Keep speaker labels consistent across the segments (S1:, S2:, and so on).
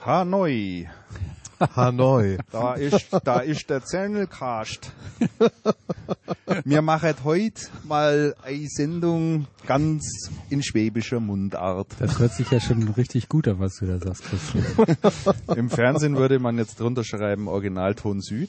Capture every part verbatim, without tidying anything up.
S1: Hanoi.
S2: Hanoi.
S1: Da ist, da ist der Zernelcast. Wir machen heute mal eine Sendung ganz in schwäbischer Mundart.
S3: Das hört sich ja schon richtig gut an, was du da sagst, Christian.
S1: Im Fernsehen würde man jetzt drunter schreiben Originalton Süd.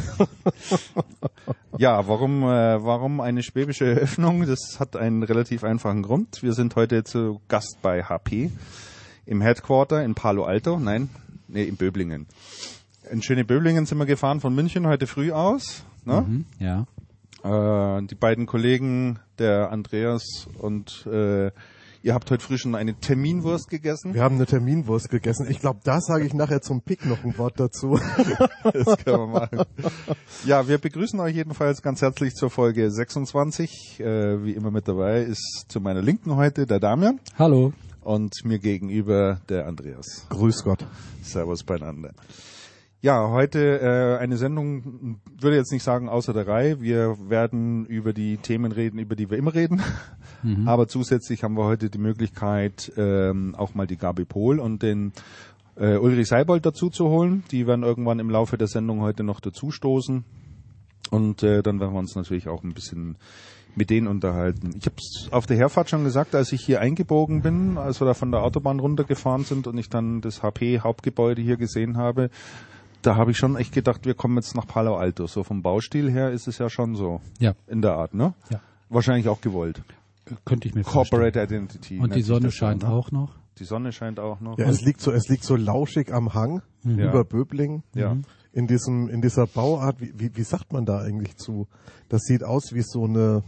S1: Ja, warum, äh, warum eine schwäbische Eröffnung? Das hat einen relativ einfachen Grund. Wir sind heute zu Gast bei H P im Headquarter in Palo Alto. Nein, nee, in Böblingen. In schöne Böblingen sind wir gefahren von München heute früh aus. Ne?
S3: Mhm, ja.
S1: Äh, die beiden Kollegen, der Andreas und äh, ihr habt heute früh schon eine Terminwurst gegessen.
S2: Wir haben eine Terminwurst gegessen. Ich glaube, da sage ich nachher zum Pick noch ein Wort dazu.
S1: Das können wir machen. Ja, wir begrüßen euch jedenfalls ganz herzlich zur Folge sechsundzwanzig. Äh, wie immer mit dabei ist zu meiner Linken heute der Damian.
S3: Hallo.
S1: Und mir gegenüber der Andreas.
S2: Grüß Gott.
S1: Servus beieinander. Ja, heute äh, eine Sendung, würde jetzt nicht sagen außer der Reihe. Wir werden über die Themen reden, über die wir immer reden. Mhm. Aber zusätzlich haben wir heute die Möglichkeit, ähm, auch mal die Gabi Pohl und den äh, Ulrich Seibold dazu zu holen. Die werden irgendwann im Laufe der Sendung heute noch dazustoßen. Und äh, dann werden wir uns natürlich auch ein bisschen mit denen unterhalten. Ich habe es auf der Herfahrt schon gesagt, als ich hier eingebogen bin, als wir da von der Autobahn runtergefahren sind und ich dann das H P-Hauptgebäude hier gesehen habe, da habe ich schon echt gedacht, wir kommen jetzt nach Palo Alto. So vom Baustil her ist es ja schon so.
S3: Ja.
S1: In der Art, ne?
S3: Ja.
S1: Wahrscheinlich auch gewollt.
S3: Könnte ich mir
S1: Corporate
S3: vorstellen.
S1: Identity.
S3: Und die Sonne scheint
S1: so, ne?
S3: auch noch.
S1: Die Sonne scheint auch noch.
S2: Ja, es liegt so, es liegt so lauschig am Hang
S3: Mhm.
S2: über Böblingen.
S1: Ja.
S2: In diesem, in dieser Bauart. Wie, wie, wie sagt man da eigentlich zu? Das sieht aus wie so eine.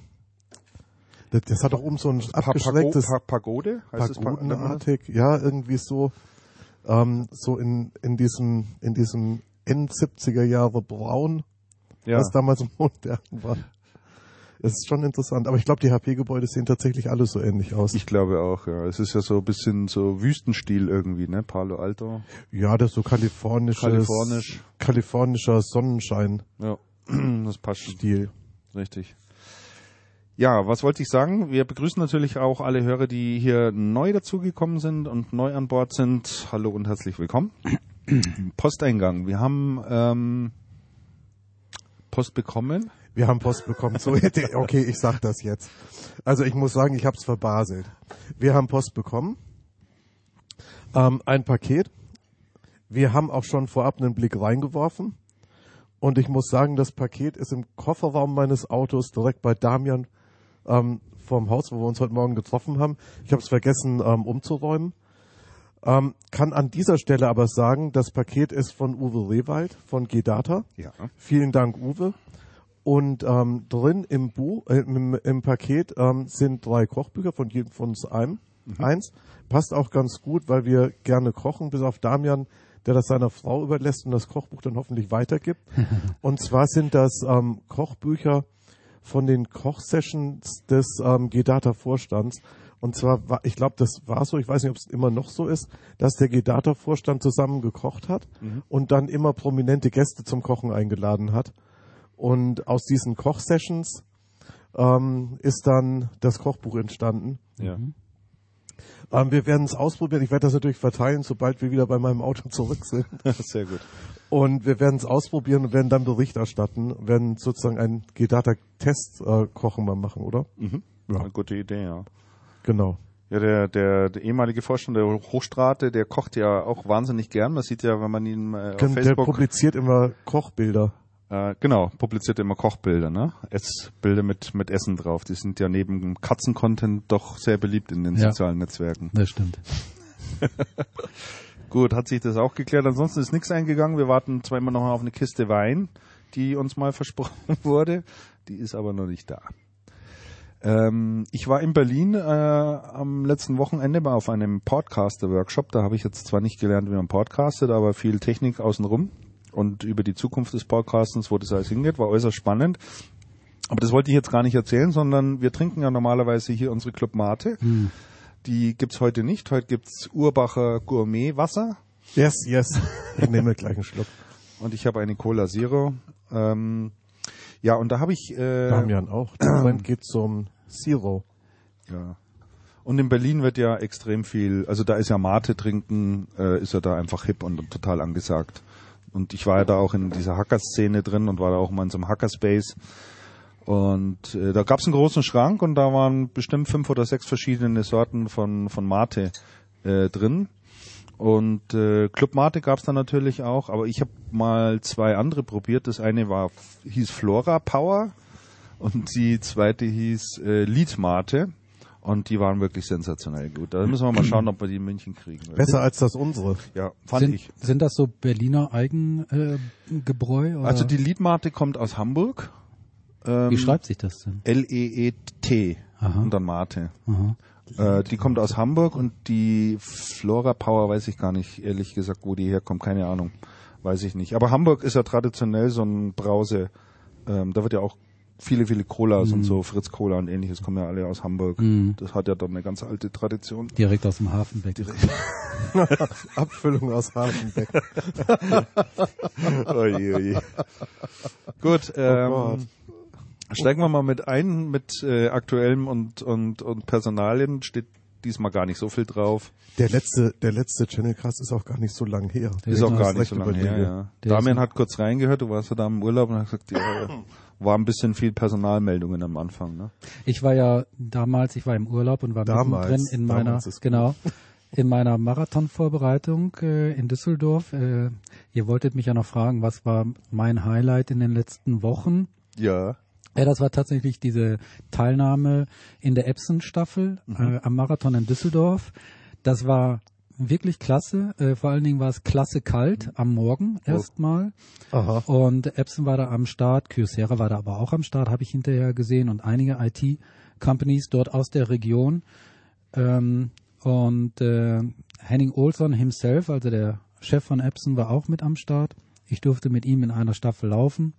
S2: Das, das hat doch oben so ein abgeschrägtes
S1: Pa- Pagode? Heißt es Pa-
S2: Pagodenartig. Ja, irgendwie so. Ähm, so in in diesem in diesem End siebziger Jahre Braun,
S1: Ja.
S2: was damals modern war. Es ist schon interessant, aber ich glaube, die H P-Gebäude sehen tatsächlich alle so ähnlich aus.
S1: Ich glaube auch, ja. Es ist ja so ein bisschen so Wüstenstil irgendwie, ne? Palo Alto.
S2: Ja, das ist so kalifornisches,
S1: Kalifornisch.
S2: kalifornischer Sonnenschein-Stil.
S1: Ja, das passt schon. Richtig. Ja, was wollte ich sagen? Wir begrüßen natürlich auch alle Hörer, die hier neu dazugekommen sind und neu an Bord sind. Hallo und herzlich willkommen. Posteingang. Wir haben ähm, Post bekommen.
S2: Wir haben Post bekommen. So, okay, ich sag das jetzt. Also ich muss sagen, ich habe es verbaselt. Wir haben Post bekommen. Ähm, ein Paket. Wir haben auch schon vorab einen Blick reingeworfen. Und ich muss sagen, das Paket ist im Kofferraum meines Autos direkt bei Damian ähm, vorm Haus, wo wir uns heute Morgen getroffen haben. Ich habe es vergessen ähm, umzuräumen. Ähm, kann an dieser Stelle aber sagen, das Paket ist von Uwe Rewald von G-Data.
S1: Ja.
S2: Vielen Dank, Uwe. Und ähm, drin im, Buch, äh, im, im Paket ähm, sind drei Kochbücher, von jedem von uns einem. Mhm. Eins. Passt auch ganz gut, weil wir gerne kochen, bis auf Damian, der das seiner Frau überlässt und das Kochbuch dann hoffentlich weitergibt. Und zwar sind das ähm, Kochbücher von den Kochsessions des ähm, G-Data-Vorstands. Und zwar, war, ich glaube, das war so, ich weiß nicht, ob es immer noch so ist, dass der G-Data-Vorstand zusammen gekocht hat mhm. und dann immer prominente Gäste zum Kochen eingeladen hat. Und aus diesen Kochsessions ähm, ist dann das Kochbuch entstanden.
S1: Ja.
S2: Ähm, wir werden es ausprobieren. Ich werde das natürlich verteilen, sobald wir wieder bei meinem Auto zurück sind.
S1: Sehr gut.
S2: Und wir werden es ausprobieren und werden dann Bericht erstatten, werden sozusagen einen G-Data-Test-Kochen äh, mal machen, oder?
S1: Mhm. Ja. Eine gute Idee, ja.
S2: Genau.
S1: Ja, der, der, der ehemalige Vorstand der Hochstrate, der kocht ja auch wahnsinnig gern. Man sieht ja, wenn man ihn äh, auf
S2: Der
S1: Facebook...
S2: publiziert immer Kochbilder.
S1: Äh, genau, publiziert immer Kochbilder, ne? Essbilder mit, mit Essen drauf. Die sind ja neben Katzen-Content doch sehr beliebt in den
S3: ja.
S1: sozialen Netzwerken.
S3: Das stimmt.
S1: Gut, hat sich das auch geklärt. Ansonsten ist nichts eingegangen. Wir warten zweimal noch mal auf eine Kiste Wein, die uns mal versprochen wurde. Die ist aber noch nicht da. Ähm, ich war in Berlin äh, am letzten Wochenende mal auf einem Podcaster-Workshop. Da habe ich jetzt zwar nicht gelernt, wie man podcastet, aber viel Technik außenrum und über die Zukunft des Podcastens, wo das alles hingeht, war äußerst spannend. Aber das wollte ich jetzt gar nicht erzählen, sondern wir trinken ja normalerweise hier unsere Club Mate. Hm. Die gibt's heute nicht. Heute gibt's Urbacher Gourmet-Wasser.
S2: Yes, yes. Ich nehme gleich einen Schluck.
S1: Und ich habe eine Cola Zero. Ähm, ja, und da habe ich... Äh,
S2: Damian auch. Der Moment geht zum Zero.
S1: Ja. Und in Berlin wird ja extrem viel, also da ist ja Mate trinken, äh, ist ja da einfach hip und, und total angesagt. Und ich war ja da auch in dieser Hacker-Szene drin und war da auch mal in so einem Hackerspace. Und äh, da gab's einen großen Schrank und da waren bestimmt fünf oder sechs verschiedene Sorten von von Mate äh, drin. Und äh, Club Mate gab's da natürlich auch, aber ich habe mal zwei andere probiert. Das eine war hieß Flora Power und die zweite hieß äh, Lead Mate. Und die waren wirklich sensationell gut. Da müssen wir mal schauen, ob wir die in München kriegen.
S2: Besser als das unsere.
S1: Ja, fand
S3: sind,
S1: ich.
S3: Sind das so Berliner Eigengebräu? Äh, Gebräu, oder?
S1: Also die Lead Mate kommt aus Hamburg. Ähm,
S3: Wie schreibt sich das denn?
S1: L E E T
S3: Aha.
S1: und dann Mate.
S3: Aha.
S1: Äh, die kommt aus Hamburg und die Flora Power weiß ich gar nicht, ehrlich gesagt, wo die herkommt. Keine Ahnung. Weiß ich nicht. Aber Hamburg ist ja traditionell so ein Brause. Ähm, da wird ja auch viele, viele Colas mm. und so, Fritz Cola und ähnliches kommen ja alle aus Hamburg. Mm. Das hat ja dann eine ganz alte Tradition.
S3: Direkt aus dem Hafenbeck.
S2: Abfüllung aus Hafenbeck.
S1: Oje, oje. Gut, ähm, oh steigen wir mal mit ein, mit äh, aktuellem und, und, und Personalien. Steht diesmal gar nicht so viel drauf.
S2: Der letzte, der letzte Channelcast ist auch gar nicht so lang her.
S1: Der ist auch gar nicht so lang her, ja. Damian hat kurz reingehört, du warst ja da im Urlaub und hat gesagt, ja, war ein bisschen viel Personalmeldungen am Anfang, ne?
S3: Ich war ja damals, ich war im Urlaub und war
S2: damals,
S3: mittendrin in meiner, genau, in meiner Marathonvorbereitung äh, in Düsseldorf. Äh, ihr wolltet mich ja noch fragen, was war mein Highlight in den letzten Wochen?
S1: Ja.
S3: Ja, das war tatsächlich diese Teilnahme in der Epson-Staffel mhm. äh, am Marathon in Düsseldorf. Das war wirklich klasse. Äh, vor allen Dingen war es klasse kalt am Morgen erstmal.
S2: Aha.
S3: Und Epson war da am Start, Kyocera war da aber auch am Start, habe ich hinterher gesehen, und einige I T-Companies dort aus der Region. Ähm, und äh, Henning Olsson himself, also der Chef von Epson, war auch mit am Start. Ich durfte mit ihm in einer Staffel laufen.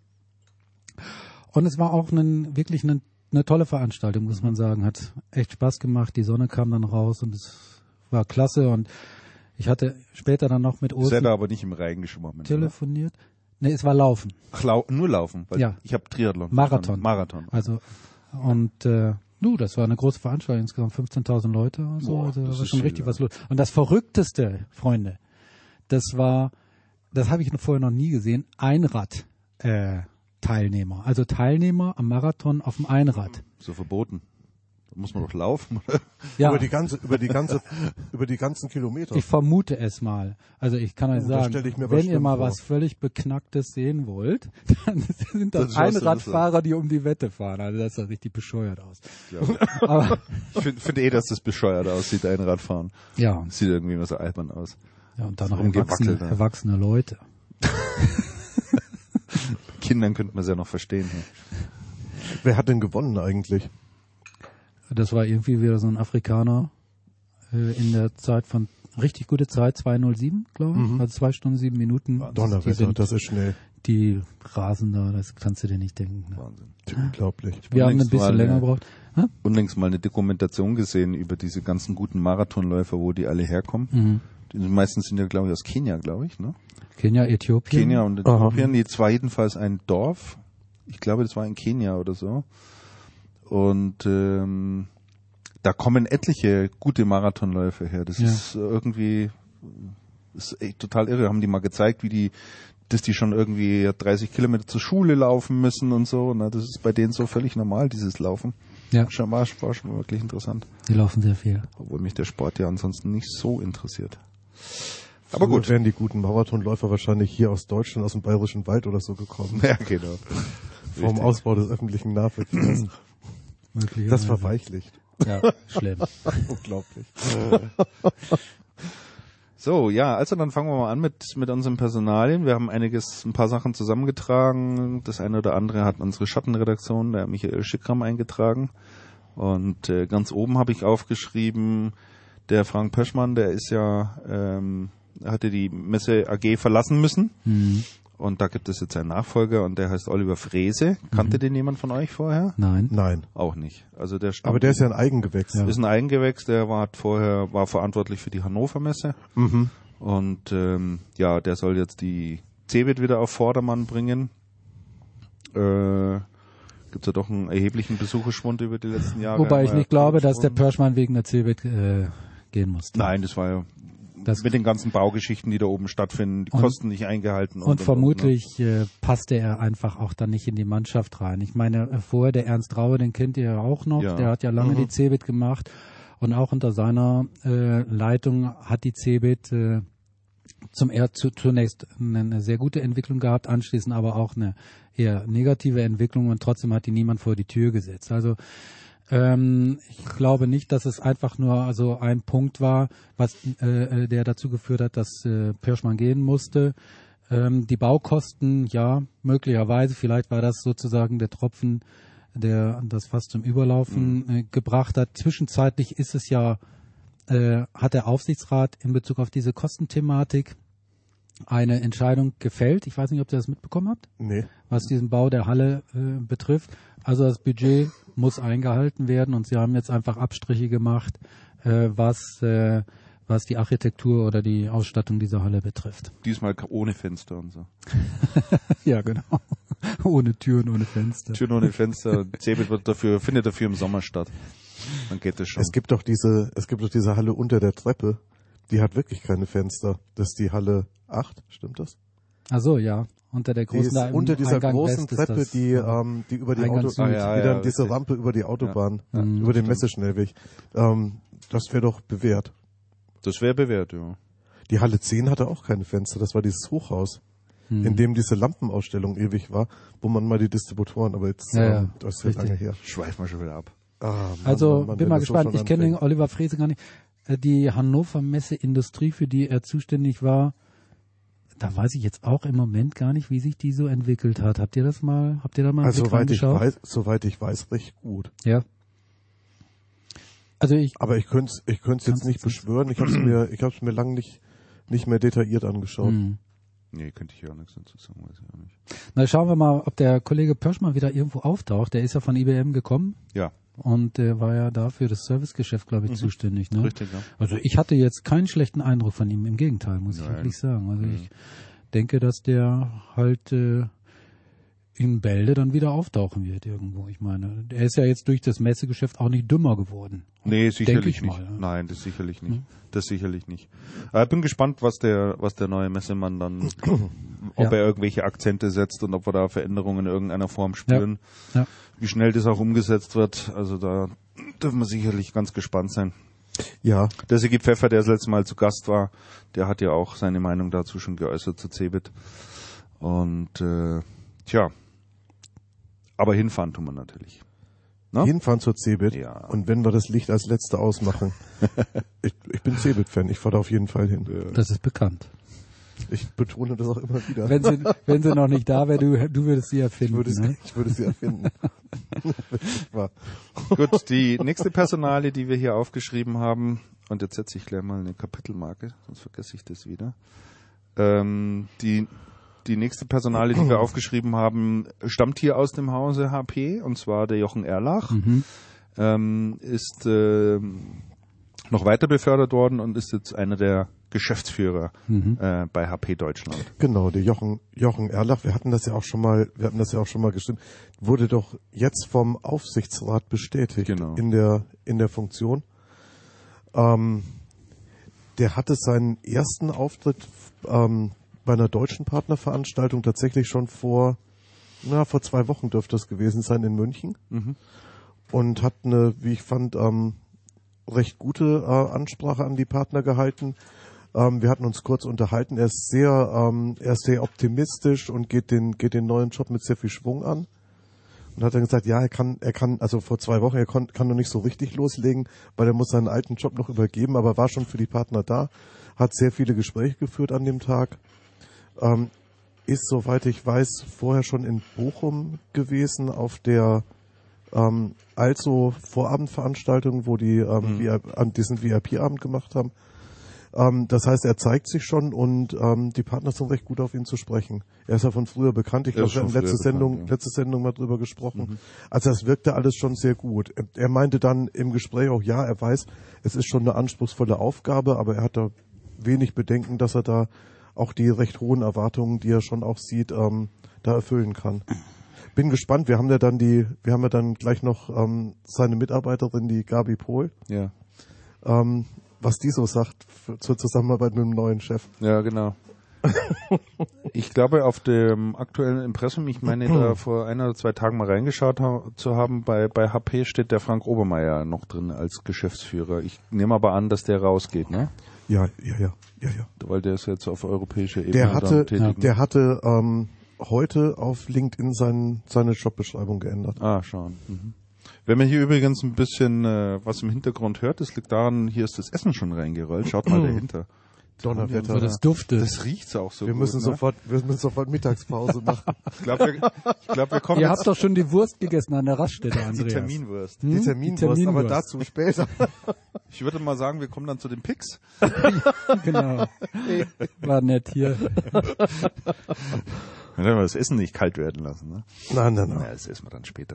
S3: Und es war auch ein, wirklich eine, eine tolle Veranstaltung, muss man sagen. Hat echt Spaß gemacht. Die Sonne kam dann raus und es war klasse. Und ich hatte später dann noch mit Olsen
S1: Ist aber nicht im Regen geschwommen,
S3: telefoniert. Nee, es war Laufen.
S1: Ach, lau- nur Laufen? Weil
S3: ja.
S1: Ich habe Triathlon.
S3: Marathon.
S1: Marathon.
S3: Also, und äh, nu, das war eine große Veranstaltung, insgesamt fünfzehntausend Leute und so.
S1: Boah,
S3: also da war schon
S1: viel,
S3: richtig
S1: ja.
S3: was los. Und das Verrückteste, Freunde, das war, das habe ich vorher noch nie gesehen, Einrad. Äh, Teilnehmer, also Teilnehmer am Marathon auf dem Einrad.
S1: So verboten. Da muss man doch laufen.
S2: Ja. Über die ganze, über die ganze, über die ganzen Kilometer.
S3: Ich vermute es mal. Also ich kann euch
S2: oh,
S3: sagen,
S2: stell ich mir
S3: wenn ihr mal
S2: vor.
S3: was völlig Beknacktes sehen wollt, dann sind das,
S1: das
S3: Einradfahrer, die um die Wette fahren. Also das sah richtig bescheuert aus.
S1: Aber ich finde find eh, dass das bescheuert aussieht, Einradfahren.
S3: Ja.
S1: Sieht irgendwie immer so albern aus.
S3: Ja, und dann
S1: so
S3: noch erwachsene, erwachsene Leute.
S1: Kindern könnte man es ja noch verstehen. Ja.
S2: Wer hat denn gewonnen eigentlich?
S3: Das war irgendwie wieder so ein Afrikaner äh, in der Zeit von, richtig gute Zeit, zwei null sieben, glaube ich. Mhm. Also zwei Stunden, sieben Minuten.
S2: Donnerwetter, das ist schnell.
S3: Die rasen da, das kannst du dir nicht denken. Ne?
S1: Wahnsinn.
S2: Unglaublich.
S3: Wir haben ein bisschen länger gebraucht.
S1: Hm? Unlängst mal eine Dokumentation gesehen über diese ganzen guten Marathonläufer, wo die alle herkommen. Mhm. Die meistens sind ja, glaube ich, aus Kenia, glaube ich, ne?
S3: Kenia, Äthiopien.
S1: Kenia und Äthiopien. Jetzt war jedenfalls ein Dorf. Ich glaube, das war in Kenia oder so. Und ähm, da kommen etliche gute Marathonläufer her. Das ja. ist irgendwie, das ist echt total irre. Haben die mal gezeigt, wie die, dass die schon irgendwie dreißig Kilometer zur Schule laufen müssen und so. Na, das ist bei denen so völlig normal, dieses Laufen.
S3: Ja.
S1: Schon war, war schon wirklich interessant.
S3: Die laufen sehr viel.
S1: Obwohl mich der Sport ja ansonsten nicht so interessiert.
S2: Aber gut. Wären die guten Marathonläufer wahrscheinlich hier aus Deutschland, aus dem Bayerischen Wald oder so gekommen.
S1: Ja, genau.
S2: Vom Ausbau des öffentlichen Nahverkehrs. Das verweichlicht.
S3: Ja, schlimm.
S2: Unglaublich.
S1: So, ja, also dann fangen wir mal an mit mit unseren Personalien. Wir haben einiges, ein paar Sachen zusammengetragen. Das eine oder andere hat unsere Schattenredaktion, der Michael Schickram, eingetragen. Und äh, ganz oben habe ich aufgeschrieben, der Frank Pöschmann, der ist ja, ähm, hatte die Messe A G verlassen müssen. Mhm. Und da gibt es jetzt einen Nachfolger und der heißt Oliver Frese. Kannte mhm. den jemand von euch vorher?
S3: Nein.
S2: Nein.
S1: Auch nicht. Also der
S2: Aber der ist ja ein Eigengewächs.
S1: Ja. Ist ein Eigengewächs, der war vorher war verantwortlich für die Hannover Messe. Mhm. Und ähm, ja, der soll jetzt die Cebit wieder auf Vordermann bringen. Äh, Gibt es ja doch einen erheblichen Besucherschwund über die letzten Jahre.
S3: Wobei ich nicht glaube, dass der Pörschmann wegen der Cebit äh, gehen musste.
S1: Nein, das war ja das mit den ganzen Baugeschichten, die da oben stattfinden, die
S3: und,
S1: Kosten nicht eingehalten.
S3: Und, und, und vermutlich und, ne? äh, passte er einfach auch dann nicht in die Mannschaft rein. Ich meine, äh, vorher der Ernst Raue, den kennt ihr ja auch noch, ja. Der hat ja lange mhm. die Cebit gemacht und auch unter seiner äh, Leitung hat die Cebit äh, zum er zu, zunächst eine sehr gute Entwicklung gehabt, anschließend aber auch eine eher negative Entwicklung und trotzdem hat die niemand vor die Tür gesetzt. Also ähm, ich glaube nicht, dass es einfach nur so ein Punkt war, was äh, der dazu geführt hat, dass äh, Pörschmann gehen musste. Ähm, die Baukosten, ja, möglicherweise, vielleicht war das sozusagen der Tropfen, der das fast zum Überlaufen äh, gebracht hat. Zwischenzeitlich ist es ja Äh, hat der Aufsichtsrat in Bezug auf diese Kostenthematik eine Entscheidung gefällt. Ich weiß nicht, ob ihr das mitbekommen habt,
S2: nee.
S3: Was diesen Bau der Halle äh, betrifft. Also das Budget muss eingehalten werden und sie haben jetzt einfach Abstriche gemacht, äh, was, äh, was die Architektur oder die Ausstattung dieser Halle betrifft.
S1: Diesmal ohne Fenster und so.
S3: Ja, genau. Ohne Türen, ohne Fenster.
S1: Türen ohne Fenster. Cebit wird dafür, findet dafür im Sommer statt. Dann geht das schon.
S2: Es gibt doch diese, es gibt doch diese Halle unter der Treppe. Die hat wirklich keine Fenster. Das ist die Halle acht, stimmt das?
S3: Ach so, ja. Unter der großen,
S2: die ist unter dieser
S3: Eingang
S2: großen
S3: West
S2: Treppe, die, ähm, die über die
S3: Eingang
S2: Auto, ah, ja, die dann ja, diese richtig. Rampe über die Autobahn, ja. Ja, über den Messeschnellweg. Ähm, das wäre doch bewährt.
S1: Das wäre bewährt, ja.
S2: Die Halle zehn hatte auch keine Fenster. Das war dieses Hochhaus, hm. in dem diese Lampenausstellung ewig war, wo man mal die Distributoren, aber jetzt,
S3: ja,
S2: ähm, das ist ja lange her.
S1: Schweifen wir schon wieder ab.
S2: Ah, Mann,
S3: also
S2: Mann, Mann,
S3: bin mal gespannt.
S2: So
S3: ich kenne den Oliver Frese gar nicht. Die Hannover Messe Industrie, für die er zuständig war, da weiß ich jetzt auch im Moment gar nicht, wie sich die so entwickelt hat. Habt ihr das mal? Habt ihr da mal einen
S2: also,
S3: Blick
S2: soweit ich
S3: reingeschaut?
S2: weiß, soweit ich weiß, recht gut.
S3: Ja. Also ich.
S2: Aber ich könnte es, ich könnte jetzt nicht beschwören. Ich habe es mir, ich habe es mir lang nicht, nicht mehr detailliert angeschaut.
S3: Hm.
S1: Nee, könnte ich ja auch nichts dazu sagen, weiß ich auch nicht.
S3: Na, schauen wir mal, ob der Kollege Pörschmann wieder irgendwo auftaucht. Der ist ja von I B M gekommen.
S1: Ja.
S3: Und der war ja da für das Servicegeschäft, glaube ich, mhm. zuständig. Ne?
S1: Richtig, ja.
S3: Also ich hatte jetzt keinen schlechten Eindruck von ihm. Im Gegenteil, muss Nein. ich wirklich sagen. Also mhm. ich denke, dass der halt äh, in Bälde dann wieder auftauchen wird irgendwo. Ich meine, er ist ja jetzt durch das Messegeschäft auch nicht dümmer geworden.
S1: Nee, sicherlich nicht.
S3: Mal, ja.
S1: Nein, das sicherlich nicht. Hm? Das sicherlich nicht. Ich bin gespannt, was der, was der neue Messemann dann, ob ja. er irgendwelche Akzente setzt und ob wir da Veränderungen in irgendeiner Form spüren.
S3: Ja. Ja.
S1: Wie schnell das auch umgesetzt wird. Also da dürfen wir sicherlich ganz gespannt sein.
S2: Ja.
S1: Der Sigi Pfeffer, der das letzte Mal zu Gast war, der hat ja auch seine Meinung dazu schon geäußert zu Cebit. Und äh, tja, aber hinfahren tun wir natürlich. No?
S2: Hinfahren zur Cebit.
S1: Ja.
S2: Und wenn wir das Licht als Letzte ausmachen. ich, ich bin Cebit-Fan, ich fahre da auf jeden Fall hin.
S3: Das ist bekannt.
S2: Ich betone das auch immer wieder.
S3: Wenn sie, wenn sie noch nicht da wäre, du, du würdest sie erfinden.
S2: Ich würde,
S3: ne?
S2: ich würde sie erfinden.
S1: Gut, die nächste Personalie, die wir hier aufgeschrieben haben, und jetzt setze ich gleich mal eine Kapitelmarke, sonst vergesse ich das wieder. Ähm, die Die nächste Personalie, die wir aufgeschrieben haben, stammt hier aus dem Hause H P, und zwar der Jochen Erlach.
S3: Mhm.
S1: Ähm, ist äh, noch weiter befördert worden und ist jetzt einer der Geschäftsführer mhm. äh, bei H P Deutschland.
S2: Genau, der Jochen, Jochen Erlach, wir hatten das ja auch schon mal, wir hatten das ja auch schon mal gestimmt, wurde doch jetzt vom Aufsichtsrat bestätigt
S1: genau.
S2: in der, in der Funktion. Ähm, der hatte seinen ersten Auftritt, ähm, bei einer deutschen Partnerveranstaltung tatsächlich schon vor, na, vor zwei Wochen dürfte das gewesen sein in München.
S1: Mhm.
S2: Und hat eine, wie ich fand, ähm, recht gute äh, Ansprache an die Partner gehalten. Ähm, wir hatten uns kurz unterhalten. Er ist sehr, ähm, er ist sehr optimistisch und geht den, geht den neuen Job mit sehr viel Schwung an. Und hat dann gesagt, ja, er kann, er kann, also vor zwei Wochen, er kon, kann noch nicht so richtig loslegen, weil er muss seinen alten Job noch übergeben, aber war schon für die Partner da, hat sehr viele Gespräche geführt an dem Tag. Ähm, ist, soweit ich weiß, vorher schon in Bochum gewesen auf der ähm, also Vorabendveranstaltung, wo die ähm, mhm. diesen V I P-Abend gemacht haben. Ähm, das heißt, er zeigt sich schon und ähm, die Partner sind recht gut auf ihn zu sprechen. Er ist ja von früher bekannt. Ich glaube, wir haben letzte Sendung, bekannt, ja. letzte Sendung mal drüber gesprochen. Mhm. Also das wirkte alles schon sehr gut. Er meinte dann im Gespräch auch, ja, er weiß, es ist schon eine anspruchsvolle Aufgabe, aber er hat da wenig Bedenken, dass er da auch die recht hohen Erwartungen, die er schon auch sieht, ähm, da erfüllen kann. bin gespannt. Wir haben ja dann die, wir haben ja dann gleich noch ähm, seine Mitarbeiterin, die Gabi Pohl,
S1: Ja.
S2: ähm, was die so sagt für, zur Zusammenarbeit mit dem neuen Chef.
S1: Ja, genau. Ich glaube, auf dem aktuellen Impressum, ich meine, da vor ein oder zwei Tagen mal reingeschaut ha- zu haben, bei, bei H P steht der Frank Obermeier noch drin als Geschäftsführer. Ich nehme aber an, dass der rausgeht, ne?
S2: Ja, ja, ja, ja, ja.
S1: Weil der ist jetzt auf europäischer Ebene
S2: Der hatte,
S1: dann tätig.
S2: der hatte ähm, heute auf LinkedIn sein, seine Jobbeschreibung geändert.
S1: Ah, schauen. Mhm. Wenn man hier übrigens ein bisschen äh, was im Hintergrund hört, das liegt daran, hier ist das Essen schon reingerollt. Schaut mal dahinter.
S2: Donnerwetter.
S3: So, das duftet.
S1: Das riecht's auch so
S2: wir
S1: gut.
S2: müssen
S1: ne?
S2: sofort, wir müssen sofort Mittagspause machen.
S1: Ich glaube, wir, ich glaub, wir kommen
S3: Ihr
S1: jetzt
S3: habt doch schon die Wurst gegessen an der Raststätte,
S1: die
S3: Andreas.
S1: Terminwurst.
S3: Hm?
S2: Die Terminwurst, aber
S3: Terminwurst.
S2: dazu später.
S1: Ich würde mal sagen, wir kommen dann zu den Picks.
S3: Genau. War nett hier.
S1: Dann werden wir das Essen nicht kalt werden lassen. Ne?
S2: Nein, nein,
S1: Ja,
S2: nein.
S1: das essen wir dann später.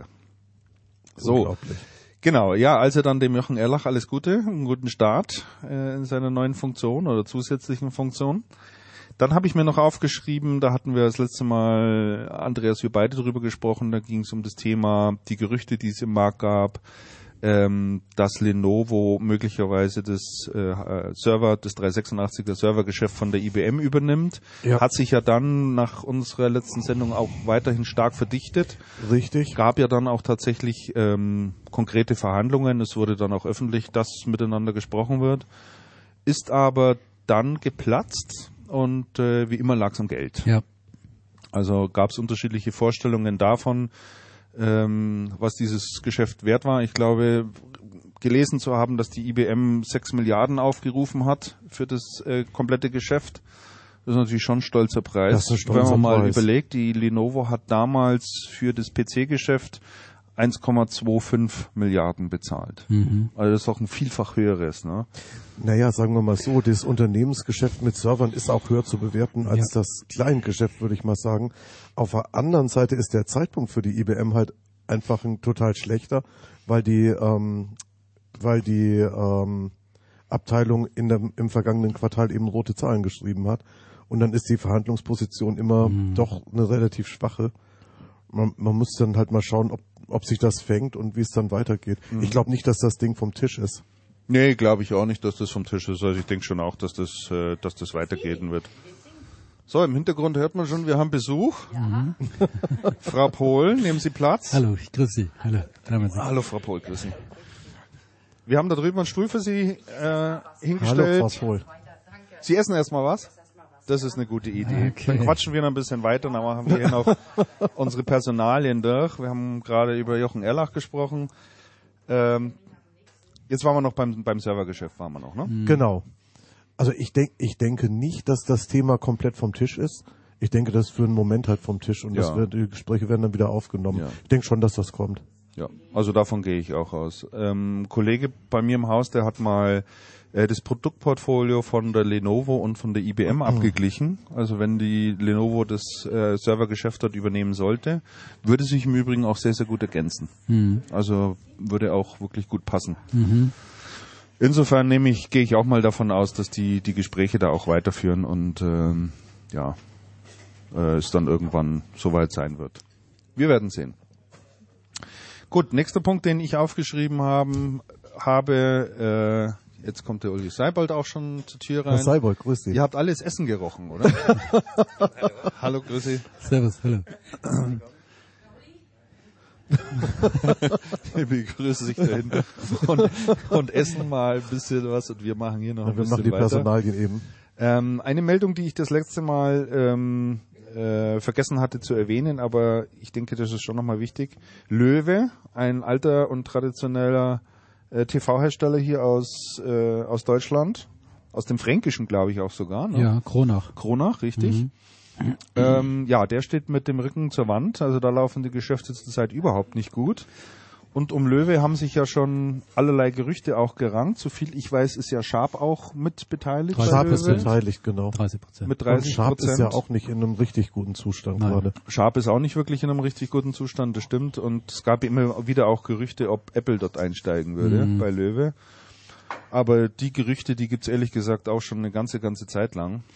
S1: So,
S2: Unglaublich.
S1: genau. Ja, also dann dem Jochen Erlach alles Gute, einen guten Start äh, in seiner neuen Funktion oder zusätzlichen Funktion. Dann habe ich mir noch aufgeschrieben, da hatten wir das letzte Mal, Andreas, wir beide drüber gesprochen, da ging es um das Thema, die Gerüchte, die es im Markt gab, ähm, dass Lenovo möglicherweise das äh, Server, das dreihundertsechsundachtziger Servergeschäft von der I B M übernimmt.
S2: Ja.
S1: Hat sich ja dann nach unserer letzten Sendung auch weiterhin stark verdichtet.
S2: Richtig.
S1: Gab ja dann auch tatsächlich ähm, konkrete Verhandlungen. Es wurde dann auch öffentlich, dass miteinander gesprochen wird. Ist aber dann geplatzt und äh, wie immer lag es am Geld.
S3: Ja.
S1: Also gab es unterschiedliche Vorstellungen davon, ähm, was dieses Geschäft wert war. Ich glaube, gelesen zu haben, dass die I B M sechs Milliarden aufgerufen hat für das äh, komplette Geschäft. Das ist natürlich schon ein stolzer Preis.
S2: Das ist ein stolzer
S1: Wenn man mal
S2: Preis.
S1: überlegt, die Lenovo hat damals für das P C-Geschäft eins Komma fünfundzwanzig Milliarden bezahlt.
S3: Mhm.
S1: Also das ist auch ein vielfach höheres. Ne?
S2: Naja, sagen wir mal so, das Unternehmensgeschäft mit Servern ist auch höher zu bewerten als
S3: Ja.
S2: das Kleingeschäft, würde ich mal sagen. Auf der anderen Seite ist der Zeitpunkt für die I B M halt einfach ein total schlechter, weil die, ähm, weil die ähm, Abteilung in der, im vergangenen Quartal eben rote Zahlen geschrieben hat. Und dann ist die Verhandlungsposition immer
S3: Mhm.
S2: doch eine relativ schwache. Man, man muss dann halt mal schauen, ob, ob sich das fängt und wie es dann weitergeht.
S1: Mhm.
S2: Ich glaube nicht, dass das Ding vom Tisch ist.
S1: Nee, glaube ich auch nicht, dass das vom Tisch ist. Also ich denke schon auch, dass das, äh, dass das weitergehen wird. So, im Hintergrund hört man schon, wir haben Besuch. Mhm. Frau Pohl, nehmen Sie Platz.
S3: Hallo, ich grüße Sie. Hallo. Hallo.
S1: Hallo, Frau Pohl, grüß Sie. Wir haben da drüben einen Stuhl für Sie äh,
S2: Hallo,
S1: hingestellt.
S2: Frau Pohl.
S1: Sie essen erstmal was? Das ist eine gute Idee.
S3: Okay.
S1: Dann quatschen wir noch ein bisschen weiter, dann machen wir hier noch unsere Personalien durch. Wir haben gerade über Jochen Erlach gesprochen. Ähm, jetzt waren wir noch beim, beim Servergeschäft, waren wir noch, ne?
S2: Genau. Also ich denke, ich denke nicht, dass das Thema komplett vom Tisch ist. Ich denke, das ist für einen Moment halt vom Tisch und
S1: Ja.
S2: das wird, die Gespräche werden dann wieder aufgenommen.
S1: Ja.
S2: Ich denke schon, dass das kommt.
S1: Ja, also davon gehe ich auch aus. Ähm, ein Kollege bei mir im Haus, der hat mal äh, das Produktportfolio von der Lenovo und von der I B M abgeglichen. Also wenn die Lenovo das äh, Servergeschäft dort übernehmen sollte, würde sich im Übrigen auch sehr, sehr gut ergänzen.
S3: Mhm.
S1: Also würde auch wirklich gut passen.
S3: Mhm.
S1: Insofern nehme ich, gehe ich auch mal davon aus, dass die die Gespräche da auch weiterführen und ähm, ja, äh, es dann irgendwann soweit sein wird. Wir werden sehen. Gut, nächster Punkt, den ich aufgeschrieben haben, habe, äh, jetzt kommt der Uli Seibold auch schon zur Tür
S2: Herr
S1: rein.
S2: Seibold, grüß Sie.
S1: Ihr habt alles Essen gerochen, oder? Hallo, grüß Sie.
S3: Servus, hallo.
S1: Ich begrüße sich dahinter und, und essen mal ein bisschen was und wir machen hier noch ein
S2: wir
S1: bisschen
S2: machen die
S1: weiter.
S2: Personalien eben.
S1: Ähm, eine Meldung, die ich das letzte Mal ähm, äh, vergessen hatte zu erwähnen, aber ich denke, das ist schon nochmal wichtig. Löwe, ein alter und traditioneller äh, T V-Hersteller hier aus, äh, aus Deutschland, aus dem Fränkischen, glaube ich auch sogar. Ne?
S3: Ja, Kronach.
S1: Kronach, richtig.
S3: Mhm.
S1: Ähm, ja, der steht mit dem Rücken zur Wand, also da laufen die Geschäfte zurzeit überhaupt nicht gut. Und um Löwe haben sich ja schon allerlei Gerüchte auch gerankt. So viel ich weiß, ist ja Sharp auch mit beteiligt. bei
S2: Sharp ist
S1: Löwe.
S2: beteiligt, genau.
S3: dreißig Prozent.
S1: Mit
S2: Und
S1: dreißig
S2: Sharp
S1: Prozent.
S2: ist ja auch nicht in einem richtig guten Zustand
S3: Nein.
S2: gerade.
S1: Sharp ist auch nicht wirklich in einem richtig guten Zustand, das stimmt. Und es gab immer wieder auch Gerüchte, ob Apple dort einsteigen würde
S3: Mhm.
S1: bei Löwe. Aber die Gerüchte, die gibt's ehrlich gesagt auch schon eine ganze, ganze Zeit lang.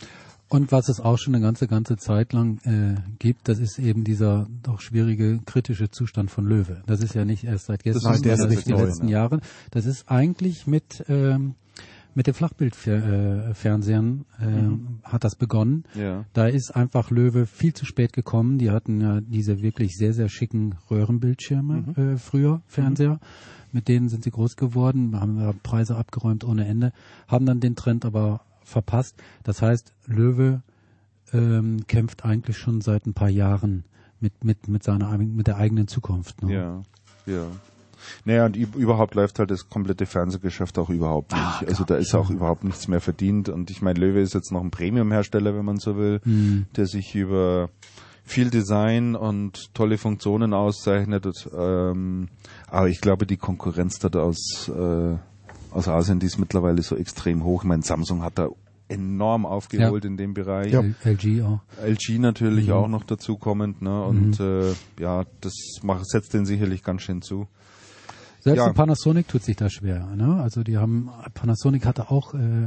S3: Und was es auch schon eine ganze, ganze Zeit lang äh, gibt, das ist eben dieser doch schwierige, kritische Zustand von Löwe. Das ist ja nicht erst seit gestern,
S2: Nein, der
S3: sondern
S2: ist
S3: seit den
S2: neu,
S3: letzten
S2: ne?
S3: Jahren. Das ist eigentlich mit ähm, mit den Flachbildfernsehern äh, mhm. hat das begonnen.
S1: Ja.
S3: Da ist einfach Löwe viel zu spät gekommen. Die hatten ja diese wirklich sehr, sehr schicken Röhrenbildschirme mhm. äh, früher, Fernseher. Mhm. Mit denen sind sie groß geworden, haben wir Preise abgeräumt ohne Ende, haben dann den Trend aber verpasst. Das heißt, Löwe ähm, kämpft eigentlich schon seit ein paar Jahren mit mit mit seiner mit der eigenen Zukunft. Ne?
S1: Ja, ja. Naja, und überhaupt läuft halt das komplette Fernsehgeschäft auch überhaupt nicht. Ah, also da ist auch überhaupt nichts mehr verdient. Und ich meine, Löwe ist jetzt noch ein Premium-Hersteller, wenn man so will, mhm. der sich über viel Design und tolle Funktionen auszeichnet. Und, ähm, aber ich glaube, die Konkurrenz dort aus, äh, aus Asien, die ist mittlerweile so extrem hoch. Ich meine, Samsung hat da enorm aufgeholt ja. in dem Bereich.
S3: Ja. L G auch.
S1: L G natürlich mhm. auch noch dazu kommend. Ne? Und mhm. äh, ja, das macht, setzt den sicherlich ganz schön zu.
S3: Selbst
S1: ja.
S3: die Panasonic tut sich da schwer. Ne? Also die haben, Panasonic hatte auch äh, äh,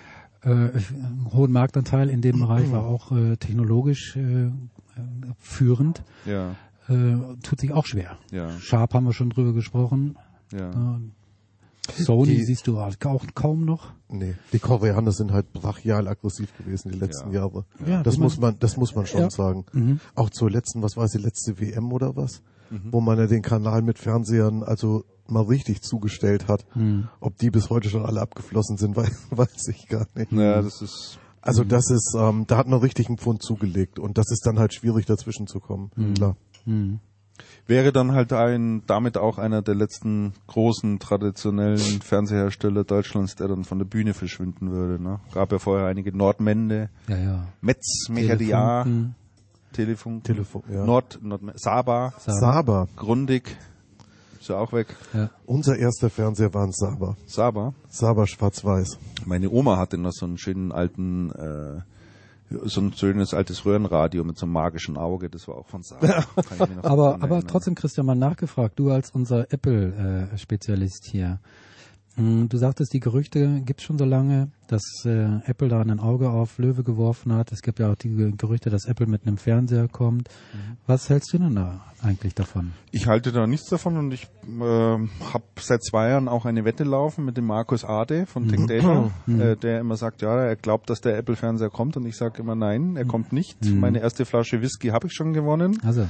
S3: einen hohen Marktanteil in dem Bereich, war auch äh, technologisch äh, führend.
S1: Ja.
S3: Äh, tut sich auch schwer.
S1: Ja.
S3: Sharp haben wir schon drüber gesprochen.
S1: Ja.
S3: Äh, Sony
S2: die,
S3: siehst du auch kaum noch.
S2: Nee, die Koreaner sind halt brachial aggressiv gewesen die letzten
S1: ja.
S2: Jahre.
S3: Ja,
S2: das muss man, das muss man schon
S3: ja.
S2: sagen.
S3: Mhm.
S2: Auch zur letzten, was war es, die letzte W M oder was?
S1: Mhm.
S2: Wo man ja den Kanal mit Fernsehern also mal richtig zugestellt hat.
S3: Mhm.
S2: Ob die bis heute schon alle abgeflossen sind, weiß, weiß ich gar nicht.
S1: Ja, das ist...
S2: Also das ist, ähm, da hat man richtig einen Pfund zugelegt und das ist dann halt schwierig dazwischen zu kommen.
S3: Mhm.
S2: Klar.
S3: Mhm.
S1: Wäre dann halt ein, damit auch einer der letzten großen traditionellen Fernsehersteller Deutschlands, der dann von der Bühne verschwinden würde. Ne? Gab ja vorher einige Nordmende,
S3: ja, ja.
S1: Metz, Megadia,
S3: Telefunken,
S1: Telefunk,
S2: Telefon, ja.
S1: Nord, Nord, Saba,
S3: Saba.
S2: Saba.
S1: Grundig, ist ja auch weg.
S3: Ja.
S2: Unser erster Fernseher war ein Saba.
S1: Saba.
S2: Saba schwarz-weiß.
S1: Meine Oma hatte noch so einen schönen alten, äh, so ein schönes altes Röhrenradio mit so einem magischen Auge, das war auch von Saba. Kann ich mir noch
S3: aber
S1: dran
S3: aber
S1: erinnern.
S3: trotzdem, Christian, mal nachgefragt, du als unser Apple-Spezialist hier. Du sagtest, die Gerüchte gibt es schon so lange, dass äh, Apple da ein Auge auf Löwe geworfen hat. Es gibt ja auch die Gerüchte, dass Apple mit einem Fernseher kommt. Mhm. Was hältst du denn da eigentlich davon?
S1: Ich halte da nichts davon und ich äh, habe seit zwei Jahren auch eine Wette laufen mit dem Markus Ade von Tech Data, mhm. äh, der immer sagt, ja, er glaubt, dass der Apple-Fernseher kommt und ich sage immer, nein, er kommt nicht. Mhm. Meine erste Flasche Whisky habe ich schon gewonnen.
S3: Also.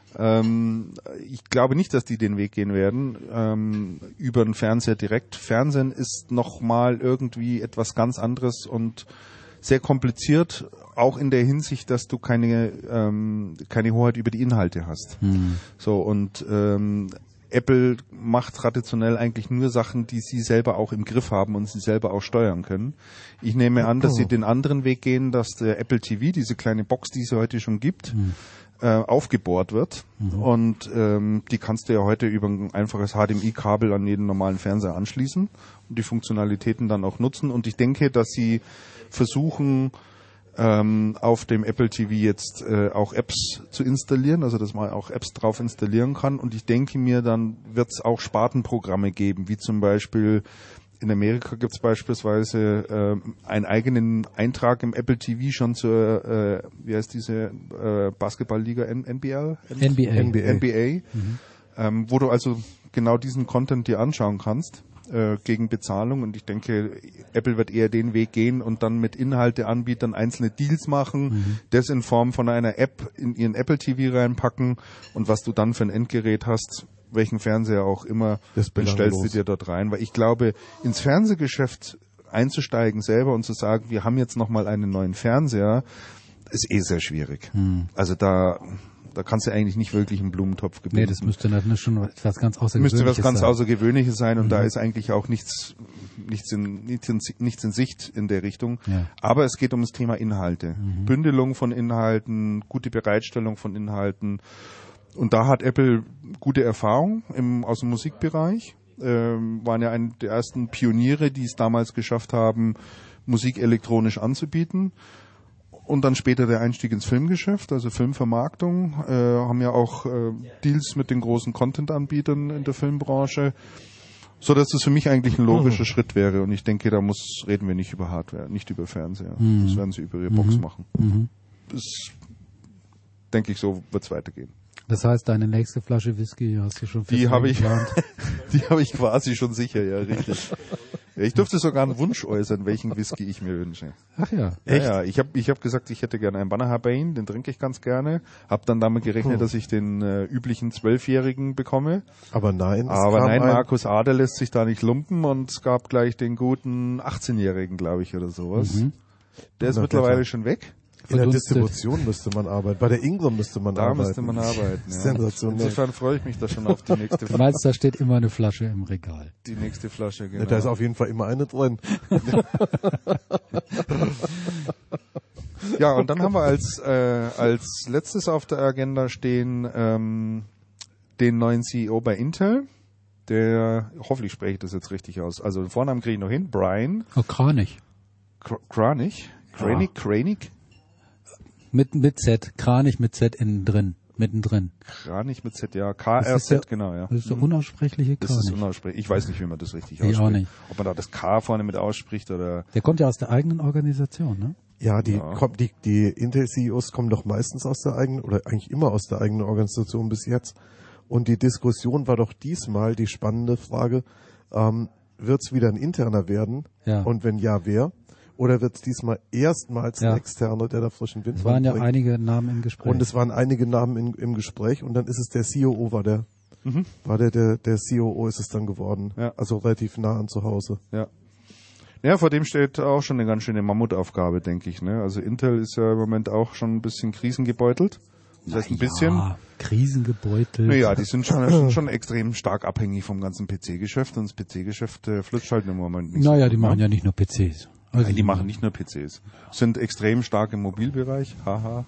S1: Ähm, ich glaube nicht, dass die den Weg gehen werden, ähm, über den Fernseher direkt. Fernsehen ist nochmal irgendwie etwas ganz anderes und sehr kompliziert, auch in der Hinsicht, dass du keine ähm, keine Hoheit über die Inhalte hast.
S3: Mhm.
S1: So und ähm, Apple macht traditionell eigentlich nur Sachen, die sie selber auch im Griff haben und sie selber auch steuern können. Ich nehme an, dass sie den anderen Weg gehen, dass der Apple T V, diese kleine Box, die es heute schon gibt, mhm. äh, aufgebohrt wird. Mhm. Und ähm, die kannst du ja heute über ein einfaches H D M I-Kabel an jeden normalen Fernseher anschließen und die Funktionalitäten dann auch nutzen. Und ich denke, dass sie versuchen, ähm, auf dem Apple T V jetzt äh, auch Apps zu installieren, also dass man auch Apps drauf installieren kann. Und ich denke mir, dann wird es auch Spartenprogramme geben, wie zum Beispiel in Amerika gibt es beispielsweise äh, einen eigenen Eintrag im Apple T V schon zur, äh, wie heißt diese äh, Basketballliga, N B L?
S3: N B A.
S1: N B A, N B A mhm. ähm, wo du also genau diesen Content dir anschauen kannst äh, gegen Bezahlung. Und ich denke, Apple wird eher den Weg gehen und dann mit Inhalteanbietern einzelne Deals machen, mhm. das in Form von einer App in ihren Apple T V reinpacken und was du dann für ein Endgerät hast, welchen Fernseher auch immer, dann stellst du dir dort rein. Weil ich glaube, ins Fernsehgeschäft einzusteigen selber und zu sagen, wir haben jetzt nochmal einen neuen Fernseher, ist eh sehr schwierig. Hm. Also da da kannst du eigentlich nicht wirklich einen Blumentopf gewinnen.
S3: Nee, das müsste natürlich schon was ganz Außergewöhnliches
S1: sein. Müsste was ganz
S3: sein.
S1: Außergewöhnliches sein und mhm. da ist eigentlich auch nichts nichts in, nichts in, nichts in Sicht in der Richtung.
S3: Ja.
S1: Aber es geht um das Thema Inhalte. Mhm. Bündelung von Inhalten, gute Bereitstellung von Inhalten. Und da hat Apple gute Erfahrung im, aus dem Musikbereich. Ähm, waren ja eine der ersten Pioniere, die es damals geschafft haben, Musik elektronisch anzubieten. Und dann später der Einstieg ins Filmgeschäft, also Filmvermarktung. Äh, haben ja auch äh, Deals mit den großen Content-Anbietern in der Filmbranche. So dass das für mich eigentlich ein logischer mhm. Schritt wäre und ich denke, da muss reden wir nicht über Hardware, nicht über Fernseher. Mhm. Das werden sie über ihre Box mhm. machen. Mhm. Das denke ich, so wird's weitergehen.
S3: Das heißt, deine nächste Flasche Whisky hast du schon
S1: Die habe ich, die habe ich quasi schon sicher, ja, richtig. Ich durfte sogar einen Wunsch äußern, welchen Whisky ich mir wünsche.
S3: Ach ja,
S1: echt? Ja, ja. Ich habe ich hab gesagt, ich hätte gerne einen Banner Bane, den trinke ich ganz gerne. Hab dann damit gerechnet, hm. dass ich den äh, üblichen Zwölfjährigen bekomme.
S2: Aber nein.
S1: Aber nein, Markus Ader lässt sich da nicht lumpen und es gab gleich den guten achtzehnjährigen, glaube ich, oder sowas. Mhm. Der ist Na, mittlerweile bitte. schon weg.
S2: In der Distribution müsste man arbeiten. Bei der Ingram müsste man
S1: da
S2: arbeiten.
S1: Da müsste man arbeiten, ja.
S2: Sensationell.
S1: Insofern freue ich mich da schon auf die nächste Flasche.
S3: Du meinst, da steht immer eine Flasche im Regal.
S1: Die nächste Flasche, genau.
S2: Ja, da ist auf jeden Fall immer eine drin.
S1: Ja, und dann haben wir als äh, als letztes auf der Agenda stehen ähm, den neuen C E O bei Intel. Der, hoffentlich spreche ich das jetzt richtig aus. Also den Vornamen kriege ich noch hin. Brian.
S3: Oh, Kranich.
S1: Kr- Kranich? Kranich?
S3: Ja.
S1: Kranich?
S3: Mit, mit Z, Kranich mit Z innen drin, mittendrin.
S1: Kranich mit Z, ja, K R Z, genau, ja.
S3: Das ist der unaussprechliche Kranich.
S1: Das ist unaussprechlich. Ich weiß nicht, wie man das richtig ausspricht.
S3: Ich auch nicht.
S1: Ob man da das K vorne mit ausspricht oder...
S3: Der kommt ja aus der eigenen Organisation, ne?
S2: Ja, die, ja. Kommt, die, die Intel-C E Os kommen doch meistens aus der eigenen, oder eigentlich immer aus der eigenen Organisation bis jetzt. Und die Diskussion war doch diesmal die spannende Frage, ähm, wird es wieder ein interner werden?
S3: Ja.
S2: Und wenn ja, wer? Oder wird es diesmal erstmals
S3: ja.
S2: ein externer, der da frischen Wind
S3: Es waren ja
S2: bringt?
S3: einige Namen im Gespräch.
S2: Und es waren einige Namen in, im Gespräch und dann ist es der C O O, war der, mhm. war der, der, der C O O ist es dann geworden.
S1: Ja.
S2: Also relativ nah an zu Hause.
S1: Ja. Ja, vor dem steht auch schon eine ganz schöne Mammutaufgabe, denke ich, ne? Also Intel ist ja im Moment auch schon ein bisschen krisengebeutelt. Das heißt ein
S3: Na
S1: bisschen.
S3: Ja, krisengebeutelt.
S1: Naja, die sind schon, schon, schon extrem stark abhängig vom ganzen P C-Geschäft und das P C-Geschäft äh, flutscht halt im Moment nicht.
S3: Naja,
S1: so
S3: die
S1: gut,
S3: machen
S1: ne?
S3: ja nicht nur P Cs.
S1: Also Nein, die machen nicht nur P Cs. Sind extrem stark im Mobilbereich, haha.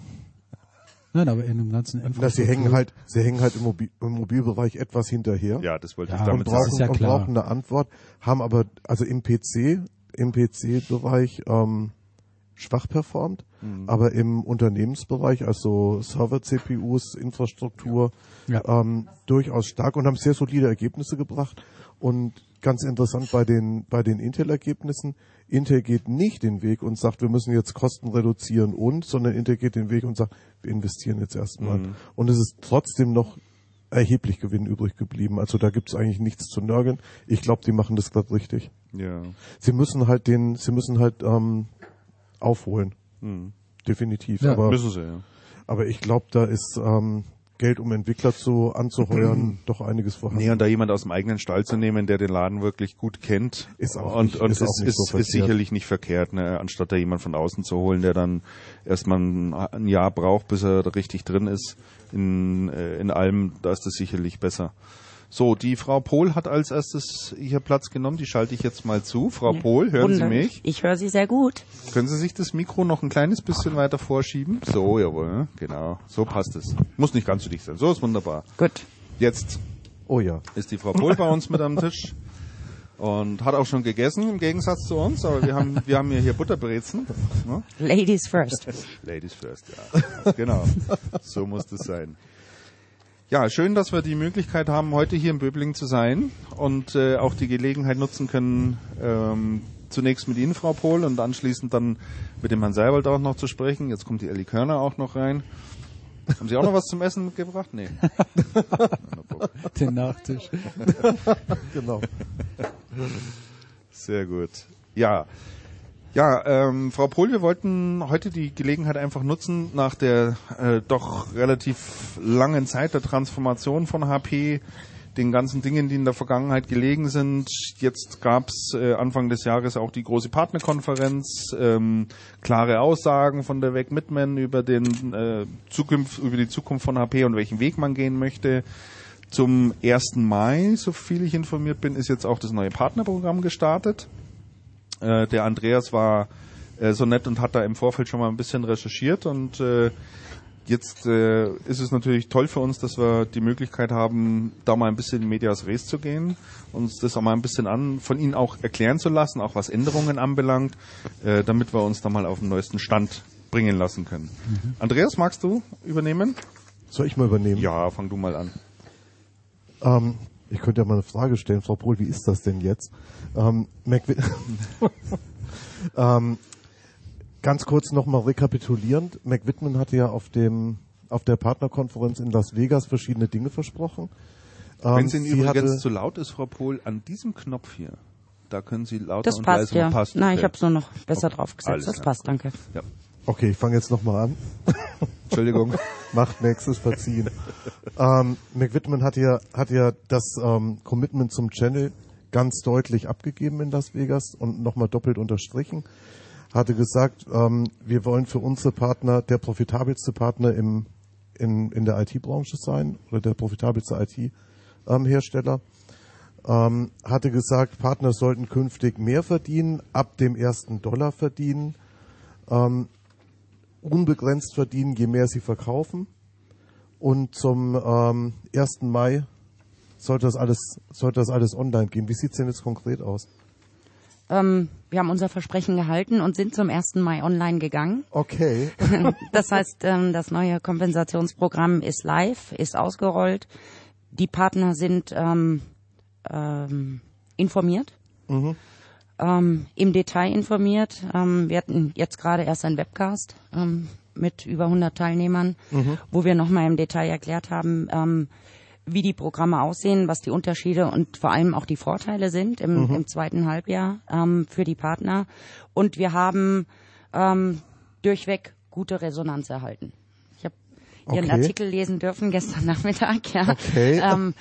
S3: Nein, aber in dem ganzen
S2: Na, sie hängen halt, sie hängen halt im, Mobil, im Mobilbereich etwas hinterher.
S1: Ja, das wollte
S3: ja,
S1: ich damit
S2: und brauchen,
S1: sagen.
S3: ja
S2: und
S3: klar.
S2: brauchen eine Antwort, haben aber, also im P C, im P C-Bereich, ähm, schwach performt, mhm. aber im Unternehmensbereich, also Server-C P Us, Infrastruktur, ja. ähm, durchaus stark und haben sehr solide Ergebnisse gebracht. Und ganz interessant bei den, bei den Intel-Ergebnissen, Intel geht nicht den Weg und sagt, wir müssen jetzt Kosten reduzieren und, sondern Intel geht den Weg und sagt, wir investieren jetzt erstmal. Mhm. Und es ist trotzdem noch erheblich Gewinn übrig geblieben. Also da gibt's eigentlich nichts zu nörgeln. Ich glaube, die machen das gerade richtig.
S1: Ja.
S2: Sie müssen halt den, sie müssen halt ähm, aufholen. Mhm. Definitiv.
S3: Ja,
S2: aber,
S1: müssen sie, ja.
S2: aber ich glaube, da ist ähm, Geld, um Entwickler zu anzuheuern, doch einiges vorhanden.
S1: Nee, und da jemand aus dem eigenen Stall zu nehmen, der den Laden wirklich gut kennt,
S2: ist auch
S1: und,
S2: nicht,
S1: und
S2: ist,
S1: ist,
S2: auch nicht
S1: ist,
S2: so
S1: ist sicherlich nicht verkehrt, ne? Anstatt da jemand von außen zu holen, der dann erstmal ein, ein Jahr braucht, bis er da richtig drin ist in, in allem, da ist das sicherlich besser. So, die Frau Pohl hat als erstes hier Platz genommen, die schalte ich jetzt mal zu. Frau ja. Pohl, hören
S4: Wunder.
S1: Sie mich?
S4: Ich höre Sie sehr gut.
S1: Können Sie sich das Mikro noch ein kleines bisschen weiter vorschieben? So, jawohl, genau, so passt es. Muss nicht ganz so dicht sein, so ist wunderbar.
S4: Gut.
S1: Jetzt
S2: oh ja.
S1: ist die Frau Pohl bei uns mit am Tisch und hat auch schon gegessen, im Gegensatz zu uns, aber wir haben wir haben ja hier Butterbrezen. Ne?
S4: Ladies first.
S1: Ladies first, ja, genau, so muss das sein. Ja, schön, dass wir die Möglichkeit haben, heute hier in Böblingen zu sein und äh, auch die Gelegenheit nutzen können, ähm, zunächst mit Ihnen, Frau Pohl, und anschließend dann mit dem Herrn Seiwald auch noch zu sprechen. Jetzt kommt die Elli Körner auch noch rein. Haben Sie auch noch was zum Essen mitgebracht? Nee.
S3: Den Nachtisch.
S2: Genau.
S1: Sehr gut. Ja. Ja, ähm, Frau Pohl, wir wollten heute die Gelegenheit einfach nutzen, nach der äh, doch relativ langen Zeit der Transformation von H P, den ganzen Dingen, die in der Vergangenheit gelegen sind. Jetzt gab's äh, Anfang des Jahres auch die große Partnerkonferenz, ähm, klare Aussagen von der Weg Midman über den äh, Zukunft, über die Zukunft von H P und welchen Weg man gehen möchte. Zum ersten Mai, so viel ich informiert bin, ist jetzt auch das neue Partnerprogramm gestartet. Äh, der Andreas war äh, so nett und hat da im Vorfeld schon mal ein bisschen recherchiert und äh, jetzt äh, ist es natürlich toll für uns, dass wir die Möglichkeit haben, da mal ein bisschen in medias res zu gehen, uns das auch mal ein bisschen an von Ihnen auch erklären zu lassen, auch was Änderungen anbelangt, äh, damit wir uns da mal auf den neuesten Stand bringen lassen können. Mhm. Andreas, magst du übernehmen?
S2: Soll ich mal übernehmen?
S1: Ja, fang du mal an.
S2: Ähm, Ich könnte ja mal eine Frage stellen, Frau Pohl, wie ist das denn jetzt? Ähm, McWhit- ähm, ganz kurz nochmal rekapitulierend. McWhitman hatte ja auf dem auf der Partnerkonferenz in Las Vegas verschiedene Dinge versprochen. Ähm,
S1: Wenn es Ihnen
S2: sie
S1: übrigens
S2: hatte,
S1: zu laut ist, Frau Pohl, an diesem Knopf hier, da können Sie lauter
S4: Das
S1: und
S4: passt,
S1: leiser
S4: ja.
S1: passt.
S4: Nein,
S1: okay.
S4: ich habe es nur noch besser
S1: Okay.
S4: draufgesetzt.
S1: Alles
S4: Das
S1: klar.
S4: passt, danke.
S1: Ja.
S2: Okay, ich fange jetzt nochmal an.
S1: Entschuldigung.
S2: Macht nichts, ist verziehen. ähm, McWhitman hat ja, hat ja das ähm, Commitment zum Channel ganz deutlich abgegeben in Las Vegas und nochmal doppelt unterstrichen. Hatte gesagt, ähm, wir wollen für unsere Partner der profitabelste Partner im, in, in der I T-Branche sein oder der profitabelste I T-Hersteller. Ähm, hatte gesagt, Partner sollten künftig mehr verdienen, ab dem ersten Dollar verdienen, ähm, unbegrenzt verdienen, je mehr sie verkaufen. Und zum ähm, ersten Mai sollte das alles, sollte das alles online gehen. Wie sieht's denn jetzt konkret aus?
S4: Ähm, wir haben unser Versprechen gehalten und sind zum ersten Mai online gegangen.
S2: Okay.
S4: Das heißt, ähm, das neue Kompensationsprogramm ist live, ist ausgerollt. Die Partner sind ähm, ähm, informiert,
S2: Mhm.
S4: ähm, im Detail informiert. Ähm, wir hatten jetzt gerade erst einen Webcast ähm, mit über hundert Teilnehmern,
S2: Mhm.
S4: wo wir nochmal im Detail erklärt haben, ähm, wie die Programme aussehen, was die Unterschiede und vor allem auch die Vorteile sind im,
S2: Mhm.
S4: im zweiten Halbjahr ähm, für die Partner. Und wir haben ähm, durchweg gute Resonanz erhalten. Ich habe Ihren
S2: Okay.
S4: Artikel lesen dürfen gestern Nachmittag, ja.
S2: Okay.
S4: Ähm,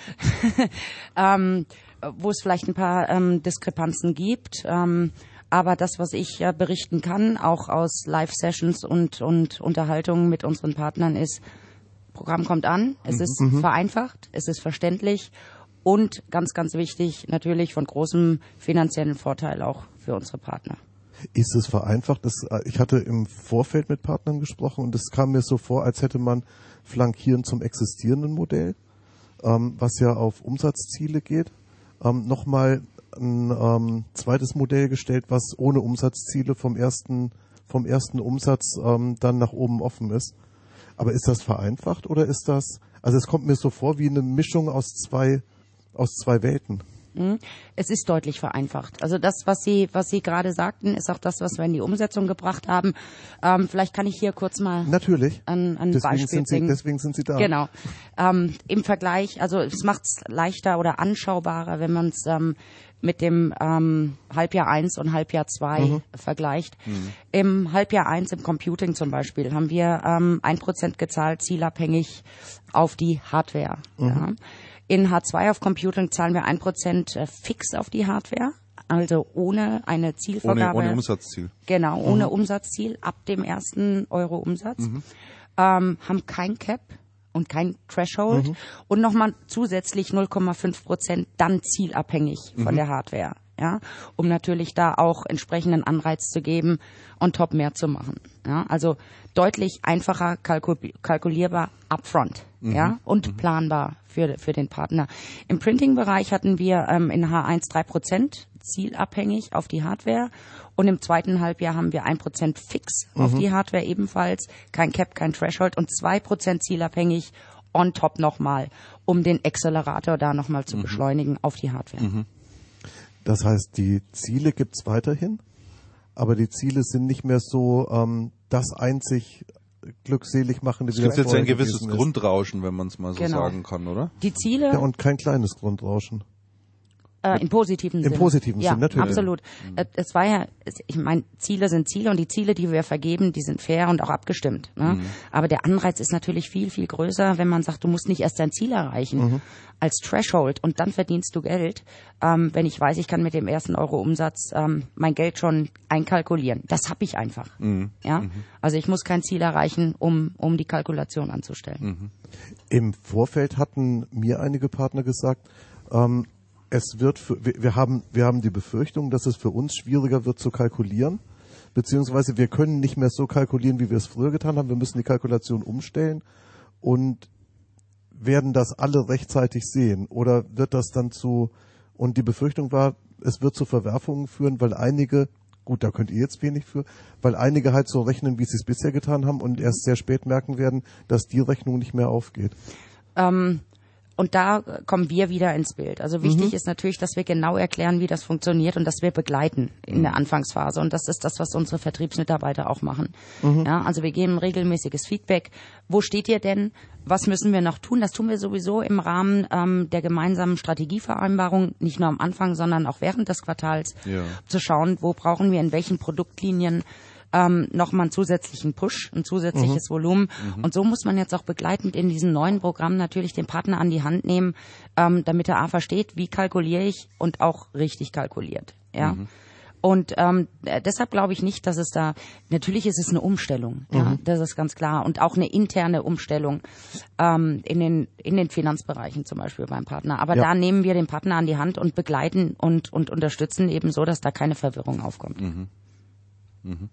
S4: ähm, wo es vielleicht ein paar ähm, Diskrepanzen gibt. Ähm, aber das, was ich äh, berichten kann, auch aus Live-Sessions und, und Unterhaltungen mit unseren Partnern, ist, Programm kommt an, es ist vereinfacht, es ist verständlich und ganz, ganz wichtig, natürlich von großem finanziellen Vorteil auch für unsere Partner.
S2: Ist es vereinfacht? Das, äh, ich hatte im Vorfeld mit Partnern gesprochen und es kam mir so vor, als hätte man flankierend zum existierenden Modell, ähm, was ja auf Umsatzziele geht, ähm, nochmal ein ähm, zweites Modell gestellt, was ohne Umsatzziele vom ersten, vom ersten Umsatz ähm, dann nach oben offen ist. Aber ist das vereinfacht oder ist das, also es kommt mir so vor wie eine Mischung aus zwei, aus zwei Welten.
S4: Es ist deutlich vereinfacht. Also das, was Sie, was Sie gerade sagten, ist auch das, was wir in die Umsetzung gebracht haben. Ähm, vielleicht kann ich hier kurz mal
S2: Natürlich.
S4: ein, ein
S2: Deswegen
S4: Beispiel
S2: sind Sie,
S4: bringen.
S2: deswegen sind Sie da.
S4: Genau. Ähm, im Vergleich, also es macht es leichter oder anschaubarer, wenn man es ähm, mit dem ähm, Halbjahr eins und Halbjahr zwei
S2: Mhm.
S4: vergleicht. Im Halbjahr eins im Computing zum Beispiel haben wir ähm, ein Prozent gezahlt, zielabhängig auf die Hardware. Ja. In H zwei auf Computing zahlen wir ein Prozent äh, fix auf die Hardware, also ohne eine
S1: Ohne,
S4: Zielvorgabe.
S1: ohne Umsatzziel.
S4: Genau, ohne Umsatzziel ab dem ersten Euro Umsatz. Ähm, haben kein Cap und kein Threshold und nochmal zusätzlich null Komma fünf Prozent dann zielabhängig von der Hardware. Ja, um natürlich da auch entsprechenden Anreiz zu geben, on top mehr zu machen. Ja, also deutlich einfacher kalkul- kalkulierbar upfront, ja, und planbar für, für den Partner. Im Printing-Bereich hatten wir ähm, in H eins drei Prozent zielabhängig auf die Hardware und im zweiten Halbjahr haben wir ein Prozent fix auf die Hardware ebenfalls, kein Cap, kein Threshold und zwei Prozent zielabhängig on top nochmal, um den Accelerator da nochmal zu beschleunigen auf die Hardware.
S2: Das heißt, die Ziele gibt's weiterhin, aber die Ziele sind nicht mehr so ähm, das einzig glückselig machende,
S1: Es
S2: wie
S1: gibt
S2: das
S1: jetzt ein
S2: vorher
S1: gewisses
S2: gewesen ist.
S1: Grundrauschen, wenn man es mal so
S4: Genau.
S1: sagen kann, oder?
S4: Die Ziele
S2: Ja, und kein kleines Grundrauschen.
S4: Äh, Im positiven
S2: Im
S4: Sinne.
S2: positiven
S4: ja,
S2: Sinn, natürlich.
S4: Absolut. Äh, Es war ja, es- ich meine, Ziele sind Ziele und die Ziele, die wir vergeben, die sind fair und auch abgestimmt. Ne? Aber der Anreiz ist natürlich viel, viel größer, wenn man sagt, du musst nicht erst dein Ziel erreichen als Threshold und dann verdienst du Geld, ähm, wenn ich weiß, ich kann mit dem ersten Euro Umsatz ähm, mein Geld schon einkalkulieren. Das habe ich einfach. Ja, also ich muss kein Ziel erreichen, um um die Kalkulation anzustellen.
S2: Im Vorfeld hatten mir einige Partner gesagt, ähm, es wird für, wir, wir haben wir haben die Befürchtung, dass es für uns schwieriger wird zu kalkulieren, beziehungsweise wir können nicht mehr so kalkulieren, wie wir es früher getan haben. Wir müssen die Kalkulation umstellen und werden das alle rechtzeitig sehen oder wird das dann zu, und die Befürchtung war, es wird zu Verwerfungen führen, weil einige, gut, da könnt ihr jetzt wenig für, weil einige halt so rechnen, wie sie es bisher getan haben und erst sehr spät merken werden, dass die Rechnung nicht mehr aufgeht.
S4: Ähm, Und da kommen wir wieder ins Bild. Also wichtig mhm. ist natürlich, dass wir genau erklären, wie das funktioniert und dass wir begleiten in mhm. der Anfangsphase. Und das ist das, was unsere Vertriebsmitarbeiter auch machen. Mhm. Ja, also wir geben regelmäßiges Feedback. Wo steht ihr denn? Was müssen wir noch tun? Das tun wir sowieso im Rahmen ähm, der gemeinsamen Strategievereinbarung, nicht nur am Anfang, sondern auch während des Quartals, ja. zu schauen, wo brauchen wir in welchen Produktlinien Ähm, nochmal einen zusätzlichen Push, ein zusätzliches mhm. Volumen. Mhm. Und so muss man jetzt auch begleitend in diesem neuen Programm natürlich den Partner an die Hand nehmen, ähm, damit er A versteht, wie kalkuliere ich und auch richtig kalkuliert. Ja. Mhm. Und ähm, deshalb glaube ich nicht, dass es da, natürlich ist es eine Umstellung, mhm. ja, das ist ganz klar. Und auch eine interne Umstellung ähm, in den in den Finanzbereichen zum Beispiel beim Partner. Aber ja. da nehmen wir den Partner an die Hand und begleiten und, und unterstützen eben so, dass da keine Verwirrung aufkommt.
S1: Mhm. Mhm.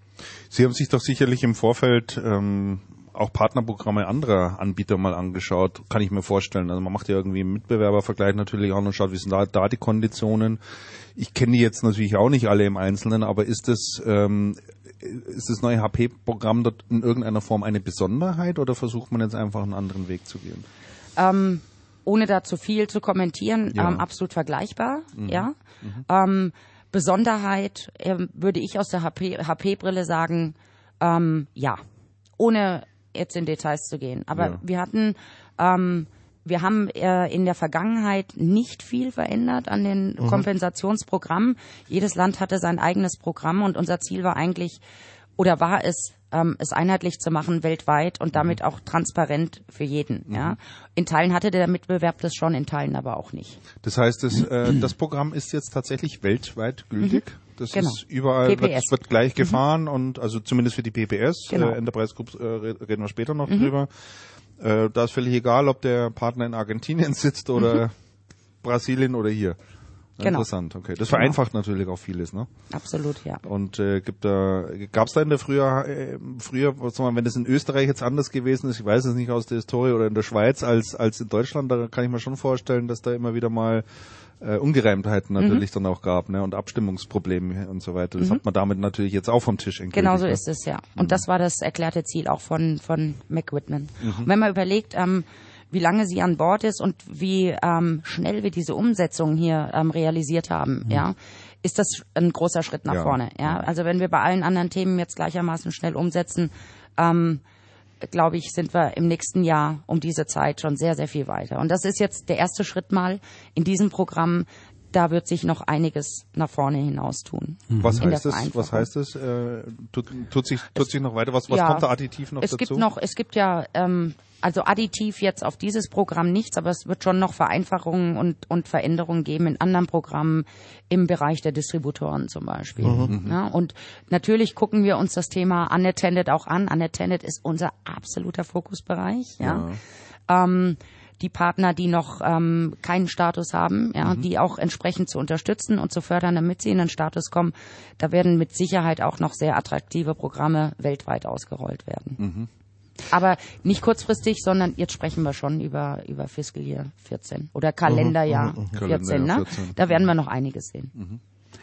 S1: Sie haben sich doch sicherlich im Vorfeld ähm, auch Partnerprogramme anderer Anbieter mal angeschaut, kann ich mir vorstellen. Also man macht ja irgendwie einen Mitbewerbervergleich natürlich auch und schaut, wie sind da, da die Konditionen. Ich kenne die jetzt natürlich auch nicht alle im Einzelnen, aber ist das, ähm, ist das neue H P-Programm dort in irgendeiner Form eine Besonderheit oder versucht man jetzt einfach einen anderen Weg zu gehen?
S4: Ähm, ohne da zu viel zu kommentieren, ja. ähm, absolut vergleichbar, mhm. ja. Mhm. Ähm, Besonderheit äh, würde ich aus der H P-Brille sagen, ähm, ja, ohne jetzt in Details zu gehen. Aber ja. wir hatten, ähm, wir haben äh, in der Vergangenheit nicht viel verändert an den mhm. Kompensationsprogrammen. Jedes Land hatte sein eigenes Programm und unser Ziel war eigentlich, oder war es, ähm, es einheitlich zu machen weltweit und damit mhm. auch transparent für jeden. Mhm. Ja. In Teilen hatte der Mitbewerb das schon, in Teilen aber auch nicht.
S1: Das heißt, das, äh, das Programm ist jetzt tatsächlich weltweit gültig. Mhm. Das
S4: genau.
S1: ist überall, wird, wird gleich gefahren mhm. und also zumindest für die P P S, genau. äh, Enterprise Groups, äh, reden wir später noch mhm. drüber. Äh, da ist völlig egal, ob der Partner in Argentinien sitzt oder mhm. Brasilien oder hier. Genau. Interessant, okay. Das vereinfacht genau. natürlich auch vieles, ne?
S4: Absolut, ja.
S1: Und äh, gibt da, gab es da in der früher, äh, früher, was soll man, wenn das in Österreich jetzt anders gewesen ist, ich weiß es nicht aus der Historie oder in der Schweiz als als in Deutschland, da kann ich mir schon vorstellen, dass da immer wieder mal äh, Ungereimtheiten natürlich mhm. dann auch gab, ne? Und Abstimmungsprobleme und so weiter. Das mhm. hat man damit natürlich jetzt auch vom Tisch endgültig.
S4: Genau so ist es, ja. Und mhm. das war das erklärte Ziel auch von von McWhitman. Mhm. Und wenn man überlegt, ähm, wie lange sie an Bord ist und wie ähm, schnell wir diese Umsetzung hier ähm, realisiert haben, mhm. ja, ist das ein großer Schritt nach ja. vorne. Ja, also wenn wir bei allen anderen Themen jetzt gleichermaßen schnell umsetzen, ähm, glaube ich, sind wir im nächsten Jahr um diese Zeit schon sehr, sehr viel weiter. Und das ist jetzt der erste Schritt mal in diesem Programm. Da wird sich noch einiges nach vorne hinaus tun.
S1: Was heißt das? Was heißt das? Äh, tut, tut sich tut es, sich noch weiter? Was, was ja, kommt da additiv noch
S4: es
S1: dazu?
S4: Es gibt noch, es gibt ja ähm, also additiv jetzt auf dieses Programm nichts, aber es wird schon noch Vereinfachungen und und Veränderungen geben in anderen Programmen im Bereich der Distributoren zum Beispiel. Mhm. Ja, und natürlich gucken wir uns das Thema Unattended auch an. Unattended ist unser absoluter Fokusbereich. Ja. ja. Ähm, die Partner, die noch ähm, keinen Status haben, ja, mhm. die auch entsprechend zu unterstützen und zu fördern, damit sie in den Status kommen. Da werden mit Sicherheit auch noch sehr attraktive Programme weltweit ausgerollt werden. Mhm. Aber nicht kurzfristig, sondern jetzt sprechen wir schon über über Fiscal Year vierzehn oder Kalenderjahr mhm, mhm, vierzehn. Ne? vierzehn. Da werden wir noch einiges sehen.
S2: Mhm.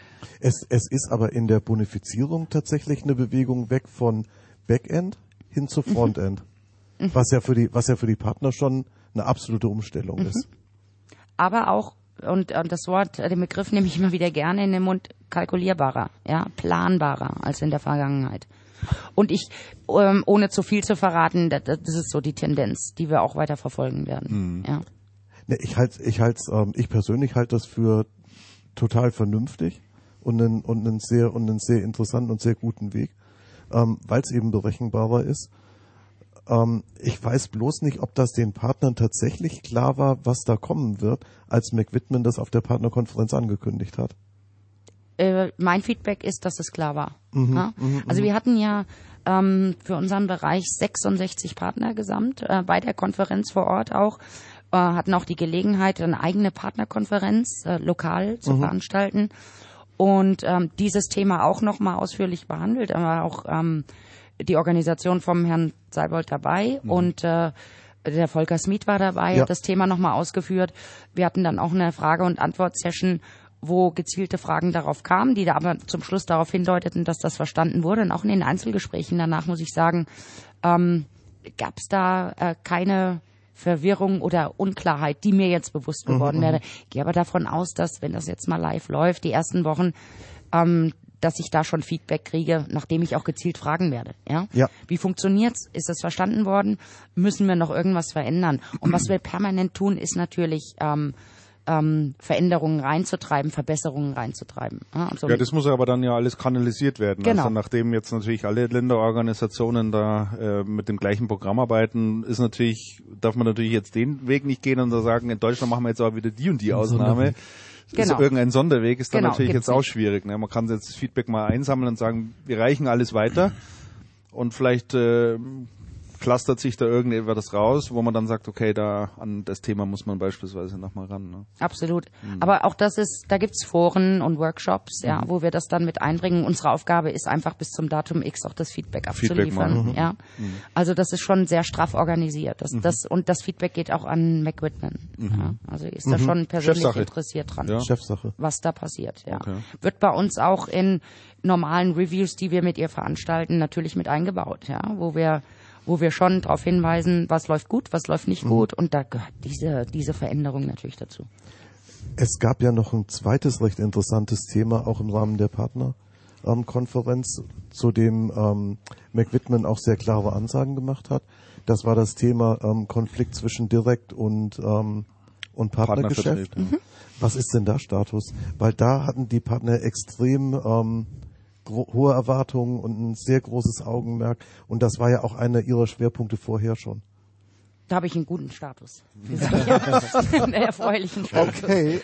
S2: Es, es ist aber in der Bonifizierung tatsächlich eine Bewegung weg von Backend hin zu Frontend, mhm. was ja für die was ja für die Partner schon eine absolute Umstellung mhm. ist.
S4: Aber auch, und, und das Wort, den Begriff nehme ich immer wieder gerne in den Mund, kalkulierbarer, ja, planbarer als in der Vergangenheit. Und ich, ähm, ohne zu viel zu verraten, das, das ist so die Tendenz, die wir auch weiter verfolgen werden. Mhm. Ja.
S2: Ne, ich halte, ich halte, ähm, ich persönlich halte das für total vernünftig und einen, und einen sehr, und einen sehr interessanten und sehr guten Weg, ähm, weil es eben berechenbarer ist. Ich weiß bloß nicht, ob das den Partnern tatsächlich klar war, was da kommen wird, als McWhitman das auf der Partnerkonferenz angekündigt hat.
S4: Äh, mein Feedback ist, dass es klar war. Mhm, ja? mhm, also wir hatten ja ähm, für unseren Bereich sechsundsechzig Partner gesamt, äh, bei der Konferenz vor Ort auch, äh, hatten auch die Gelegenheit, eine eigene Partnerkonferenz äh, lokal zu mhm. veranstalten und ähm, dieses Thema auch nochmal ausführlich behandelt, aber auch ähm, die Organisation vom Herrn Seibold dabei mhm. und äh, der Volker Smith war dabei, ja. hat das Thema nochmal ausgeführt. Wir hatten dann auch eine Frage- und Antwort-Session, wo gezielte Fragen darauf kamen, die da aber zum Schluss darauf hindeuteten, dass das verstanden wurde. Und auch in den Einzelgesprächen danach, muss ich sagen, ähm, gab es da äh, keine Verwirrung oder Unklarheit, die mir jetzt bewusst geworden
S2: Mhm.
S4: wäre. Ich gehe aber davon aus, dass, wenn das jetzt mal live läuft, die ersten Wochen, ähm, dass ich da schon Feedback kriege, nachdem ich auch gezielt fragen werde. Ja?
S2: Ja.
S4: Wie funktioniert's? Ist es verstanden worden? Müssen wir noch irgendwas verändern? Und was wir permanent tun, ist natürlich ähm, ähm, Veränderungen reinzutreiben, Verbesserungen reinzutreiben. Ja, und so
S1: Ja, das muss aber dann ja alles kanalisiert werden.
S4: Genau.
S1: Also nachdem jetzt natürlich alle Länderorganisationen da äh, mit dem gleichen Programm arbeiten, ist natürlich, darf man natürlich jetzt den Weg nicht gehen und da sagen, in Deutschland machen wir jetzt aber wieder die und die Ausnahme.
S4: Genau.
S1: Ist irgendein Sonderweg ist dann
S4: Genau,
S1: natürlich
S4: gibt's
S1: jetzt auch
S4: nicht.
S1: schwierig. Ne? Man kann jetzt das Feedback mal einsammeln und sagen, wir reichen alles weiter und vielleicht äh, clustert sich da irgendetwas raus, wo man dann sagt, okay, da an das Thema muss man beispielsweise nochmal ran. Ne?
S4: Absolut. Aber auch das ist, da gibt's Foren und Workshops, ja, wo wir das dann mit einbringen. Unsere Aufgabe ist einfach bis zum Datum X auch das Feedback
S1: Feedback
S4: abzuliefern.
S1: machen.
S4: Ja. Also das ist schon sehr straff organisiert. Das, das, und das Feedback geht auch an McWhitman. Ja. Also ist da schon persönlich
S1: Chefsache.
S4: interessiert dran,
S1: Ja.
S2: Chefsache.
S4: was da passiert. Ja.
S1: Okay.
S4: Wird bei uns auch in normalen Reviews, die wir mit ihr veranstalten, natürlich mit eingebaut, ja, wo wir wo wir schon darauf hinweisen, was läuft gut, was läuft nicht gut, und da gehört diese diese Veränderung natürlich dazu.
S2: Es gab ja noch ein zweites recht interessantes Thema, auch im Rahmen der Partnerkonferenz, zu dem ähm, McWhitman auch sehr klare Ansagen gemacht hat. Das war das Thema ähm, Konflikt zwischen Direkt und, ähm, und Partnergeschäft.
S1: Partnervertrieb, ja.
S2: Was ist denn da Status? Weil da hatten die Partner extrem ähm, gro- hohe Erwartungen und ein sehr großes Augenmerk. Und das war ja auch einer ihrer Schwerpunkte vorher schon.
S4: Da habe ich einen guten Status. Einen erfreulichen Status.
S2: Okay.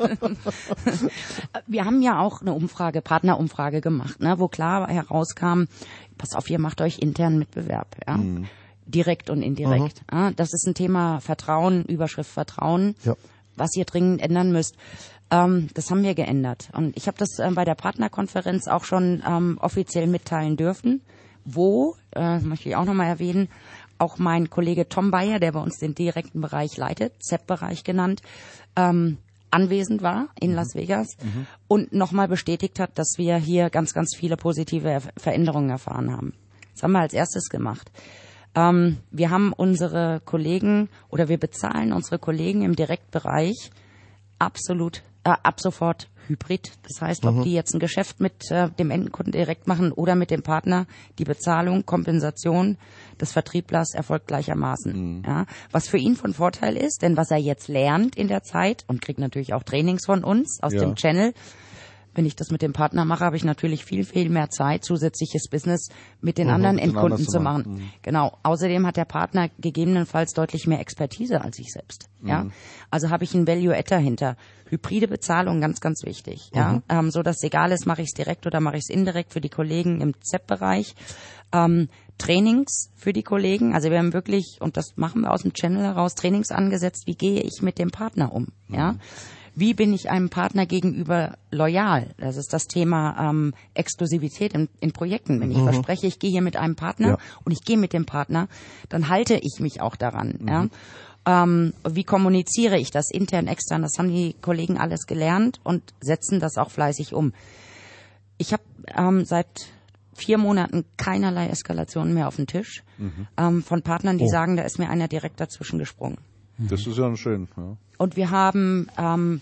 S4: Wir haben ja auch eine Umfrage, Partnerumfrage gemacht, ne, wo klar herauskam, pass auf, ihr macht euch internen Mitbewerb, ja. Direkt und indirekt. Ja, das ist ein Thema Vertrauen, Überschrift Vertrauen,
S2: Ja.
S4: was ihr dringend ändern müsst. Ähm, das haben wir geändert. Und ich habe das äh, bei der Partnerkonferenz auch schon ähm, offiziell mitteilen dürfen, wo, äh, möchte ich auch nochmal erwähnen, auch mein Kollege Tom Bayer, der bei uns den direkten Bereich leitet, Z E P-Bereich genannt, ähm, anwesend war in Las Vegas und nochmal bestätigt hat, dass wir hier ganz, ganz viele positive Ver- Veränderungen erfahren haben. Das haben wir als erstes gemacht. Ähm, wir haben unsere Kollegen oder wir bezahlen unsere Kollegen im Direktbereich absolut, äh, ab sofort hybrid. Das heißt, ob die jetzt ein Geschäft mit äh, dem Endkunden direkt machen oder mit dem Partner, die Bezahlung, Kompensation des Vertrieblers erfolgt gleichermaßen. Ja, was für ihn von Vorteil ist, denn was er jetzt lernt in der Zeit und kriegt natürlich auch Trainings von uns aus
S1: Ja.
S4: dem Channel. Wenn ich das mit dem Partner mache, habe ich natürlich viel, viel mehr Zeit, zusätzliches Business mit den
S1: Mhm,
S4: anderen
S1: mit den
S4: Endkunden
S1: anderen
S4: zu
S1: zu
S4: machen.
S1: machen.
S4: Genau. Außerdem hat der Partner gegebenenfalls deutlich mehr Expertise als ich selbst. Ja. Also habe ich einen Value-Add dahinter. Hybride Bezahlung, ganz, ganz wichtig. Ja. Ähm, so dass es egal ist, mache ich es direkt oder mache ich es indirekt für die Kollegen im Z E P-Bereich. Ähm, Trainings für die Kollegen. Also wir haben wirklich, und das machen wir aus dem Channel heraus, Trainings angesetzt. Wie gehe ich mit dem Partner um? Ja. Wie bin ich einem Partner gegenüber loyal? Das ist das Thema ähm, Exklusivität in, in Projekten. Wenn ich verspreche, ich gehe hier mit einem Partner
S2: Ja.
S4: und ich gehe mit dem Partner, dann halte ich mich auch daran. Ja? Ähm, wie kommuniziere ich das intern, extern? Das haben die Kollegen alles gelernt und setzen das auch fleißig um. Ich habe ähm, seit vier Monaten keinerlei Eskalationen mehr auf dem Tisch ähm, von Partnern, die
S2: Oh.
S4: sagen, da ist mir einer direkt dazwischen gesprungen.
S1: Das ist ja schön. Ja.
S4: Und wir haben ähm,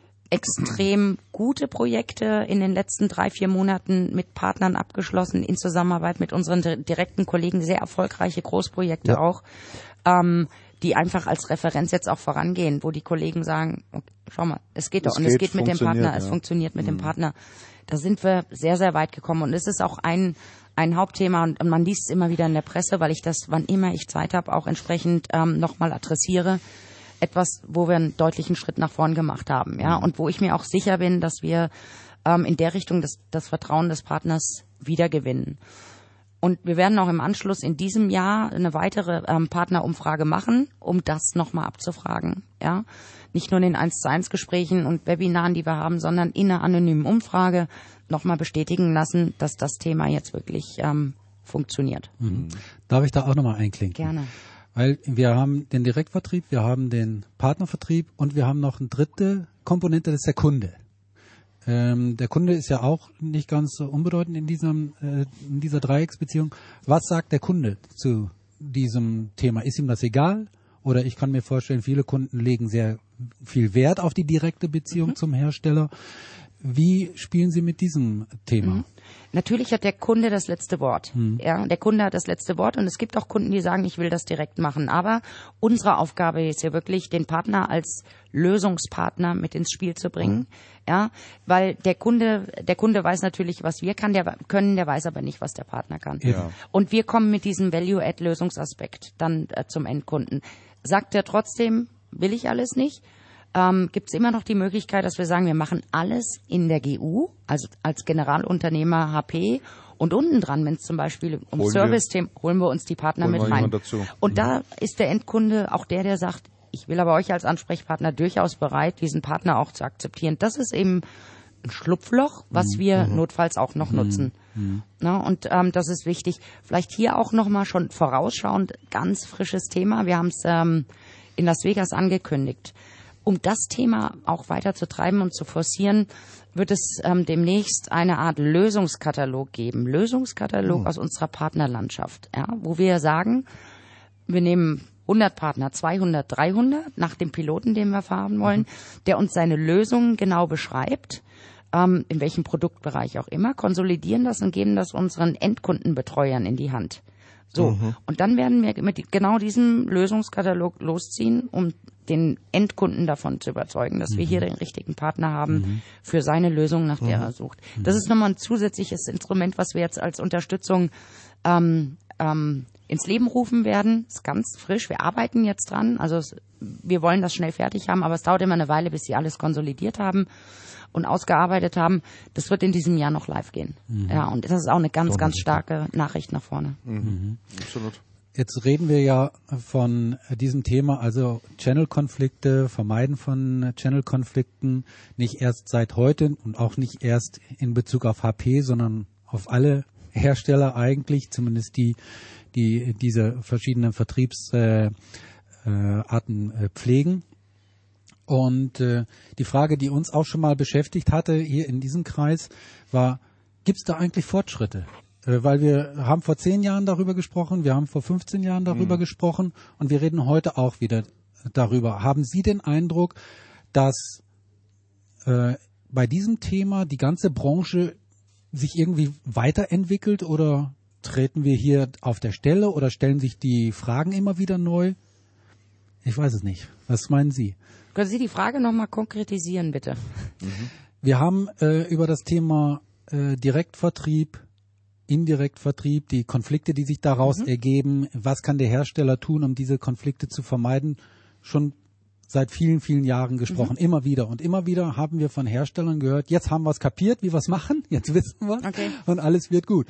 S4: extrem gute Projekte in den letzten drei, vier Monaten mit Partnern abgeschlossen, in Zusammenarbeit mit unseren di- direkten Kollegen, sehr erfolgreiche Großprojekte
S2: Ja.
S4: auch, ähm, die einfach als Referenz jetzt auch vorangehen, wo die Kollegen sagen, okay, schau mal, es geht doch,
S1: Es
S4: und es
S1: geht,
S4: geht mit dem
S1: funktioniert,
S4: Partner, es
S1: ja.
S4: funktioniert mit dem Partner. Da sind wir sehr, sehr weit gekommen und es ist auch ein ein Hauptthema und man liest es immer wieder in der Presse, weil ich das, wann immer ich Zeit habe, auch entsprechend ähm, nochmal adressiere. Etwas, wo wir einen deutlichen Schritt nach vorn gemacht haben, ja, und wo ich mir auch sicher bin, dass wir ähm, in der Richtung das, das Vertrauen des Partners wiedergewinnen. Und wir werden auch im Anschluss in diesem Jahr eine weitere ähm, Partnerumfrage machen, um das nochmal abzufragen, ja. Nicht nur in den eins zu eins Gesprächen und Webinaren, die wir haben, sondern in einer anonymen Umfrage nochmal bestätigen lassen, dass das Thema jetzt wirklich ähm, funktioniert.
S3: Darf ich da auch nochmal einklinken?
S4: Gerne.
S3: Weil wir haben den Direktvertrieb, wir haben den Partnervertrieb und wir haben noch eine dritte Komponente, das ist der Kunde. Ähm, der Kunde ist ja auch nicht ganz so unbedeutend in, diesem, äh, in dieser Dreiecksbeziehung. Was sagt der Kunde zu diesem Thema? Ist ihm das egal Oder ich kann mir vorstellen, viele Kunden legen sehr viel Wert auf die direkte Beziehung mhm. zum Hersteller. Wie spielen Sie mit diesem Thema?
S4: Mhm. Natürlich hat der Kunde das letzte Wort. Mhm. Ja, der Kunde hat das letzte Wort und es gibt auch Kunden, die sagen, ich will das direkt machen. Aber unsere Aufgabe ist ja wirklich, den Partner als Lösungspartner mit ins Spiel zu bringen. Mhm. Ja, weil der Kunde, der Kunde weiß natürlich, was wir kann, der, können, der weiß aber nicht, was der Partner kann. Ja. Und wir kommen mit diesem Value-Add-Lösungsaspekt dann äh, zum Endkunden. Sagt er trotzdem, will ich alles nicht? Ähm, gibt es immer noch die Möglichkeit, dass wir sagen, wir machen alles in der G U, also als Generalunternehmer H P und unten dran, wenn es zum Beispiel um Service-Themen, holen wir uns die Partner mit rein. Und mhm. da ist der Endkunde auch der, der sagt, ich will aber euch als Ansprechpartner durchaus bereit, diesen Partner auch zu akzeptieren. Das ist eben ein Schlupfloch, was mhm. wir mhm. notfalls auch noch mhm. nutzen. Mhm. Na, und ähm, das ist wichtig. Vielleicht hier auch nochmal schon vorausschauend, ganz frisches Thema. Wir haben es ähm, in Las Vegas angekündigt. Um das Thema auch weiter zu treiben und zu forcieren, wird es ähm, demnächst eine Art Lösungskatalog geben. Lösungskatalog mhm. aus unserer Partnerlandschaft, ja, wo wir sagen, wir nehmen hundert Partner, zweihundert, dreihundert nach dem Piloten, den wir fahren wollen, mhm. der uns seine Lösungen genau beschreibt, ähm, in welchem Produktbereich auch immer, konsolidieren das und geben das unseren Endkundenbetreuern in die Hand. So, mhm. und dann werden wir mit genau diesem Lösungskatalog losziehen, um den Endkunden davon zu überzeugen, dass mhm. wir hier den richtigen Partner haben mhm. für seine Lösung, nach der mhm. er sucht. Das ist nochmal ein zusätzliches Instrument, was wir jetzt als Unterstützung ähm, ähm, ins Leben rufen werden. Ist ganz frisch. Wir arbeiten jetzt dran. Also es, wir wollen das schnell fertig haben, aber es dauert immer eine Weile, bis sie alles konsolidiert haben und ausgearbeitet haben. Das wird in diesem Jahr noch live gehen. Mhm. Ja, und das ist auch eine ganz, Doch, ganz starke Nachricht nach vorne.
S3: Mhm. Mhm. Absolut. Jetzt reden wir ja von diesem Thema, also Channel-Konflikte, Vermeiden von Channel-Konflikten, nicht erst seit heute und auch nicht erst in Bezug auf H P, sondern auf alle Hersteller eigentlich, zumindest die, die diese verschiedenen Vertriebsarten äh, äh, pflegen. Und äh, die Frage, die uns auch schon mal beschäftigt hatte hier in diesem Kreis, war, gibt es da eigentlich Fortschritte? Weil wir haben vor zehn Jahren darüber gesprochen, wir haben vor fünfzehn Jahren darüber mhm. gesprochen und wir reden heute auch wieder darüber. Haben Sie den Eindruck, dass äh, bei diesem Thema die ganze Branche sich irgendwie weiterentwickelt oder treten wir hier auf der Stelle oder stellen sich die Fragen immer wieder neu? Ich weiß es nicht. Was meinen Sie?
S4: Können Sie die Frage nochmal konkretisieren, bitte?
S3: Mhm. Wir haben äh, über das Thema äh, Direktvertrieb, Indirektvertrieb, die Konflikte, die sich daraus mhm. ergeben, was kann der Hersteller tun, um diese Konflikte zu vermeiden, schon seit vielen, vielen Jahren gesprochen, mhm. immer wieder. Und immer wieder haben wir von Herstellern gehört, jetzt haben wir es kapiert, wie wir es machen, jetzt wissen wir es okay. und alles wird gut.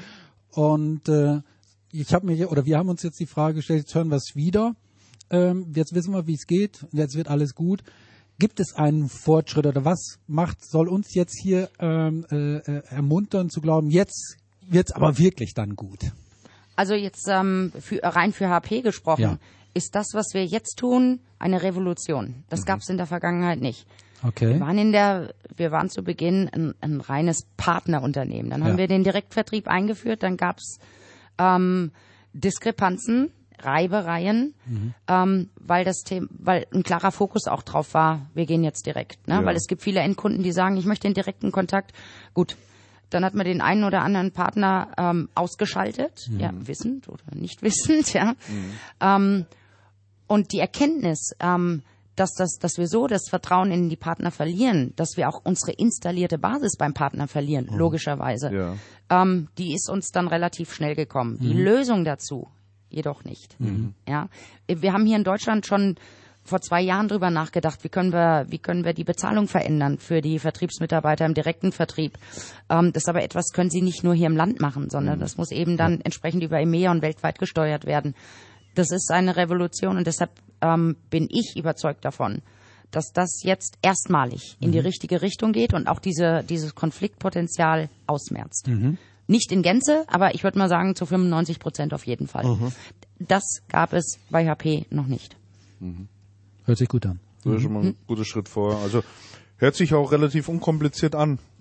S3: Und äh, ich habe mir, oder wir haben uns jetzt die Frage gestellt, jetzt hören wir es wieder, ähm, jetzt wissen wir, wie es geht, jetzt wird alles gut. Gibt es einen Fortschritt oder was macht, soll uns jetzt hier ähm, äh, ermuntern zu glauben, jetzt wird's aber wirklich dann gut?
S4: Also jetzt ähm, für, rein für H P gesprochen, ja. ist das, was wir jetzt tun, eine Revolution. Das mhm. gab es in der Vergangenheit nicht.
S3: Okay.
S4: Wir waren in der, wir waren zu Beginn ein, ein reines Partnerunternehmen. Dann haben ja. wir den Direktvertrieb eingeführt, dann gab es ähm, Diskrepanzen, Reibereien, mhm. ähm, weil das Thema, weil ein klarer Fokus auch drauf war, wir gehen jetzt direkt. Ne? Ja. Weil es gibt viele Endkunden, die sagen, ich möchte den direkten Kontakt. Gut. Dann hat man den einen oder anderen Partner ähm, ausgeschaltet, mhm. ja, wissend oder nicht wissend, ja. Mhm. Ähm, und die Erkenntnis, ähm, dass das, dass wir so das Vertrauen in die Partner verlieren, dass wir auch unsere installierte Basis beim Partner verlieren, mhm. logischerweise, ja. ähm, die ist uns dann relativ schnell gekommen. Mhm. Die Lösung dazu jedoch nicht. Mhm. Ja, wir haben hier in Deutschland schon vor zwei Jahren drüber nachgedacht, wie können wir, wie können wir die Bezahlung verändern für die Vertriebsmitarbeiter im direkten Vertrieb. Ähm, das ist aber etwas, können sie nicht nur hier im Land machen, sondern das muss eben dann entsprechend über E M E A und weltweit gesteuert werden. Das ist eine Revolution und deshalb ähm, bin ich überzeugt davon, dass das jetzt erstmalig in die richtige Richtung geht und auch diese, dieses Konfliktpotenzial ausmerzt. Mhm. Nicht in Gänze, aber ich würde mal sagen, zu fünfundneunzig Prozent auf jeden Fall. Mhm. Das gab es bei H P noch nicht.
S3: Mhm. Hört sich gut an.
S1: Das ist schon mal ein guter Schritt vor. Also hört sich auch relativ unkompliziert an.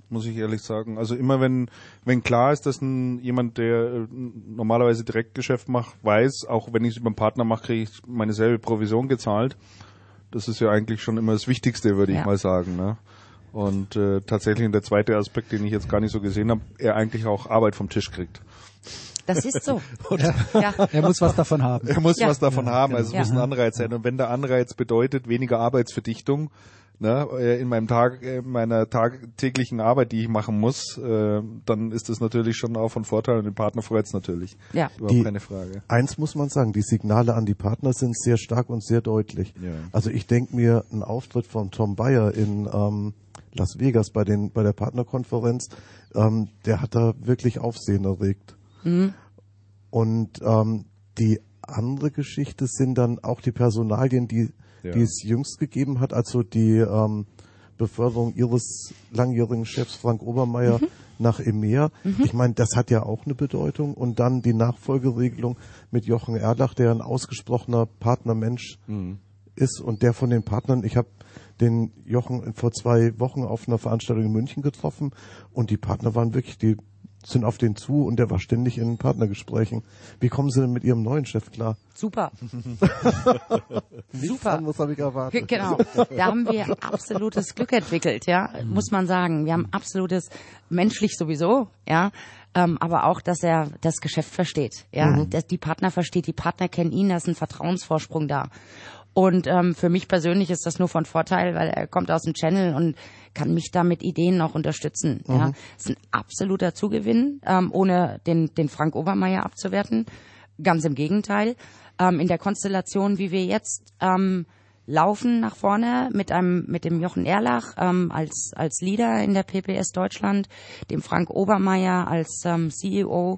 S1: muss ich ehrlich sagen. Also immer wenn wenn klar ist, dass ein, jemand, der normalerweise Direktgeschäft macht, weiß, auch wenn ich es über einen Partner mache, kriege ich meine selbe Provision gezahlt. Das ist ja eigentlich schon immer das Wichtigste, würde ja. ich mal sagen. Ne? Und äh, tatsächlich der zweite Aspekt, den ich jetzt gar nicht so gesehen habe, er eigentlich auch Arbeit vom Tisch kriegt.
S4: Das ist so.
S3: Ja. Er muss was davon haben.
S1: Er muss ja. was davon ja, haben, also
S3: genau.
S1: es muss ein Anreiz sein. Und wenn der Anreiz bedeutet, weniger Arbeitsverdichtung, ne, in meinem Tag, in meiner tagtäglichen Arbeit, die ich machen muss, äh, dann ist das natürlich schon auch von Vorteil und den Partner freut es natürlich.
S4: Ja.
S1: Überhaupt
S2: die,
S1: keine Frage.
S2: Eins muss man sagen, die Signale an die Partner sind sehr stark und sehr deutlich.
S1: Ja.
S2: Also ich denke mir, ein Auftritt von Tom Bayer in ähm, Las Vegas bei den bei der Partnerkonferenz, ähm, der hat da wirklich Aufsehen erregt. Mhm. Und ähm, die andere Geschichte sind dann auch die Personalien, die, ja. die es jüngst gegeben hat, also die ähm, Beförderung ihres langjährigen Chefs Frank Obermeier mhm. nach EMEA. Mhm. Ich meine, das hat ja auch eine Bedeutung. Und dann die Nachfolgeregelung mit Jochen Erlach, der ein ausgesprochener Partnermensch mhm. ist und der von den Partnern, ich habe den Jochen vor zwei Wochen auf einer Veranstaltung in München getroffen und die Partner waren wirklich, die sind auf den zu und der war ständig in Partnergesprächen. Wie kommen Sie denn mit Ihrem neuen Chef klar?
S4: Super. Super.
S2: Was habe ich erwartet?
S4: Genau. Da haben wir absolutes Glück entwickelt, ja, mhm. muss man sagen. Wir haben absolutes, menschlich sowieso, ja, ähm, aber auch, dass er das Geschäft versteht, ja, mhm. dass die Partner versteht, die Partner kennen ihn, da ist ein Vertrauensvorsprung da. Und ähm, für mich persönlich ist das nur von Vorteil, weil er kommt aus dem Channel und kann mich da mit Ideen noch unterstützen. Mhm. Ja, ist ein absoluter Zugewinn, ähm, ohne den den Frank Obermeier abzuwerten. Ganz im Gegenteil. Ähm, in der Konstellation, wie wir jetzt ähm, laufen nach vorne mit einem mit dem Jochen Erlach ähm, als als Leader in der P P S Deutschland, dem Frank Obermeier als ähm, C E O.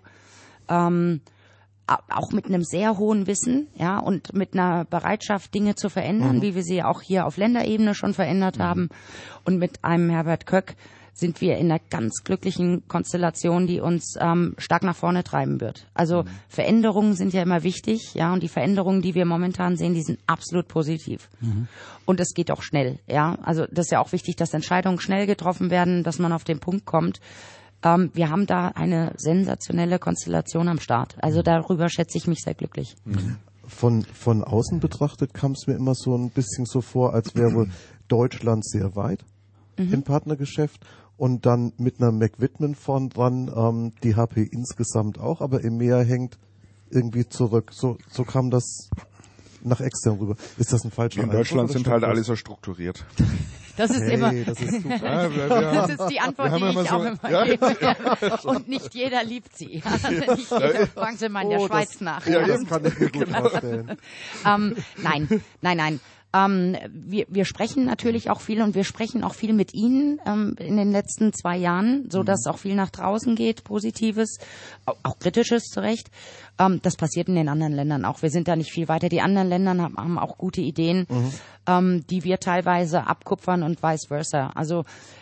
S4: Ähm, auch mit einem sehr hohen Wissen, ja, und mit einer Bereitschaft, Dinge zu verändern, mhm. wie wir sie auch hier auf Länderebene schon verändert mhm. haben. Und mit einem Herbert Köck sind wir in einer ganz glücklichen Konstellation, die uns ähm, stark nach vorne treiben wird. Also mhm. Veränderungen sind ja immer wichtig, ja, und die Veränderungen, die wir momentan sehen, die sind absolut positiv. Mhm. Und es geht auch schnell, ja. Also das ist ja auch wichtig, dass Entscheidungen schnell getroffen werden, dass man auf den Punkt kommt. Ähm, wir haben da eine sensationelle Konstellation am Start. Also darüber schätze ich mich sehr glücklich.
S2: Von, von außen betrachtet kam es mir immer so ein bisschen so vor, als wäre Deutschland sehr weit mhm. im Partnergeschäft und dann mit einer McWhitman vorn dran, ähm, die H P insgesamt auch, aber EMEA hängt irgendwie zurück. So, so kam das nach extern rüber. Ist das ein falscher
S1: In Deutschland sind halt alle so strukturiert.
S4: Das ist
S2: hey,
S4: immer,
S2: das ist, super.
S1: Ja, wir, wir
S4: das
S1: haben,
S4: ist die Antwort, die ich
S1: so,
S4: auch immer
S1: ja.
S4: gebe. Und nicht jeder liebt sie. Also nicht jeder, fragen Sie mal in der
S2: oh,
S4: Schweiz
S2: das,
S4: nach.
S2: Ja, das kann ich mir gut vorstellen.
S4: ähm, nein, nein, nein. Ähm, wir, wir sprechen natürlich auch viel und wir sprechen auch viel mit Ihnen ähm, in den letzten zwei Jahren, so dass auch viel nach draußen geht, Positives, auch, auch Kritisches zu Recht. Ähm, das passiert in den anderen Ländern auch. Wir sind da nicht viel weiter. Die anderen Länder haben, haben auch gute Ideen, mhm. ähm, die wir teilweise abkupfern und vice versa. Also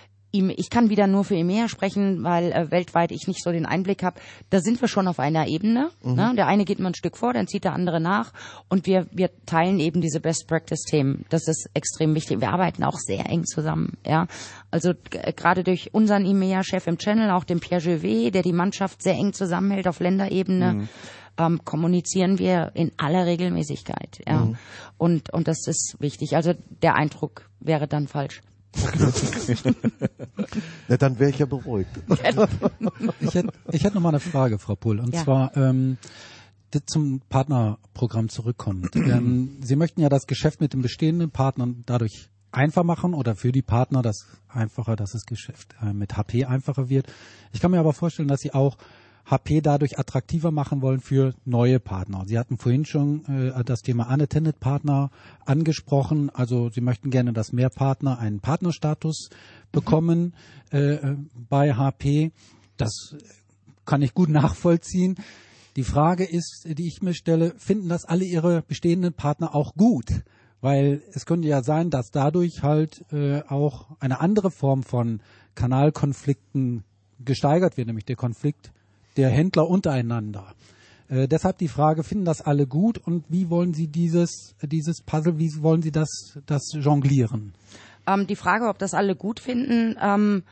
S4: ich kann wieder nur für EMEA sprechen, weil äh, weltweit ich nicht so den Einblick habe. Da sind wir schon auf einer Ebene. Mhm. Ne? Der eine geht mal ein Stück vor, dann zieht der andere nach. Und wir wir teilen eben diese Best-Practice-Themen. Das ist extrem wichtig. Wir arbeiten auch sehr eng zusammen. Ja, also g- gerade durch unseren EMEA-Chef im Channel, auch den Pierre Gervais, der die Mannschaft sehr eng zusammenhält auf Länderebene, mhm. ähm, kommunizieren wir in aller Regelmäßigkeit. Ja, mhm. und und das ist wichtig. Also der Eindruck wäre dann falsch.
S2: Na, dann wäre ich ja beruhigt.
S3: Ich hätte, ich hätte noch mal eine Frage, Frau Pull, und ja. zwar ähm, zum Partnerprogramm zurückkommt. ähm, Sie möchten ja das Geschäft mit den bestehenden Partnern dadurch einfach machen oder für die Partner das einfacher, dass das Geschäft äh, mit H P einfacher wird. Ich kann mir aber vorstellen, dass Sie auch H P dadurch attraktiver machen wollen für neue Partner. Sie hatten vorhin schon äh, das Thema Unattended Partner angesprochen. Also Sie möchten gerne, dass mehr Partner einen Partnerstatus bekommen äh, bei H P. Das kann ich gut nachvollziehen. Die Frage ist, die ich mir stelle, finden das alle Ihre bestehenden Partner auch gut? Weil es könnte ja sein, dass dadurch halt äh, auch eine andere Form von Kanalkonflikten gesteigert wird, nämlich der Konflikt der Händler untereinander. Äh, deshalb die Frage, finden das alle gut und wie wollen Sie dieses dieses Puzzle, wie wollen Sie das das jonglieren?
S4: Ähm, die Frage, ob das alle gut finden, ähm,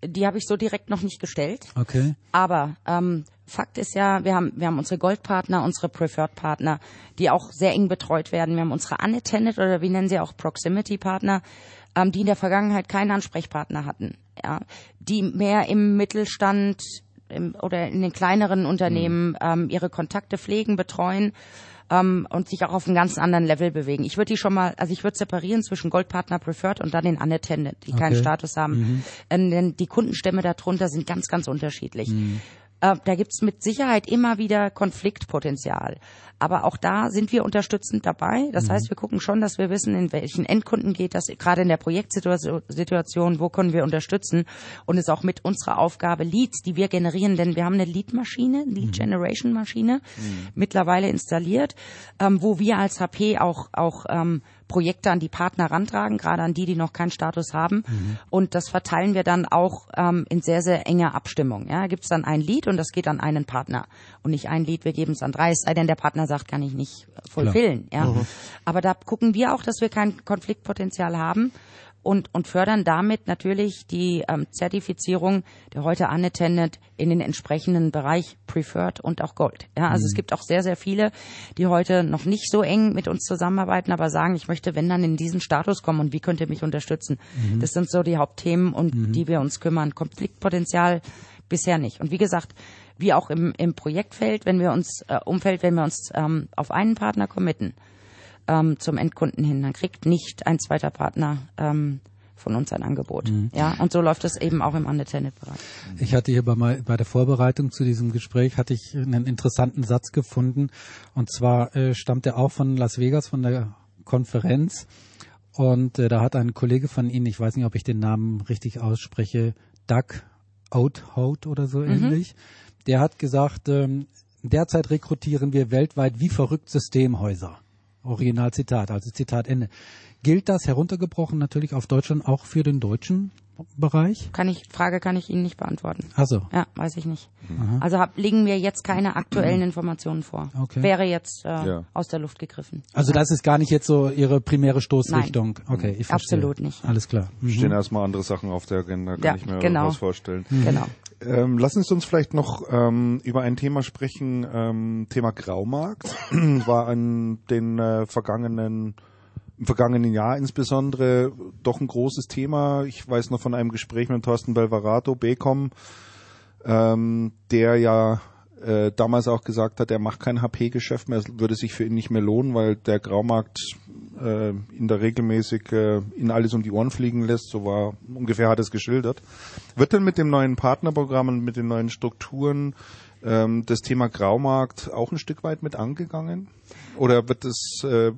S4: Die habe ich so direkt noch nicht gestellt.
S3: Okay.
S4: Aber ähm, Fakt ist ja, wir haben wir haben unsere Goldpartner, unsere Preferred-Partner, die auch sehr eng betreut werden. Wir haben unsere Unattended oder wie nennen sie auch Proximity-Partner, ähm, die in der Vergangenheit keinen Ansprechpartner hatten. Ja, die mehr im Mittelstand im, oder in den kleineren Unternehmen ähm, ihre Kontakte pflegen, betreuen. Um, und sich auch auf einem ganz anderen Level bewegen. Ich würde die schon mal, also ich würde separieren zwischen Goldpartner, Preferred und dann den Unattended, die okay. keinen Status haben. Mhm. Ähm, denn die Kundenstämme darunter sind ganz, ganz unterschiedlich. Mhm. Äh, da gibt's mit Sicherheit immer wieder Konfliktpotenzial. Aber auch da sind wir unterstützend dabei. Das mhm. heißt, wir gucken schon, dass wir wissen, in welchen Endkunden geht das, gerade in der Projektsituation, wo können wir unterstützen. Und es ist auch mit unserer Aufgabe Leads, die wir generieren, denn wir haben eine Lead-Maschine, Lead-Generation-Maschine, mhm. mittlerweile installiert, ähm, wo wir als H P auch, auch ähm, Projekte an die Partner rantragen, gerade an die, die noch keinen Status haben. Mhm. Und das verteilen wir dann auch ähm, in sehr, sehr enger Abstimmung. Ja, gibt es dann ein Lead und das geht an einen Partner. Und nicht ein Lead, wir geben es an drei, es sei denn, der Partner sagt, kann ich nicht fulfillen. Ja. Mhm. Aber da gucken wir auch, dass wir kein Konfliktpotenzial haben. Und, und fördern damit natürlich die ähm, Zertifizierung der heute Unattended in den entsprechenden Bereich Preferred und auch Gold. Ja, also mhm. es gibt auch sehr, sehr viele, die heute noch nicht so eng mit uns zusammenarbeiten, aber sagen, ich möchte, wenn dann in diesen Status kommen und wie könnt ihr mich unterstützen? Mhm. Das sind so die Hauptthemen, um mhm. die wir uns kümmern. Konfliktpotenzial bisher nicht. Und wie gesagt, wie auch im, im Projektfeld, wenn wir uns, äh, Umfeld, wenn wir uns ähm, auf einen Partner committen, Ähm, zum Endkunden hin, dann kriegt nicht ein zweiter Partner ähm, von uns ein Angebot. Mhm. Ja, und so läuft es eben auch im Unattended-Bereich.
S3: Ich hatte hier bei, bei der Vorbereitung zu diesem Gespräch hatte ich einen interessanten Satz gefunden, und zwar äh, stammt er auch von Las Vegas, von der Konferenz, und äh, da hat ein Kollege von Ihnen, ich weiß nicht, ob ich den Namen richtig ausspreche, Doug Oathout oder so mhm. ähnlich, der hat gesagt, ähm, derzeit rekrutieren wir weltweit wie verrückt Systemhäuser. Originalzitat, also Zitat Ende. Gilt das heruntergebrochen natürlich auf Deutschland auch für den deutschen Bereich?
S4: Kann ich, Frage kann ich Ihnen nicht beantworten.
S3: Ach so.
S4: Ja, weiß ich nicht. Mhm. Also hab, liegen mir jetzt keine aktuellen Informationen vor.
S3: Okay.
S4: Wäre jetzt äh, ja. aus der Luft gegriffen.
S3: Also das ist gar nicht jetzt so Ihre primäre Stoßrichtung?
S4: Nein.
S3: Okay, ich verstehe.
S4: Absolut nicht.
S3: Alles klar.
S1: Mhm. Stehen erstmal andere Sachen auf der Agenda, kann
S4: ja,
S1: ich mir
S4: genau.
S1: was vorstellen.
S4: Mhm. Genau.
S1: Ähm, lassen Sie uns vielleicht noch ähm, über ein Thema sprechen, ähm, Thema Graumarkt. War an den äh, vergangenen im vergangenen Jahr insbesondere doch ein großes Thema. Ich weiß noch von einem Gespräch mit Thorsten Belvarato, Becom, ähm, der ja äh, damals auch gesagt hat, er macht kein H P-Geschäft mehr, es würde sich für ihn nicht mehr lohnen, weil der Graumarkt äh, ihn da regelmäßig äh, ihn alles um die Ohren fliegen lässt. So war ungefähr, hat er es geschildert. Wird denn mit dem neuen Partnerprogramm und mit den neuen Strukturen ähm, das Thema Graumarkt auch ein Stück weit mit angegangen? Oder wird es äh,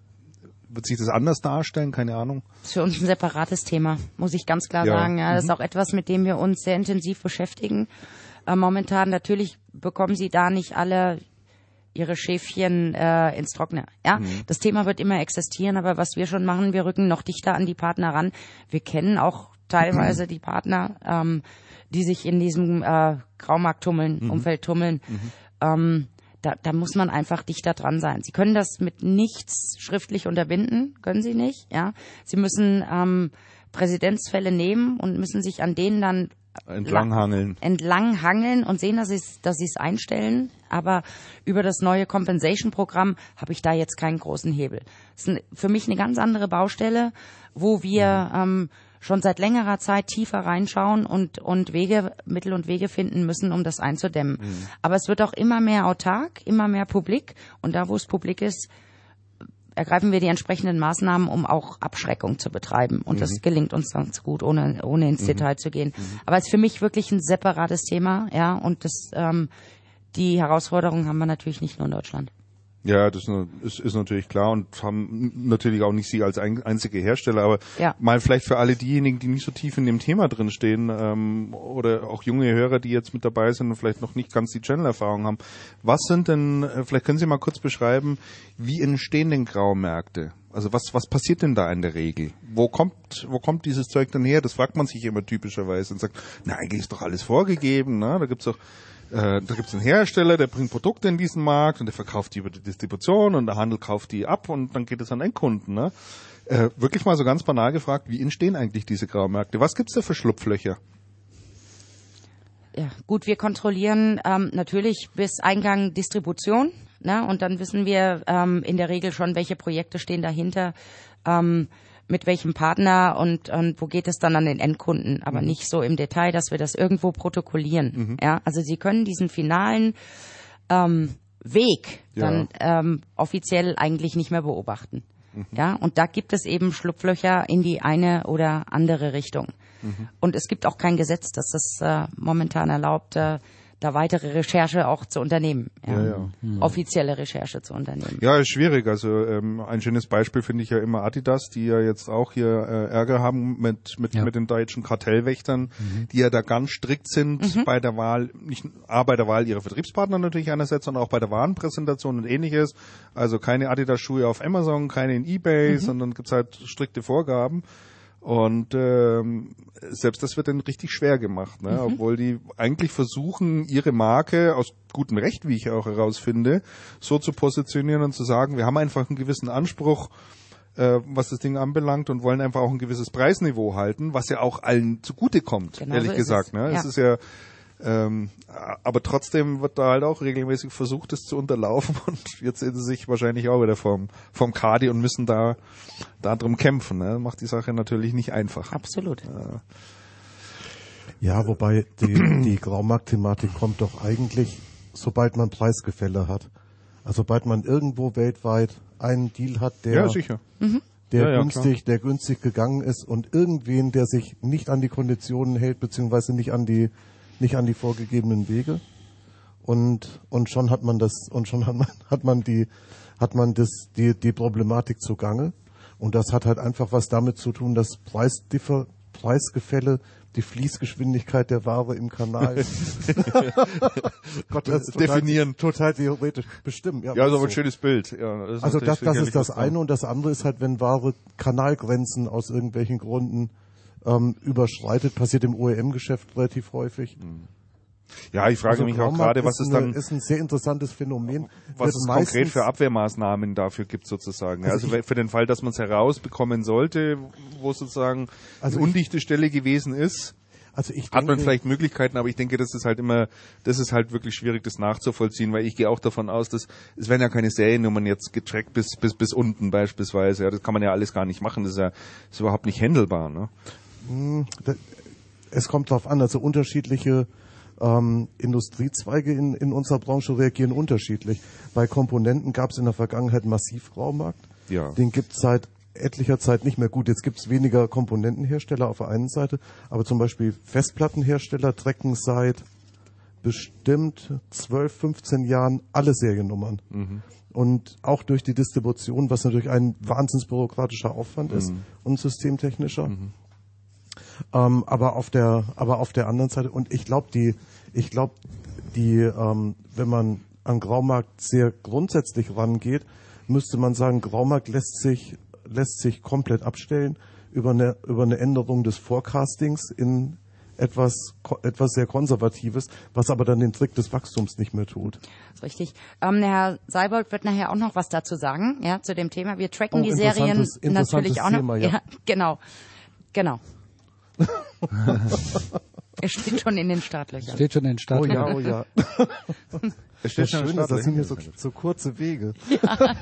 S1: Wird sich das anders darstellen? Keine Ahnung.
S4: Das ist für uns ein separates Thema, muss ich ganz klar ja. sagen. Ja, das mhm. ist auch etwas, mit dem wir uns sehr intensiv beschäftigen. Äh, momentan natürlich bekommen Sie da nicht alle Ihre Schäfchen äh, ins Trockene. Ja, mhm. das Thema wird immer existieren, aber was wir schon machen, wir rücken noch dichter an die Partner ran. Wir kennen auch teilweise mhm. die Partner, ähm, die sich in diesem äh, Graumarkt tummeln, mhm. Umfeld tummeln. Mhm. Ähm, Da, da muss man einfach dichter dran sein. Sie können das mit nichts schriftlich unterbinden, können Sie nicht. Ja, Sie müssen ähm, Präzedenzfälle nehmen und müssen sich an denen dann
S1: entlanghangeln,
S4: entlanghangeln und sehen, dass Sie es, dass Sie es einstellen. Aber über das neue Compensation-Programm habe ich da jetzt keinen großen Hebel. Das ist für mich eine ganz andere Baustelle, wo wir mhm. ähm, schon seit längerer Zeit tiefer reinschauen und, und Wege, Mittel und Wege finden müssen, um das einzudämmen. Mhm. Aber es wird auch immer mehr autark, immer mehr publik. Und da, wo es publik ist, ergreifen wir die entsprechenden Maßnahmen, um auch Abschreckung zu betreiben. Und mhm. das gelingt uns ganz gut, ohne, ohne ins mhm. Detail zu gehen. Mhm. Aber es ist für mich wirklich ein separates Thema, ja. Und das, ähm, die Herausforderungen haben wir natürlich nicht nur in Deutschland.
S1: Ja, das ist, ist natürlich klar und haben natürlich auch nicht Sie als ein, einzige Hersteller, aber
S4: ja.
S1: mal vielleicht für alle diejenigen, die nicht so tief in dem Thema drin stehen ähm, oder auch junge Hörer, die jetzt mit dabei sind und vielleicht noch nicht ganz die Channel-Erfahrung haben. Was sind denn, vielleicht können Sie mal kurz beschreiben, wie entstehen denn Graumärkte? Also was was passiert denn da in der Regel? Wo kommt wo kommt dieses Zeug denn her? Das fragt man sich immer typischerweise und sagt, na, eigentlich ist doch alles vorgegeben, ne? Da gibt's doch Äh, da gibt es einen Hersteller, der bringt Produkte in diesen Markt und der verkauft die über die Distribution und der Handel kauft die ab und dann geht es an Endkunden. Ne? Äh, wirklich mal so ganz banal gefragt, wie entstehen eigentlich diese Graumärkte? Was gibt's da für Schlupflöcher?
S4: ja, gut, wir kontrollieren ähm, natürlich bis Eingang Distribution, ne? Und dann wissen wir ähm, in der Regel schon, welche Projekte stehen dahinter, ähm, mit welchem Partner und, und wo geht es dann an den Endkunden, aber mhm. nicht so im Detail, dass wir das irgendwo protokollieren. Mhm. Ja, also Sie können diesen finalen ähm, Weg ja. dann ähm, offiziell eigentlich nicht mehr beobachten. Mhm. Ja, und da gibt es eben Schlupflöcher in die eine oder andere Richtung. Mhm. Und es gibt auch kein Gesetz, das das äh, momentan erlaubt, äh, da weitere Recherche auch zu unternehmen. Ja. Ja, ja. Mhm. Offizielle Recherche zu unternehmen.
S1: Ja, ist schwierig. Also ähm, ein schönes Beispiel finde ich ja immer Adidas, die ja jetzt auch hier äh, Ärger haben mit mit ja. mit den deutschen Kartellwächtern, mhm. die ja da ganz strikt sind mhm. bei der Wahl, nicht A, bei der Wahl ihrer Vertriebspartner natürlich einerseits, sondern auch bei der Warenpräsentation und ähnliches. Also keine Adidas-Schuhe auf Amazon, keine in eBay, mhm. sondern gibt's halt strikte Vorgaben. Und ähm, selbst das wird dann richtig schwer gemacht, ne? Mhm. Obwohl die eigentlich versuchen, ihre Marke aus gutem Recht, wie ich auch herausfinde, so zu positionieren und zu sagen, wir haben einfach einen gewissen Anspruch, äh, was das Ding anbelangt und wollen einfach auch ein gewisses Preisniveau halten, was ja auch allen zugutekommt, genau ehrlich so gesagt. Es. Ne? Ja. Es ist ja Ähm, aber trotzdem wird da halt auch regelmäßig versucht, es zu unterlaufen und jetzt sehen sie sich wahrscheinlich auch wieder vom, vom Kadi und müssen da, da drum kämpfen. Ne? Macht die Sache natürlich nicht einfach.
S4: Absolut.
S1: Äh,
S2: ja, wobei die, die Graumarkt-Thematik kommt doch eigentlich, sobald man Preisgefälle hat. Also sobald man irgendwo weltweit einen Deal hat, der,
S1: ja, sicher. Mhm.
S2: der
S1: ja, ja,
S2: günstig, der günstig gegangen ist und irgendwen, der sich nicht an die Konditionen hält, beziehungsweise nicht an die nicht an die vorgegebenen Wege und und schon hat man das und schon hat man hat man die hat man das die die Problematik zugange und das hat halt einfach was damit zu tun, dass Preisdiffer Preisgefälle die Fließgeschwindigkeit der Ware im Kanal
S1: Gott, das total, definieren
S2: total theoretisch bestimmen.
S1: Ja, ja, ist aber so ein schönes Bild. Ja, das
S2: also das das ist das eine und das andere ist halt, wenn Ware Kanalgrenzen aus irgendwelchen Gründen Ähm, überschreitet, passiert im O E M-Geschäft relativ häufig.
S1: Ja, ich frage also mich auch gerade, was es dann
S2: ist ein sehr interessantes Phänomen.
S1: Was es konkret für Abwehrmaßnahmen dafür gibt sozusagen. Also, also für den Fall, dass man es herausbekommen sollte, wo sozusagen also eine undichte Stelle gewesen ist,
S2: also ich denke,
S1: hat man vielleicht Möglichkeiten, aber ich denke, das ist halt immer, das ist halt wirklich schwierig, das nachzuvollziehen, weil ich gehe auch davon aus, dass es werden ja keine Seriennummern jetzt getrackt bis bis bis unten beispielsweise. Ja, das kann man ja alles gar nicht machen. Das ist ja ist überhaupt nicht handelbar, ne?
S2: Es kommt drauf an, also unterschiedliche ähm, Industriezweige in, in unserer Branche reagieren unterschiedlich. Bei Komponenten gab es in der Vergangenheit massiv Graumarkt.
S1: Ja.
S2: Den gibt es seit etlicher Zeit nicht mehr. Gut, jetzt gibt es weniger Komponentenhersteller auf der einen Seite, aber zum Beispiel Festplattenhersteller trecken seit bestimmt zwölf, fünfzehn Jahren alle Seriennummern. Mhm. Und auch durch die Distribution, was natürlich ein wahnsinns bürokratischer Aufwand ist mhm. und systemtechnischer. Mhm. Ähm, aber auf der, aber auf der anderen Seite, und ich glaube, die, ich glaube, die, ähm, wenn man an Graumarkt sehr grundsätzlich rangeht, müsste man sagen, Graumarkt lässt sich, lässt sich komplett abstellen über eine, über eine Änderung des Forecastings in etwas, etwas sehr Konservatives, was aber dann den Trick des Wachstums nicht mehr tut.
S4: Das ist richtig. Ähm, Herr Seibold wird nachher auch noch was dazu sagen, ja, zu dem Thema. Wir tracken oh, die Serien natürlich auch noch. Thema, ja. Ja, genau, genau. Er steht schon in den Startlöchern.
S3: Steht schon in den Startlöchern.
S2: Oh ja, oh ja.
S1: Es steht schon schön,
S2: das sind mir so, so kurze Wege.
S4: Ja.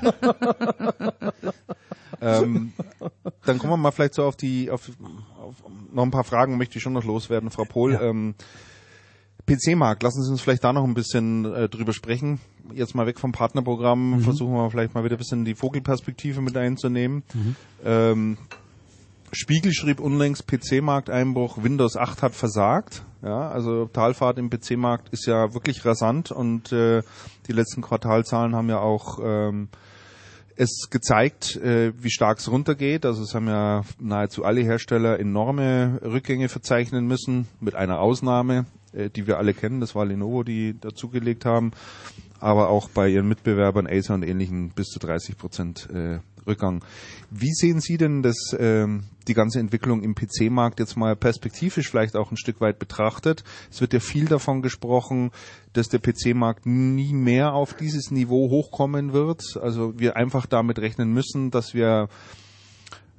S1: ähm, dann kommen wir mal vielleicht so auf die, auf, auf noch ein paar Fragen möchte ich schon noch loswerden, Frau Pohl. Ja. Ähm, P C-Markt, lassen Sie uns vielleicht da noch ein bisschen äh, drüber sprechen. Jetzt mal weg vom Partnerprogramm, mhm. versuchen wir vielleicht mal wieder ein bisschen die Vogelperspektive mit einzunehmen. Mhm. Ähm, Spiegel schrieb unlängst P C-Markteinbruch, Windows acht hat versagt. Ja, also Talfahrt im P C-Markt ist ja wirklich rasant und äh, die letzten Quartalzahlen haben ja auch ähm, es gezeigt, äh, wie stark es runtergeht. Also es haben ja nahezu alle Hersteller enorme Rückgänge verzeichnen müssen, mit einer Ausnahme, äh, die wir alle kennen. Das war Lenovo, die dazugelegt haben. Aber auch bei ihren Mitbewerbern Acer und Ähnlichen bis zu dreißig Prozent äh, Rückgang. Wie sehen Sie denn das, ähm, die ganze Entwicklung im P C-Markt jetzt mal perspektivisch vielleicht auch ein Stück weit betrachtet? Es wird ja viel davon gesprochen, dass der P C-Markt nie mehr auf dieses Niveau hochkommen wird. Also wir einfach damit rechnen müssen, dass wir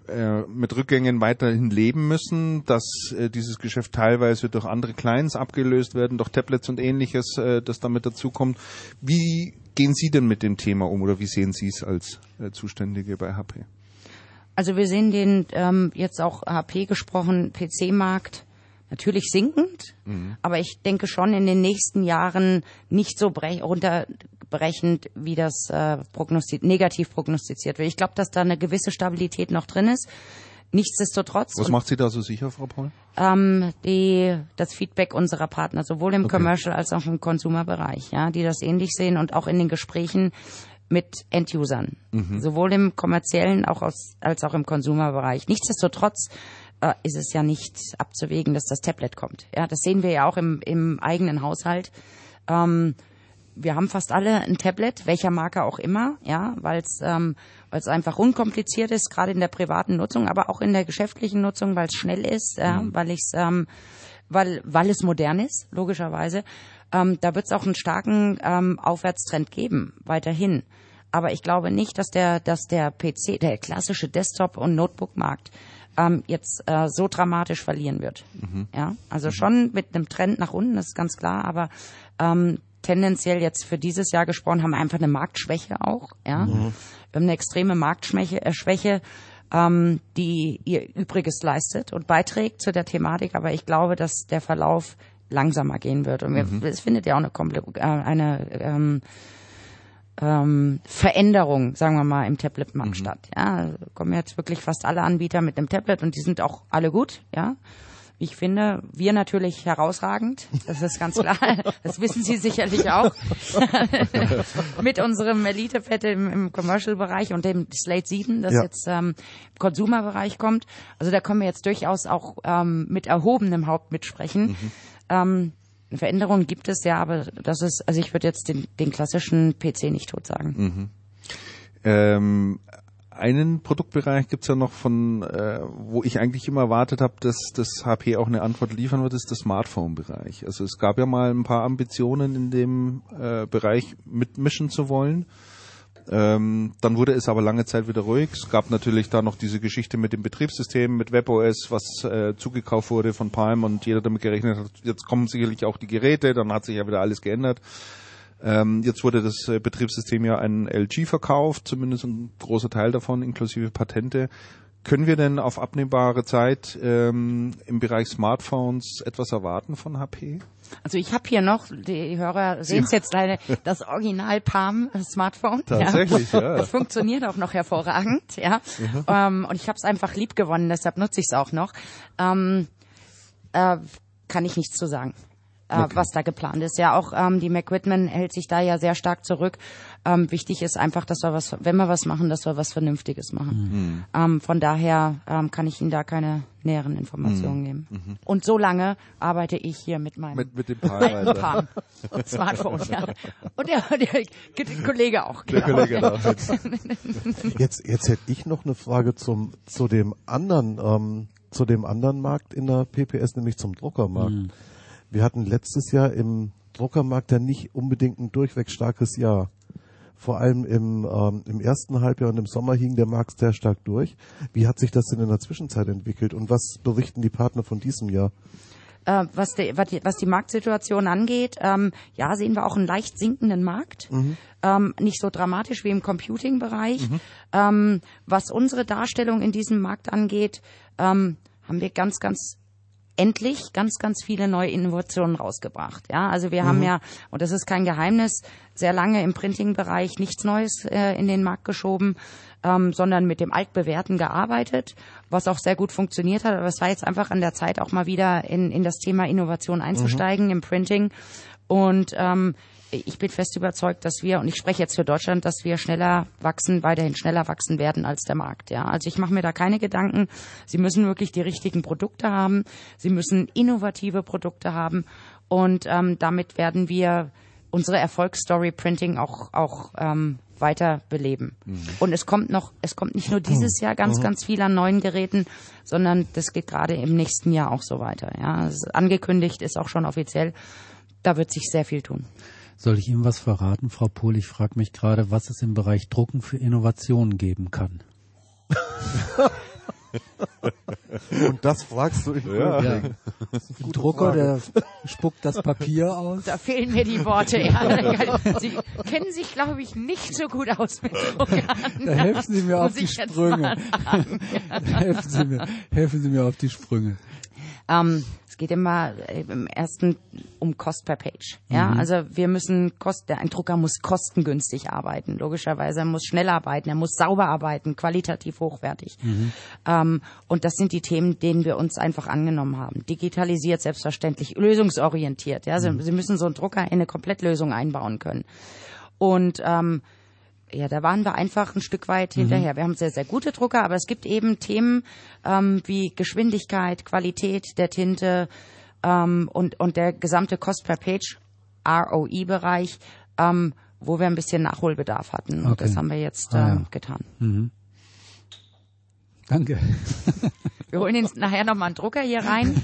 S1: äh, mit Rückgängen weiterhin leben müssen, dass äh, dieses Geschäft teilweise durch andere Clients abgelöst werden, durch Tablets und Ähnliches, äh, das damit dazukommt. Wie gehen Sie denn mit dem Thema um oder wie sehen Sie es als äh, Zuständige bei H P?
S4: Also wir sehen den ähm, jetzt auch H P gesprochen, P C-Markt natürlich sinkend, mhm. aber ich denke schon in den nächsten Jahren nicht so brech- runterbrechend, wie das äh, prognosti- negativ prognostiziert wird. Ich glaube, dass da eine gewisse Stabilität noch drin ist. Nichtsdestotrotz.
S1: Was macht Sie da so sicher, Frau Paul?
S4: Ähm, die, das Feedback unserer Partner, sowohl im
S1: Okay.
S4: Commercial als auch im Consumer-Bereich, ja, die das ähnlich sehen und auch in den Gesprächen mit End-Usern, mhm. sowohl im kommerziellen auch aus, als auch im Consumer-Bereich. Nichtsdestotrotz äh, ist es ja nicht abzuwägen, dass das Tablet kommt. Ja, das sehen wir ja auch im, im eigenen Haushalt. Ähm, wir haben fast alle ein Tablet, welcher Marke auch immer, ja, weil es ähm, weil es einfach unkompliziert ist, gerade in der privaten Nutzung, aber auch in der geschäftlichen Nutzung, weil es schnell ist, ja, mhm. weil ich's, ähm, weil weil es modern ist, logischerweise. Ähm, da wird es auch einen starken ähm, Aufwärtstrend geben, weiterhin. Aber ich glaube nicht, dass der, dass der P C, der klassische Desktop- und Notebook-Markt ähm, jetzt äh, so dramatisch verlieren wird. Mhm. Ja, also mhm. schon mit einem Trend nach unten, das ist ganz klar, aber ähm, tendenziell jetzt für dieses Jahr gesprochen haben wir einfach eine Marktschwäche auch. Ja, mhm. wir haben eine extreme Marktschwäche, äh, Schwäche, ähm, die ihr Übriges leistet und beiträgt zu der Thematik. Aber ich glaube, dass der Verlauf langsamer gehen wird. Und wir, mhm. es findet ja auch eine, Kompl- äh, eine ähm, ähm, Veränderung, sagen wir mal, im Tablet-Markt mhm. statt. Ja, kommen jetzt wirklich fast alle Anbieter mit einem Tablet und die sind auch alle gut. Ja, ich finde, wir natürlich herausragend. Das ist ganz klar. Das wissen Sie sicherlich auch. Mit unserem Elite-Pad im, im Commercial-Bereich und dem Slate sieben, das ja. jetzt ähm, im Consumer-Bereich kommt. Also da können wir jetzt durchaus auch ähm, mit erhobenem Haupt mitsprechen. Mhm. Ähm, Veränderungen gibt es ja, aber das ist, also ich würde jetzt den, den klassischen P C nicht tot sagen.
S1: Mhm. Ähm, einen Produktbereich gibt's ja noch von, äh, wo ich eigentlich immer erwartet habe, dass das H P auch eine Antwort liefern wird, ist der Smartphone-Bereich. Also es gab ja mal ein paar Ambitionen in dem äh, Bereich mitmischen zu wollen. Ähm, dann wurde es aber lange Zeit wieder ruhig. Es gab natürlich da noch diese Geschichte mit dem Betriebssystem, mit WebOS, was äh, zugekauft wurde von Palm und jeder damit gerechnet hat, jetzt kommen sicherlich auch die Geräte, dann hat sich ja wieder alles geändert. Ähm, jetzt wurde das äh, Betriebssystem ja an L G verkauft, zumindest ein großer Teil davon, inklusive Patente. Können wir denn auf abnehmbare Zeit ähm, im Bereich Smartphones etwas erwarten von H P?
S4: Also ich habe hier noch, die Hörer sehen es jetzt leider, das Original Palm Smartphone.
S1: Tatsächlich, ja.
S4: ja. Das funktioniert auch noch hervorragend, ja. Mhm. Ähm, und ich habe es einfach lieb gewonnen, deshalb nutze ich es auch noch. Ähm, äh, kann ich nichts zu sagen. Okay. Was da geplant ist. Ja, auch ähm, die McWhitman hält sich da ja sehr stark zurück. Ähm, wichtig ist einfach, dass wir was, wenn wir was machen, dass wir was Vernünftiges machen. Mhm. Ähm, von daher ähm, kann ich Ihnen da keine näheren Informationen mhm. geben. Mhm. Und so lange arbeite ich hier mit meinem
S1: mit, mit dem Palm
S4: Palm Smartphone. Ja. Und der, der, der Kollege auch.
S1: Der
S4: genau.
S1: Kollege auch.
S2: Jetzt, jetzt hätte ich noch eine Frage zum zu dem anderen ähm, zu dem anderen Markt in der P P S, nämlich zum Druckermarkt. Mhm. Wir hatten letztes Jahr im Druckermarkt ja nicht unbedingt ein durchweg starkes Jahr. Vor allem im, ähm, im ersten Halbjahr und im Sommer hing der Markt sehr stark durch. Wie hat sich das denn in der Zwischenzeit entwickelt und was berichten die Partner von diesem Jahr?
S4: Äh, was, die, was, die, was die Marktsituation angeht, ähm, ja, sehen wir auch einen leicht sinkenden Markt. Mhm. Ähm, nicht so dramatisch wie im Computing-Bereich. Mhm. Ähm, was unsere Darstellung in diesem Markt angeht, ähm, haben wir ganz, ganz endlich ganz, ganz viele neue Innovationen rausgebracht. Ja, also wir mhm. haben ja, und das ist kein Geheimnis, sehr lange im Printing-Bereich nichts Neues äh, in den Markt geschoben, ähm, sondern mit dem Altbewährten gearbeitet, was auch sehr gut funktioniert hat. Aber es war jetzt einfach an der Zeit, auch mal wieder in, in das Thema Innovation einzusteigen mhm. im Printing. Und ähm, ich bin fest überzeugt, dass wir, und ich spreche jetzt für Deutschland, dass wir schneller wachsen, weiterhin schneller wachsen werden als der Markt. Ja, also ich mache mir da keine Gedanken. Sie müssen wirklich die richtigen Produkte haben. Sie müssen innovative Produkte haben. Und ähm, damit werden wir unsere Erfolgsstory Printing auch auch ähm, weiter beleben. Mhm. Und es kommt noch, es kommt nicht nur dieses Jahr ganz, mhm. ganz viel an neuen Geräten, sondern das geht gerade im nächsten Jahr auch so weiter. Ja, es ist angekündigt, ist auch schon offiziell. Da wird sich sehr viel tun.
S3: Soll ich Ihnen was verraten, Frau Pohl? Ich frage mich gerade, was es im Bereich Drucken für Innovationen geben kann.
S2: Und das fragst du in
S1: Ja.
S3: Ja. Ein Drucker, der spuckt das Papier aus.
S4: Da fehlen mir die Worte. Ja. Sie kennen sich, glaube ich, nicht so gut aus mit Druckern.
S3: Da helfen Sie mir auf
S4: Muss
S3: die
S4: ich jetzt
S3: Sprünge.
S4: mal sagen.
S3: Da helfen Sie mir, helfen Sie mir auf die Sprünge.
S4: Ähm, es geht immer äh, im ersten um Cost per Page. Ja,
S3: Mhm.
S4: also wir müssen Kost, ein Drucker muss kostengünstig arbeiten. Logischerweise, er muss schnell arbeiten, er muss sauber arbeiten, qualitativ hochwertig.
S3: Mhm.
S4: Ähm, und das sind die Themen, denen wir uns einfach angenommen haben. Digitalisiert, selbstverständlich, lösungsorientiert. Ja,
S3: Mhm.
S4: Sie, Sie müssen so einen Drucker in eine Komplettlösung einbauen können. Und ähm, ja, da waren wir einfach ein Stück weit hinterher. Wir haben sehr, sehr gute Drucker, aber es gibt eben Themen ähm, wie Geschwindigkeit, Qualität der Tinte ähm, und, und der gesamte Cost per Page, R O I-Bereich, ähm, wo wir ein bisschen Nachholbedarf hatten. Und
S3: Okay.
S4: das haben wir jetzt ähm,
S3: Ah, ja.
S4: getan.
S3: Mhm. Danke.
S4: Wir holen ihn nachher nochmal einen Drucker hier rein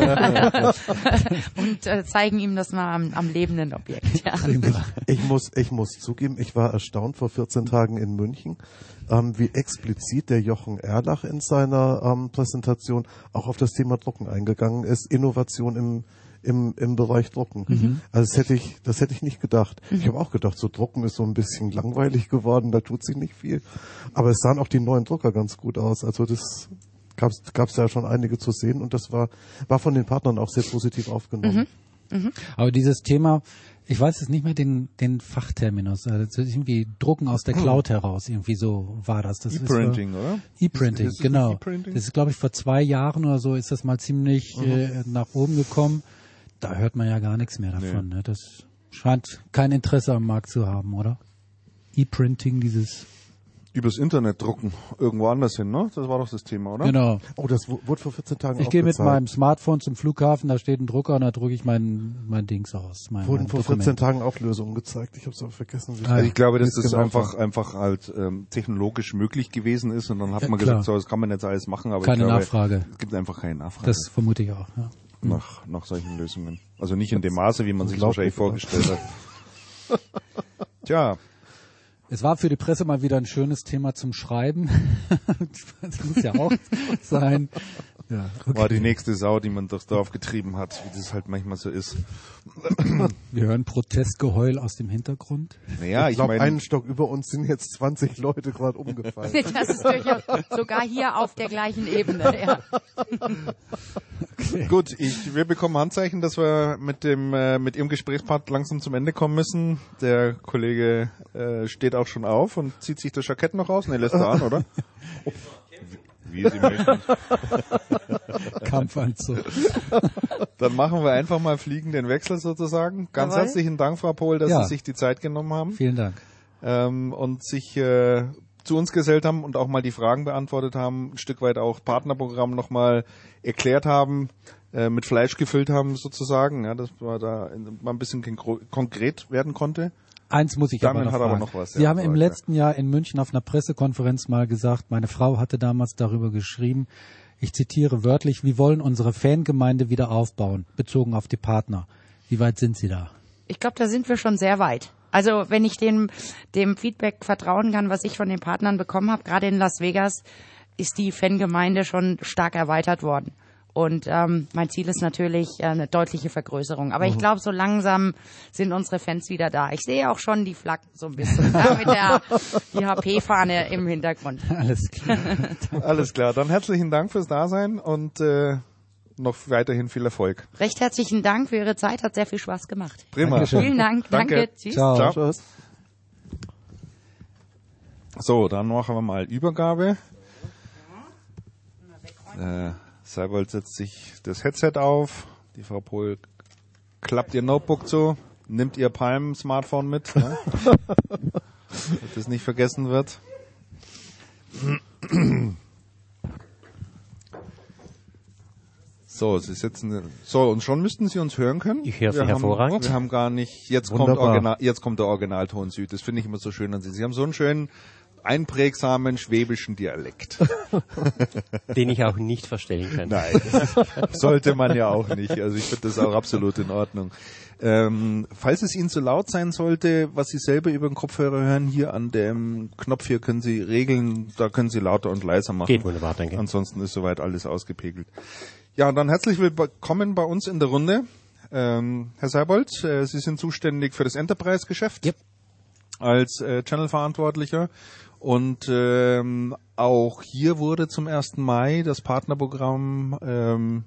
S4: und äh, zeigen ihm das mal am, am lebenden Objekt. Ja.
S3: Prima.
S2: Ich muss, ich muss zugeben, ich war erstaunt vor vierzehn Tagen in München, ähm, wie explizit der Jochen Erlach in seiner ähm, Präsentation auch auf das Thema Drucken eingegangen ist. Innovation im im im Bereich Drucken.
S3: Mhm.
S2: Also das hätte ich, das hätte ich nicht gedacht. Ich habe auch gedacht, so Drucken ist so ein bisschen langweilig geworden, da tut sich nicht viel. Aber es sahen auch die neuen Drucker ganz gut aus. Also das gab's gab's ja schon einige zu sehen und das war war von den Partnern auch sehr positiv aufgenommen.
S3: Aber dieses Thema, ich weiß jetzt nicht mehr den, den Fachterminus, also das ist irgendwie Drucken aus der Cloud heraus, irgendwie so war das. das ist
S1: E-Printing, oder?
S3: so- E-Printing,
S1: Ist- ist es
S3: genau.
S1: nicht E-Printing?
S3: Das ist, glaube ich, vor zwei Jahren oder so ist das mal ziemlich äh, nach oben gekommen. Da hört man ja gar nichts mehr davon. Ne? Das scheint kein Interesse am Markt zu haben, oder? E-Printing, dieses,
S1: Übers Internet drucken, irgendwo anders hin, ne? Das war doch das Thema, oder?
S3: genau.
S2: Oh, das wu- wurde vor vierzehn Tagen
S3: Ich
S2: auch
S3: gehe mit
S2: gezeigt.
S3: meinem Smartphone zum Flughafen, da steht ein Drucker und da drucke ich mein, mein Dings aus. Mein,
S2: Wurden
S3: mein
S2: vor
S3: Dokument.
S2: vierzehn Tagen auch Lösungen gezeigt. Ich habe es aber vergessen. wie-
S3: Ah,
S1: Also ich glaube, dass
S2: wie es
S1: das
S2: genau
S1: einfach
S2: war.
S1: einfach halt ähm, technologisch möglich gewesen ist und dann hat
S3: Ja,
S1: man
S3: klar.
S1: gesagt, so, das kann man jetzt alles machen, aber
S3: Keine
S1: ich glaube,
S3: Nachfrage.
S1: es gibt einfach keine Nachfrage
S3: Das vermute ich auch, ja.
S1: nach nach solchen Lösungen. Also nicht in dem Maße, wie man sich wahrscheinlich
S2: Unglaublich,
S1: vorgestellt hat. Tja,
S3: Es war für die Presse mal wieder ein schönes Thema zum Schreiben. Das muss ja auch sein. Ja,
S1: war die nächste Sau, die man durchs Dorf getrieben hat, wie das halt manchmal so ist.
S3: Wir hören Protestgeheul aus dem Hintergrund.
S1: Naja,
S2: Ich
S1: ich
S2: glaube,
S1: meine,
S2: einen Stock über uns sind jetzt zwanzig Leute gerade umgefallen.
S4: Das ist durchaus sogar hier auf der gleichen Ebene. Ja.
S1: gut, ich, wir bekommen Handzeichen, dass wir mit dem äh, mit Ihrem Gesprächspart langsam zum Ende kommen müssen. Der Kollege äh, steht auch schon auf und zieht sich das Jackett noch aus. Ne, lässt er an, oder? Wie Sie möchten.
S3: Kampfanzug.
S1: Dann machen wir einfach mal fliegenden Wechsel sozusagen. Ganz
S4: Jawohl.
S1: herzlichen Dank, Frau Pohl, dass
S3: Ja.
S1: Sie sich die Zeit genommen haben
S3: Vielen Dank.
S1: ähm, und sich äh, zu uns gesellt haben und auch mal die Fragen beantwortet haben, ein Stück weit auch Partnerprogramm nochmal erklärt haben, äh, mit Fleisch gefüllt haben sozusagen, ja, dass man da in, mal ein bisschen konkre- konkret werden konnte.
S3: Eins muss ich
S1: Damian
S3: aber noch
S1: hat aber
S3: fragen.
S1: noch was,
S3: Sie
S1: ja,
S3: haben im
S1: okay.
S3: letzten Jahr in München auf einer Pressekonferenz mal gesagt, meine Frau hatte damals darüber geschrieben, ich zitiere wörtlich, wir wollen unsere Fangemeinde wieder aufbauen, bezogen auf die Partner. Wie weit sind Sie da?
S4: Ich glaube, da sind wir schon sehr weit. Also wenn ich dem, dem Feedback vertrauen kann, was ich von den Partnern bekommen habe, gerade in Las Vegas, ist die Fangemeinde schon stark erweitert worden. Und ähm, mein Ziel ist natürlich äh, eine deutliche Vergrößerung. Aber ich glaube, so langsam sind unsere Fans wieder da. Ich sehe auch schon die Flaggen so ein bisschen ja, mit der die H P-Fahne im Hintergrund.
S3: Alles klar.
S1: Alles klar, dann herzlichen Dank fürs Dasein und äh, noch weiterhin viel Erfolg.
S4: Recht herzlichen Dank für Ihre Zeit, hat sehr viel Spaß gemacht.
S1: Prima.
S3: Dankeschön.
S4: Vielen Dank, danke,
S1: Danke.
S4: tschüss.
S3: Ciao.
S1: Ciao.
S2: Tschüss.
S1: So, dann machen wir mal Übergabe. Äh, Seibold setzt sich das Headset auf. Die Frau Pohl klappt ihr Notebook zu, nimmt ihr Palm-Smartphone mit, ne? Dass das nicht vergessen wird. So, Sie sitzen. So, und schon müssten Sie uns hören können.
S5: Ich höre Sie
S1: Wir haben-
S5: hervorragend.
S1: Wir haben gar nicht. Jetzt kommt
S2: Wunderbar.
S1: Original, jetzt kommt der Originalton Süd. Das finde ich immer so schön an Sie. Sie haben so einen schönen einprägsamen schwäbischen Dialekt.
S5: Den ich auch nicht verstellen kann.
S1: Nein, sollte man ja auch nicht. Also ich finde das auch absolut in Ordnung. Ähm, falls es Ihnen zu laut sein sollte, was Sie selber über den Kopfhörer hören, hier an dem Knopf hier können Sie regeln, da können Sie lauter und leiser machen.
S5: Geht wunderbar, danke.
S1: Ansonsten ist soweit alles ausgepegelt. Ja, dann herzlich willkommen bei uns in der Runde. Ähm, Herr Seibold, äh, Sie sind zuständig für das Enterprise-Geschäft
S3: Yep.
S1: als äh, Channel-Verantwortlicher. Und ähm, auch hier wurde zum ersten Mai das Partnerprogramm ähm,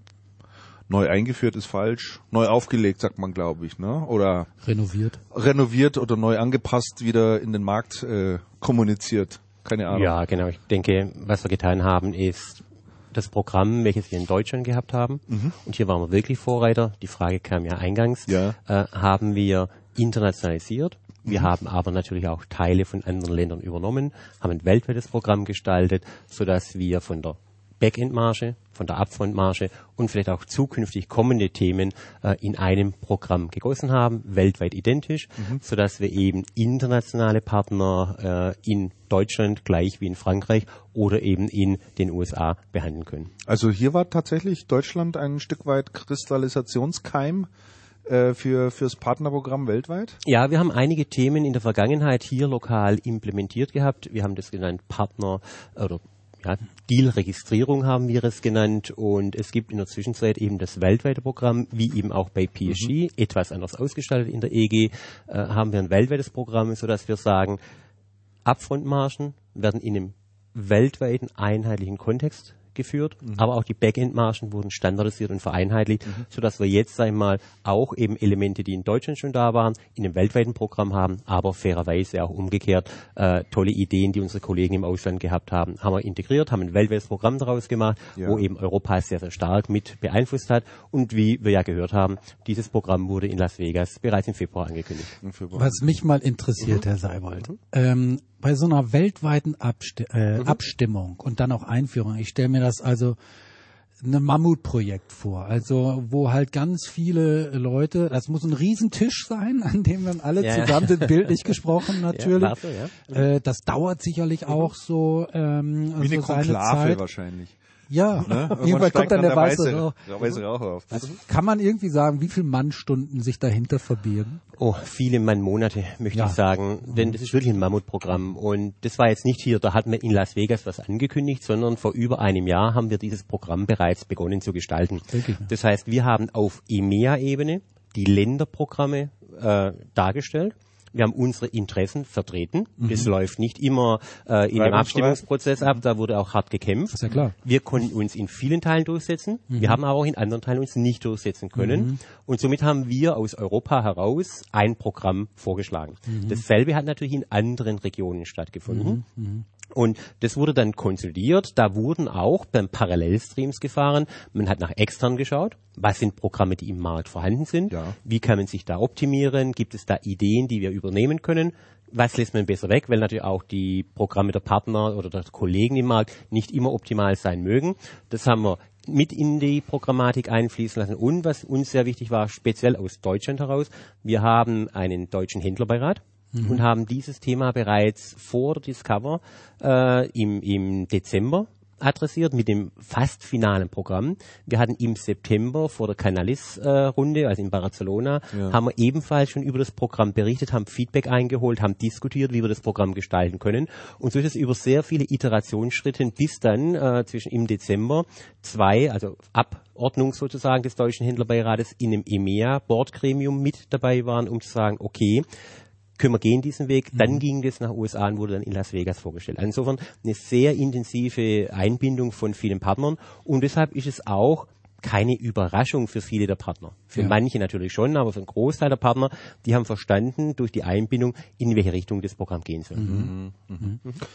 S1: neu eingeführt, ist falsch, neu aufgelegt, sagt man, glaube ich, ne? Oder
S3: Renoviert.
S1: renoviert oder neu angepasst, wieder in den Markt äh, kommuniziert. Keine Ahnung.
S5: Ja, genau. Ich denke, was wir getan haben, ist das Programm, welches wir in Deutschland gehabt haben. Mhm. Und hier waren wir wirklich Vorreiter. Die Frage kam ja eingangs.
S1: Ja.
S5: Äh, haben wir internationalisiert. Wir mhm. haben aber natürlich auch Teile von anderen Ländern übernommen, haben ein weltweites Programm gestaltet, sodass wir von der Backend-Marge, von der Upfront-Marge und vielleicht auch zukünftig kommende Themen äh, in einem Programm gegossen haben, weltweit identisch, mhm. sodass wir eben internationale Partner äh, in Deutschland gleich wie in Frankreich oder eben in den U S A behandeln können.
S1: Also hier war tatsächlich Deutschland ein Stück weit Kristallisationskeim äh, für fürs Partnerprogramm weltweit?
S5: Ja, wir haben einige Themen in der Vergangenheit hier lokal implementiert gehabt. Wir haben das genannt Partner oder Ja, Deal-Registrierung haben wir es genannt, und es gibt in der Zwischenzeit eben das weltweite Programm, wie eben auch bei P S G, mhm. etwas anders ausgestaltet in der E G, äh, haben wir ein weltweites Programm, sodass wir sagen, Upfront-Margen werden in einem weltweiten einheitlichen Kontext geführt, mhm. aber auch die Backend-Margen wurden standardisiert und vereinheitlicht, mhm. sodass wir jetzt einmal auch eben Elemente, die in Deutschland schon da waren, in einem weltweiten Programm haben, aber fairerweise auch umgekehrt äh, tolle Ideen, die unsere Kollegen im Ausland gehabt haben, haben wir integriert, haben ein weltweites Programm daraus gemacht, ja. wo eben Europa sehr, sehr stark mit beeinflusst hat, und wie wir ja gehört haben, dieses Programm wurde in Las Vegas bereits im Februar angekündigt.
S3: Was mich mal interessiert, mhm. Herr Seibold, mhm. ähm, bei so einer weltweiten Absti- äh, mhm. Abstimmung und dann auch Einführung, ich stelle mir das also ein Mammutprojekt vor, also wo halt ganz viele Leute, das muss ein Riesentisch sein, an dem dann alle ja. zusammen sind, bildlich gesprochen natürlich. Ja, so, ja. Äh, das dauert sicherlich mhm. auch so ähm,
S1: wie
S3: so
S1: eine Konklave wahrscheinlich.
S3: Ja, ne? Irgendwann kommt dann der, der weiße, weiße Rauch.
S1: Weiße Rauch auf.
S3: Also kann man irgendwie sagen, wie viele Mannstunden sich dahinter verbirgen?
S5: Oh, viele Mannmonate, möchte ja. ich sagen. Denn das ist wirklich ein Mammutprogramm. Und das war jetzt nicht hier, da hatten wir in Las Vegas was angekündigt, sondern vor über einem Jahr haben wir dieses Programm bereits begonnen zu gestalten. Okay. Das heißt, wir haben auf E M E A-Ebene die Länderprogramme äh, dargestellt. Wir haben unsere Interessen vertreten. Mhm. Das läuft nicht immer äh, in dem Abstimmungsprozess ab, da wurde auch hart gekämpft.
S3: Das ist ja klar.
S5: Wir konnten uns in vielen Teilen durchsetzen. Mhm. Wir haben aber auch in anderen Teilen uns nicht durchsetzen können. Mhm. Und somit haben wir aus Europa heraus ein Programm vorgeschlagen. Mhm. Dasselbe hat natürlich in anderen Regionen stattgefunden. Mhm. Mhm. Und das wurde dann konsolidiert. Da wurden auch beim Parallelstreams gefahren. Man hat nach extern geschaut. Was sind Programme, die im Markt vorhanden sind? Ja. Wie kann man sich da optimieren? Gibt es da Ideen, die wir übernehmen können? Was lässt man besser weg? Weil natürlich auch die Programme der Partner oder der Kollegen im Markt nicht immer optimal sein mögen. Das haben wir mit in die Programmatik einfließen lassen. Und was uns sehr wichtig war, speziell aus Deutschland heraus, wir haben einen deutschen Händlerbeirat. Mhm. Und haben dieses Thema bereits vor der Discover äh, im, im Dezember adressiert mit dem fast finalen Programm. Wir hatten im September vor der Canalis-Runde, äh, also in Barcelona, ja. haben wir ebenfalls schon über das Programm berichtet, haben Feedback eingeholt, haben diskutiert, wie wir das Programm gestalten können. Und so ist es über sehr viele Iterationsschritte bis dann äh, zwischen im Dezember zwei, also Abordnung sozusagen des Deutschen Händlerbeirates in einem E M E A-Boardgremium mit dabei waren, um zu sagen, okay, können wir gehen diesen Weg. Dann mhm. ging das nach U S A und wurde dann in Las Vegas vorgestellt. Insofern eine sehr intensive Einbindung von vielen Partnern, und deshalb ist es auch keine Überraschung für viele der Partner. Für ja. manche natürlich schon, aber für einen Großteil der Partner, die haben verstanden durch die Einbindung, in welche Richtung das Programm gehen soll.
S1: Mhm. Mhm. Mhm.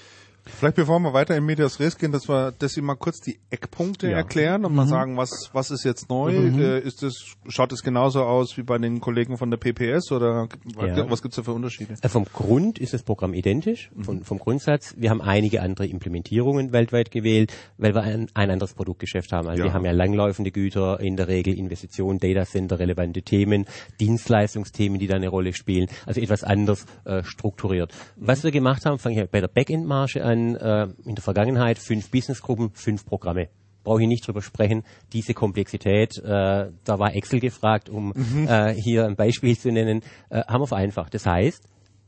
S1: Vielleicht bevor wir weiter in Medias Res gehen, dass wir, dass Sie mal kurz die Eckpunkte
S5: Ja.
S1: erklären und
S3: Mhm.
S1: mal sagen, was, was ist jetzt neu?
S3: Mhm.
S1: Äh, ist das, schaut es genauso aus wie bei den Kollegen von der P P S oder
S5: Ja.
S1: was gibt's da für Unterschiede?
S5: Äh, Vom Grund ist das Programm identisch, von, vom Grundsatz. Wir haben einige andere Implementierungen weltweit gewählt, weil wir ein, ein anderes Produktgeschäft haben. Also
S1: Ja.
S5: wir haben ja langlaufende Güter, in der Regel Investitionen, Datacenter, relevante Themen, Dienstleistungsthemen, die da eine Rolle spielen, also etwas anders äh, strukturiert. Was wir gemacht haben, fange ich bei der Backend-Marge an, äh, in der Vergangenheit fünf Businessgruppen, fünf Programme. Brauche ich nicht drüber sprechen, diese Komplexität, äh, da war Excel gefragt, um mhm. äh, hier ein Beispiel zu nennen, äh, haben wir vereinfacht. Das heißt,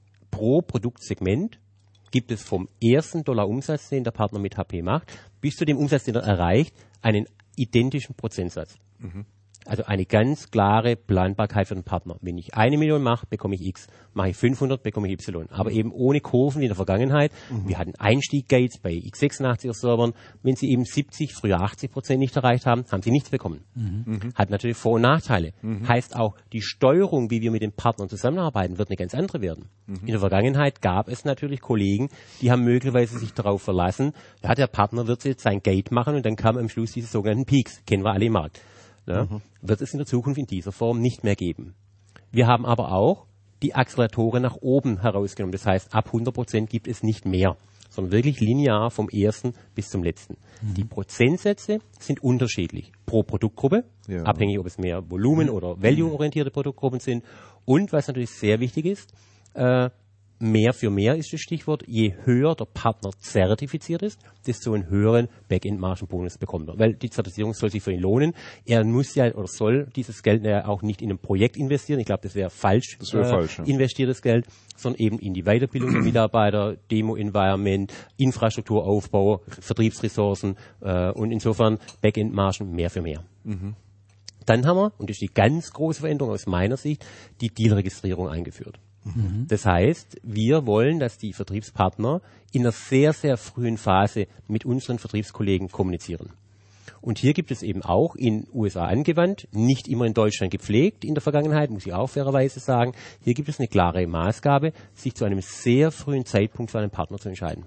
S5: pro Produktsegment gibt es vom ersten Dollar Umsatz, den der Partner mit H P macht, bis zu dem Umsatz, den er erreicht, einen identischen Prozentsatz. Mhm. Also eine ganz klare Planbarkeit für den Partner. Wenn ich eine Million mache, bekomme ich X. Mache ich fünfhundert, bekomme ich Y. Aber eben ohne Kurven wie in der Vergangenheit. Mhm. Wir hatten Einstieg-Gates bei x sechsundachtziger-Servern. Wenn sie eben siebzig, früher achtzig Prozent nicht erreicht haben, haben sie nichts bekommen. Mhm. Hat natürlich Vor- und Nachteile. Mhm. Heißt auch, die Steuerung, wie wir mit den Partnern zusammenarbeiten, wird eine ganz andere werden. Mhm. In der Vergangenheit gab es natürlich Kollegen, die haben möglicherweise sich darauf verlassen, ja, der Partner wird jetzt sein Gate machen und dann kam am Schluss diese sogenannten Peaks. Kennen wir alle im Markt. Ja, mhm. Wird es in der Zukunft in dieser Form nicht mehr geben. Wir haben aber auch die Acceleratoren nach oben herausgenommen. Das heißt, ab hundert Prozent gibt es nicht mehr, sondern wirklich linear vom ersten bis zum letzten. Mhm. Die Prozentsätze sind unterschiedlich pro Produktgruppe, ja. abhängig, ob es mehr Volumen- mhm. oder Value-orientierte Produktgruppen sind. Und was natürlich sehr wichtig ist, äh, mehr für mehr ist das Stichwort. Je höher der Partner zertifiziert ist, desto einen höheren Backend-Margenbonus bekommt er. Weil die Zertifizierung soll sich für ihn lohnen. Er muss ja oder soll dieses Geld ja auch nicht in ein Projekt investieren. Ich glaube, das wäre falsch,
S1: das wär äh, falsch ja.
S5: investiertes Geld, sondern eben in die Weiterbildung der Mitarbeiter, Demo-Environment, Infrastrukturaufbau, Vertriebsressourcen äh, und insofern Backend-Margen mehr für mehr. Mhm. Dann haben wir, und das ist die ganz große Veränderung aus meiner Sicht, die Deal-Registrierung eingeführt. Mhm. Das heißt, wir wollen, dass die Vertriebspartner in einer sehr, sehr frühen Phase mit unseren Vertriebskollegen kommunizieren. Und hier gibt es eben auch in U S A angewandt, nicht immer in Deutschland gepflegt in der Vergangenheit, muss ich auch fairerweise sagen, hier gibt es eine klare Maßgabe, sich zu einem sehr frühen Zeitpunkt für einen Partner zu entscheiden.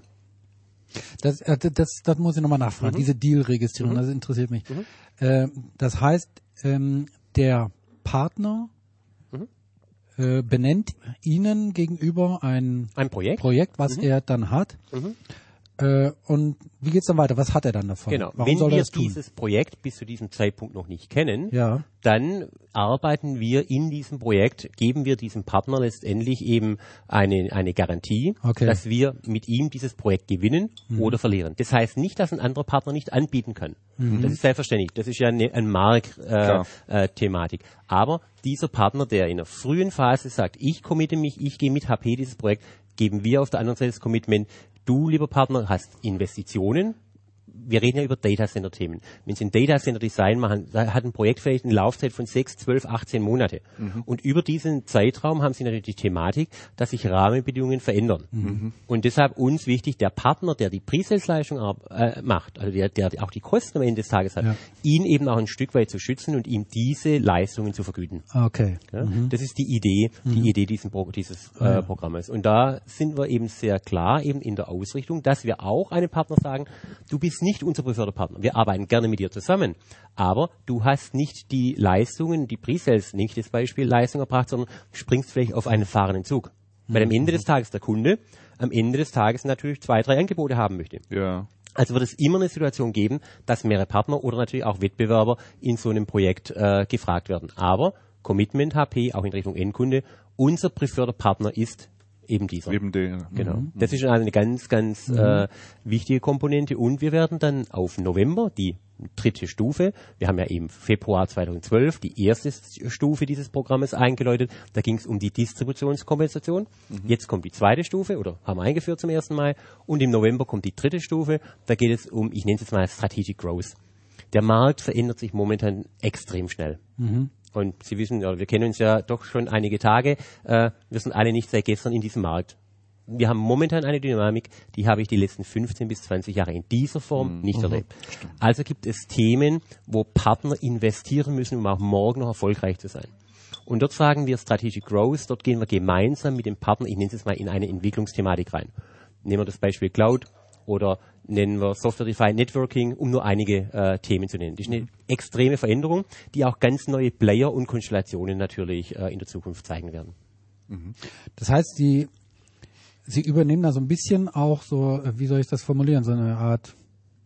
S3: Das, äh, das, das muss ich nochmal nachfragen, mhm. diese Deal-Registrierung, mhm. das interessiert mich. Mhm. Äh, das heißt, ähm, der Partner Äh, benennt Ihnen gegenüber ein,
S5: ein Projekt?
S3: Projekt, was mhm. er dann hat. Mhm. Äh, und wie geht's dann weiter? Was hat er dann davon?
S5: Genau.
S3: Warum
S5: Wenn
S3: soll
S5: wir
S3: er das tun?
S5: dieses Projekt bis zu diesem Zeitpunkt noch nicht kennen,
S3: ja.
S5: dann arbeiten wir in diesem Projekt, geben wir diesem Partner letztendlich eben eine, eine Garantie,
S3: okay.
S5: dass wir mit ihm dieses Projekt gewinnen mhm. oder verlieren. Das heißt nicht, dass ein anderer Partner nicht anbieten kann. Mhm. Das ist selbstverständlich. Das ist ja eine, eine Marktthematik. Äh, äh, Aber dieser Partner, der in einer frühen Phase sagt, ich committe mich, ich gehe mit H P dieses Projekt, geben wir auf der anderen Seite das Commitment, du, lieber Partner, hast Investitionen. Wir reden ja über Datacenter-Themen. Wenn Sie ein Datacenter-Design machen, hat ein Projekt vielleicht eine Laufzeit von sechs, zwölf, achtzehn Monate. Mhm. Und über diesen Zeitraum haben Sie natürlich die Thematik, dass sich Rahmenbedingungen verändern. Mhm. Und deshalb uns wichtig, der Partner, der die Pre-Sales-Leistung äh, macht, also der, der auch die Kosten am Ende des Tages hat, ja. ihn eben auch ein Stück weit zu schützen und ihm diese Leistungen zu vergüten.
S3: Okay.
S5: Ja?
S3: Mhm.
S5: Das ist die Idee, die mhm. Idee diesen Pro- dieses äh, ja. Programmes. Und da sind wir eben sehr klar eben in der Ausrichtung, dass wir auch einem Partner sagen, du bist nicht unser preferred Partner. Wir arbeiten gerne mit dir zusammen, aber du hast nicht die Leistungen, die Pre-Sales, nicht das Beispiel Leistung erbracht, sondern springst vielleicht auf einen fahrenden Zug. Mhm. Weil am Ende des Tages der Kunde am Ende des Tages natürlich zwei, drei Angebote haben möchte.
S1: Ja.
S5: Also wird es immer eine Situation geben, dass mehrere Partner oder natürlich auch Wettbewerber in so einem Projekt äh, gefragt werden. Aber Commitment H P, auch in Richtung Endkunde, unser preferred Partner ist eben dieser.
S1: Eben der.
S5: Genau.
S1: Mhm.
S5: Das ist also eine ganz, ganz mhm. äh, wichtige Komponente. Und wir werden dann auf November die dritte Stufe, wir haben ja eben Februar zweitausendzwölf die erste Stufe dieses Programmes eingeläutet. Da ging es um die Distributionskompensation. Mhm. Jetzt kommt die zweite Stufe, oder haben wir eingeführt zum ersten Mal. Und im November kommt die dritte Stufe. Da geht es um, ich nenne es jetzt mal Strategic Growth. Der Markt verändert sich momentan extrem schnell. Mhm. Und Sie wissen, ja, wir kennen uns ja doch schon einige Tage. Äh, wir sind alle nicht seit gestern in diesem Markt. Wir haben momentan eine Dynamik, die habe ich die letzten fünfzehn bis zwanzig Jahre in dieser Form mhm. nicht mhm. erlebt. Stimmt. Also gibt es Themen, wo Partner investieren müssen, um auch morgen noch erfolgreich zu sein. Und dort sagen wir Strategic Growth, dort gehen wir gemeinsam mit dem Partner, ich nenne es jetzt mal, in eine Entwicklungsthematik rein. Nehmen wir das Beispiel Cloud. oder nennen wir Software-Defined Networking, um nur einige äh, Themen zu nennen. Das ist eine extreme Veränderung, die auch ganz neue Player und Konstellationen natürlich äh, in der Zukunft zeigen werden.
S3: Das heißt, die, Sie übernehmen da so ein bisschen auch so, wie soll ich das formulieren, so eine Art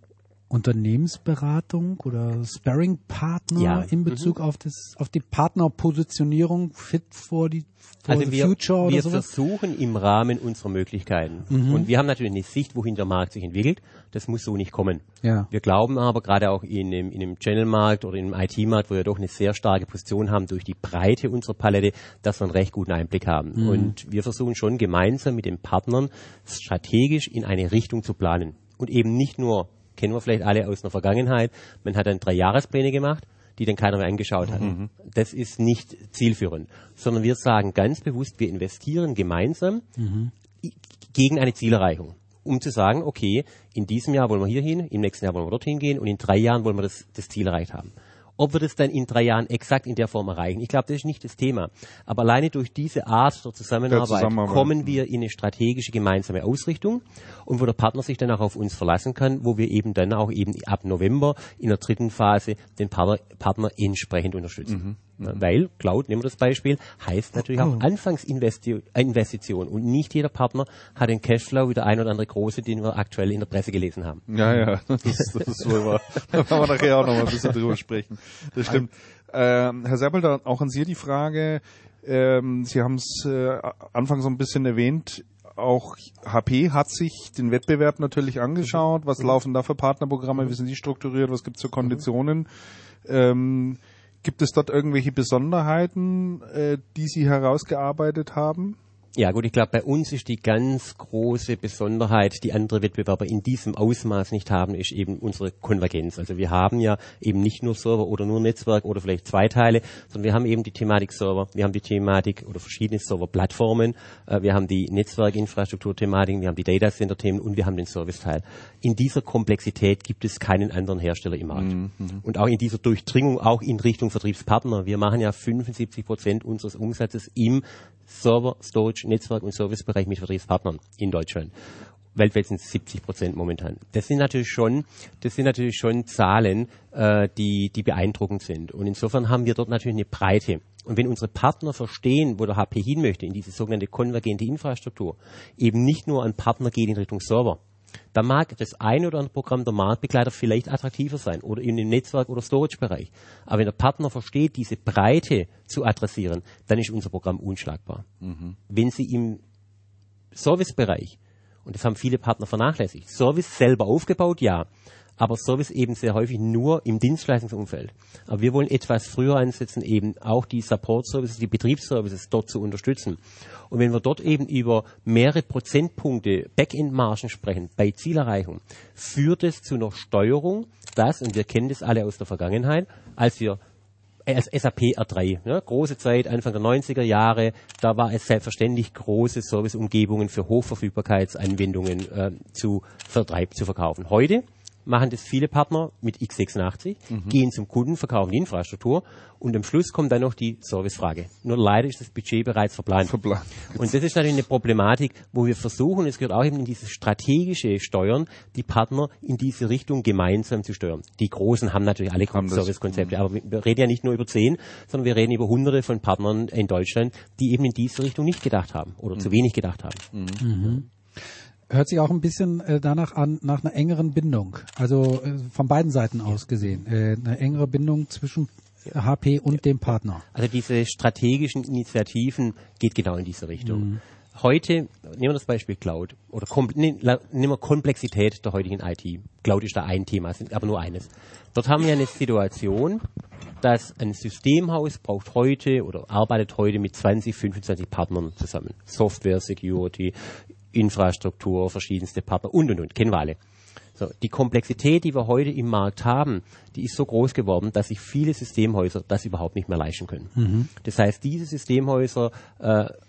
S3: Unternehmensberatung oder Sparring-Partner
S5: Ja.
S3: in Bezug
S5: mhm.
S3: auf das, auf die Partnerpositionierung fit for die for
S5: Also
S3: the
S5: wir,
S3: future oder
S5: wir
S3: sowas?
S5: versuchen im Rahmen unserer Möglichkeiten.
S3: Mhm.
S5: Und wir haben natürlich eine Sicht, wohin der Markt sich entwickelt. Das muss so nicht kommen.
S3: Ja.
S5: Wir glauben aber gerade auch in dem, in dem Channel-Markt oder im I T-Markt, wo wir doch eine sehr starke Position haben durch die Breite unserer Palette, dass wir einen recht guten Einblick haben.
S3: Mhm.
S5: Und wir versuchen schon gemeinsam mit den Partnern strategisch in eine Richtung zu planen. Und eben nicht nur, kennen wir vielleicht alle aus der Vergangenheit, man hat dann drei Jahrespläne gemacht, die dann keiner mehr angeschaut hat. Mhm. Das ist nicht zielführend, sondern wir sagen ganz bewusst, wir investieren gemeinsam mhm. gegen eine Zielerreichung, um zu sagen, okay, in diesem Jahr wollen wir hier hin, im nächsten Jahr wollen wir dorthin gehen und in drei Jahren wollen wir das, das Ziel erreicht haben. Ob wir das dann in drei Jahren exakt in der Form erreichen, ich glaube, das ist nicht das Thema. Aber alleine durch diese Art der Zusammenarbeit, der Zusammenarbeit kommen wir in eine strategische gemeinsame Ausrichtung und wo der Partner sich dann auch auf uns verlassen kann, wo wir eben dann auch eben ab November in der dritten Phase den Partner, Partner entsprechend unterstützen. Mhm. Weil, Cloud, nehmen wir das Beispiel, heißt natürlich auch Anfangsinvestition und nicht jeder Partner hat den Cashflow wie der ein oder andere große, den wir aktuell in der Presse gelesen haben.
S1: Ja, ja, das, das ist wohl wahr. Da werden wir nachher auch noch mal ein bisschen drüber sprechen. Das stimmt. Ähm, Herr Seppelter, auch an Sie die Frage, ähm, Sie haben es äh, anfangs so ein bisschen erwähnt, auch H P hat sich den Wettbewerb natürlich angeschaut. Was laufen da für Partnerprogramme? Wie sind die strukturiert? Was gibt es für Konditionen? Ähm, Gibt es dort irgendwelche Besonderheiten, äh, die Sie herausgearbeitet haben?
S5: Ja gut, ich glaube, bei uns ist die ganz große Besonderheit, die andere Wettbewerber in diesem Ausmaß nicht haben, ist eben unsere Konvergenz. Also wir haben ja eben nicht nur Server oder nur Netzwerk oder vielleicht zwei Teile, sondern wir haben eben die Thematik Server, wir haben die Thematik oder verschiedene Serverplattformen, äh, wir haben die Netzwerkinfrastruktur-Thematiken, wir haben die Datacenter-Themen und wir haben den Serviceteil. In dieser Komplexität gibt es keinen anderen Hersteller im Markt. Mhm. Und auch in dieser Durchdringung, auch in Richtung Vertriebspartner. Wir machen ja fünfundsiebzig Prozent unseres Umsatzes im Server, Storage, Netzwerk und Servicebereich mit Vertriebspartnern in Deutschland. Weltweit sind es siebzig Prozent momentan. Das sind natürlich schon, das sind natürlich schon Zahlen, äh, die, die beeindruckend sind. Und insofern haben wir dort natürlich eine Breite. Und wenn unsere Partner verstehen, wo der H P hin möchte, in diese sogenannte konvergente Infrastruktur, eben nicht nur ein Partner geht in Richtung Server, da mag das eine oder andere Programm der Marktbegleiter vielleicht attraktiver sein oder in dem Netzwerk- oder Storage-Bereich. Aber wenn der Partner versteht, diese Breite zu adressieren, dann ist unser Programm unschlagbar. Mhm. Wenn Sie im Servicebereich, und das haben viele Partner vernachlässigt, Service selber aufgebaut, ja, aber Service eben sehr häufig nur im Dienstleistungsumfeld. Aber wir wollen etwas früher einsetzen, eben auch die Support-Services, die Betriebsservices dort zu unterstützen. Und wenn wir dort eben über mehrere Prozentpunkte Backend-Margen sprechen, bei Zielerreichung, führt es zu einer Steuerung, das, und wir kennen das alle aus der Vergangenheit, als wir als S A P R drei, ne, große Zeit, Anfang der neunziger Jahre, da war es selbstverständlich, große Serviceumgebungen für Hochverfügbarkeitsanwendungen äh, zu, vertreib, zu verkaufen. Heute machen das viele Partner mit x sechsundachtzig, mhm. gehen zum Kunden, verkaufen die Infrastruktur und am Schluss kommt dann noch die Servicefrage. Nur leider ist das Budget bereits verplant. verplant. Und das ist natürlich eine Problematik, wo wir versuchen, es gehört auch eben in dieses strategische Steuern, die Partner in diese Richtung gemeinsam zu steuern. Die Großen haben natürlich alle Servicekonzepte, mhm. aber wir reden ja nicht nur über zehn, sondern wir reden über hunderte von Partnern in Deutschland, die eben in diese Richtung nicht gedacht haben oder mhm. zu wenig gedacht haben.
S3: Mhm. Mhm. Hört sich auch ein bisschen äh, danach an, nach einer engeren Bindung. Also äh, von beiden Seiten aus gesehen. Äh, eine engere Bindung zwischen H P und dem Partner.
S5: Also diese strategischen Initiativen geht genau in diese Richtung. Mhm. Heute, nehmen wir das Beispiel Cloud, oder kom- ne, nehmen wir Komplexität der heutigen I T. Cloud ist da ein Thema, aber nur eines. Dort haben wir eine Situation, dass ein Systemhaus braucht heute oder arbeitet heute mit zwanzig, fünfundzwanzig Partnern zusammen. Software, Security, Infrastruktur, verschiedenste Partner und, und, und, kennen wir alle. So, die Komplexität, die wir heute im Markt haben, die ist so groß geworden, dass sich viele Systemhäuser das überhaupt nicht mehr leisten können. Mhm. Das heißt, diese Systemhäuser äh,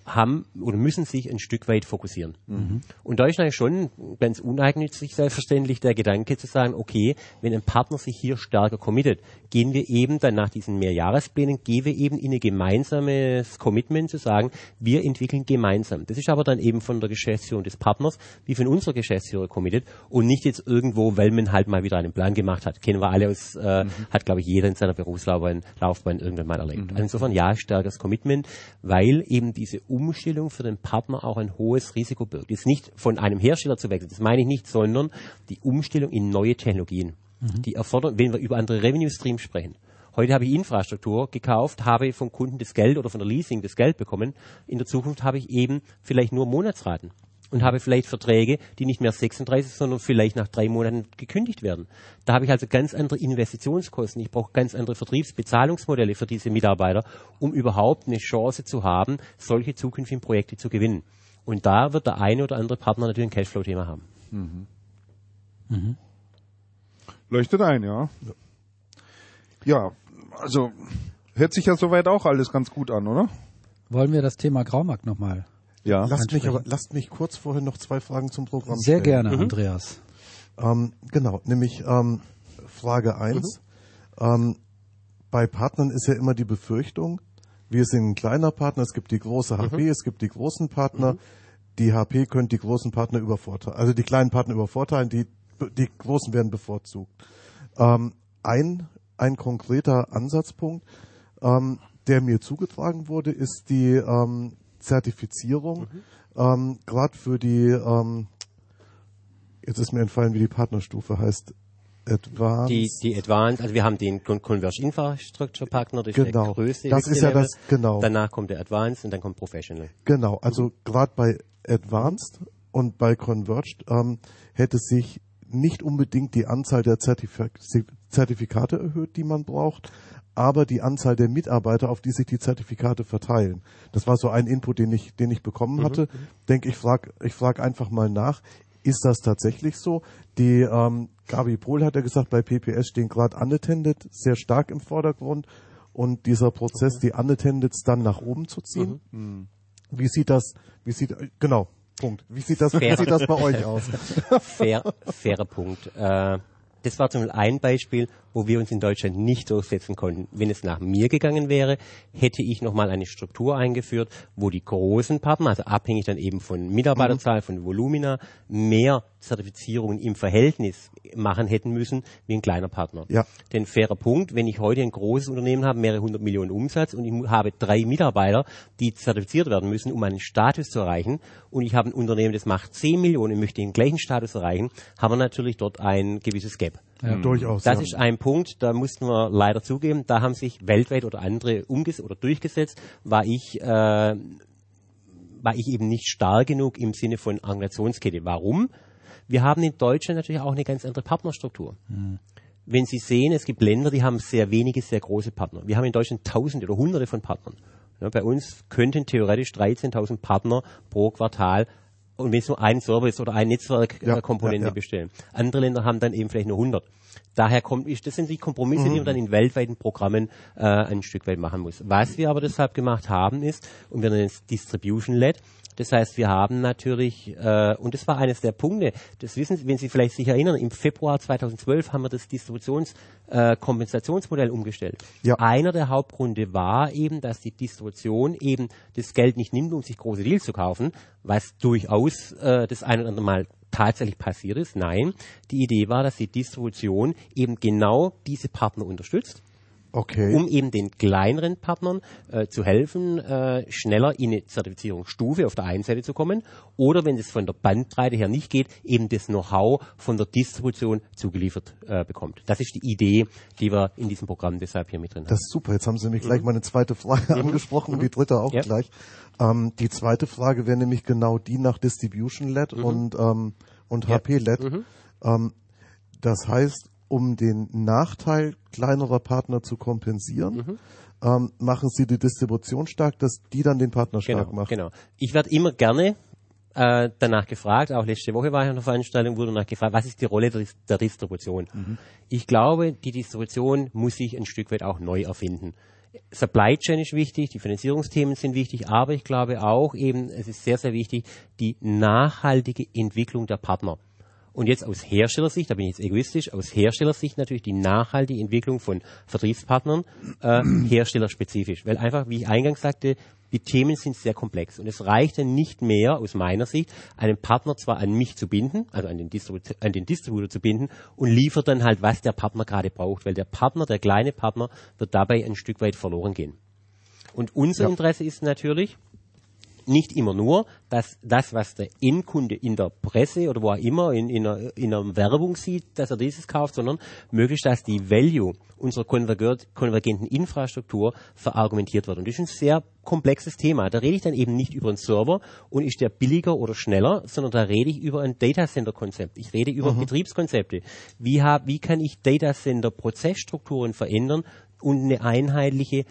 S5: haben oder müssen sich ein Stück weit fokussieren. Mhm. Und da ist eigentlich schon ganz uneigennützig selbstverständlich der Gedanke zu sagen, okay, wenn ein Partner sich hier stärker committet, gehen wir eben dann nach diesen Mehrjahresplänen, gehen wir eben in ein gemeinsames Commitment zu sagen, wir entwickeln gemeinsam. Das ist aber dann eben von der Geschäftsführung des Partners wie von unserer Geschäftsführer committed und nicht jetzt irgendwo, weil man halt mal wieder einen Plan gemacht hat. Kennen wir alle aus, äh, mhm. hat glaube ich jeder in seiner Berufslaufbahn Laufbahn irgendwann mal erlebt. Mhm. Also insofern ja, stärkeres Commitment, weil eben diese Umstellung für den Partner auch ein hohes Risiko birgt. Jetzt nicht von einem Hersteller zu wechseln, das meine ich nicht, sondern die Umstellung in neue Technologien. Mhm. Die erfordern, wenn wir über andere Revenue Streams sprechen. Heute habe ich Infrastruktur gekauft, habe vom Kunden das Geld oder von der Leasing das Geld bekommen. In der Zukunft habe ich eben vielleicht nur Monatsraten und habe vielleicht Verträge, die nicht mehr sechsunddreißig, sondern vielleicht nach drei Monaten gekündigt werden. Da habe ich also ganz andere Investitionskosten. Ich brauche ganz andere Vertriebsbezahlungsmodelle für diese Mitarbeiter, um überhaupt eine Chance zu haben, solche zukünftigen Projekte zu gewinnen. Und da wird der eine oder andere Partner natürlich ein Cashflow-Thema haben.
S1: Mhm. Mhm. Leuchtet ein, ja. Ja, also hört sich ja soweit auch alles ganz gut an, oder?
S3: Wollen wir das Thema Graumarkt nochmal?
S1: Ja.
S2: Lasst mich aber, lasst mich kurz vorher noch zwei Fragen zum Programm
S3: Sehr
S2: stellen.
S3: gerne,
S2: mhm.
S3: Andreas.
S2: Ähm, genau, nämlich ähm, Frage eins. Mhm. Ähm, bei Partnern ist ja immer die Befürchtung, wir sind ein kleiner Partner, es gibt die große H P, mhm. es gibt die großen Partner. Mhm. Die H P könnte die großen Partner übervorteilen, also die kleinen Partner übervorteilen, die, die großen werden bevorzugt. Ähm, ein, ein konkreter Ansatzpunkt, ähm, der mir zugetragen wurde, ist die ähm, Zertifizierung, mhm. ähm, gerade für die, ähm, jetzt ist mir entfallen, wie die Partnerstufe heißt, Advanced.
S5: Die, die Advanced, also wir haben den Converge Infrastructure Partner, das
S2: genau.
S5: ist der größte.
S2: Das ist ja das, genau.
S5: Danach kommt der Advanced und dann kommt Professional.
S2: Genau, also mhm. gerade bei Advanced und bei Converged ähm, hätte sich nicht unbedingt die Anzahl der Zertif- Zertifikate erhöht, die man braucht, aber die Anzahl der Mitarbeiter, auf die sich die Zertifikate verteilen. Das war so ein Input, den ich, den ich bekommen hatte. Mhm. Denke ich, frag, ich frage einfach mal nach. Ist das tatsächlich so? Die ähm, Gabi Pohl hat ja gesagt, bei P P S stehen gerade Unattended sehr stark im Vordergrund und dieser Prozess, mhm. die Unattendeds dann nach oben zu ziehen. Mhm. Wie sieht das? Wie sieht genau? Punkt. Wie sieht das? Wie sieht das bei euch aus?
S5: Fair, fairer Punkt. Äh, das war zum Beispiel ein Beispiel, wo wir uns in Deutschland nicht durchsetzen konnten. Wenn es nach mir gegangen wäre, hätte ich nochmal eine Struktur eingeführt, wo die großen Partner, also abhängig dann eben von Mitarbeiterzahl, mhm. von Volumina, mehr Zertifizierungen im Verhältnis machen hätten müssen wie ein kleiner Partner.
S2: Ja.
S5: Denn fairer Punkt, wenn ich heute ein großes Unternehmen habe, mehrere hundert Millionen Umsatz und ich habe drei Mitarbeiter, die zertifiziert werden müssen, um einen Status zu erreichen, und ich habe ein Unternehmen, das macht zehn Millionen und möchte den gleichen Status erreichen, haben wir natürlich dort ein gewisses Gap.
S2: Ja, mhm. durchaus.
S5: Das
S2: ja.
S5: ist ein Punkt, da mussten wir leider zugeben, da haben sich weltweit oder andere umgesetzt oder durchgesetzt, war ich, äh, war ich eben nicht stark genug im Sinne von Organisationskette. Warum? Wir haben in Deutschland natürlich auch eine ganz andere Partnerstruktur. Mhm. Wenn Sie sehen, es gibt Länder, die haben sehr wenige, sehr große Partner. Wir haben in Deutschland Tausende oder Hunderte von Partnern. Ja, bei uns könnten theoretisch dreizehntausend Partner pro Quartal, und wenn es nur ein Server ist oder eine Netzwerkkomponente ja, ja, ja. bestellen. Andere Länder haben dann eben vielleicht nur hundert. Daher kommt, das sind die Kompromisse, mhm. die man dann in weltweiten Programmen äh, ein Stück weit machen muss. Was wir aber deshalb gemacht haben ist, und wir nennen es Distribution-led, das heißt, wir haben natürlich, äh, und das war eines der Punkte, das wissen Sie, wenn Sie vielleicht sich erinnern, im Februar zweitausendzwölf haben wir das Distributionskompensationsmodell äh, umgestellt. Ja. Einer der Hauptgründe war eben, dass die Distribution eben das Geld nicht nimmt, um sich große Deals zu kaufen, was durchaus äh, das ein oder andere Mal tatsächlich passiert ist. Nein, die Idee war, dass die Distribution eben genau diese Partner unterstützt.
S2: Okay.
S5: Um eben den kleineren Partnern äh, zu helfen, äh, schneller in eine Zertifizierungsstufe auf der einen Seite zu kommen, oder wenn es von der Bandbreite her nicht geht, eben das Know-how von der Distribution zugeliefert äh, bekommt. Das ist die Idee, die wir in diesem Programm deshalb hier mit drin haben.
S2: Das ist super. Jetzt haben Sie nämlich mhm. gleich meine zweite Frage mhm. angesprochen mhm. und die dritte auch ja. gleich. Ähm, die zweite Frage wäre nämlich genau die nach Distribution-led mhm. und, ähm, und ja. H P-led. Mhm. Ähm, das heißt, um den Nachteil kleinerer Partner zu kompensieren, mhm. ähm, machen Sie die Distribution stark, dass die dann den Partner stark
S5: genau,
S2: macht.
S5: Genau. Ich werde immer gerne äh, danach gefragt, auch letzte Woche war ich auf einer Veranstaltung, wurde danach gefragt, was ist die Rolle der, der Distribution? Mhm. Ich glaube, die Distribution muss sich ein Stück weit auch neu erfinden. Supply Chain ist wichtig, die Finanzierungsthemen sind wichtig, aber ich glaube auch eben, es ist sehr, sehr wichtig, die nachhaltige Entwicklung der Partner. Und jetzt aus Herstellersicht, da bin ich jetzt egoistisch, aus Herstellersicht natürlich die nachhaltige Entwicklung von Vertriebspartnern, äh, herstellerspezifisch. Weil einfach, wie ich eingangs sagte, die Themen sind sehr komplex. Und es reicht dann nicht mehr, aus meiner Sicht, einen Partner zwar an mich zu binden, also an den, Distribu- an den Distributor zu binden und liefert dann halt, was der Partner gerade braucht. Weil der Partner, der kleine Partner, wird dabei ein Stück weit verloren gehen. Und unser ja. Interesse ist natürlich, nicht immer nur, dass das, was der Endkunde in der Presse oder wo auch immer in, in, einer, in einer Werbung sieht, dass er dieses kauft, sondern möglichst, dass die Value unserer konvergenten Infrastruktur verargumentiert wird. Und das ist ein sehr komplexes Thema. Da rede ich dann eben nicht über einen Server und ist der billiger oder schneller, sondern da rede ich über ein Datacenter-Konzept. Ich rede über mhm. Betriebskonzepte. Wie, hab, wie kann ich Datacenter-Prozessstrukturen verändern, und eine einheitliche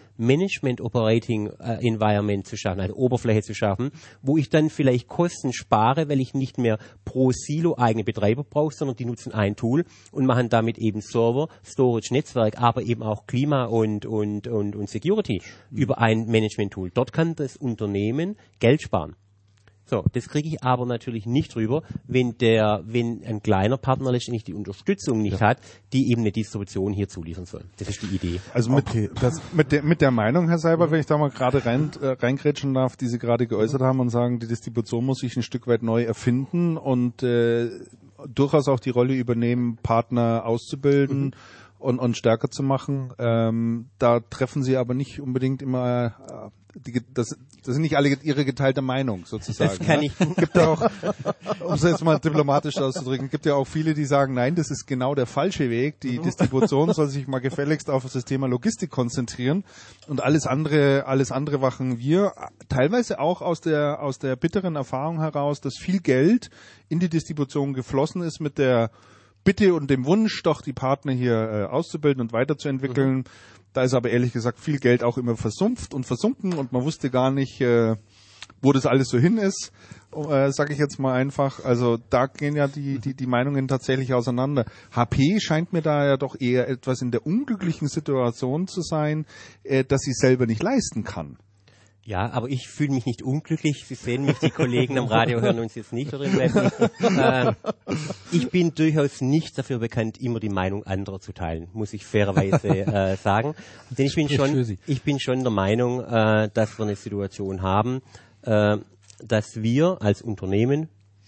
S5: Management-Operating-Environment zu schaffen, eine Oberfläche zu schaffen, wo ich dann vielleicht Kosten spare, weil ich nicht mehr pro Silo eigene Betreiber brauche, sondern die nutzen ein Tool und machen damit eben Server, Storage, Netzwerk, aber eben auch Klima und, und, und, und Security mhm. über ein Management-Tool. Dort kann das Unternehmen Geld sparen. So, das kriege ich aber natürlich nicht rüber, wenn der, wenn ein kleiner Partner letztendlich die Unterstützung nicht ja. hat, die eben eine Distribution hier zuliefern soll. Das ist die Idee.
S1: Also mit, okay. das, mit, der, mit der Meinung, Herr Seiber, wenn ich da mal gerade rein, äh, reingrätschen darf, die Sie gerade geäußert haben und sagen, die Distribution muss sich ein Stück weit neu erfinden und äh, durchaus auch die Rolle übernehmen, Partner auszubilden mhm. und, und stärker zu machen. Ähm, da treffen Sie aber nicht unbedingt immer äh, Die, das, das sind nicht alle ihre geteilte Meinung, sozusagen.
S5: Das kann
S1: ne?
S5: ich.
S1: Gibt ja auch, um es jetzt mal diplomatisch auszudrücken, gibt ja auch viele, die sagen, nein, das ist genau der falsche Weg. Die Distribution soll sich mal gefälligst auf das Thema Logistik konzentrieren und alles andere, alles andere machen wir. Teilweise auch aus der, aus der bitteren Erfahrung heraus, dass viel Geld in die Distribution geflossen ist mit der Bitte und dem Wunsch, doch die Partner hier äh, auszubilden und weiterzuentwickeln. Mhm. Da ist aber ehrlich gesagt viel Geld auch immer versumpft und versunken und man wusste gar nicht, äh, wo das alles so hin ist, äh, sage ich jetzt mal einfach. Also da gehen ja die, die, die Meinungen tatsächlich auseinander. H P scheint mir da ja doch eher etwas in der unglücklichen Situation zu sein, äh, dass sie selber nicht leisten kann.
S5: Ja, aber ich fühle mich nicht unglücklich. Sie sehen mich, die Kollegen am Radio hören uns jetzt nicht oder im Web. äh, ich bin durchaus nicht dafür bekannt, immer die Meinung anderer zu teilen, muss ich fairerweise äh, sagen. Denn ich bin schon, ich bin schon der Meinung, äh, dass wir eine Situation haben, äh, dass wir als Unternehmen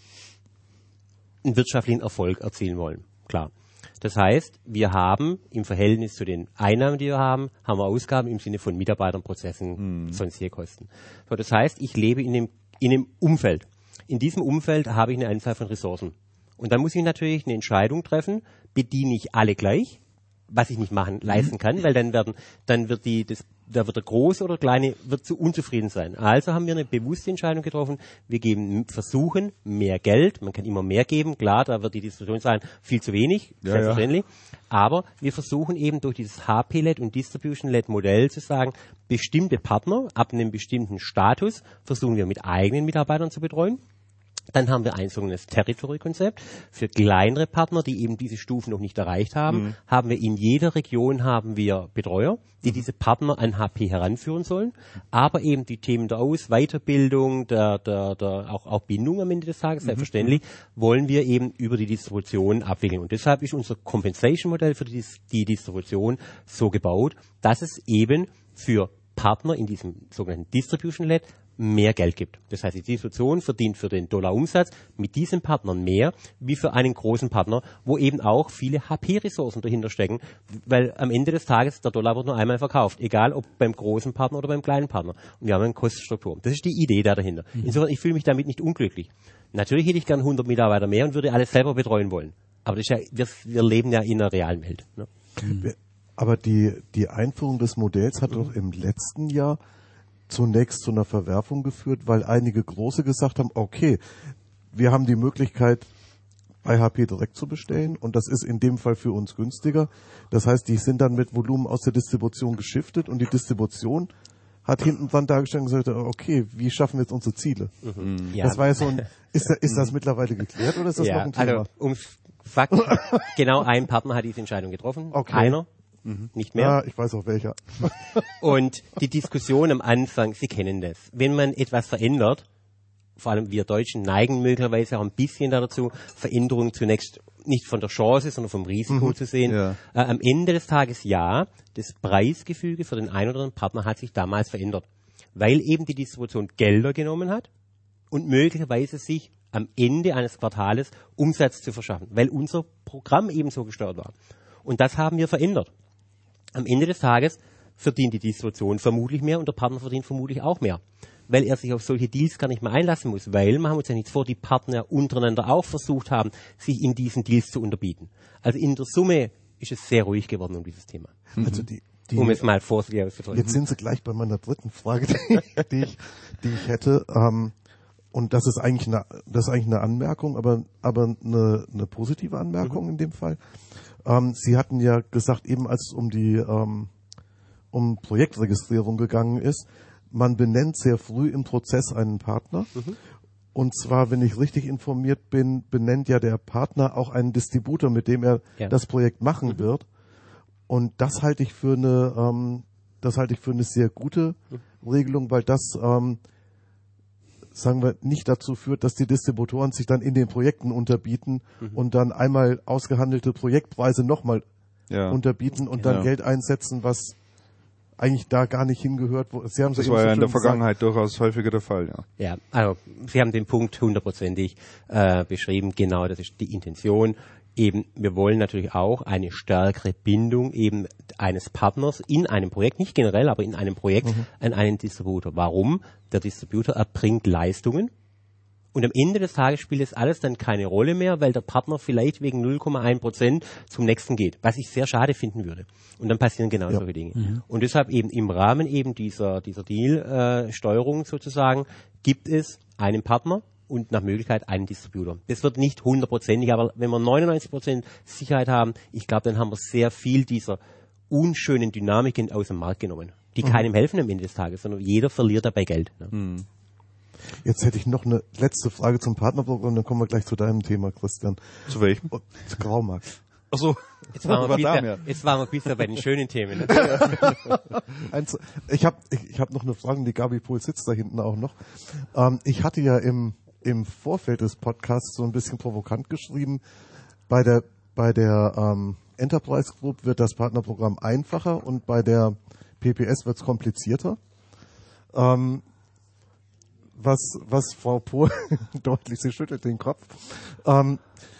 S5: einen wirtschaftlichen Erfolg erzielen wollen. Klar. Das heißt, wir haben im Verhältnis zu den Einnahmen, die wir haben, haben wir Ausgaben im Sinne von Mitarbeitern, Prozessen, mhm. sonstige Kosten. So, das heißt, ich lebe in einem, in einem Umfeld. In diesem Umfeld habe ich eine Anzahl von Ressourcen. Und dann muss ich natürlich eine Entscheidung treffen, bediene ich alle gleich, was ich nicht machen, leisten kann, weil dann werden, dann wird die, das, da wird der Große oder Kleine wird zu unzufrieden sein. Also haben wir eine bewusste Entscheidung getroffen. Wir geben, versuchen mehr Geld. Man kann immer mehr geben. Klar, da wird die Distribution sein viel zu wenig, ja, selbstverständlich. Ja. Aber wir versuchen eben durch dieses H P-Led und Distribution-Led Modell zu sagen, bestimmte Partner ab einem bestimmten Status versuchen wir mit eigenen Mitarbeitern zu betreuen. Dann haben wir ein sogenanntes Territory-Konzept. Für kleinere Partner, die eben diese Stufen noch nicht erreicht haben, mhm. haben wir in jeder Region haben wir Betreuer, die diese Partner an H P heranführen sollen. Aber eben die Themen der Aus-, Weiterbildung, der, der, der auch, auch Bindung am Ende des Tages, mhm. selbstverständlich, wollen wir eben über die Distribution abwickeln. Und deshalb ist unser Compensation-Modell für die, die Distribution so gebaut, dass es eben für Partner in diesem sogenannten Distribution-Led mehr Geld gibt. Das heißt, die Distribution verdient für den Dollar-Umsatz mit diesen Partnern mehr wie für einen großen Partner, wo eben auch viele H P-Ressourcen dahinter stecken, weil am Ende des Tages der Dollar wird nur einmal verkauft, egal ob beim großen Partner oder beim kleinen Partner. Und wir haben eine Kostenstruktur. Das ist die Idee da dahinter. Mhm. Insofern, ich fühle mich damit nicht unglücklich. Natürlich hätte ich gern hundert Mitarbeiter mehr und würde alles selber betreuen wollen. Aber das ist ja, wir, wir leben ja in einer realen Welt. Ne?
S2: Mhm. Aber die, die Einführung des Modells hat mhm. doch im letzten Jahr zunächst zu einer Verwerfung geführt, weil einige Große gesagt haben, okay, wir haben die Möglichkeit, bei H P direkt zu bestellen und das ist in dem Fall für uns günstiger. Das heißt, die sind dann mit Volumen aus der Distribution geschiftet und die Distribution hat hinten dran dargestellt und gesagt, okay, wie schaffen wir jetzt unsere Ziele? Mhm. Ja. Das war ja so ein, ist, ist das mittlerweile geklärt oder ist das
S5: ja,
S2: noch ein Thema?
S5: Also, um Fakt, genau ein Partner hat diese Entscheidung getroffen.
S2: Okay.
S5: Einer. mhm. nicht mehr.
S2: Ja, ich weiß auch welcher.
S5: Und die Diskussion am Anfang, Sie kennen das. Wenn man etwas verändert, vor allem wir Deutschen neigen möglicherweise auch ein bisschen dazu, Veränderungen zunächst nicht von der Chance, sondern vom Risiko mhm. zu sehen. Ja. Äh, am Ende des Tages ja, das Preisgefüge für den einen oder anderen Partner hat sich damals verändert, weil eben die Distribution Gelder genommen hat und möglicherweise sich am Ende eines Quartales Umsatz zu verschaffen, weil unser Programm eben so gesteuert war. Und das haben wir verändert. Am Ende des Tages verdient die Distribution vermutlich mehr und der Partner verdient vermutlich auch mehr, weil er sich auf solche Deals gar nicht mehr einlassen muss, weil, machen wir uns ja nichts vor, die Partner untereinander auch versucht haben, sich in diesen Deals zu unterbieten. Also in der Summe ist es sehr ruhig geworden um dieses Thema.
S2: Also die, die,
S5: um es mal vorsichtig auszudrücken.
S2: Jetzt sind Sie gleich bei meiner dritten Frage, die ich, die ich hätte. Ähm, und das ist eigentlich eine, das ist eigentlich eine Anmerkung, aber, aber eine, eine positive Anmerkung mhm. in dem Fall. Ähm, Sie hatten ja gesagt, eben als es um die ähm, um Projektregistrierung gegangen ist, man benennt sehr früh im Prozess einen Partner. Mhm. Und zwar, wenn ich richtig informiert bin, benennt ja der Partner auch einen Distributor, mit dem er ja. das Projekt machen mhm. wird. Und das halte ich für eine, ähm, das halte ich für eine sehr gute mhm. Regelung, weil das, ähm, sagen wir, nicht dazu führt, dass die Distributoren sich dann in den Projekten unterbieten mhm. und dann einmal ausgehandelte Projektpreise nochmal ja. unterbieten und dann ja. Geld einsetzen, was eigentlich da gar nicht hingehört. Wo, Sie haben
S1: das war ja in der Vergangenheit gesagt. Durchaus häufiger der Fall, ja.
S5: Ja, also Sie haben den Punkt hundertprozentig äh, beschrieben. Genau, das ist die Intention. Eben, wir wollen natürlich auch eine stärkere Bindung eben eines Partners in einem Projekt, nicht generell, aber in einem Projekt mhm. an einen Distributor. Warum? Der Distributor erbringt Leistungen. Und am Ende des Tages spielt es alles dann keine Rolle mehr, weil der Partner vielleicht wegen null Komma eins Prozent zum nächsten geht, was ich sehr schade finden würde. Und dann passieren genau ja. solche Dinge. Mhm. Und deshalb eben im Rahmen eben dieser, dieser Deal-Steuerung äh, sozusagen gibt es einen Partner und nach Möglichkeit einen Distributor. Das wird nicht hundertprozentig, aber wenn wir neunundneunzig Prozent Sicherheit haben, ich glaube, dann haben wir sehr viel dieser unschönen Dynamiken aus dem Markt genommen, die mhm. keinem helfen am Ende des Tages, sondern jeder verliert dabei Geld. Ne?
S2: Mhm. Jetzt hätte ich noch eine letzte Frage zum Partnerprogramm, dann kommen wir gleich zu deinem Thema, Christian.
S1: Zu welchem?
S2: Oh, zu Graumarkt.
S1: Ach so.
S5: Jetzt waren wir bisher, ja. jetzt waren wir bisher bei den schönen Themen. Ne?
S2: Eins, ich habe ich, ich hab noch eine Frage, die Gabi Pohl sitzt da hinten auch noch. Ähm, ich hatte ja im, im Vorfeld des Podcasts so ein bisschen provokant geschrieben, bei der, bei der ähm, Enterprise Group wird das Partnerprogramm einfacher und bei der P P S wird es komplizierter. Ähm, was, was Frau Pohl deutlich, sie schüttelt den Kopf. Ähm,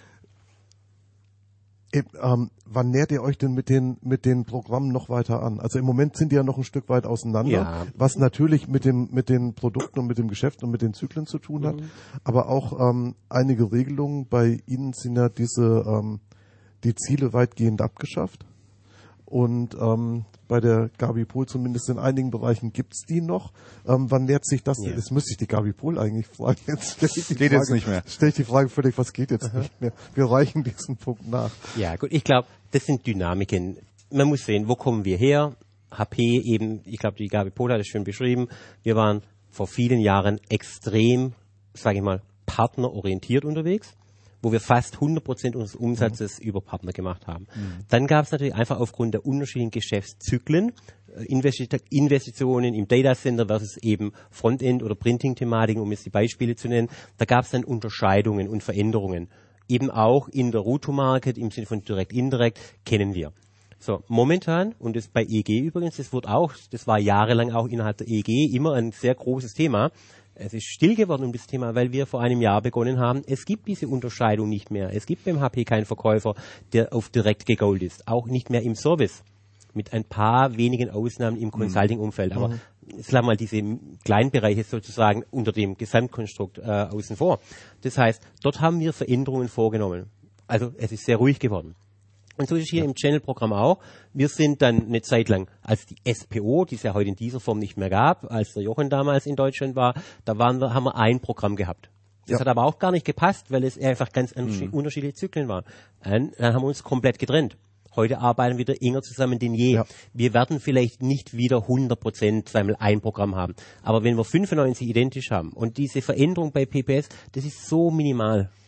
S2: ähm, wann nähert ihr euch denn mit den, mit den Programmen noch weiter an? Also im Moment sind die ja noch ein Stück weit auseinander, ja. was natürlich mit dem, mit den Produkten und mit dem Geschäft und mit den Zyklen zu tun hat. Mhm. Aber auch ähm, einige Regelungen bei Ihnen sind ja diese, ähm, die Ziele weitgehend abgeschafft. Und ähm, bei der Gabi Pohl zumindest in einigen Bereichen gibt's die noch. Ähm, wann nähert sich das? Ja. Jetzt müsste ich die Gabi Pohl eigentlich fragen. Jetzt stelle ich die
S1: geht
S2: Frage,
S1: jetzt nicht mehr.
S2: Stelle ich die Frage völlig, was geht jetzt Aha. nicht mehr? Wir reichen diesen Punkt nach.
S5: Ja, gut. Ich glaube, das sind Dynamiken. Man muss sehen, wo kommen wir her? H P eben, ich glaube, die Gabi Pohl hat es schön beschrieben. Wir waren vor vielen Jahren extrem, sage ich mal, partnerorientiert unterwegs, wo wir fast hundert Prozent unseres Umsatzes mhm. über Partner gemacht haben. Mhm. Dann gab es natürlich einfach aufgrund der unterschiedlichen Geschäftszyklen, Investitionen im Datacenter versus eben Frontend- oder Printing-Thematiken, um jetzt die Beispiele zu nennen. Da gab es dann Unterscheidungen und Veränderungen. Eben auch in der Route-to-Market im Sinne von direkt-indirekt kennen wir. So, momentan, und das bei E G übrigens, das wird auch, das war jahrelang auch innerhalb der E G immer ein sehr großes Thema. Es ist still geworden um das Thema, weil wir vor einem Jahr begonnen haben. Es gibt diese Unterscheidung nicht mehr. Es gibt beim H P keinen Verkäufer, der auf direkt gegolt ist. Auch nicht mehr im Service. Mit ein paar wenigen Ausnahmen im Consulting-Umfeld. Aber mhm. jetzt lassen wir mal diese Kleinbereiche sozusagen unter dem Gesamtkonstrukt äh, außen vor. Das heißt, dort haben wir Veränderungen vorgenommen. Also es ist sehr ruhig geworden. Und so ist es hier ja. im Channel-Programm auch. Wir sind dann eine Zeit lang, als die S P O, die es ja heute in dieser Form nicht mehr gab, als der Jochen damals in Deutschland war, da waren wir, haben wir ein Programm gehabt. Das ja. hat aber auch gar nicht gepasst, weil es einfach ganz mhm. unterschiedliche Zyklen waren. Dann, dann haben wir uns komplett getrennt. Heute arbeiten wir wieder enger zusammen denn je. Ja. Wir werden vielleicht nicht wieder hundert Prozent zweimal ein Programm haben. Aber wenn wir fünfundneunzig identisch haben und diese Veränderung bei P P S, das ist so minimal.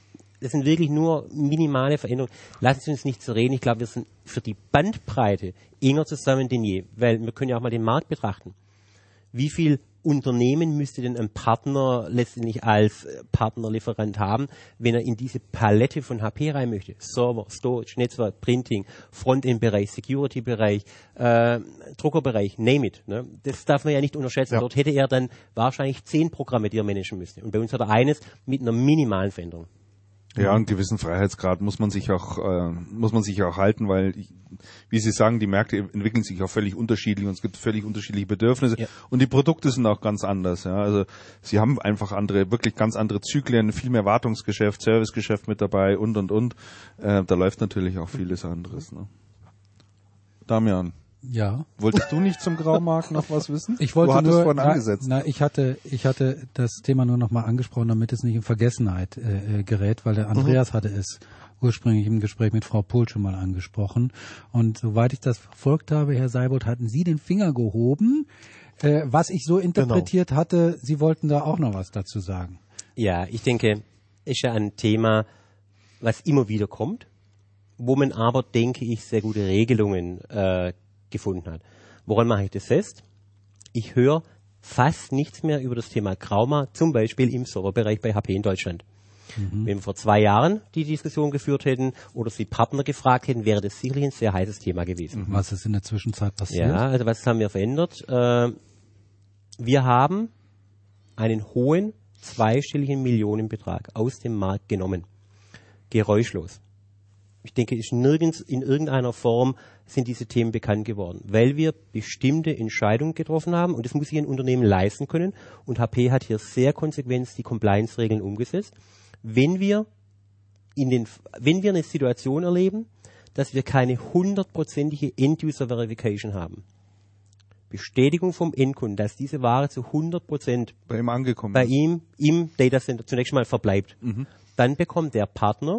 S5: das sind wirklich nur minimale Veränderungen. Lassen Sie uns nicht so reden. Ich glaube, wir sind für die Bandbreite enger zusammen denn je, weil wir können ja auch mal den Markt betrachten. Wie viel Unternehmen müsste denn ein Partner letztendlich als Partnerlieferant haben, wenn er in diese Palette von H P rein möchte? Server, Storage, Netzwerk, Printing, Frontend-Bereich, Security-Bereich, äh, Druckerbereich, name it. Ne? Das darf man ja nicht unterschätzen. Ja. Dort hätte er dann wahrscheinlich zehn Programme, die er managen müsste. Und bei uns hat er eines mit einer minimalen Veränderung.
S1: Ja, einen gewissen Freiheitsgrad muss man sich auch äh, muss man sich auch halten, weil, wie Sie sagen, die Märkte entwickeln sich auch völlig unterschiedlich und es gibt völlig unterschiedliche Bedürfnisse ja. und die Produkte sind auch ganz anders. Ja, also Sie haben einfach andere, wirklich ganz andere Zyklen, viel mehr Wartungsgeschäft, Servicegeschäft mit dabei und und und. Äh, da läuft natürlich auch vieles anderes. Ne? Damian.
S3: Ja.
S1: Wolltest du nicht zum Graumarkt noch was wissen?
S3: Ich wollte
S1: du hattest
S3: nur,
S1: vorhin
S3: na,
S1: angesetzt.
S3: Na, ich hatte, ich hatte das Thema nur noch mal angesprochen, damit es nicht in Vergessenheit äh, gerät, weil der Andreas mhm. hatte es ursprünglich im Gespräch mit Frau Pohl schon mal angesprochen. Und soweit ich das verfolgt habe, Herr Seibold, hatten Sie den Finger gehoben, äh, was ich so interpretiert genau. hatte. Sie wollten da auch noch was dazu sagen.
S5: Ja, ich denke, ist ja ein Thema, was immer wieder kommt, wo man aber, denke ich, sehr gute Regelungen äh, gefunden hat. Woran mache ich das fest? Ich höre fast nichts mehr über das Thema Graumarkt, zum Beispiel im Serverbereich bei H P in Deutschland. Mhm. Wenn wir vor zwei Jahren die Diskussion geführt hätten oder Sie Partner gefragt hätten, wäre das sicherlich ein sehr heißes Thema gewesen.
S3: Was ist in der Zwischenzeit passiert?
S5: Ja, also was haben wir verändert? Äh, wir haben einen hohen zweistelligen Millionenbetrag aus dem Markt genommen. Geräuschlos. Ich denke, ist nirgends in irgendeiner Form sind diese Themen bekannt geworden, weil wir bestimmte Entscheidungen getroffen haben und das muss sich ein Unternehmen leisten können und H P hat hier sehr konsequent die Compliance-Regeln umgesetzt. Wenn wir in den, wenn wir eine Situation erleben, dass wir keine hundertprozentige End-User-Verification haben, Bestätigung vom Endkunden, dass diese Ware zu hundert Prozent
S1: bei ihm angekommen
S5: bei ihm im Datacenter zunächst mal verbleibt, mhm. dann bekommt der Partner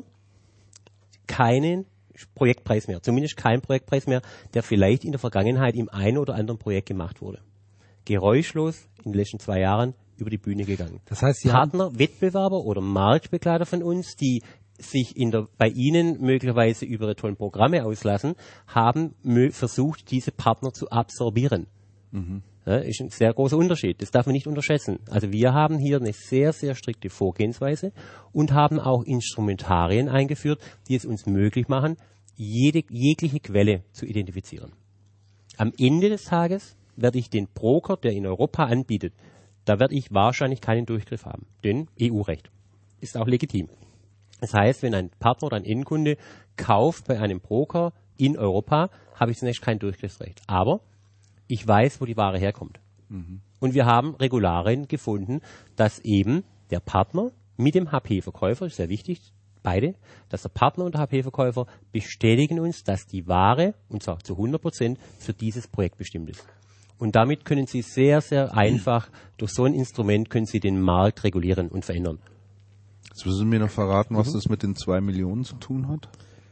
S5: keinen Projektpreis mehr, zumindest keinen Projektpreis mehr, der vielleicht in der Vergangenheit im einen oder anderen Projekt gemacht wurde. Geräuschlos in den letzten zwei Jahren über die Bühne gegangen.
S3: Das heißt, Sie
S5: Partner, Wettbewerber oder Marktbegleiter von uns, die sich in der, bei Ihnen möglicherweise über ihre tollen Programme auslassen, haben mö- versucht, diese Partner zu absorbieren. Mhm. Ja, ist ein sehr großer Unterschied. Das darf man nicht unterschätzen. Also wir haben hier eine sehr, sehr strikte Vorgehensweise und haben auch Instrumentarien eingeführt, die es uns möglich machen, jede, jegliche Quelle zu identifizieren. Am Ende des Tages werde ich den Broker, der in Europa anbietet, da werde ich wahrscheinlich keinen Durchgriff haben. Denn E U-Recht ist auch legitim. Das heißt, wenn ein Partner oder ein Endkunde kauft bei einem Broker in Europa, habe ich zunächst kein Durchgriffsrecht. Aber ich weiß, wo die Ware herkommt. Mhm. Und wir haben Regularien gefunden, dass eben der Partner mit dem H P-Verkäufer, ist sehr wichtig, beide, dass der Partner und der H P-Verkäufer bestätigen uns, dass die Ware, und zwar zu hundert Prozent, für dieses Projekt bestimmt ist. Und damit können Sie sehr, sehr einfach, durch so ein Instrument können Sie den Markt regulieren und verändern.
S1: Jetzt müssen Sie mir noch verraten, was
S5: mhm.
S1: das mit den zwei Millionen zu tun hat?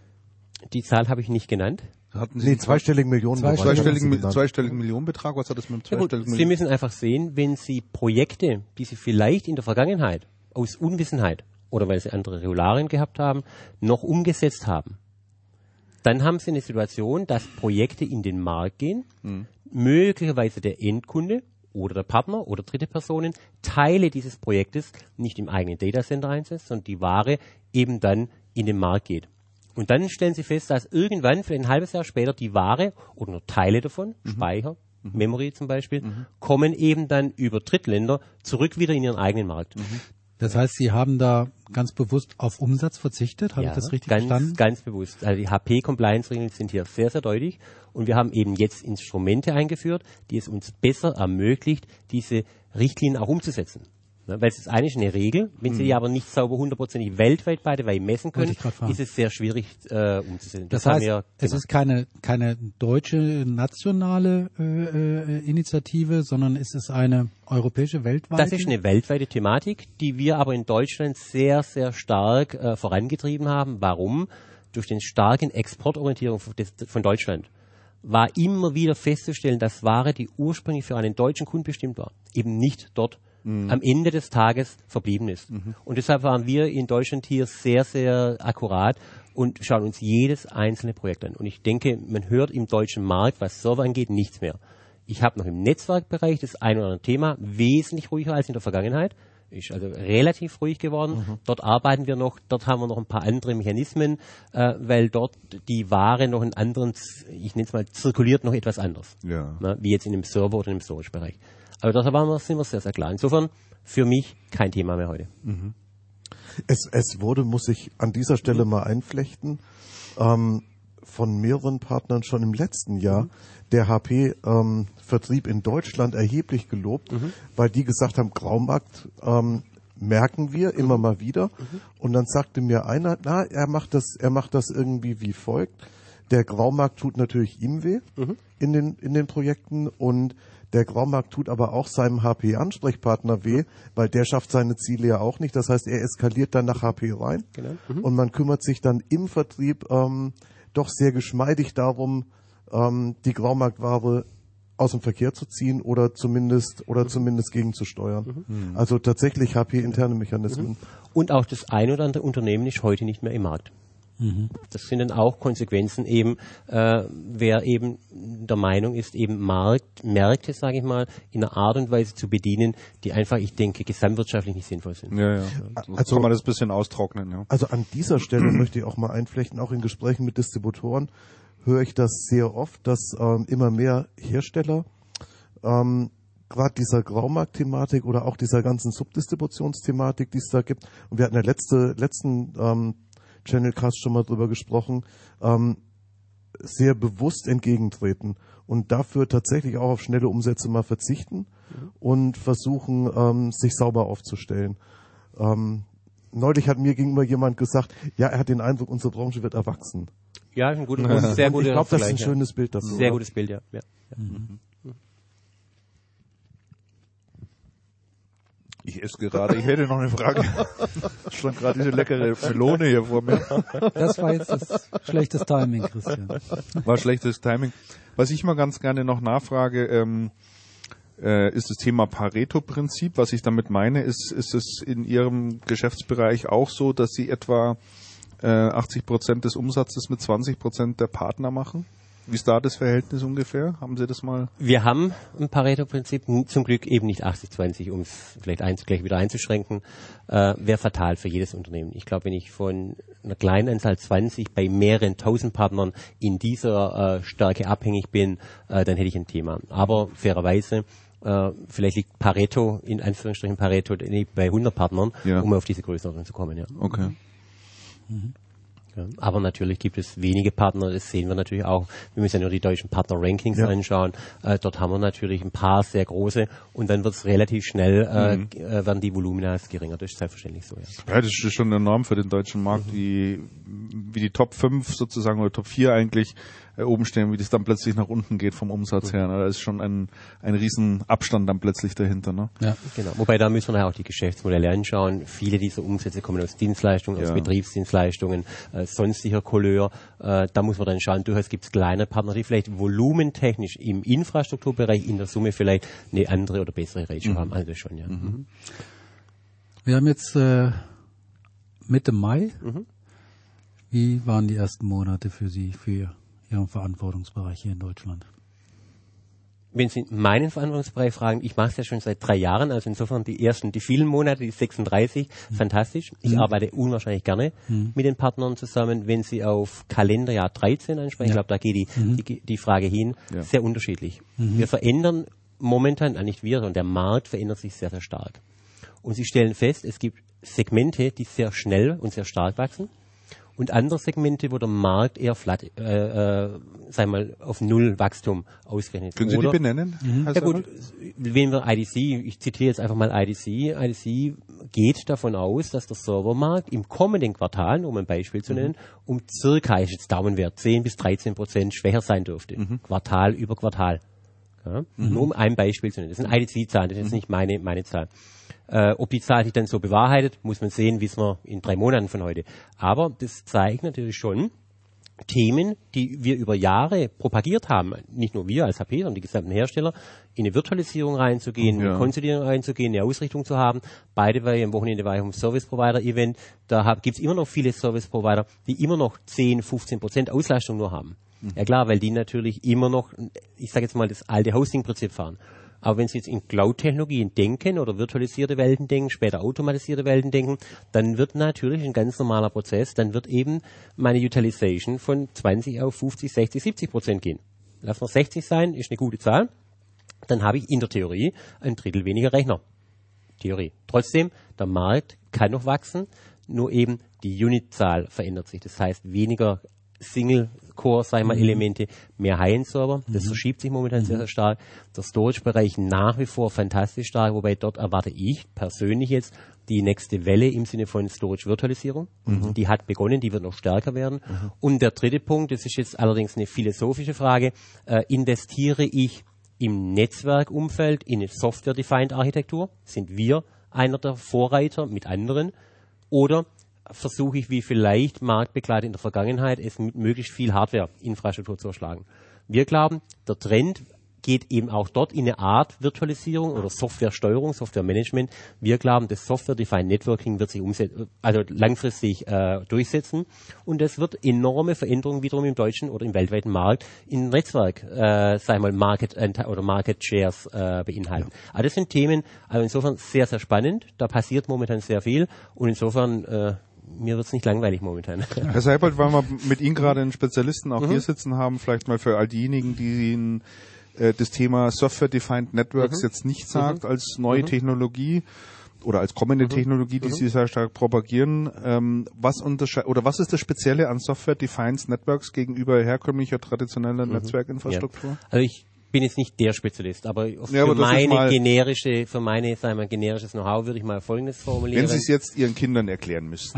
S5: Die Zahl habe ich nicht genannt.
S2: Hatten Sie nee, zweistelligen Millionen
S1: zweistelligen, zweistelligen Millionenbetrag? Was hat das mit dem zweistelligen
S5: ja, Sie müssen einfach sehen, wenn Sie Projekte, die Sie vielleicht in der Vergangenheit aus Unwissenheit oder weil Sie andere Regularien gehabt haben, noch umgesetzt haben, dann haben Sie eine Situation, dass Projekte in den Markt gehen, hm. möglicherweise der Endkunde oder der Partner oder dritte Personen Teile dieses Projektes nicht im eigenen Datacenter einsetzt, sondern die Ware eben dann in den Markt geht. Und dann stellen Sie fest, dass irgendwann, vielleicht ein halbes Jahr später, die Ware oder nur Teile davon, mhm. Speicher, mhm. Memory zum Beispiel, mhm. kommen eben dann über Drittländer zurück wieder in ihren eigenen Markt.
S3: Mhm. Das heißt, Sie haben da ganz bewusst auf Umsatz verzichtet, habe
S5: ja,
S3: ich das richtig
S5: ganz,
S3: verstanden?
S5: Ganz bewusst. Also die H P-Compliance-Regeln sind hier sehr, sehr deutlich und wir haben eben jetzt Instrumente eingeführt, die es uns besser ermöglicht, diese Richtlinien auch umzusetzen. Ja, weil es ist eigentlich eine Regel, wenn Sie die aber nicht sauber hundertprozentig weltweit beide weil messen können, ist es sehr schwierig äh, umzusetzen.
S3: Das, das heißt, wir es ist keine keine deutsche nationale äh, Initiative, sondern es ist eine europäische, weltweite?
S5: Das ist eine weltweite Thematik, die wir aber in Deutschland sehr, sehr stark äh, vorangetrieben haben. Warum? Durch den starken Exportorientierung von Deutschland war immer wieder festzustellen, dass Ware, die ursprünglich für einen deutschen Kunden bestimmt war, eben nicht dort mhm. am Ende des Tages verblieben ist. Mhm. Und deshalb waren wir in Deutschland hier sehr, sehr akkurat und schauen uns jedes einzelne Projekt an. Und ich denke, man hört im deutschen Markt, was Server angeht, nichts mehr. Ich habe noch im Netzwerkbereich das ein oder andere Thema, wesentlich ruhiger als in der Vergangenheit. Ist also relativ ruhig geworden. Mhm. Dort arbeiten wir noch, dort haben wir noch ein paar andere Mechanismen, äh, weil dort die Ware noch in anderen, ich nenne es mal, zirkuliert noch etwas anders. Ja. Na, wie jetzt in dem Server oder im Storage-Bereich. Aber dort waren wir, sind wir sehr, sehr klar. Insofern für mich kein Thema mehr heute. Mhm.
S2: Es, es wurde, muss ich an dieser Stelle mhm. mal einflechten, ähm, von mehreren Partnern schon im letzten Jahr, mhm. der H P-Vertrieb ähm, in Deutschland erheblich gelobt, mhm. weil die gesagt haben, Graumarkt ähm, merken wir immer mal wieder. Mhm. Und dann sagte mir einer, na, er macht das, er macht das irgendwie wie folgt. Der Graumarkt tut natürlich ihm weh mhm. in den, in den Projekten und der Graumarkt tut aber auch seinem H P-Ansprechpartner weh, weil der schafft seine Ziele ja auch nicht. Das heißt, er eskaliert dann nach H P rein genau. mhm. und man kümmert sich dann im Vertrieb ähm, doch sehr geschmeidig darum, ähm, die Graumarktware aus dem Verkehr zu ziehen oder zumindest oder mhm. zumindest gegenzusteuern. Mhm. Also tatsächlich H P-interne Mechanismen. Mhm.
S5: Und auch das ein oder andere Unternehmen ist heute nicht mehr im Markt. Mhm. Das sind dann auch Konsequenzen eben, äh, wer eben der Meinung ist, eben Markt, Märkte, sage ich mal, in einer Art und Weise zu bedienen, die einfach, ich denke, gesamtwirtschaftlich nicht sinnvoll sind.
S1: Ja, ja. So also kann man das ein bisschen austrocknen. Ja.
S2: Also an dieser Stelle möchte ich auch mal einflechten, auch in Gesprächen mit Distributoren höre ich das sehr oft, dass ähm, immer mehr Hersteller ähm, gerade dieser Graumarkt-Thematik oder auch dieser ganzen Subdistributionsthematik, die es da gibt, und wir hatten ja letzte, letzten ähm, Channelcast schon mal drüber gesprochen, ähm, sehr bewusst entgegentreten und dafür tatsächlich auch auf schnelle Umsätze mal verzichten mhm. und versuchen, ähm, sich sauber aufzustellen. Ähm, neulich hat mir gegenüber jemand gesagt, ja, er hat den Eindruck, unsere Branche wird erwachsen.
S5: Ja, ein gutes, ja. sehr gutes
S2: Ich glaube, das ist ein schönes Bild dafür.
S5: Sehr
S2: oder?
S5: gutes Bild, ja. ja. Mhm.
S1: Ich esse gerade, ich hätte noch eine Frage. Schon gerade diese leckere Melone hier vor mir.
S3: Das war jetzt das schlechtes Timing, Christian.
S1: War schlechtes Timing. Was ich mal ganz gerne noch nachfrage, ähm, äh, ist das Thema Pareto-Prinzip. Was ich damit meine, ist, ist es in Ihrem Geschäftsbereich auch so, dass Sie etwa äh, achtzig Prozent des Umsatzes mit zwanzig Prozent der Partner machen? Wie ist da das Verhältnis ungefähr? Haben Sie das mal?
S5: Wir haben ein Pareto-Prinzip, zum Glück eben nicht achtzig zwanzig, um es vielleicht eins, gleich wieder einzuschränken, äh, wäre fatal für jedes Unternehmen. Ich glaube, wenn ich von einer kleinen Anzahl zwanzig bei mehreren tausend Partnern in dieser äh, Stärke abhängig bin, äh, dann hätte ich ein Thema. Aber fairerweise, äh, vielleicht liegt Pareto, in Anführungsstrichen Pareto, bei hundert Partnern, ja. um auf diese Größenordnung zu kommen. Ja.
S1: Okay.
S5: Mhm. Ja, aber natürlich gibt es wenige Partner, das sehen wir natürlich auch. Wir müssen ja nur die deutschen Partner-Rankings ja. anschauen. Äh, dort haben wir natürlich ein paar sehr große und dann wird es relativ schnell, äh, mhm. äh, werden die Volumina geringer. Das ist selbstverständlich so. Ja,
S1: ja das ist schon enorm für den deutschen Markt, mhm. wie, wie die Top fünf sozusagen oder Top vier eigentlich äh, oben stehen, wie das dann plötzlich nach unten geht vom Umsatz mhm. her. Ne? Da ist schon ein, ein riesen Abstand dann plötzlich dahinter. Ne?
S5: Ja, genau. Wobei da müssen wir ja auch die Geschäftsmodelle anschauen. Viele dieser Umsätze kommen aus Dienstleistungen, ja. aus Betriebsdienstleistungen, äh, sonstiger Couleur. Äh, da muss man dann schauen, durchaus gibt es kleine Partner, die vielleicht volumentechnisch im Infrastrukturbereich in der Summe vielleicht eine andere oder bessere Ratio mhm. haben. Also schon, ja. Mhm.
S3: Wir haben jetzt äh, Mitte Mai. Mhm. Wie waren die ersten Monate für Sie, für Ihren Verantwortungsbereich hier in Deutschland?
S5: Wenn Sie meinen Verantwortungsbereich fragen, ich mache es ja schon seit drei Jahren, also insofern die ersten, die vielen Monate, die sechsunddreißig, mhm. fantastisch. Ich mhm. arbeite unwahrscheinlich gerne mhm. mit den Partnern zusammen. Wenn Sie auf Kalenderjahr dreizehn ansprechen, ja. ich glaube, da geht die, mhm. die, die Frage hin, ja. sehr unterschiedlich. Mhm. Wir verändern momentan, nicht wir, sondern der Markt verändert sich sehr, sehr stark. Und Sie stellen fest, es gibt Segmente, die sehr schnell und sehr stark wachsen. Und andere Segmente, wo der Markt eher flat, äh, äh, sagen wir mal, auf Null Wachstum ausgerechnet ist.
S1: Können Sie
S5: Oder,
S1: die benennen?
S5: Mhm. Ja gut, wenn wir I D C, ich zitiere jetzt einfach mal I D C, I D C geht davon aus, dass der Servermarkt im kommenden Quartal, um ein Beispiel zu nennen, mhm. um circa, ist jetzt Daumenwert, zehn bis dreizehn Prozent schwächer sein dürfte. Mhm. Quartal über Quartal. Ja? Mhm. Nur um ein Beispiel zu nennen. Das sind I D C-Zahlen, das ist mhm. nicht meine, meine Zahl. Äh, ob die Zahl sich dann so bewahrheitet, muss man sehen, wissen wir in drei Monaten von heute. Aber das zeigt natürlich schon, Themen, die wir über Jahre propagiert haben, nicht nur wir als H P, sondern die gesamten Hersteller, in eine Virtualisierung reinzugehen, ja. in eine Konsolidierung reinzugehen, eine Ausrichtung zu haben. Beide war am Wochenende war ich im Service Provider Event, da gibt es immer noch viele Service Provider, die immer noch zehn, fünfzehn Prozent Auslastung nur haben. Mhm. Ja klar, weil die natürlich immer noch, ich sage jetzt mal, das alte Hosting-Prinzip fahren. Aber wenn Sie jetzt in Cloud-Technologien denken oder virtualisierte Welten denken, später automatisierte Welten denken, dann wird natürlich ein ganz normaler Prozess, dann wird eben meine Utilization von zwanzig auf fünfzig, sechzig, siebzig Prozent gehen. Lass mal sechzig sein, ist eine gute Zahl. Dann habe ich in der Theorie ein Drittel weniger Rechner. Theorie. Trotzdem, der Markt kann noch wachsen, nur eben die Unitzahl verändert sich. Das heißt, weniger Single-Core, sagen wir mal, Elemente, mehr High-End-Server. Das mhm. verschiebt sich momentan mhm. sehr, sehr stark. Der Storage-Bereich nach wie vor fantastisch stark, wobei dort erwarte ich persönlich jetzt die nächste Welle im Sinne von Storage-Virtualisierung. Mhm. Die hat begonnen, die wird noch stärker werden. Mhm. Und der dritte Punkt, das ist jetzt allerdings eine philosophische Frage, äh, investiere ich im Netzwerkumfeld in eine Software-Defined-Architektur? Sind wir einer der Vorreiter mit anderen? Oder versuche ich, wie vielleicht Marktbegleiter in der Vergangenheit, es mit möglichst viel Hardware-Infrastruktur zu erschlagen. Wir glauben, der Trend geht eben auch dort in eine Art Virtualisierung oder Softwaresteuerung, Softwaremanagement. Wir glauben, das Software-Defined Networking wird sich umsetzen, also langfristig äh, durchsetzen, und das wird enorme Veränderungen wiederum im deutschen oder im weltweiten Markt in Netzwerk, äh, sagen wir mal, Market oder Market Shares äh, beinhalten. Ja. Also das sind Themen, also insofern sehr, sehr spannend. Da passiert momentan sehr viel, und insofern äh, mir wird's nicht langweilig momentan.
S1: Herr Seibold, weil wir mit Ihnen gerade einen Spezialisten auch mhm. hier sitzen haben, vielleicht mal für all diejenigen, die Ihnen äh, das Thema Software-Defined Networks mhm. jetzt nicht sagt, mhm. als neue mhm. Technologie oder als kommende mhm. Technologie, die mhm. Sie sehr stark propagieren. Ähm, was untersche- oder was ist das Spezielle an Software-Defined Networks gegenüber herkömmlicher, traditioneller mhm. Netzwerkinfrastruktur?
S5: Ja. Also ich bin jetzt nicht der Spezialist, aber ja, für aber meine generische, für meine, sagen wir, generisches Know-how würde ich mal Folgendes formulieren.
S1: Wenn Sie es jetzt Ihren Kindern erklären müssten.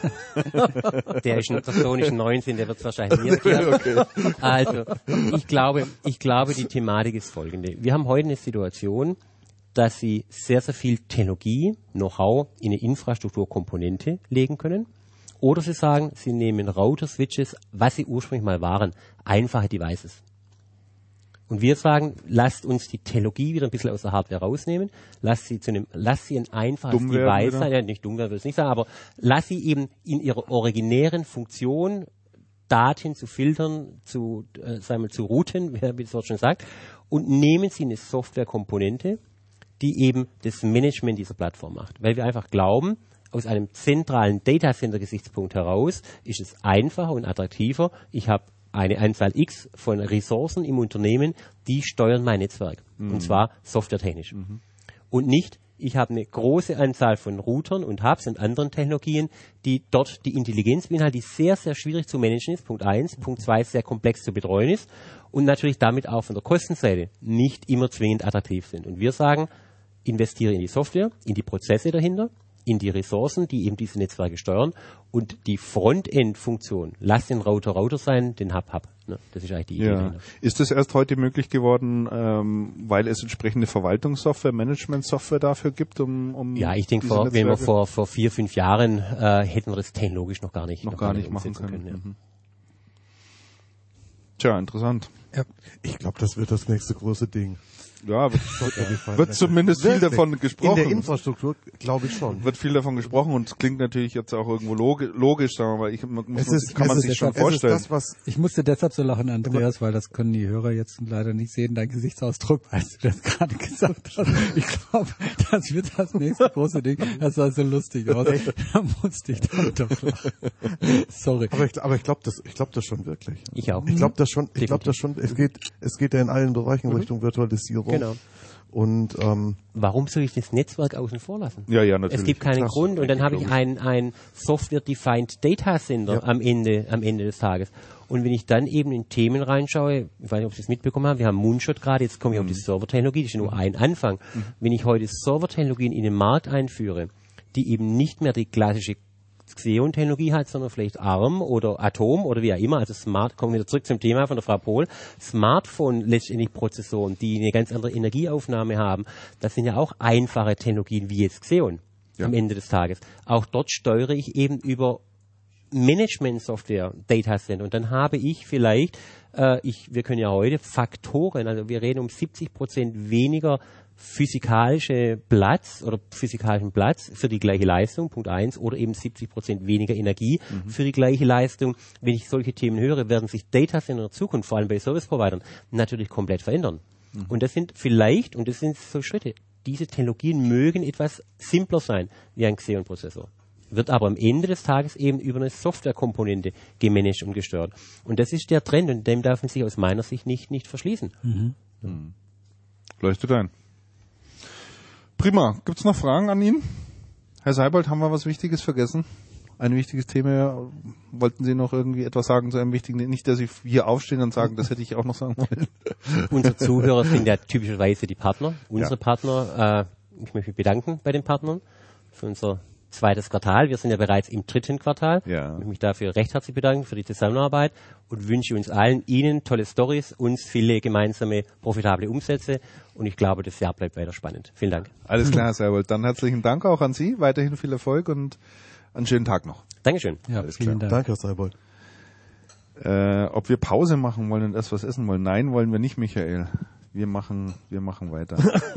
S5: Der ist, der Sohn ist neunzehn, der wird es wahrscheinlich nie erklären. Okay. Also, ich glaube, ich glaube, die Thematik ist folgende. Wir haben heute eine Situation, dass Sie sehr, sehr viel Technologie, Know-how in eine Infrastrukturkomponente legen können. Oder Sie sagen, Sie nehmen Router-Switches, was sie ursprünglich mal waren, einfache Devices. Und wir sagen, lasst uns die Technologie wieder ein bisschen aus der Hardware rausnehmen, lasst sie zu einem, lasst sie ein einfaches Device sein, ja, nicht dumm werden, würde ich nicht sagen, aber lasst sie eben in ihrer originären Funktion Daten zu filtern, zu, äh, sagen wir, zu routen, wie das Wort schon sagt, und nehmen sie eine Softwarekomponente, die eben das Management dieser Plattform macht. Weil wir einfach glauben, aus einem zentralen Datacenter-Gesichtspunkt heraus ist es einfacher und attraktiver. Ich habe eine Anzahl X von Ressourcen im Unternehmen, die steuern mein Netzwerk. Mhm. Und zwar softwaretechnisch. Mhm. Und nicht, ich habe eine große Anzahl von Routern und Hubs und anderen Technologien, die dort die Intelligenz beinhalten, die sehr, sehr schwierig zu managen ist, Punkt eins. Punkt zwei, sehr komplex zu betreuen ist und natürlich damit auch von der Kostenseite nicht immer zwingend attraktiv sind. Und wir sagen, investiere in die Software, in die Prozesse dahinter, in die Ressourcen, die eben diese Netzwerke steuern, und die Frontend-Funktion, lass den Router Router sein, den Hub Hub. Ne? Das ist eigentlich die Idee.
S1: Ja. Ist das erst heute möglich geworden, ähm, weil es entsprechende Verwaltungssoftware, Management-Software dafür gibt, um, um
S5: Ja, ich denke, vor, wenn wir vor, vor vier, fünf Jahren äh, hätten wir das technologisch noch gar nicht,
S1: noch, noch gar nicht machen können. können ja.
S2: Mhm.
S1: Tja, interessant.
S2: Ja. Ich glaube, das wird das nächste große Ding.
S1: Ja, wird, wird zumindest viel davon gesprochen.
S2: In der Infrastruktur glaube ich schon.
S1: Wird viel davon gesprochen, und es klingt natürlich jetzt auch irgendwo logisch, logisch sagen wir mal. Ich, muss, es ist, kann man sich schon vorstellen.
S3: Das, was ich musste deshalb so lachen, Andreas, weil das können die Hörer jetzt leider nicht sehen, dein Gesichtsausdruck, als du das gerade gesagt hast. Ich glaube, das wird das nächste große Ding. Das sah so lustig aus. Da musste ich dann doch lachen. Sorry.
S2: Aber ich, aber ich glaube das, ich glaube das schon wirklich.
S5: Ich auch.
S2: Ich glaube das schon, ich glaube das schon. Es geht, es geht ja in allen Bereichen mhm. Richtung Virtualisierung.
S5: Genau.
S2: Und ähm,
S5: warum soll ich das Netzwerk außen vor lassen?
S1: Ja, ja, natürlich.
S5: Es gibt keinen Klar, Grund, und dann habe ich ein, ein Software-Defined Data Center ja. am Ende, am Ende des Tages. Und wenn ich dann eben in Themen reinschaue, ich weiß nicht, ob Sie es mitbekommen haben, wir haben Moonshot gerade, jetzt komme ich mhm. auf die Servertechnologie, das ist nur ein Anfang. Mhm. Wenn ich heute Servertechnologien in den Markt einführe, die eben nicht mehr die klassische Xeon-Technologie hat, sondern vielleicht ARM oder Atom oder wie auch immer, also Smart, kommen wir wieder zurück zum Thema von der Frau Pohl, Smartphone letztendlich Prozessoren, die eine ganz andere Energieaufnahme haben, das sind ja auch einfache Technologien wie jetzt Xeon ja. am Ende des Tages. Auch dort steuere ich eben über Management-Software Data Center. Und dann habe ich vielleicht, äh, ich, wir können ja heute Faktoren, also wir reden um siebzig Prozent weniger physikalische Platz oder physikalischen Platz für die gleiche Leistung, Punkt eins, oder eben siebzig Prozent weniger Energie mhm. für die gleiche Leistung. Wenn ich solche Themen höre, werden sich Data Center in der Zukunft, vor allem bei Service-Providern, natürlich komplett verändern. Mhm. Und das sind vielleicht, und das sind so Schritte, diese Technologien mögen etwas simpler sein wie ein Xeon-Prozessor. Wird aber am Ende des Tages eben über eine Softwarekomponente gemanagt und gesteuert. Und das ist der Trend und dem darf man sich aus meiner Sicht nicht, nicht verschließen.
S1: Mhm. Mhm. Leuchtet ein. Prima. Gibt's noch Fragen an ihn? Herr Seibold, haben wir was Wichtiges vergessen? Ein wichtiges Thema. Wollten Sie noch irgendwie etwas sagen zu einem wichtigen? Nicht, dass Sie hier aufstehen und sagen, das hätte ich auch noch sagen wollen.
S5: Unsere Zuhörer sind ja typischerweise die Partner. Unsere ja. Partner, äh, ich möchte mich bedanken bei den Partnern für unser zweites Quartal. Wir sind ja bereits im dritten Quartal. Ja. Ich möchte mich dafür recht herzlich bedanken für die Zusammenarbeit und wünsche uns allen, Ihnen tolle Stories, uns viele gemeinsame profitable Umsätze. Und ich glaube, das Jahr bleibt weiter spannend. Vielen Dank.
S1: Alles klar, Herr Seibold. Dann herzlichen Dank auch an Sie. Weiterhin viel Erfolg und einen schönen Tag noch.
S5: Dankeschön.
S3: Ja,
S1: Alles
S3: vielen
S1: klar.
S3: Dank.
S2: Danke, Herr Seibold.
S1: Äh, ob wir Pause machen wollen und erst was essen wollen? Nein, wollen wir nicht, Michael. Wir machen, wir machen weiter.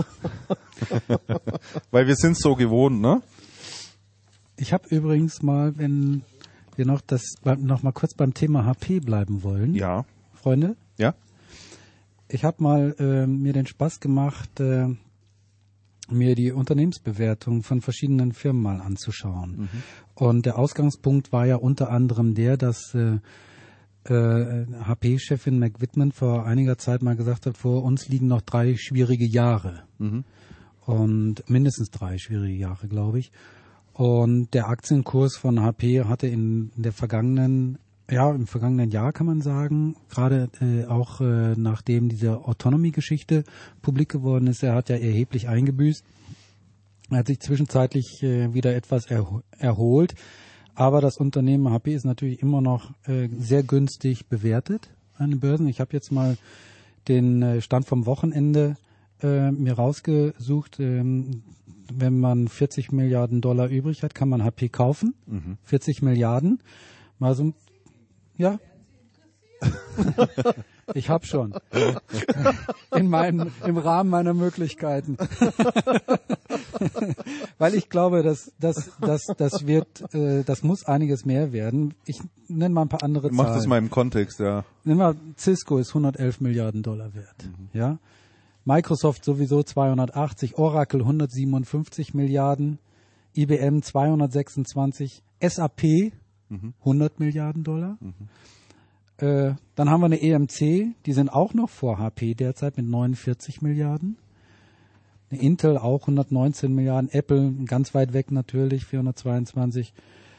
S1: Weil wir sind so gewohnt, ne?
S3: Ich habe übrigens mal, wenn wir noch das noch mal kurz beim Thema H P bleiben wollen.
S1: Ja.
S3: Freunde?
S1: Ja.
S3: Ich habe mal äh, mir den Spaß gemacht, äh, mir die Unternehmensbewertung von verschiedenen Firmen mal anzuschauen. Mhm. Und der Ausgangspunkt war ja unter anderem der, dass äh, äh, H P-Chefin Meg Whitman vor einiger Zeit mal gesagt hat, vor uns liegen noch drei schwierige Jahre. Mhm. Und mindestens drei schwierige Jahre, glaube ich. Und der Aktienkurs von H P hatte in der vergangenen, ja, im vergangenen Jahr kann man sagen, gerade äh, auch äh, nachdem diese Autonomy-Geschichte publik geworden ist, er hat ja erheblich eingebüßt. Er hat sich zwischenzeitlich äh, wieder etwas erho- erholt, aber das Unternehmen H P ist natürlich immer noch äh, sehr günstig bewertet an den Börsen. Ich habe jetzt mal den äh, Stand vom Wochenende äh, mir rausgesucht. Ähm, Wenn man vierzig Milliarden Dollar übrig hat, kann man H P kaufen. Mhm. vierzig Milliarden. Mal so, ja. Ich hab schon. In meinem, im Rahmen meiner Möglichkeiten. Weil ich glaube, dass, dass, dass, das wird, äh, das muss einiges mehr werden. Ich nenne mal ein paar andere Zahlen.
S1: Mach das mal im Kontext, ja.
S3: Nimm mal, Cisco ist hundertelf Milliarden Dollar wert. Mhm. Ja. Microsoft sowieso zweihundertachtzig, Oracle hundertsiebenundfünfzig Milliarden, I B M zweihundertsechsundzwanzig, S A P mhm. hundert Milliarden Dollar. Mhm. Äh, dann haben wir eine E M C, die sind auch noch vor H P derzeit mit neunundvierzig Milliarden. Eine Intel auch hundertneunzehn Milliarden, Apple ganz weit weg natürlich, vierhundertzweiundzwanzig.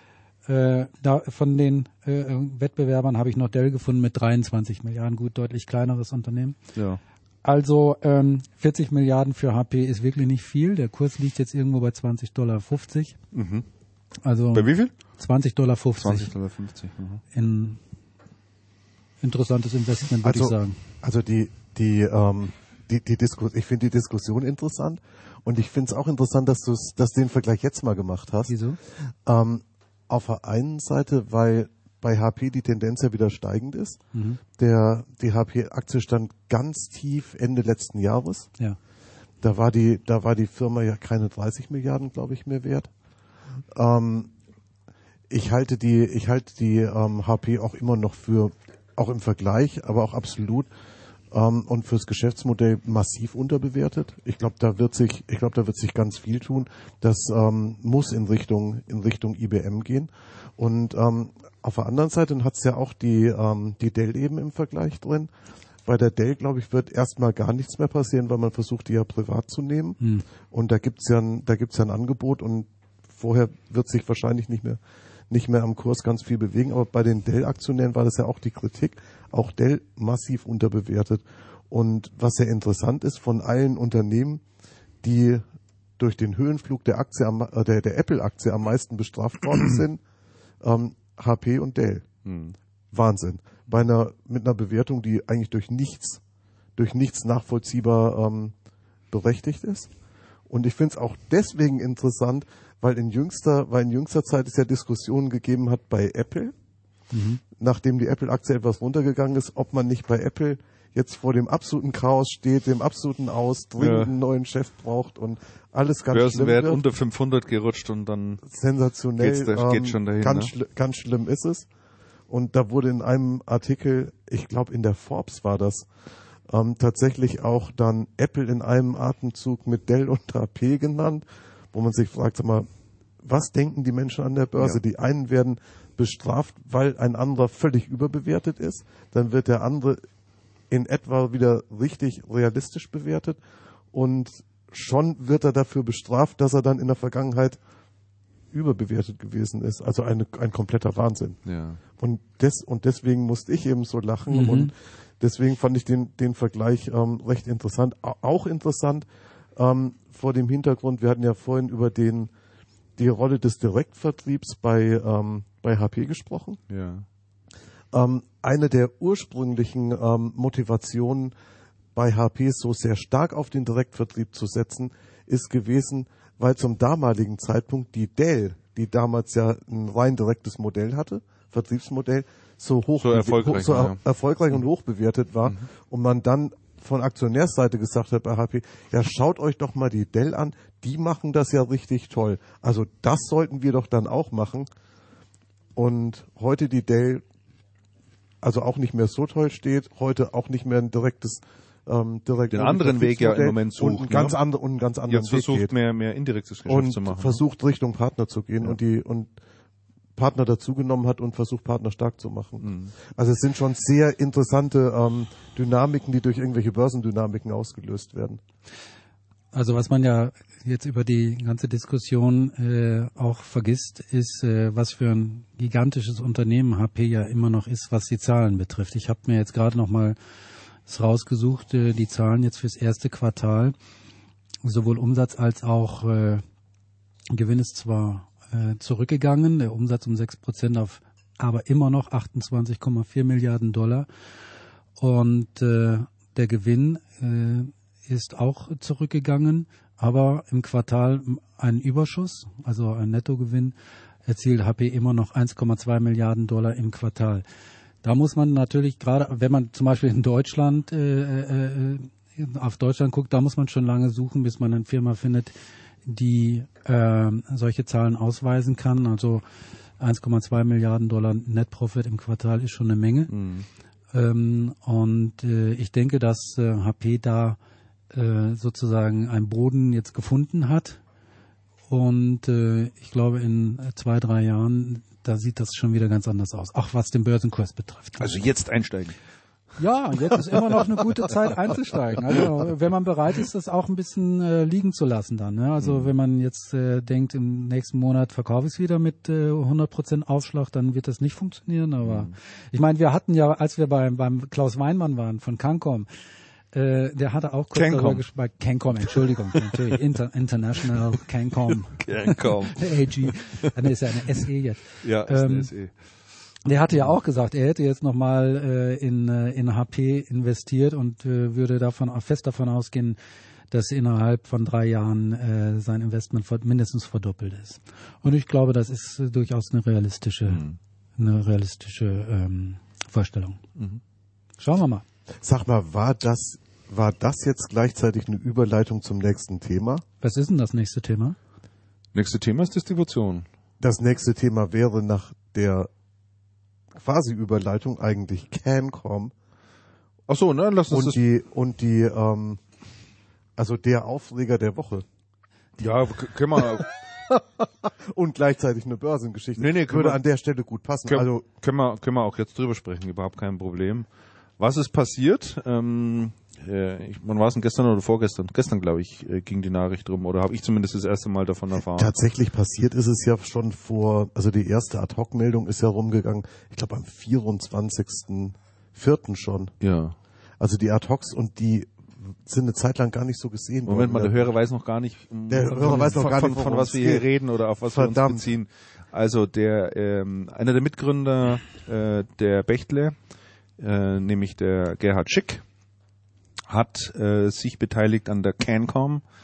S3: Äh, da, von den äh, Wettbewerbern habe ich noch Dell gefunden mit dreiundzwanzig Milliarden, gut, deutlich kleineres Unternehmen.
S1: Ja.
S3: Also ähm, vierzig Milliarden für H P ist wirklich nicht viel. Der Kurs liegt jetzt irgendwo bei zwanzig Dollar fünfzig.
S1: Mhm.
S3: Also
S1: bei wie viel?
S3: zwanzig Dollar fünfzig.
S1: zwanzig Dollar fünfzig. Mhm.
S3: In interessantes Investment, würde
S2: also,
S3: ich sagen.
S2: Also die die ähm, die, die Disku- ich finde die Diskussion interessant und ich finde es auch interessant, dass du dass du den Vergleich jetzt mal gemacht hast.
S3: Wieso?
S2: Ähm, auf der einen Seite, weil bei H P die Tendenz ja wieder steigend ist. Mhm. Der, die H P-Aktie stand ganz tief Ende letzten Jahres.
S3: Ja.
S2: Da war die, da war die Firma ja keine dreißig Milliarden, glaube ich, mehr wert. Ähm, ich halte die, ich halte die ähm, H P auch immer noch für, auch im Vergleich, aber auch absolut ähm, und fürs Geschäftsmodell massiv unterbewertet. Ich glaube, da wird sich, ich glaube, da wird sich ganz viel tun. Das ähm, muss in Richtung, in Richtung I B M gehen. Und ähm, auf der anderen Seite hat es ja auch die, ähm, die Dell eben im Vergleich drin. Bei der Dell, glaube ich, wird erstmal gar nichts mehr passieren, weil man versucht, die ja privat zu nehmen. Hm. Und da gibt's ja ein, da gibt's ja ein Angebot und vorher wird sich wahrscheinlich nicht mehr, nicht mehr am Kurs ganz viel bewegen. Aber bei den Dell-Aktionären war das ja auch die Kritik. Auch Dell massiv unterbewertet. Und was sehr interessant ist, von allen Unternehmen, die durch den Höhenflug der Aktie, am, äh, der, der Apple-Aktie am meisten bestraft worden sind, ähm, H P und Dell. Hm. Wahnsinn. Bei einer, mit einer Bewertung, die eigentlich durch nichts, durch nichts nachvollziehbar ähm, berechtigt ist. Und ich finde es auch deswegen interessant, weil in jüngster, weil in jüngster Zeit es ja Diskussionen gegeben hat bei Apple, mhm. nachdem die Apple-Aktie etwas runtergegangen ist, ob man nicht bei Apple jetzt vor dem absoluten Chaos steht, dem absoluten Aus, dringend ja. einen neuen Chef braucht und alles ganz schlimm wird.
S1: unter fünfhundert gerutscht und dann
S2: sensationell,
S1: geht's da,
S2: ähm,
S1: geht schon dahin.
S2: Ganz,
S1: ne?
S2: schl- ganz schlimm ist es. Und da wurde in einem Artikel, ich glaube in der Forbes war das, ähm, tatsächlich auch dann Apple in einem Atemzug mit Dell und H P genannt, wo man sich fragt, sag mal, was denken die Menschen an der Börse? Ja. Die einen werden bestraft, weil ein anderer völlig überbewertet ist. Dann wird der andere in etwa wieder richtig realistisch bewertet und schon wird er dafür bestraft, dass er dann in der Vergangenheit überbewertet gewesen ist. Also eine, ein kompletter Wahnsinn.
S1: Ja.
S2: Und, des, und deswegen musste ich eben so lachen mhm. und deswegen fand ich den, den Vergleich ähm, recht interessant. Auch interessant ähm, vor dem Hintergrund, wir hatten ja vorhin über den, die Rolle des Direktvertriebs bei, ähm, bei H P gesprochen.
S1: Ja.
S2: Ähm, eine der ursprünglichen ähm, Motivationen bei H P so sehr stark auf den Direktvertrieb zu setzen, ist gewesen, weil zum damaligen Zeitpunkt die Dell, die damals ja ein rein direktes Modell hatte, Vertriebsmodell, so hoch
S1: so erfolgreich,
S2: hoch, so
S1: ja.
S2: erfolgreich und hoch bewertet war
S1: mhm.
S2: und man dann von Aktionärsseite gesagt hat bei H P, ja schaut euch doch mal die Dell an, die machen das ja richtig toll. Also das sollten wir doch dann auch machen. Und heute die Dell also auch nicht mehr so toll steht, heute auch nicht mehr ein direktes ähm, direkt
S1: den anderen Weg ja im Moment sucht.
S2: Und einen ganz,
S1: ne?
S2: andre, und einen ganz anderen
S1: Jetzt
S2: Weg
S1: versucht
S2: geht.
S1: mehr, mehr indirektes Geschäft
S2: und
S1: zu machen.
S2: Und versucht
S1: ne?
S2: Richtung Partner zu gehen ja. und die und Partner dazugenommen hat und versucht Partner stark zu machen. Mhm. Also es sind schon sehr interessante ähm, Dynamiken, die durch irgendwelche Börsendynamiken ausgelöst werden.
S3: Also was man ja jetzt über die ganze Diskussion äh, auch vergisst, ist, äh, was für ein gigantisches Unternehmen H P ja immer noch ist, was die Zahlen betrifft. Ich habe mir jetzt gerade noch mal das rausgesucht, äh, die Zahlen jetzt fürs erste Quartal. Sowohl Umsatz als auch äh, Gewinn ist zwar äh, zurückgegangen, der Umsatz um sechs Prozent auf aber immer noch achtundzwanzig Komma vier Milliarden Dollar. Und äh, der Gewinn äh, ist auch zurückgegangen, aber im Quartal ein Überschuss, also ein Nettogewinn, erzielt H P immer noch eins Komma zwei Milliarden Dollar im Quartal. Da muss man natürlich gerade, wenn man zum Beispiel in Deutschland äh, äh, auf Deutschland guckt, da muss man schon lange suchen, bis man eine Firma findet, die äh, solche Zahlen ausweisen kann. Also eins Komma zwei Milliarden Dollar Net Profit im Quartal ist schon eine Menge. Mhm. Ähm, und äh, ich denke, dass äh, H P da äh, sozusagen einen Boden jetzt gefunden hat. Und äh, ich glaube, in zwei, drei Jahren, da sieht das schon wieder ganz anders aus. Auch was den Börsenkurs betrifft.
S1: Also jetzt einsteigen.
S3: Ja, jetzt ist immer noch eine gute Zeit einzusteigen. Also wenn man bereit ist, das auch ein bisschen äh, liegen zu lassen dann. Ne? Also mhm. wenn man jetzt äh, denkt, im nächsten Monat verkaufe ich es wieder mit äh, hundert Prozent Aufschlag, dann wird das nicht funktionieren. Aber mhm. ich meine, wir hatten ja, als wir beim, beim Klaus Weinmann waren von Cancom, äh, der hatte auch kurz
S1: Cancom.
S3: darüber gesprochen. Cancom, Entschuldigung, natürlich, Inter, International Cancom.
S1: Cancom.
S3: A G. Dann ist ja eine S E jetzt.
S1: Ja, ist
S3: ähm,
S1: eine S E.
S3: Der hatte ja auch gesagt, er hätte jetzt nochmal äh, in, äh, in H P investiert und äh, würde davon fest davon ausgehen, dass innerhalb von drei Jahren äh, sein Investment mindestens verdoppelt ist. Und ich glaube, das ist äh, durchaus eine realistische, mhm. eine realistische ähm, Vorstellung. Mhm. Schauen wir mal.
S2: Sag mal, war das, war das jetzt gleichzeitig eine Überleitung zum nächsten Thema?
S3: Was ist denn das nächste Thema?
S1: Nächste Thema ist Distribution.
S2: Das nächste Thema wäre nach der quasi Überleitung eigentlich Cancom.
S1: Ach so, ne, lass uns
S2: und die und die ähm, also der Aufreger der Woche.
S1: Ja, können wir
S2: und gleichzeitig eine Börsengeschichte.
S1: Nee, nee,
S2: würde
S1: wir,
S2: an der Stelle gut passen.
S1: Können,
S2: also
S1: können wir können wir auch jetzt drüber sprechen, überhaupt kein Problem. Was ist passiert? Ähm, äh, ich, wann war es denn gestern oder vorgestern? Gestern, glaube ich, äh, ging die Nachricht rum oder habe ich zumindest das erste Mal davon erfahren.
S2: Tatsächlich passiert ist es ja schon vor, also die erste Ad-Hoc-Meldung ist ja rumgegangen, ich glaube am vierundzwanzigsten vierten schon.
S1: Ja.
S2: Also die Ad-Hocs und die sind eine Zeit lang gar nicht so gesehen worden.
S1: Moment mal, der Hörer weiß noch gar nicht,
S2: der
S1: von,
S2: Hörer weiß noch
S1: von,
S2: gar nicht,
S1: von, von was wir hier reden oder auf was
S2: Verdammt.
S1: wir uns beziehen. Also der ähm, einer der Mitgründer äh, der Bechtle, äh, nämlich der Gerhard Schick, hat äh, sich beteiligt an der Cancom,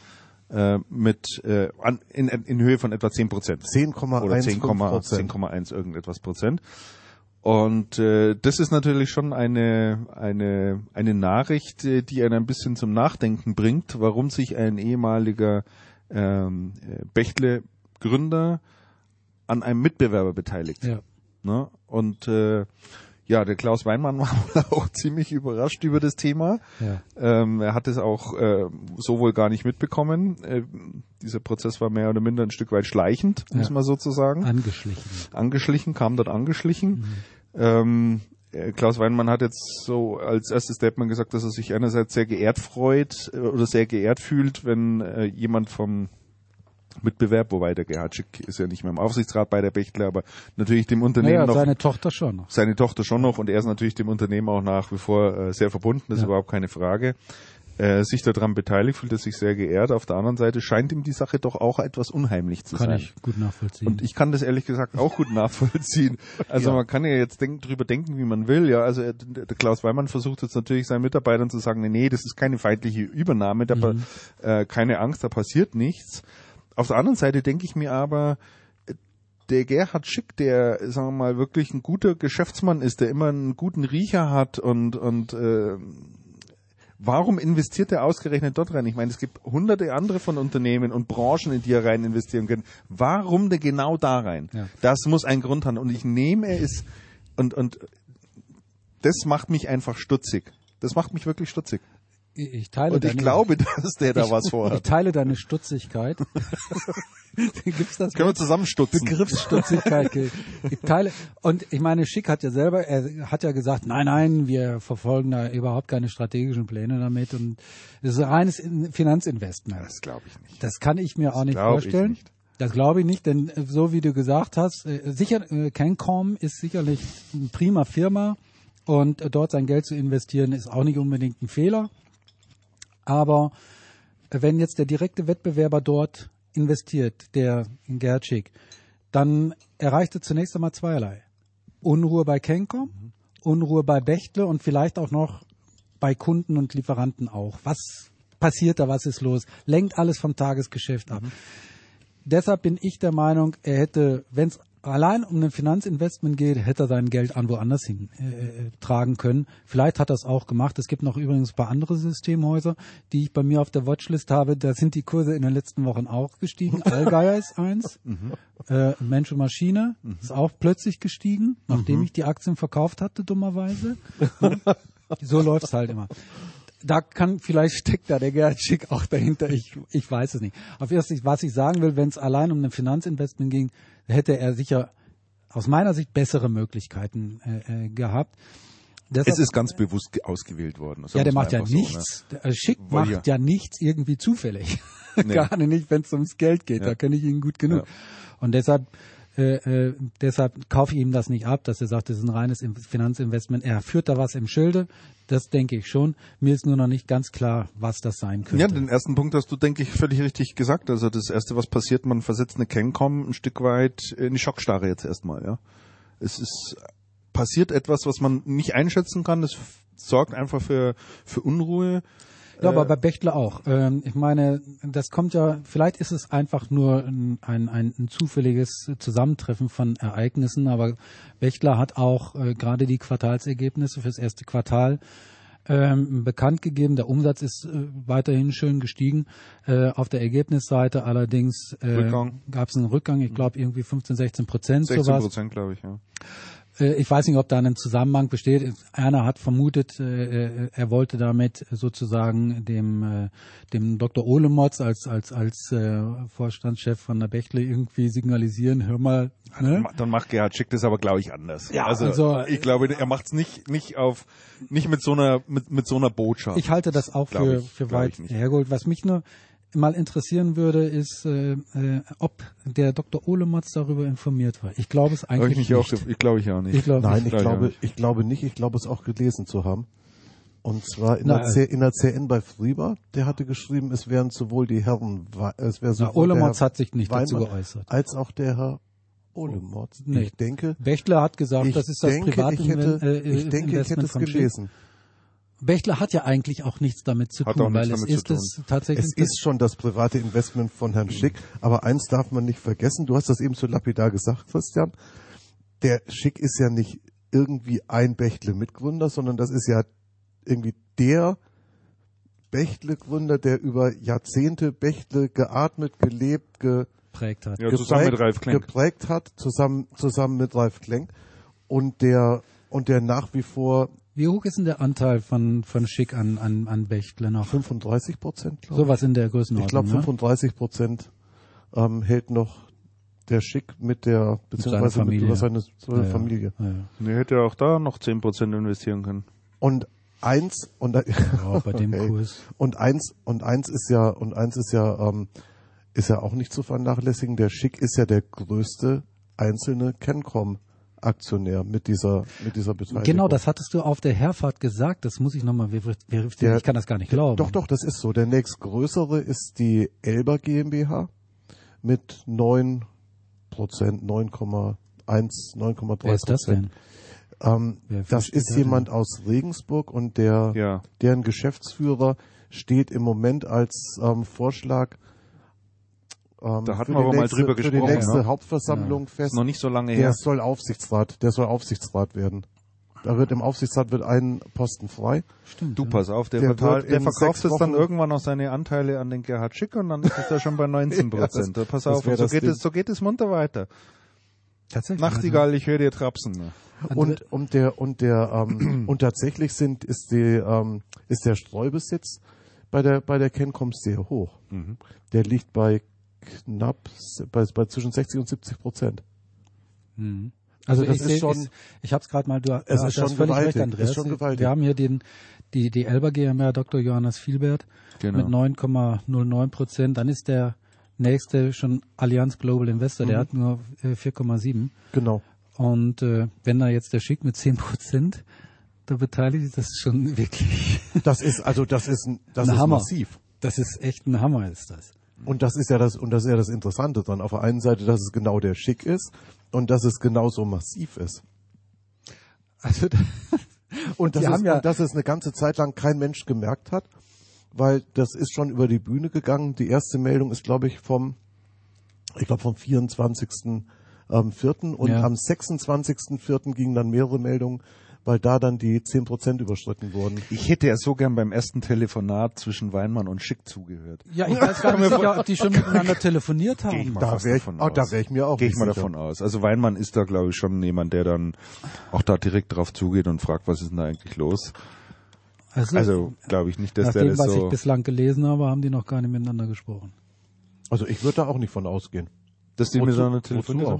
S1: äh, mit äh, an, in, in Höhe von etwa zehn Prozent.
S2: zehn Komma
S1: Oder
S2: eins
S1: zehn Komma eins irgendetwas Prozent. Und äh, das ist natürlich schon eine eine eine Nachricht, äh, die einen ein bisschen zum Nachdenken bringt, warum sich ein ehemaliger ähm, Bechtle-Gründer an einem Mitbewerber beteiligt.
S3: Ja.
S1: Ne? Und äh, ja, der Klaus Weinmann war auch ziemlich überrascht über das Thema.
S3: Ja.
S1: Ähm, er hat es auch äh, so wohl gar nicht mitbekommen. Äh, dieser Prozess war mehr oder minder ein Stück weit schleichend, muss
S3: Ja.
S1: man sozusagen.
S3: Angeschlichen.
S1: Angeschlichen, kam dort angeschlichen. Mhm. Ähm, äh, Klaus Weinmann hat jetzt so als erstes Statement gesagt, dass er sich einerseits sehr geehrt freut äh, oder sehr geehrt fühlt, wenn äh, jemand vom Mitbewerb, wobei der Gerhard Schick ist ja nicht mehr im Aufsichtsrat bei der Bechtle, aber natürlich dem Unternehmen
S3: Naja,
S1: noch.
S3: seine Tochter schon noch.
S1: Seine Tochter schon noch und er ist natürlich dem Unternehmen auch nach wie vor äh, sehr verbunden, das
S3: Ja.
S1: ist überhaupt keine Frage. Äh, sich daran beteiligt, fühlt er sich sehr geehrt. Auf der anderen Seite scheint ihm die Sache doch auch etwas unheimlich zu
S3: Kann
S1: sein.
S3: ich gut nachvollziehen.
S1: Und ich kann das ehrlich gesagt auch gut nachvollziehen. Also
S2: Ja.
S1: man kann ja jetzt denk, drüber denken, wie man will. Ja, also äh, der Klaus Weinmann versucht jetzt natürlich seinen Mitarbeitern zu sagen, nee, nee, das ist keine feindliche Übernahme, da
S3: Mhm.
S1: äh, keine Angst, da passiert nichts. Auf der anderen Seite denke ich mir aber, der Gerhard Schick, der, sagen wir mal, wirklich ein guter Geschäftsmann ist, der immer einen guten Riecher hat und, und äh, warum investiert er ausgerechnet dort rein? Ich meine, es gibt hunderte andere von Unternehmen und Branchen, in die er rein investieren kann. Warum denn genau da rein?
S3: Ja.
S1: Das muss einen Grund haben. Und ich nehme es und, und das macht mich einfach stutzig. Das macht mich wirklich stutzig.
S3: Ich, ich teile
S1: Und ich
S3: deine,
S1: glaube, dass der da
S3: ich,
S1: was
S3: Ich
S1: vorhat.
S3: teile deine Stutzigkeit. Gibt's das?
S1: Können wir zusammenstutzen?
S3: Begriffsstutzigkeit. Ich teile, und ich meine, Schick hat ja selber, er hat ja gesagt, nein, nein, wir verfolgen da überhaupt keine strategischen Pläne damit und es ist ein reines In- Finanzinvestment.
S1: Das glaube ich nicht.
S3: Das kann ich mir auch nicht
S1: glaub ich
S3: vorstellen.
S1: nicht.
S3: Das glaube ich nicht, denn äh, so wie du gesagt hast, äh, sicher, äh, Cancom ist sicherlich eine prima Firma und äh, dort sein Geld zu investieren ist auch nicht unbedingt ein Fehler. Aber äh, wenn jetzt der direkte Wettbewerber dort investiert, der in Gerhard Schick, dann erreicht er zunächst einmal zweierlei. Unruhe bei Cancom, mhm. Unruhe bei Bechtle und vielleicht auch noch bei Kunden und Lieferanten auch. Was passiert da, was ist los? Lenkt alles vom Tagesgeschäft ab. Mhm. Deshalb bin ich der Meinung, er hätte, wenn es allein um ein Finanzinvestment geht, hätte er sein Geld an woanders hin äh, tragen können. Vielleicht hat er es auch gemacht. Es gibt noch übrigens ein paar andere Systemhäuser, die ich bei mir auf der Watchlist habe. Da sind die Kurse in den letzten Wochen auch gestiegen. Allgeier ist eins. Mhm. Äh, Mensch und Maschine mhm. ist auch plötzlich gestiegen, nachdem mhm. ich die Aktien verkauft hatte, dummerweise. So läuft's halt immer. Da kann, vielleicht steckt da der Gerhard Schick auch dahinter, ich, ich weiß es nicht. Auf erst, was ich sagen will, wenn es allein um ein Finanzinvestment ging, hätte er sicher aus meiner Sicht bessere Möglichkeiten äh, äh, gehabt. Deshalb,
S1: es ist ganz bewusst ausgewählt worden.
S3: Ja, der macht ja nichts, so, ne? der Schick Weil macht ja. ja nichts irgendwie zufällig. Nee. Gar nicht, wenn es ums Geld geht, ja. Da kenne ich ihn gut genug. Ja. Und deshalb Äh, äh, deshalb kaufe ich ihm das nicht ab, dass er sagt, das ist ein reines Finanzinvestment. Er führt da was im Schilde, das denke ich schon. Mir ist nur noch nicht ganz klar, was das sein könnte.
S1: Ja, den ersten Punkt hast du, denke ich, völlig richtig gesagt. Also das Erste, was passiert, man versetzt eine Cancom ein Stück weit in die Schockstarre jetzt erstmal. Ja, es ist passiert etwas, was man nicht einschätzen kann. Das sorgt einfach für für Unruhe.
S3: Ja, aber bei Bechtle auch. Ähm, ich meine, das kommt ja, vielleicht ist es einfach nur ein, ein, ein zufälliges Zusammentreffen von Ereignissen, aber Bechtle hat auch äh, gerade die Quartalsergebnisse fürs erste Quartal ähm, bekannt gegeben. Der Umsatz ist äh, weiterhin schön gestiegen. Äh, auf der Ergebnisseite allerdings äh, gab es einen Rückgang, ich glaube irgendwie fünfzehn, sechzehn Prozent.
S1: sechzehn Prozent, glaube ich, ja.
S3: Ich weiß nicht, ob da ein Zusammenhang besteht. Erna hat vermutet, äh, er wollte damit sozusagen dem äh, dem Doktor Olemotz als als als äh, Vorstandschef von der Bechtle irgendwie signalisieren, hör mal. Ne?
S1: Dann macht Gerhard Schick das aber, glaube ich, anders.
S3: Ja,
S1: also, also ich glaube, er macht es nicht nicht auf nicht mit so einer mit mit so einer Botschaft.
S3: Ich halte das auch für
S1: ich,
S3: für weit hergeholt. Was mich nur mal interessieren würde, ist, äh, äh, ob der Doktor Olemotz darüber informiert war. Ich glaube es eigentlich
S1: ich
S3: nicht.
S1: Auch, ich glaube ich auch nicht.
S3: Ich glaub
S2: Nein,
S3: nicht.
S2: ich glaube, ich glaube nicht. Ich glaube es auch gelesen zu haben. Und zwar in,
S3: Na,
S2: der, C, in der C N bei Frieber. Der hatte geschrieben, es wären sowohl die Herren, es wäre sowohl
S3: Na, Olemotz
S2: der Herr
S3: hat sich nicht
S2: Weinmann
S3: dazu geäußert.
S2: als auch der Herr Olemotz.
S3: Nee.
S2: Ich denke,
S3: Bechtle hat gesagt,
S2: ich
S3: das ist das
S2: denke,
S3: private
S2: ich hätte,
S3: äh,
S2: ich denke, ich hätte
S3: Investment
S2: es
S3: von
S2: gelesen.
S3: Bechtle hat ja eigentlich auch nichts damit zu
S1: Hat auch
S3: tun,
S1: nichts
S3: weil es
S1: damit
S3: ist
S1: zu
S3: es tatsächlich.
S2: Es ist schon das private Investment von Herrn Schick, aber eins darf man nicht vergessen, du hast das eben so lapidar gesagt, Christian, der Schick ist ja nicht irgendwie ein Bechtle-Mitgründer, sondern das ist ja irgendwie der Bechtle-Gründer, der über Jahrzehnte Bechtle geatmet, gelebt, ge
S3: geprägt hat.
S1: Ja, zusammen mit Ralf Klenk.
S2: geprägt hat, zusammen, zusammen mit Ralf Klenk und der, und der nach wie vor
S3: Wie hoch ist denn der Anteil von, von Schick an, an, an Bechtle noch?
S2: fünfunddreißig Prozent, glaube ich.
S3: Sowas in der Größenordnung,
S2: Ich glaube,
S3: ne?
S2: fünfunddreißig Prozent ähm, hält noch der Schick mit der, beziehungsweise
S3: seiner Familie.
S2: mit seiner
S3: Ja, ja.
S2: Familie.
S3: Ja, ja.
S1: Nee, hätte er auch da noch zehn Prozent investieren können.
S2: Und eins, und,
S3: Ja, bei dem
S2: okay.
S3: Kurs.
S2: und eins, und eins ist ja, und eins ist ja, ähm, ist ja auch nicht zu vernachlässigen. Der Schick ist ja der größte einzelne Kencom-Aktionär mit dieser, mit dieser Beteiligung.
S3: Genau, das hattest du auf der Herfahrt gesagt. Das muss ich nochmal verifizieren.
S2: Der-
S3: Ich kann das gar nicht glauben.
S2: Doch, doch, das ist so. Der nächstgrößere ist die Elber GmbH mit neun Prozent, neun Komma eins, neun Komma drei
S3: Wer ist das denn?
S2: Ähm,
S3: Wer
S2: das
S3: steht
S2: ist
S3: da
S2: jemand aus Regensburg und der,
S1: Ja.
S2: deren Geschäftsführer steht im Moment als ähm, Vorschlag ähm,
S1: Da hatten
S2: für
S1: wir
S2: die
S1: aber mal
S2: nächste,
S1: drüber
S2: für die
S1: gesprochen,
S2: nächste
S1: ne?
S2: Hauptversammlung
S1: Ist
S2: fest.
S1: noch nicht so lange
S2: Der
S1: her.
S2: soll Aufsichtsrat, der soll Aufsichtsrat werden. Da wird im Aufsichtsrat wird ein Posten frei.
S3: Stimmt.
S1: Du, pass auf, der,
S2: Der
S1: verteilt,
S2: wird
S1: der
S2: in
S1: verkauft
S2: sechs
S1: es dann
S2: Wochen-
S1: irgendwann noch seine Anteile an den Gerhard Schick und dann ist es da schon bei neunzehn Prozent.
S2: Ja, das-
S1: pass
S2: das
S1: auf,
S2: wär
S1: und so
S2: das
S1: geht,
S2: Ding.
S1: es, so geht es munter weiter.
S3: Tatsächlich.
S1: Nachtigall, ich höre dir trapsen. Ne?
S2: Und, und der, und der, ähm, und tatsächlich sind, ist die, ähm, ist der Streubesitz bei der, bei der Kencom sehr hoch.
S1: Mhm.
S2: Der liegt bei knapp, bei, bei zwischen sechzig und siebzig Prozent.
S3: Mhm. Also,
S2: das
S3: ich
S2: ist
S3: seh-
S2: schon-
S3: ich, ich habe es gerade mal, du
S2: Es
S3: du
S2: ist
S3: hast
S2: schon
S3: völlig
S2: gewaltig,
S3: recht, Andreas.
S2: ist schon gewaltig.
S3: Wir haben hier den, die, die Elber GmbH Doktor Johannes Vielbert
S1: Genau.
S3: mit neun Komma null neun Prozent. Dann ist der nächste schon Allianz Global Investor, der
S2: Mhm.
S3: hat nur äh, vier Komma sieben.
S2: Genau.
S3: Und äh, wenn da jetzt der Schick mit zehn Prozent da beteiligt ist, das ist schon wirklich,
S2: Das ist, also, das ist, ein- das
S3: Ein
S2: ist
S3: Hammer.
S2: massiv.
S3: das ist echt ein Hammer, ist das.
S2: Und das ist ja das, und das ist ja das Interessante dran. Auf der einen Seite, dass es genau der Schick ist und dass es genauso massiv ist.
S3: Also,
S2: Und dass,
S3: Die
S2: es,
S3: haben ja-
S2: und dass es eine ganze Zeit lang kein Mensch gemerkt hat, weil das ist schon über die Bühne gegangen. Die erste Meldung ist, glaube ich, vom, ich glaube, vom vierundzwanzigsten vierten und
S3: Ja.
S2: am sechsundzwanzigsten vierten gingen dann mehrere Meldungen, weil da dann die zehn Prozent überschritten wurden.
S1: Ich hätte ja so gern beim ersten Telefonat zwischen Weinmann und Schick zugehört.
S3: ja, ich weiß gar nicht sicher, ob die schon miteinander telefoniert
S1: Geh ich
S3: haben.
S1: mal
S2: Da
S1: fast
S2: wäre ich,
S1: davon
S2: oh, da
S1: aus.
S2: wär ich mir auch
S1: Gehe ich
S2: nicht
S1: mal
S2: sicher.
S1: davon aus. Also Weinmann ist da, glaube ich, schon jemand, der dann auch da direkt drauf zugeht und fragt, was ist denn da eigentlich los?
S3: Also,
S1: Also glaube ich nicht, dass
S3: nach
S1: der
S3: dem,
S1: das
S3: was
S1: so...
S3: ich bislang gelesen habe, haben die noch gar nicht miteinander gesprochen.
S2: Also ich würde da auch nicht von ausgehen.
S1: Dass die
S2: Wozu-
S1: miteinander
S2: wozu
S1: telefonieren.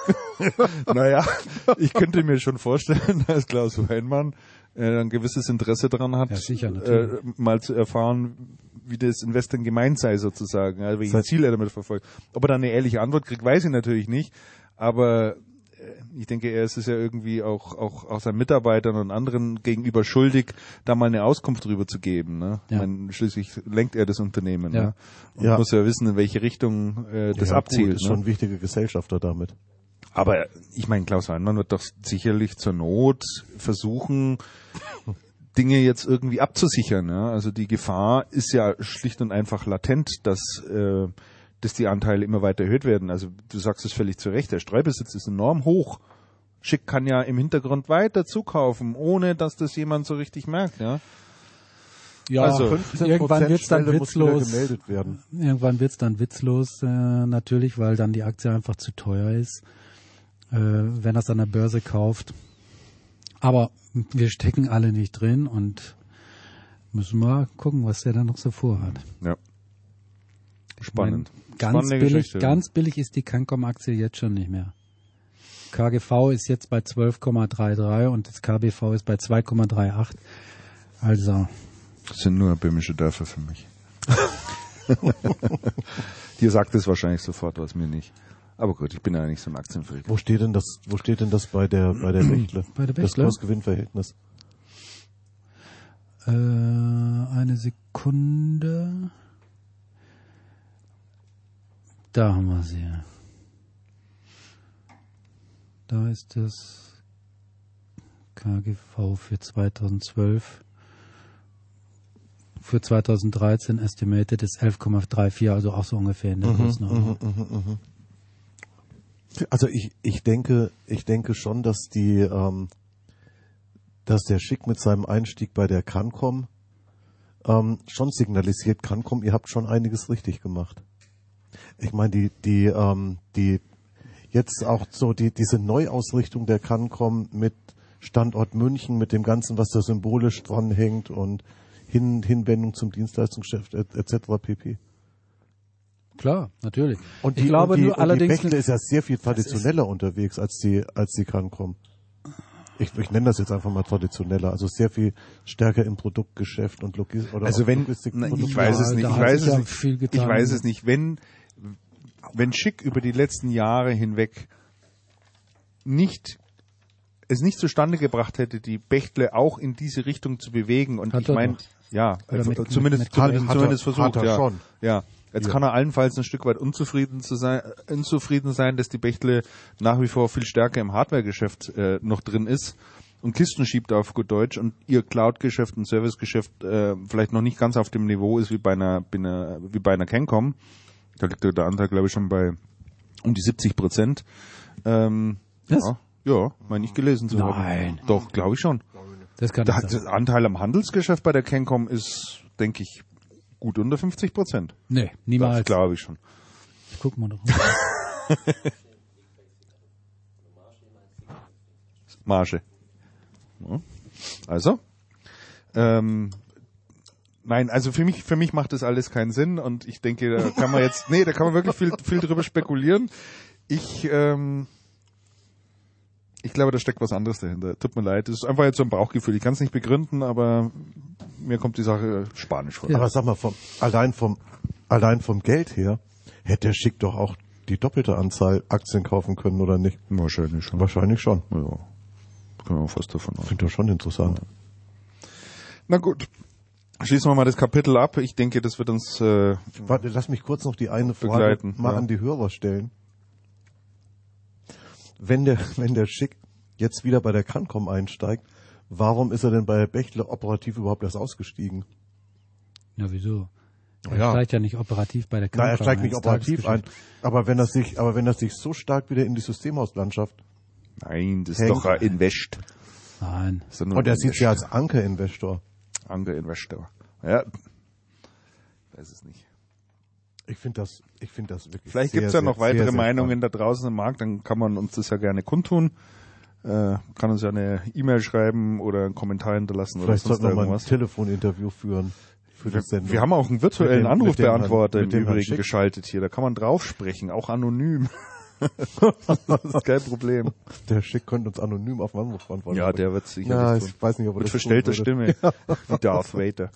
S1: Naja, ich könnte mir schon vorstellen, dass Klaus Weinmann äh, ein gewisses Interesse daran hat,
S3: Ja, sicher,
S1: äh,
S3: natürlich.
S1: mal zu erfahren, wie das Investen gemeint sei sozusagen, also welche
S2: Seit-
S1: Ziele er damit verfolgt. Ob er da eine ehrliche Antwort kriegt, weiß ich natürlich nicht, aber äh, ich denke, er ist es ja irgendwie auch, auch, auch seinen Mitarbeitern und anderen gegenüber schuldig, da mal eine Auskunft drüber zu geben. Ne?
S3: Ja.
S1: Ich meine, schließlich lenkt er das Unternehmen.
S3: Ja.
S1: Ne? Und
S2: Ja.
S1: muss ja wissen, in welche Richtung äh, das
S2: Ja,
S1: abzielt.
S2: Gut, ist
S1: ne?
S2: schon ein wichtiger Gesellschafter damit.
S1: Aber ich meine, Klaus Weinmann wird doch sicherlich zur Not versuchen, Dinge jetzt irgendwie abzusichern. Ja? Also die Gefahr ist ja schlicht und einfach latent, dass, äh, dass die Anteile immer weiter erhöht werden. Also du sagst es völlig zu Recht, der Streubesitz ist enorm hoch. Schick kann ja im Hintergrund weiter zukaufen, ohne dass das jemand so richtig merkt. Ja?
S3: Ja,
S1: Also,
S3: irgendwann wird's dann
S2: Schwelle muss wieder
S3: witzlos.
S2: gemeldet werden.
S3: Irgendwann wird's dann witzlos, äh, natürlich, weil dann die Aktie einfach zu teuer ist, äh, wenn er es an der Börse kauft. Aber wir stecken alle nicht drin und müssen mal gucken, was der da noch so vorhat.
S1: Ja. Spannend.
S3: Ich mein, ganz
S1: Spannende
S3: billig,
S1: Geschichte.
S3: ganz billig ist die Cancom-Aktie jetzt schon nicht mehr. K G V ist jetzt bei zwölf Komma dreiunddreißig und das K B V ist bei zwei Komma achtunddreißig. Also,
S1: Das sind nur böhmische Dörfer für mich. Dir sagt es wahrscheinlich sofort was, mir nicht. Aber gut, ich bin ja nicht so ein Aktienfreak.
S2: Wo steht denn das, wo steht denn das bei der, bei der Bechtle?
S3: Bei der
S2: Das
S3: Bechtle?
S2: Kursgewinnverhältnis.
S3: äh, eine Sekunde. Da haben wir sie. Da ist das K G V für zweitausendzwölf für zweitausenddreizehn estimated ist elf Komma vierunddreißig, also auch so ungefähr in der Größenordnung.
S2: Also ich, ich denke, ich denke schon, dass die, ähm, dass der Schick mit seinem Einstieg bei der Cancom ähm, schon signalisiert, Cancom, ihr habt schon einiges richtig gemacht. Ich meine, die, die, ähm, die jetzt auch so die diese Neuausrichtung der Cancom mit Standort München, mit dem Ganzen, was da symbolisch dran hängt und Hin, Hinwendung zum Dienstleistungsgeschäft et cetera pp.
S3: Klar, natürlich.
S2: Und die,
S3: ich glaube
S2: und die,
S3: nur
S2: und
S3: allerdings
S2: die Bechtle ist ja sehr viel traditioneller unterwegs als die als die Cancom. Ich, ich nenne das jetzt einfach mal traditioneller, also sehr viel stärker im Produktgeschäft und Logistik oder
S1: Also wenn,
S2: Logistik.
S1: na,
S2: Produkt-
S1: ich weiß es
S3: Ja,
S1: nicht,
S3: da
S1: ich
S3: hat
S1: weiß
S3: sich
S1: es
S3: ja
S1: nicht,
S3: viel getan.
S1: ich weiß es nicht, wenn, wenn Schick über die letzten Jahre hinweg nicht, es nicht zustande gebracht hätte, die Bechtle auch in diese Richtung zu bewegen und
S3: Hat
S1: ich
S3: er
S1: meine,
S3: doch.
S1: ja,
S3: Oder
S1: also
S3: mit-
S1: zumindest,
S3: mit- mit-
S1: zumindest,
S2: hat er-
S1: zumindest versucht,
S2: hat er
S1: ja.
S2: schon.
S1: Ja. Jetzt
S2: Ja.
S1: kann er allenfalls ein Stück weit unzufrieden zu sein, unzufrieden sein, dass die Bechtle nach wie vor viel stärker im Hardware-Geschäft äh, noch drin ist und Kisten schiebt auf gut Deutsch und ihr Cloud-Geschäft und Service-Geschäft äh, vielleicht noch nicht ganz auf dem Niveau ist wie bei einer, bei einer wie bei einer Cancom. Da liegt der Anteil, glaube ich, schon bei um die siebzig Prozent. Ähm,
S3: Was?
S1: Ja, ja, meine ich gelesen zu haben.
S3: Nein.
S1: Doch, glaube ich schon.
S3: Das kann
S1: Der,
S3: nicht sein.
S1: der Anteil am Handelsgeschäft bei der Cancom ist, denke ich, gut unter fünfzig Prozent.
S3: Nee,
S1: Das
S3: niemals.
S1: glaube ich schon.
S3: Ich guck mal drauf.
S1: Marge. Ja. Also, ähm, nein, also für mich, für mich macht das alles keinen Sinn und ich denke, da kann man jetzt, nee, da kann man wirklich viel, viel drüber spekulieren. Ich, ähm, ich glaube, da steckt was anderes dahinter. Tut mir leid, das ist einfach jetzt so ein Bauchgefühl. Ich kann es nicht begründen, aber mir kommt die Sache spanisch vor.
S2: Aber sag mal, vom, allein vom allein vom Geld her hätte der Schick doch auch die doppelte Anzahl Aktien kaufen können, oder nicht?
S1: Wahrscheinlich schon.
S2: Wahrscheinlich schon.
S1: Ja, können wir fast davon aus.
S2: Finde das schon interessant.
S1: Na gut, schließen wir mal das Kapitel ab. Ich denke, das wird uns äh,
S2: Warte, lass mich kurz noch die eine Frage
S1: Begleiten,
S2: mal
S1: ja.
S2: an die Hörer stellen. Wenn der, wenn der Schick jetzt wieder bei der Cancom einsteigt, warum ist er denn bei der Bechtle operativ überhaupt erst ausgestiegen?
S3: Ja, wieso? Er
S2: Ja.
S3: steigt ja nicht operativ bei der
S2: Na, er
S3: Cancom
S2: steigt nicht
S3: ein,
S2: operativ ein,
S3: Tagesgeschäft.
S2: aber wenn er sich, aber wenn er sich so stark wieder in die Systemhauslandschaft
S1: nein, das ist
S2: Hängt.
S1: doch ein Invest.
S3: Nein.
S1: Das ist nur
S2: und er
S1: ein
S2: sieht sich als Anker-Investor.
S1: Anker-Investor. Ja, weiß es nicht.
S2: Ich finde das, ich finde das wirklich.
S1: Vielleicht
S2: sehr,
S1: gibt's ja
S2: sehr,
S1: noch weitere
S2: sehr, sehr
S1: Meinungen da draußen im Markt, dann kann man uns das ja gerne kundtun. Äh, kann uns ja eine E-Mail schreiben oder einen Kommentar hinterlassen
S2: Vielleicht
S1: oder sonst
S2: sollten wir mal ein
S1: irgendwas.
S2: Telefoninterview führen für die Sendung.
S1: Wir haben auch einen virtuellen
S2: Mit dem- mit dem
S1: Anrufbeantworter
S2: Herrn-
S1: im
S2: mit dem Herrn
S1: Übrigen
S2: Schick.
S1: geschaltet hier. Da kann man drauf sprechen, auch anonym. Das ist kein Problem.
S2: Der Schick könnte uns anonym auf den Anruf beantworten.
S1: Ja, der wird sicherlich
S2: Ja,
S1: tun.
S2: ich weiß nicht, ob er
S1: Mit
S2: das
S1: verstellter
S2: tun würde.
S1: Stimme. Wie Darth Vader.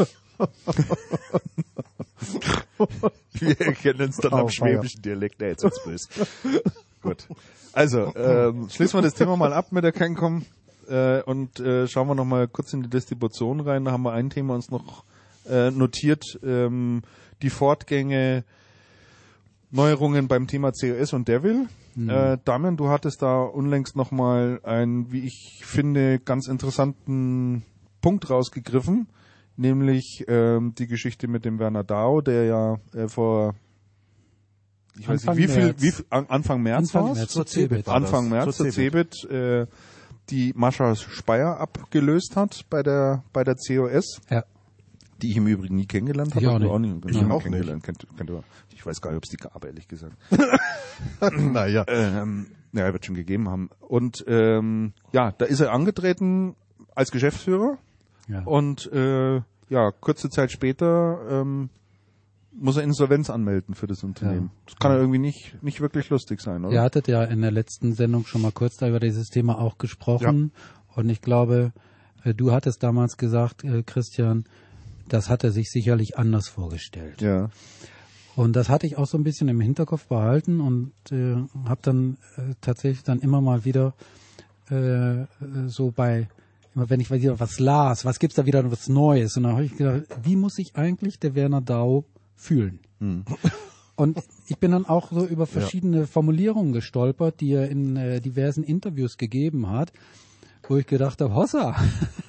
S1: Wir erkennen uns dann
S2: Oh,
S1: am schwäbischen Dialekt. Nee, jetzt wird's böse. Gut. Also, ähm, schließen wir das Thema mal ab mit der Cancom äh, und äh, schauen wir noch mal kurz in die Distribution rein. Da haben wir ein Thema uns noch äh, notiert. Ähm, die Fortgänge, Neuerungen beim Thema C O S und Devil. Mhm. Äh, Damian, du hattest da unlängst noch mal einen, wie ich finde, ganz interessanten Punkt rausgegriffen, nämlich ähm, die Geschichte mit dem Werner Dau, der ja äh, vor ich weiß
S3: Anfang
S1: nicht, wie viel,
S3: März.
S1: wie viel, an, Anfang März
S3: Anfang
S1: war's?
S3: März
S2: Zur
S3: zur
S2: Cebit
S3: Cebit.
S2: war
S1: Anfang
S2: das.
S1: März
S2: Zur
S1: zur Cebit äh, die Mascha Speyer abgelöst hat bei der bei der C O S,
S3: Ja.
S1: die ich im Übrigen nie kennengelernt
S3: Ich
S1: habe.
S3: auch
S1: aber
S3: nicht.
S1: Du
S2: Ich
S1: nie
S2: auch
S1: kennengelernt. Kennt, kennt ihr, ich weiß gar nicht, ob es die gab, ehrlich gesagt.
S2: Naja.
S1: Ähm, ja, er wird schon gegeben haben. Und ähm, ja, da ist er angetreten als Geschäftsführer
S3: Ja.
S1: und äh, ja, kurze Zeit später ähm, muss er Insolvenz anmelden für das Unternehmen.
S3: Ja.
S1: Das kann ja irgendwie nicht nicht wirklich lustig sein, oder?
S3: Ihr hattet ja in der letzten Sendung schon mal kurz da über dieses Thema auch gesprochen. Und ich glaube, äh, du hattest damals gesagt, äh, Christian, das hat er sich sicherlich anders vorgestellt.
S1: Ja.
S3: Und das hatte ich auch so ein bisschen im Hinterkopf behalten und äh, habe dann äh, tatsächlich dann immer mal wieder äh, so bei, immer wenn ich wieder was las, was gibt's da wieder was Neues? Und dann habe ich gedacht, wie muss sich eigentlich der Werner Dau fühlen?
S1: Hm.
S3: Und ich bin dann auch so über verschiedene Formulierungen gestolpert, die er in äh, diversen Interviews gegeben hat, wo ich gedacht habe, Hossa,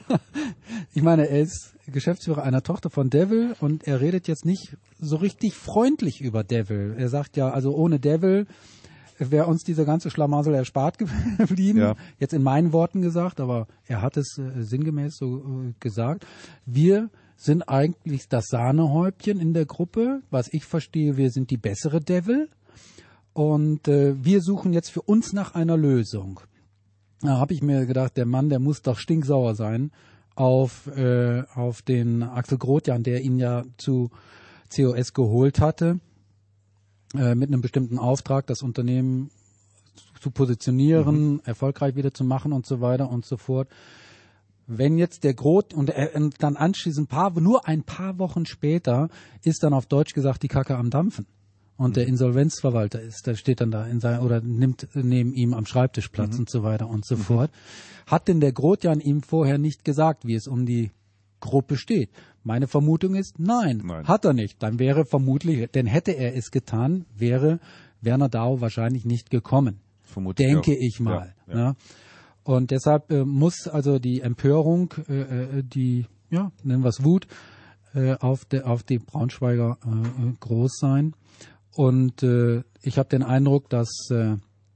S3: Ich meine, er ist Geschäftsführer einer Tochter von Devil und er redet jetzt nicht so richtig freundlich über Devil. Er sagt ja, also ohne Devil wäre uns dieser ganze Schlamassel erspart geblieben. Ja. Jetzt in meinen Worten gesagt, aber er hat es äh, sinngemäß so äh, gesagt. Wir sind eigentlich das Sahnehäubchen in der Gruppe. Was ich verstehe, wir sind die bessere Devil. Und äh, wir suchen jetzt für uns nach einer Lösung. Da habe ich mir gedacht, der Mann, der muss doch stinksauer sein auf, äh, auf den Axel Grotjan, der ihn ja zu C O S geholt hatte, äh, mit einem bestimmten Auftrag, das Unternehmen zu positionieren, mhm. erfolgreich wieder zu machen und so weiter und so fort. Wenn jetzt der Grot, und, äh, und dann anschließend ein paar, nur ein paar Wochen später ist dann auf Deutsch gesagt die Kacke am Dampfen. Und der Insolvenzverwalter ist, der steht dann da in sein, oder nimmt neben ihm am Schreibtisch Platz mhm. und so weiter und so mhm. fort. Hat denn der Grotjan ihm vorher nicht gesagt, wie es um die Gruppe steht? Meine Vermutung ist, nein, nein, hat er nicht. Dann wäre vermutlich, denn hätte er es getan, wäre Werner Dau wahrscheinlich nicht gekommen. Vermutlich denke auch. ich mal. Ja, ja. Ja. Und deshalb äh, muss also die Empörung, äh, die, ja, nennen wir es Wut, äh, auf, de, auf die Braunschweiger äh, groß sein. Und äh, ich habe den Eindruck, dass, äh,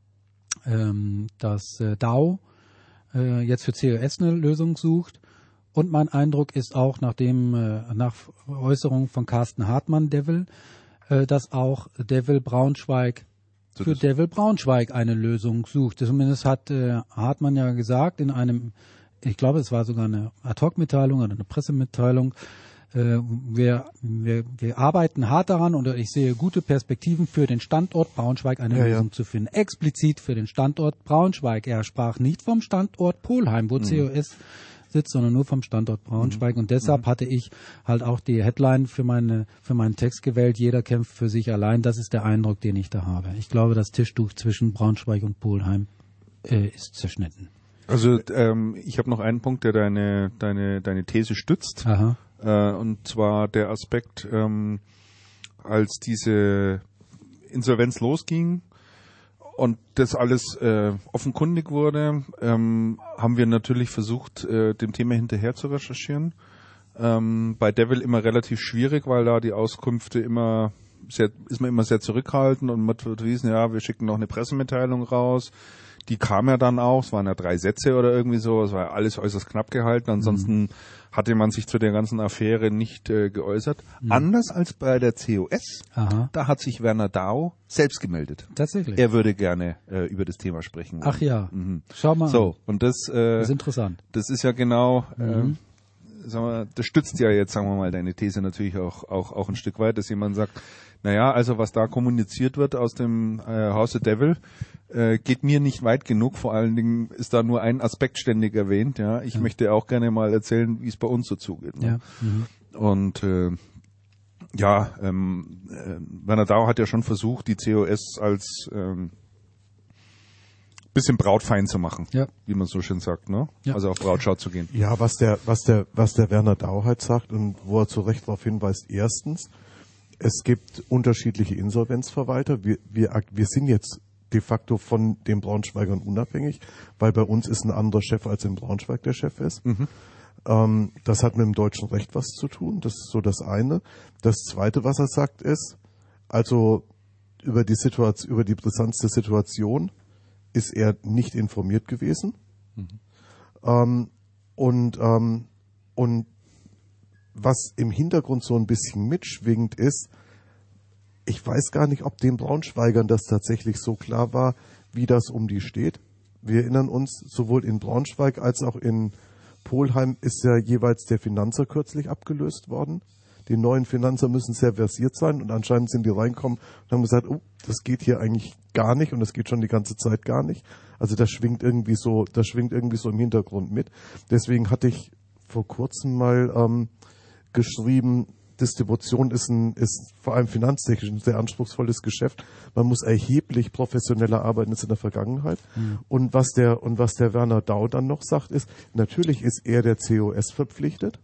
S3: ähm, dass äh, Dau äh, jetzt für C O S eine Lösung sucht. Und mein Eindruck ist auch, nachdem äh, nach Äußerung von Carsten Hartmann, Devil, äh, dass auch Devil Braunschweig so für Devil Braunschweig eine Lösung sucht. Zumindest hat äh, Hartmann ja gesagt in einem, ich glaube, es war sogar eine Ad-Hoc-Mitteilung oder eine Pressemitteilung, Wir, wir, wir arbeiten hart daran und ich sehe gute Perspektiven für den Standort Braunschweig eine ja, Lösung ja. zu finden. Explizit für den Standort Braunschweig. Er sprach nicht vom Standort Polheim, wo mhm. C O S sitzt, sondern nur vom Standort Braunschweig. Mhm. Und deshalb mhm. hatte ich halt auch die Headline für, meine, für meinen Text gewählt, jeder kämpft für sich allein. Das ist der Eindruck, den ich da habe. Ich glaube, das Tischtuch zwischen Braunschweig und Polheim äh, ist zerschnitten.
S1: Also ähm, ich habe noch einen Punkt, der deine, deine, deine These stützt.
S3: Aha.
S1: Und zwar der Aspekt, ähm, als diese Insolvenz losging und das alles äh, offenkundig wurde, ähm, haben wir natürlich versucht, äh, dem Thema hinterher zu recherchieren. Ähm, bei Devil immer relativ schwierig, weil da die Auskünfte immer sehr, ist man immer sehr zurückhaltend und man wird wissen, ja, wir schicken noch eine Pressemitteilung raus. Die kam ja dann auch, es waren ja drei Sätze oder irgendwie so, es war ja alles äußerst knapp gehalten, ansonsten mhm. hatte man sich zu der ganzen Affäre nicht äh, geäußert. Mhm. Anders als bei der C O S, Aha. da hat sich Werner Dau selbst gemeldet.
S3: Tatsächlich?
S1: Er würde gerne äh, über das Thema sprechen.
S3: Ach ja,
S1: mhm.
S3: schau mal
S1: So, und das, äh,
S3: das ist interessant.
S1: Das ist ja genau, mhm. äh, sagen wir, das stützt ja jetzt, sagen wir mal, deine These natürlich auch, auch, auch ein Stück weit, dass jemand sagt, naja, also was da kommuniziert wird aus dem äh, House of Devil, äh, geht mir nicht weit genug. Vor allen Dingen ist da nur ein Aspekt ständig erwähnt. Ja, ich ja. möchte auch gerne mal erzählen, wie es bei uns so zugeht. Ne?
S3: Ja. Mhm.
S1: Und äh, ja, ähm, äh, Werner Dau hat ja schon versucht, die C O S als ähm, bisschen brautfein zu machen,
S3: ja.
S1: wie man so schön sagt, ne?
S3: Ja.
S1: Also auf Brautschau zu gehen.
S2: Ja, was der, was der, was der Werner Dau halt sagt und wo er zu Recht darauf hinweist, erstens, es gibt unterschiedliche Insolvenzverwalter. Wir, wir, wir sind jetzt de facto von den Braunschweigern unabhängig, weil bei uns ist ein anderer Chef, als in Braunschweig der Chef ist. Mhm. Ähm, das hat mit dem deutschen Recht was zu tun. Das ist so das eine. Das zweite, was er sagt, ist, also über die Situation, über die Brisanz der Situation ist er nicht informiert gewesen. Mhm. Ähm, und, ähm, und was im Hintergrund so ein bisschen mitschwingt ist, ich weiß gar nicht, ob den Braunschweigern das tatsächlich so klar war, wie das um die steht. Wir erinnern uns, sowohl in Braunschweig als auch in Polheim ist ja jeweils der Finanzer kürzlich abgelöst worden. Die neuen Finanzer müssen sehr versiert sein und anscheinend sind die reinkommen und haben gesagt, oh, das geht hier eigentlich gar nicht und das geht schon die ganze Zeit gar nicht. Also das schwingt irgendwie so, das schwingt irgendwie so im Hintergrund mit. Deswegen hatte ich vor kurzem mal ähm, geschrieben, Distribution ist ein, ist vor allem finanztechnisch ein sehr anspruchsvolles Geschäft. Man muss erheblich professioneller arbeiten als in der Vergangenheit. Mhm. Und was der, und was der Werner Dau dann noch sagt, ist, natürlich ist er der C O S verpflichtet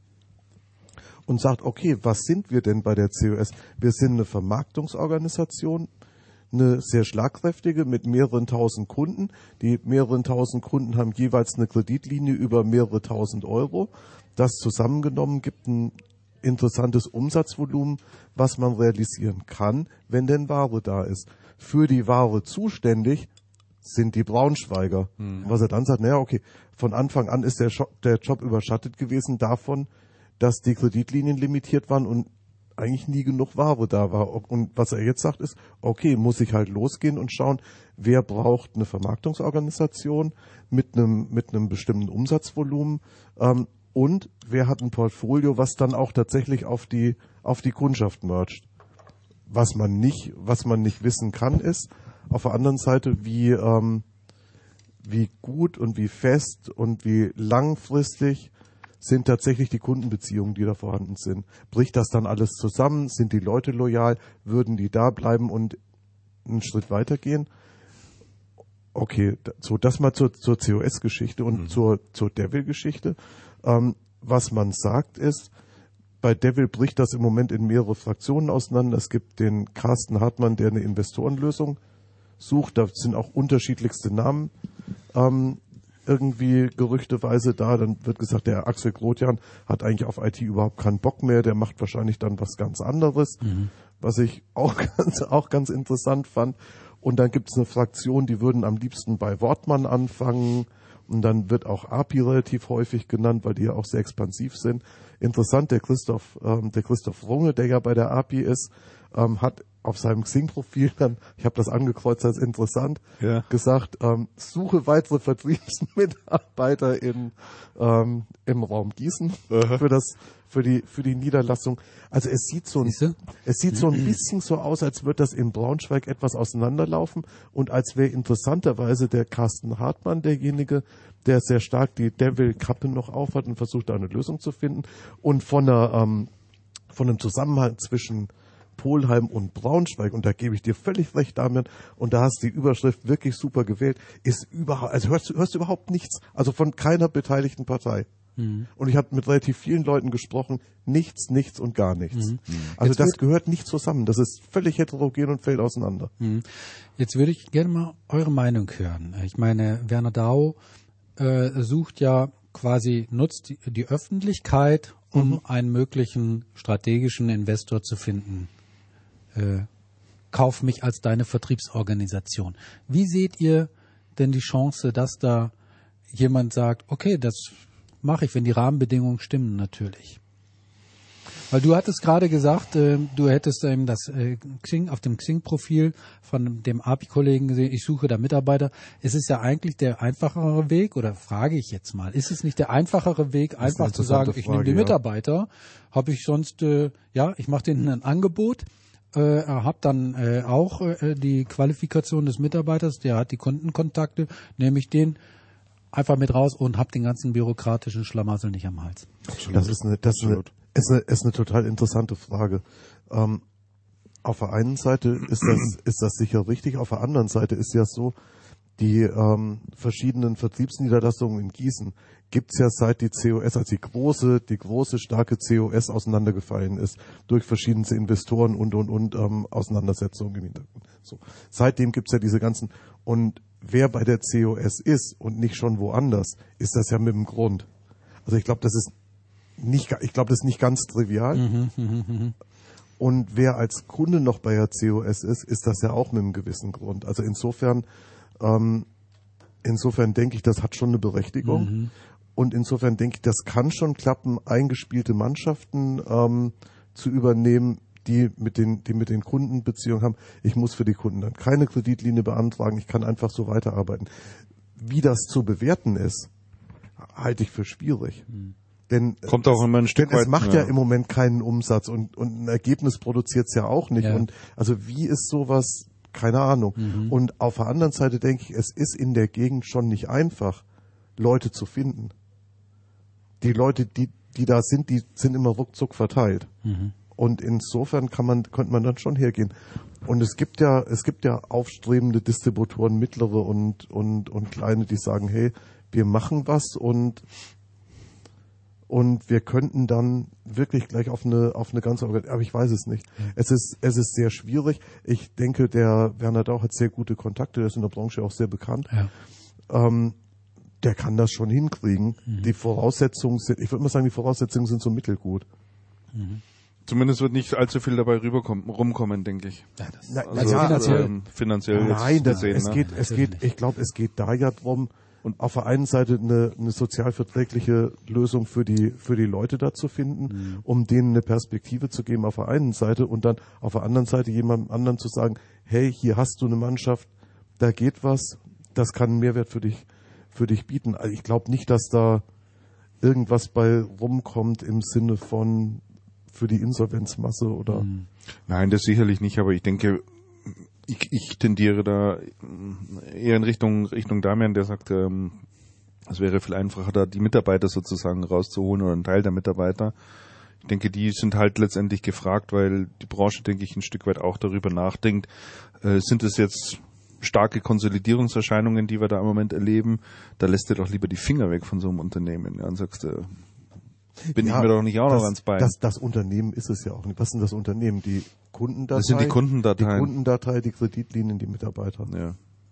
S2: und sagt, okay, was sind wir denn bei der C O S? Wir sind eine Vermarktungsorganisation eine sehr schlagkräftige mit mehreren tausend Kunden. Die mehreren tausend Kunden haben jeweils eine Kreditlinie über mehrere tausend Euro. Das zusammengenommen gibt ein interessantes Umsatzvolumen, was man realisieren kann, wenn denn Ware da ist. Für die Ware zuständig sind die Braunschweiger. Mhm. Was er dann sagt, naja, okay, von Anfang an ist der Job, der Job überschattet gewesen davon, dass die Kreditlinien limitiert waren und eigentlich nie genug Ware da war. Und was er jetzt sagt ist, okay, muss ich halt losgehen und schauen, wer braucht eine Vermarktungsorganisation mit einem mit einem bestimmten Umsatzvolumen ähm, und wer hat ein Portfolio, was dann auch tatsächlich auf die auf die Kundschaft mercht. Was man nicht was man nicht wissen kann, ist auf der anderen Seite, wie ähm, wie gut und wie fest und wie langfristig sind tatsächlich die Kundenbeziehungen, die da vorhanden sind. Bricht das dann alles zusammen? Sind die Leute loyal? Würden die da bleiben und einen Schritt weitergehen? Okay, so das mal zur, zur C O S-Geschichte und mhm. zur, zur Devil-Geschichte. Ähm, was man sagt ist, bei Devil bricht das im Moment in mehrere Fraktionen auseinander. Es gibt den Carsten Hartmann, der eine Investorenlösung sucht. Da sind auch unterschiedlichste Namen ähm, irgendwie gerüchteweise da, dann wird gesagt, der Axel Grotjan hat eigentlich auf I T überhaupt keinen Bock mehr, der macht wahrscheinlich dann was ganz anderes, mhm. was ich auch ganz, auch ganz interessant fand. Und dann gibt es eine Fraktion, die würden am liebsten bei Wortmann anfangen und dann wird auch A P I relativ häufig genannt, weil die ja auch sehr expansiv sind. Interessant, der Christoph, ähm, der Christoph Runge, der ja bei der A P I ist, ähm, hat auf seinem Xing-Profil dann, ich habe das angekreuzt als interessant, ja. gesagt, ähm, suche weitere Vertriebsmitarbeiter in, ähm, im Raum Gießen Aha. für das für die für die Niederlassung. Also es sieht so ein, es sieht so ein bisschen so aus, als würde das in Braunschweig etwas auseinanderlaufen und als wäre interessanterweise der Carsten Hartmann derjenige, der sehr stark die Devil-Kappe noch aufhat und versucht, da eine Lösung zu finden und von einer ähm, von einem Zusammenhang zwischen Polheim und Braunschweig, und da gebe ich dir völlig recht, Damian, und da hast du die Überschrift wirklich super gewählt, ist überhaupt, also hörst du hörst du überhaupt nichts, also von keiner beteiligten Partei. Mhm. Und ich habe mit relativ vielen Leuten gesprochen, nichts, nichts und gar nichts. Mhm. Also Jetzt das gehört nicht zusammen, das ist völlig heterogen und fällt auseinander.
S3: Mhm. Jetzt würde ich gerne mal eure Meinung hören. Ich meine, Werner Dau äh, sucht ja quasi, nutzt die, die Öffentlichkeit, um mhm. einen möglichen strategischen Investor zu finden. Äh, kauf mich als deine Vertriebsorganisation. Wie seht ihr denn die Chance, dass da jemand sagt, okay, das mache ich, wenn die Rahmenbedingungen stimmen natürlich? Weil du hattest gerade gesagt, äh, du hättest ähm, das äh, Xing, auf dem Xing-Profil von dem A P I-Kollegen gesehen, ich suche da Mitarbeiter. Es ist ja eigentlich der einfachere Weg, oder frage ich jetzt mal, ist es nicht der einfachere Weg, einfach zu sagen, Frage, ich nehme die Mitarbeiter, ja. habe ich sonst, äh, ja, ich mache denen ein Angebot, äh, habe dann äh, auch äh, die Qualifikation des Mitarbeiters, der hat die Kundenkontakte, nehme ich den einfach mit raus und habe den ganzen bürokratischen Schlamassel nicht am Hals.
S2: Absolut. Das ist eine, das ist eine, ist eine, ist eine total interessante Frage. Ähm, auf der einen Seite ist das, ist das sicher richtig, auf der anderen Seite ist ja so, die ähm, verschiedenen Vertriebsniederlassungen in Gießen gibt's ja seit die C O S, als die große, die große, starke C O S auseinandergefallen ist, durch verschiedenste Investoren und, und, und ähm, Auseinandersetzungen im Hintergrund. So. Seitdem gibt's ja diese ganzen, und wer bei der C O S ist und nicht schon woanders, ist das ja mit dem Grund. Also ich glaube, das ist nicht, ich glaube, das ist nicht ganz trivial. Mhm, mh, mh. Und wer als Kunde noch bei der C O S ist, ist das ja auch mit einem gewissen Grund. Also insofern, ähm, insofern denke ich, das hat schon eine Berechtigung. Mhm. Und insofern denke ich, das kann schon klappen, eingespielte Mannschaften ähm, zu übernehmen, die mit den, die mit den Kunden Beziehungen haben. Ich muss für die Kunden dann keine Kreditlinie beantragen. Ich kann einfach so weiterarbeiten. Wie das zu bewerten ist, halte ich für schwierig. Mhm. Denn,
S1: Kommt auch immer ein Stück
S2: denn
S1: weit,
S2: es macht ja. ja im Moment keinen Umsatz und, und ein Ergebnis produziert es ja auch nicht. Ja. Und also wie ist sowas? Keine Ahnung. Mhm. Und auf der anderen Seite denke ich, es ist in der Gegend schon nicht einfach, Leute zu finden. Die Leute, die, die da sind, die sind immer ruckzuck verteilt. Mhm. Und insofern kann man, könnte man dann schon hergehen. Und es gibt ja, es gibt ja aufstrebende Distributoren, mittlere und, und, und kleine, die sagen, hey, wir machen was und und wir könnten dann wirklich gleich auf eine auf eine ganze Organisation, aber ich weiß es nicht. Mhm. Es ist es ist sehr schwierig. Ich denke, der Werner Dauch hat sehr gute Kontakte, der ist in der Branche auch sehr bekannt.
S3: Ja.
S2: Ähm, der kann das schon hinkriegen. Mhm. Die Voraussetzungen sind, ich würde mal sagen, die Voraussetzungen sind so mittelgut.
S1: Mhm. Zumindest wird nicht allzu viel dabei rüberkommen, rumkommen, denke ich.
S3: Ja, das
S2: Na,
S1: also
S2: ja,
S1: finanziell, ähm, finanziell
S2: nein, das,
S1: gesehen,
S2: es
S1: ne?
S2: geht, es geht, ich glaube, es geht da ja drum, und auf der einen Seite eine, eine sozial verträgliche Lösung für die für die Leute da zu finden, mhm. um denen eine Perspektive zu geben auf der einen Seite und dann auf der anderen Seite jemandem anderen zu sagen, hey, hier hast du eine Mannschaft, da geht was, das kann einen Mehrwert für dich für dich bieten. Also ich glaube nicht, dass da irgendwas bei rumkommt im Sinne von für die Insolvenzmasse oder. Mhm.
S1: Nein, das sicherlich nicht, aber ich denke, Ich, ich tendiere da eher in Richtung Richtung Damian, der sagt, ähm, es wäre viel einfacher, da die Mitarbeiter sozusagen rauszuholen oder einen Teil der Mitarbeiter. Ich denke, die sind halt letztendlich gefragt, weil die Branche, denke ich, ein Stück weit auch darüber nachdenkt, äh, sind es jetzt starke Konsolidierungserscheinungen, die wir da im Moment erleben, da lässt du doch lieber die Finger weg von so einem Unternehmen. Ja, und sagst du, bin ja, ich mir doch nicht auch
S2: das,
S1: noch ans Bein.
S2: Das, das Unternehmen ist es ja auch nicht. Was sind das Unternehmen? Die Kundendatei?
S1: Das sind die Kundendateien.
S2: Die Kundendatei, die Kreditlinien, die Mitarbeiter.
S1: Ja.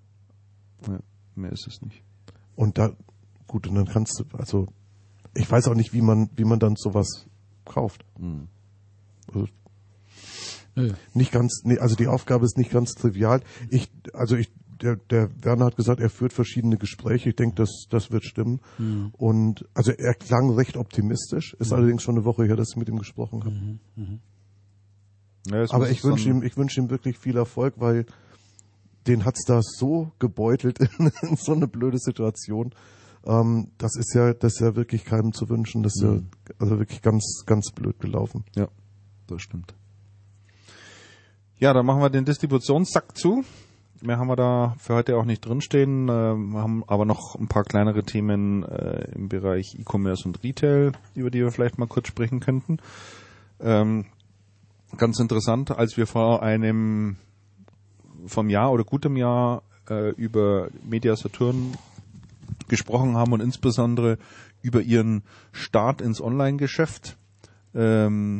S1: Ja, mehr ist es nicht.
S2: Und da, gut, und dann kannst du, also, ich weiß auch nicht, wie man, wie man dann sowas kauft. Hm. Also, ja. Nicht ganz, nee, also die Aufgabe ist nicht ganz trivial. Ich, also ich, Der, der Werner hat gesagt, er führt verschiedene Gespräche. Ich denke, das, das wird stimmen. Mhm. Und also er klang recht optimistisch. Ist mhm. allerdings schon eine Woche her, dass ich mit ihm gesprochen habe. Mhm. Mhm. Ja, aber ich wünsche ihm, ich wünsche ihm wirklich viel Erfolg, weil den hat's da so gebeutelt in, in so eine blöde Situation. Ähm, das ist ja, das ist ja wirklich keinem zu wünschen. Das ist mhm. ja also wirklich ganz, ganz blöd gelaufen.
S1: Ja, das stimmt. Ja, dann machen wir den Distributionssack zu. Mehr haben wir da für heute auch nicht drinstehen. Wir haben aber noch ein paar kleinere Themen äh, im Bereich E-Commerce und Retail, über die wir vielleicht mal kurz sprechen könnten. Ähm, ganz interessant, als wir vor einem vom Jahr oder gutem Jahr äh, über Media Saturn gesprochen haben und insbesondere über ihren Start ins Online-Geschäft, ähm,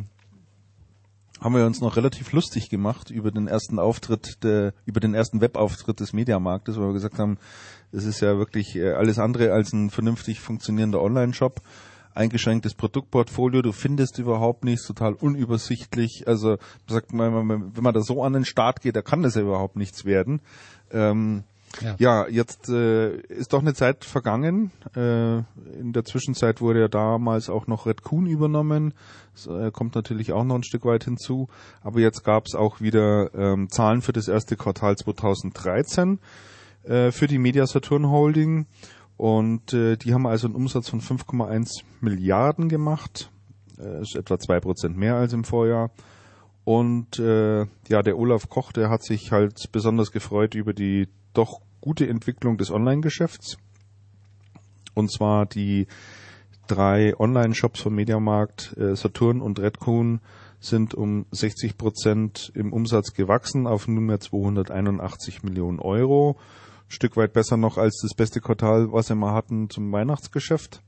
S1: haben wir uns noch relativ lustig gemacht über den ersten Auftritt, der, über den ersten Webauftritt des Mediamarktes, weil wir gesagt haben, es ist ja wirklich alles andere als ein vernünftig funktionierender Online-Shop, eingeschränktes Produktportfolio, du findest überhaupt nichts, total unübersichtlich, also sagt man, wenn man da so an den Start geht, da kann das ja überhaupt nichts werden. Ähm, Ja. ja, jetzt äh, ist doch eine Zeit vergangen. Äh, in der Zwischenzeit wurde ja damals auch noch Redcoon übernommen. Das äh, kommt natürlich auch noch ein Stück weit hinzu. Aber jetzt gab es auch wieder ähm, Zahlen für das erste Quartal zweitausenddreizehn äh, für die Media Saturn Holding. Und äh, die haben also einen Umsatz von fünf Komma eins Milliarden gemacht. Äh, ist etwa zwei Prozent mehr als im Vorjahr. Und äh, ja, der Olaf Koch, der hat sich halt besonders gefreut über die doch gute Entwicklung des Online-Geschäfts. Und zwar die drei Online-Shops vom Mediamarkt, äh, Saturn und Redcoon, sind um sechzig Prozent im Umsatz gewachsen auf nunmehr zweihunderteinundachtzig Millionen Euro. Ein Stück weit besser noch als das beste Quartal, was wir mal hatten zum Weihnachtsgeschäft.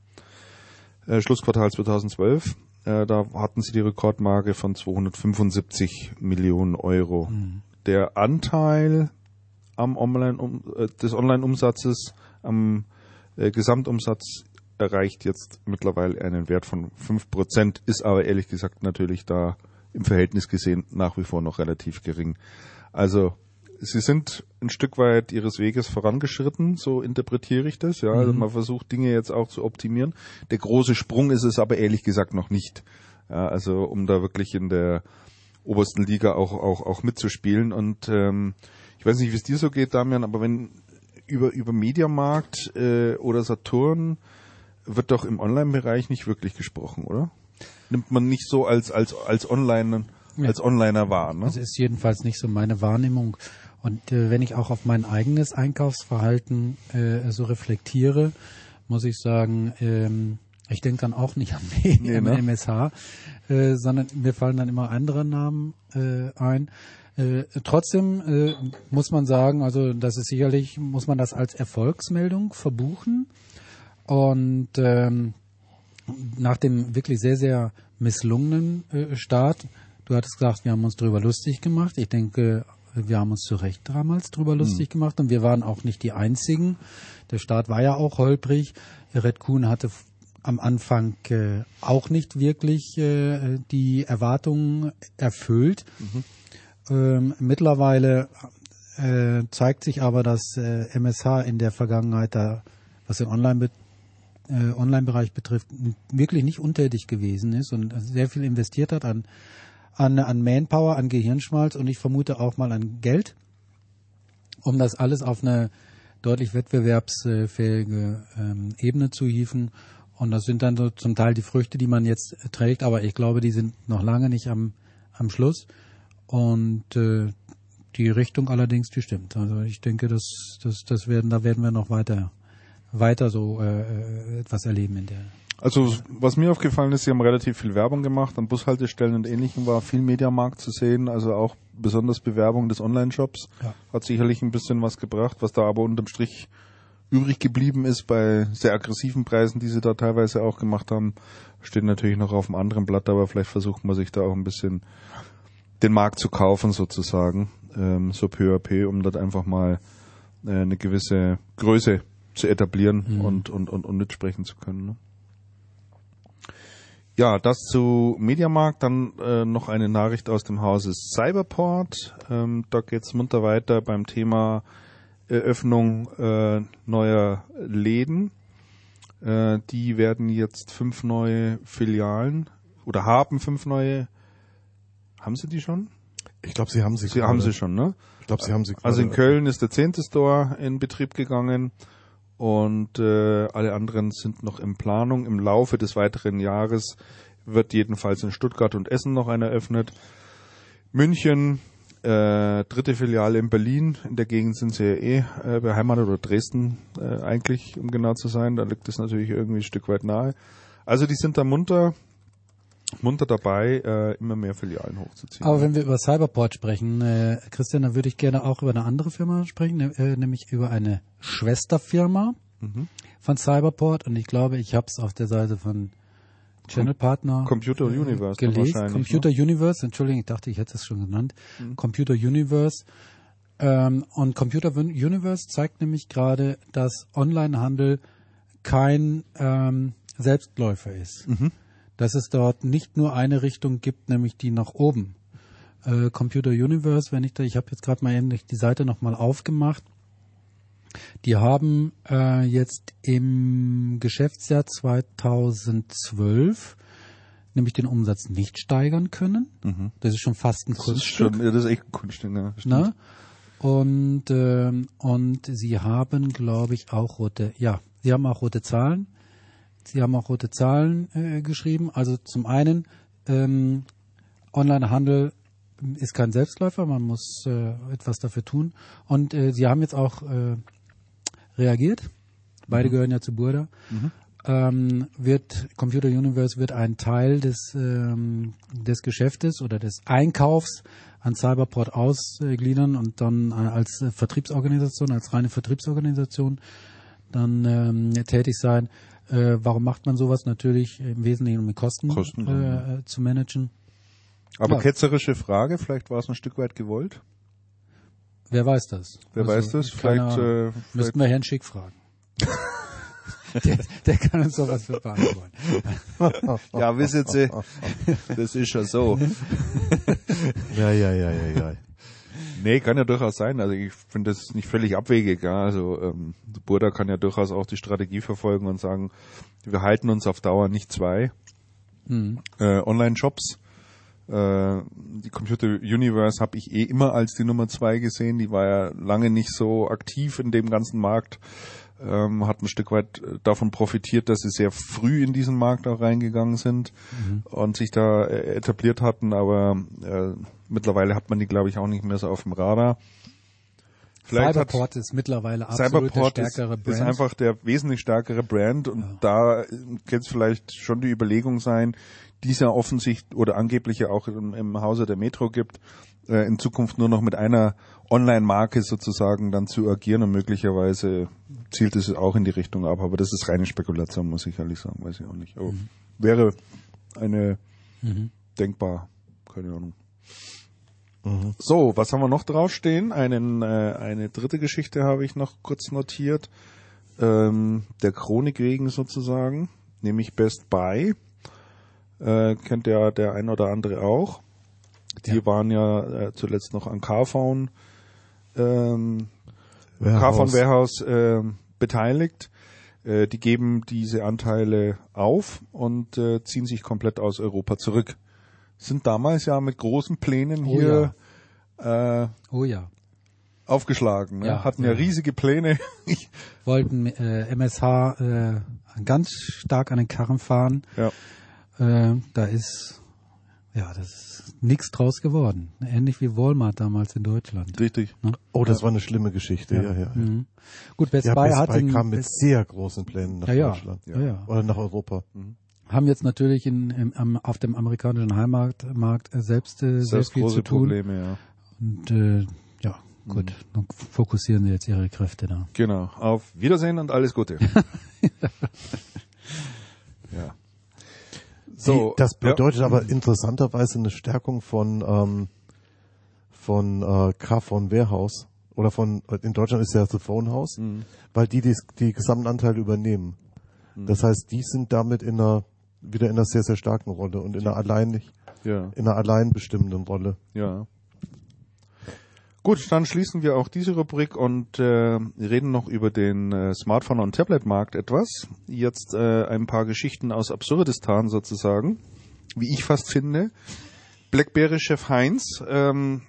S1: Äh, Schlussquartal zweitausendzwölf. Äh, da hatten sie die Rekordmarke von zweihundertfünfundsiebzig Millionen Euro. Mhm. Der Anteil am Online um, äh, des Online-Umsatzes am äh, Gesamtumsatz erreicht jetzt mittlerweile einen Wert von fünf Prozent, ist aber ehrlich gesagt natürlich da im Verhältnis gesehen nach wie vor noch relativ gering. Also sie sind ein Stück weit ihres Weges vorangeschritten, so interpretiere ich das. Ja, mhm. Also man versucht Dinge jetzt auch zu optimieren. Der große Sprung ist es aber ehrlich gesagt noch nicht. Ja, also um da wirklich in der obersten Liga auch auch auch mitzuspielen. Und ähm, ich weiß nicht, wie es dir so geht, Damian, aber wenn über über Mediamarkt äh, oder Saturn wird doch im Online-Bereich nicht wirklich gesprochen, oder? Nimmt man nicht so als als als Online als Onliner wahr, ne?
S3: Das ist jedenfalls nicht so meine Wahrnehmung. Und äh, wenn ich auch auf mein eigenes Einkaufsverhalten äh, so reflektiere, muss ich sagen, ähm, ich denke dann auch nicht an den nee, ne? M S H, äh, sondern mir fallen dann immer andere Namen äh, ein. Äh, trotzdem äh, muss man sagen, also das ist sicherlich, muss man das als Erfolgsmeldung verbuchen. Und ähm, nach dem wirklich sehr, sehr misslungenen äh, Start, du hattest gesagt, wir haben uns drüber lustig gemacht. Ich denke, wir haben uns zu Recht damals drüber lustig mhm. gemacht und wir waren auch nicht die Einzigen. Der Start war ja auch holprig. Red Kuhn hatte f- am Anfang äh, auch nicht wirklich äh, die Erwartungen erfüllt. Mhm. Ähm, mittlerweile äh, zeigt sich aber, dass äh, M S H in der Vergangenheit, da, was den Online be- äh, Online-Bereich betrifft, wirklich nicht untätig gewesen ist und sehr viel investiert hat an An, an Manpower, an Gehirnschmalz und ich vermute auch mal an Geld, um das alles auf eine deutlich wettbewerbsfähige ähm, Ebene zu hieven. Und das sind dann so zum Teil die Früchte, die man jetzt trägt, aber ich glaube, die sind noch lange nicht am, am Schluss. Und äh, die Richtung allerdings, die stimmt. Also ich denke, das, das, das werden, da werden wir noch weiter, weiter so äh, etwas erleben in der.
S1: Also was mir aufgefallen ist, sie haben relativ viel Werbung gemacht, an Bushaltestellen und Ähnlichem war viel Mediamarkt zu sehen, also auch besonders Bewerbung des Online-Shops ja. Hat sicherlich ein bisschen was gebracht, was da aber unterm Strich übrig geblieben ist bei sehr aggressiven Preisen, die sie da teilweise auch gemacht haben, steht natürlich noch auf einem anderen Blatt, aber vielleicht versucht man sich da auch ein bisschen den Markt zu kaufen sozusagen, ähm, so peu à peu, um dort einfach mal äh, eine gewisse Größe zu etablieren mhm. und, und, und, und mitsprechen zu können, ne? Ja, das zu Mediamarkt, dann äh, noch eine Nachricht aus dem Hause Cyberport. Ähm, da geht's munter weiter beim Thema Eröffnung äh, neuer Läden. Äh, die werden jetzt fünf neue Filialen oder haben fünf neue. Haben sie die schon?
S2: Ich glaube, sie haben sie.
S1: Sie gerade. haben sie schon, ne?
S2: Ich glaube, sie haben sie.
S1: Also in Köln ist der zehnte Store in Betrieb gegangen. Und äh, alle anderen sind noch in Planung. Im Laufe des weiteren Jahres wird jedenfalls in Stuttgart und Essen noch einer eröffnet. München, äh, dritte Filiale in Berlin. In der Gegend sind sie ja eh äh, beheimatet, oder Dresden äh, eigentlich, um genau zu sein. Da liegt es natürlich irgendwie ein Stück weit nahe. Also die sind da munter, munter dabei, äh, immer mehr Filialen hochzuziehen.
S3: Aber wenn wir über Cyberport sprechen, äh, Christian, dann würde ich gerne auch über eine andere Firma sprechen, ne, äh, nämlich über eine Schwesterfirma mhm. von Cyberport. Und ich glaube, ich habe es auf der Seite von Channel Partner
S1: Computer Universe
S3: äh, gelesen. Computer
S1: ne?
S3: Universe, Entschuldigung, ich dachte, ich hätte es schon genannt. Mhm. Computer Universe. Ähm, und Computer Universe zeigt nämlich gerade, dass Onlinehandel kein ähm, Selbstläufer ist. Mhm. Dass es dort nicht nur eine Richtung gibt, nämlich die nach oben. Äh, Computer Universe, wenn ich da, ich habe jetzt gerade mal eben die Seite nochmal aufgemacht. Die haben äh, jetzt im Geschäftsjahr zweitausendzwölf nämlich den Umsatz nicht steigern können. Mhm. Das ist schon fast ein Kunststück.
S1: Das ist, schon, ja, das ist echt ein Kunststück, ja.
S3: Na? Und, ähm, und sie haben, glaube ich, auch rote, ja, sie haben auch rote Zahlen. Sie haben auch rote Zahlen äh, geschrieben. Also zum einen, ähm, Onlinehandel ist kein Selbstläufer, man muss äh, etwas dafür tun. Und äh, sie haben jetzt auch äh, reagiert. Beide mhm. gehören ja zu Burda. Mhm. Ähm, wird Computer Universe wird ein Teil des ähm, des Geschäftes oder des Einkaufs an Cyberport ausgliedern und dann als äh, Vertriebsorganisation, als reine Vertriebsorganisation dann ähm, tätig sein. Äh, warum macht man sowas? Natürlich im Wesentlichen, um die Kosten, Kosten äh, zu managen.
S1: Aber
S3: ja.
S1: ketzerische Frage, vielleicht war es ein Stück weit gewollt?
S3: Wer weiß das?
S1: Wer also, weiß das? Vielleicht, äh,
S3: vielleicht müssten wir Herrn Schick fragen. der, der kann uns sowas für beantworten.
S1: Ja, wissen Sie, das ist ja so.
S2: ja, ja, ja, ja, ja.
S1: Nee, kann ja durchaus sein. Also ich finde das nicht völlig abwegig. Ja. Also ähm, Burda kann ja durchaus auch die Strategie verfolgen und sagen, wir halten uns auf Dauer nicht zwei mhm. äh, Online-Shops. Äh, die Computer Universe habe ich eh immer als die Nummer zwei gesehen. Die war ja lange nicht so aktiv in dem ganzen Markt. Ähm, hat ein Stück weit davon profitiert, dass sie sehr früh in diesen Markt auch reingegangen sind mhm. und sich da äh, etabliert hatten, aber äh, mittlerweile hat man die, glaube ich, auch nicht mehr so auf dem Radar. Vielleicht
S3: Cyberport ist mittlerweile absolut
S1: Cyberport
S3: der stärkere
S1: ist,
S3: Brand.
S1: ist einfach der wesentlich stärkere Brand und
S3: Ja.
S1: da könnte es vielleicht schon die Überlegung sein, die es ja offensichtlich oder angeblich ja auch im, im Hause der Metro gibt, äh, in Zukunft nur noch mit einer Online-Marke sozusagen dann zu agieren und möglicherweise zielt es auch in die Richtung ab, aber das ist reine Spekulation, muss ich ehrlich sagen, weiß ich auch nicht. Aber
S3: Mhm.
S1: wäre eine
S3: Mhm.
S1: denkbar, keine Ahnung.
S2: Mhm.
S1: So, was haben wir noch draufstehen? Einen, äh, eine dritte Geschichte habe ich noch kurz notiert. Ähm, der Chronik wegen sozusagen, nämlich Best Buy. Äh, kennt ja der ein oder andere auch. Die
S3: Ja.
S1: waren ja äh, zuletzt noch an Carphone, ähm,
S2: Warehouse.
S1: Carphone Warehouse äh, beteiligt. Äh, die geben diese Anteile auf und äh, ziehen sich komplett aus Europa zurück. Sind damals ja mit großen Plänen
S3: Oh
S1: hier äh,
S3: Oh ja.
S1: aufgeschlagen. Ne?
S3: Ja,
S1: Hatten ja,
S3: ja.
S1: riesige Pläne.
S3: Wollten äh, M S H äh, ganz stark an den Karren fahren.
S1: ja.
S3: Äh, da ist, ja, das ist nichts draus geworden. Ähnlich wie Walmart damals in Deutschland.
S1: Richtig.
S2: Oh, das war eine schlimme Geschichte, ja, ja.
S3: Mhm. Gut, Best
S2: Ja,
S3: Buy
S2: Best
S3: hat
S2: Buy
S3: in,
S2: kam mit
S3: Best,
S2: sehr großen Plänen nach
S3: ja, ja,
S2: Deutschland.
S3: ja, ja.
S2: Oder nach Europa.
S3: Haben jetzt natürlich in, im, am, auf dem amerikanischen Heimmarkt Markt äh, selbst äh, sehr
S1: Selbst
S3: viel
S1: große
S3: zu tun.
S1: Probleme, ja.
S3: Und äh, ja, gut, dann fokussieren sie jetzt ihre Kräfte da.
S1: Genau. Auf Wiedersehen und alles Gute. ja. So,
S2: Die, das bedeutet
S1: ja.
S2: aber interessanterweise eine Stärkung von ähm, von äh, Carphone Warehouse oder von in Deutschland ist ja The Phone House,
S1: Mhm.
S2: weil die, die die gesamten Anteile übernehmen. Das heißt, die sind damit in einer wieder in einer sehr sehr starken Rolle und in einer allein
S1: Ja,
S2: in einer allein bestimmenden Rolle.
S1: ja. Gut, dann schließen wir auch diese Rubrik und äh, reden noch über den äh, Smartphone- und Tablet-Markt etwas. Jetzt äh, ein paar Geschichten aus Absurdistan sozusagen, wie ich fast finde. BlackBerry-Chef Heinz ähm,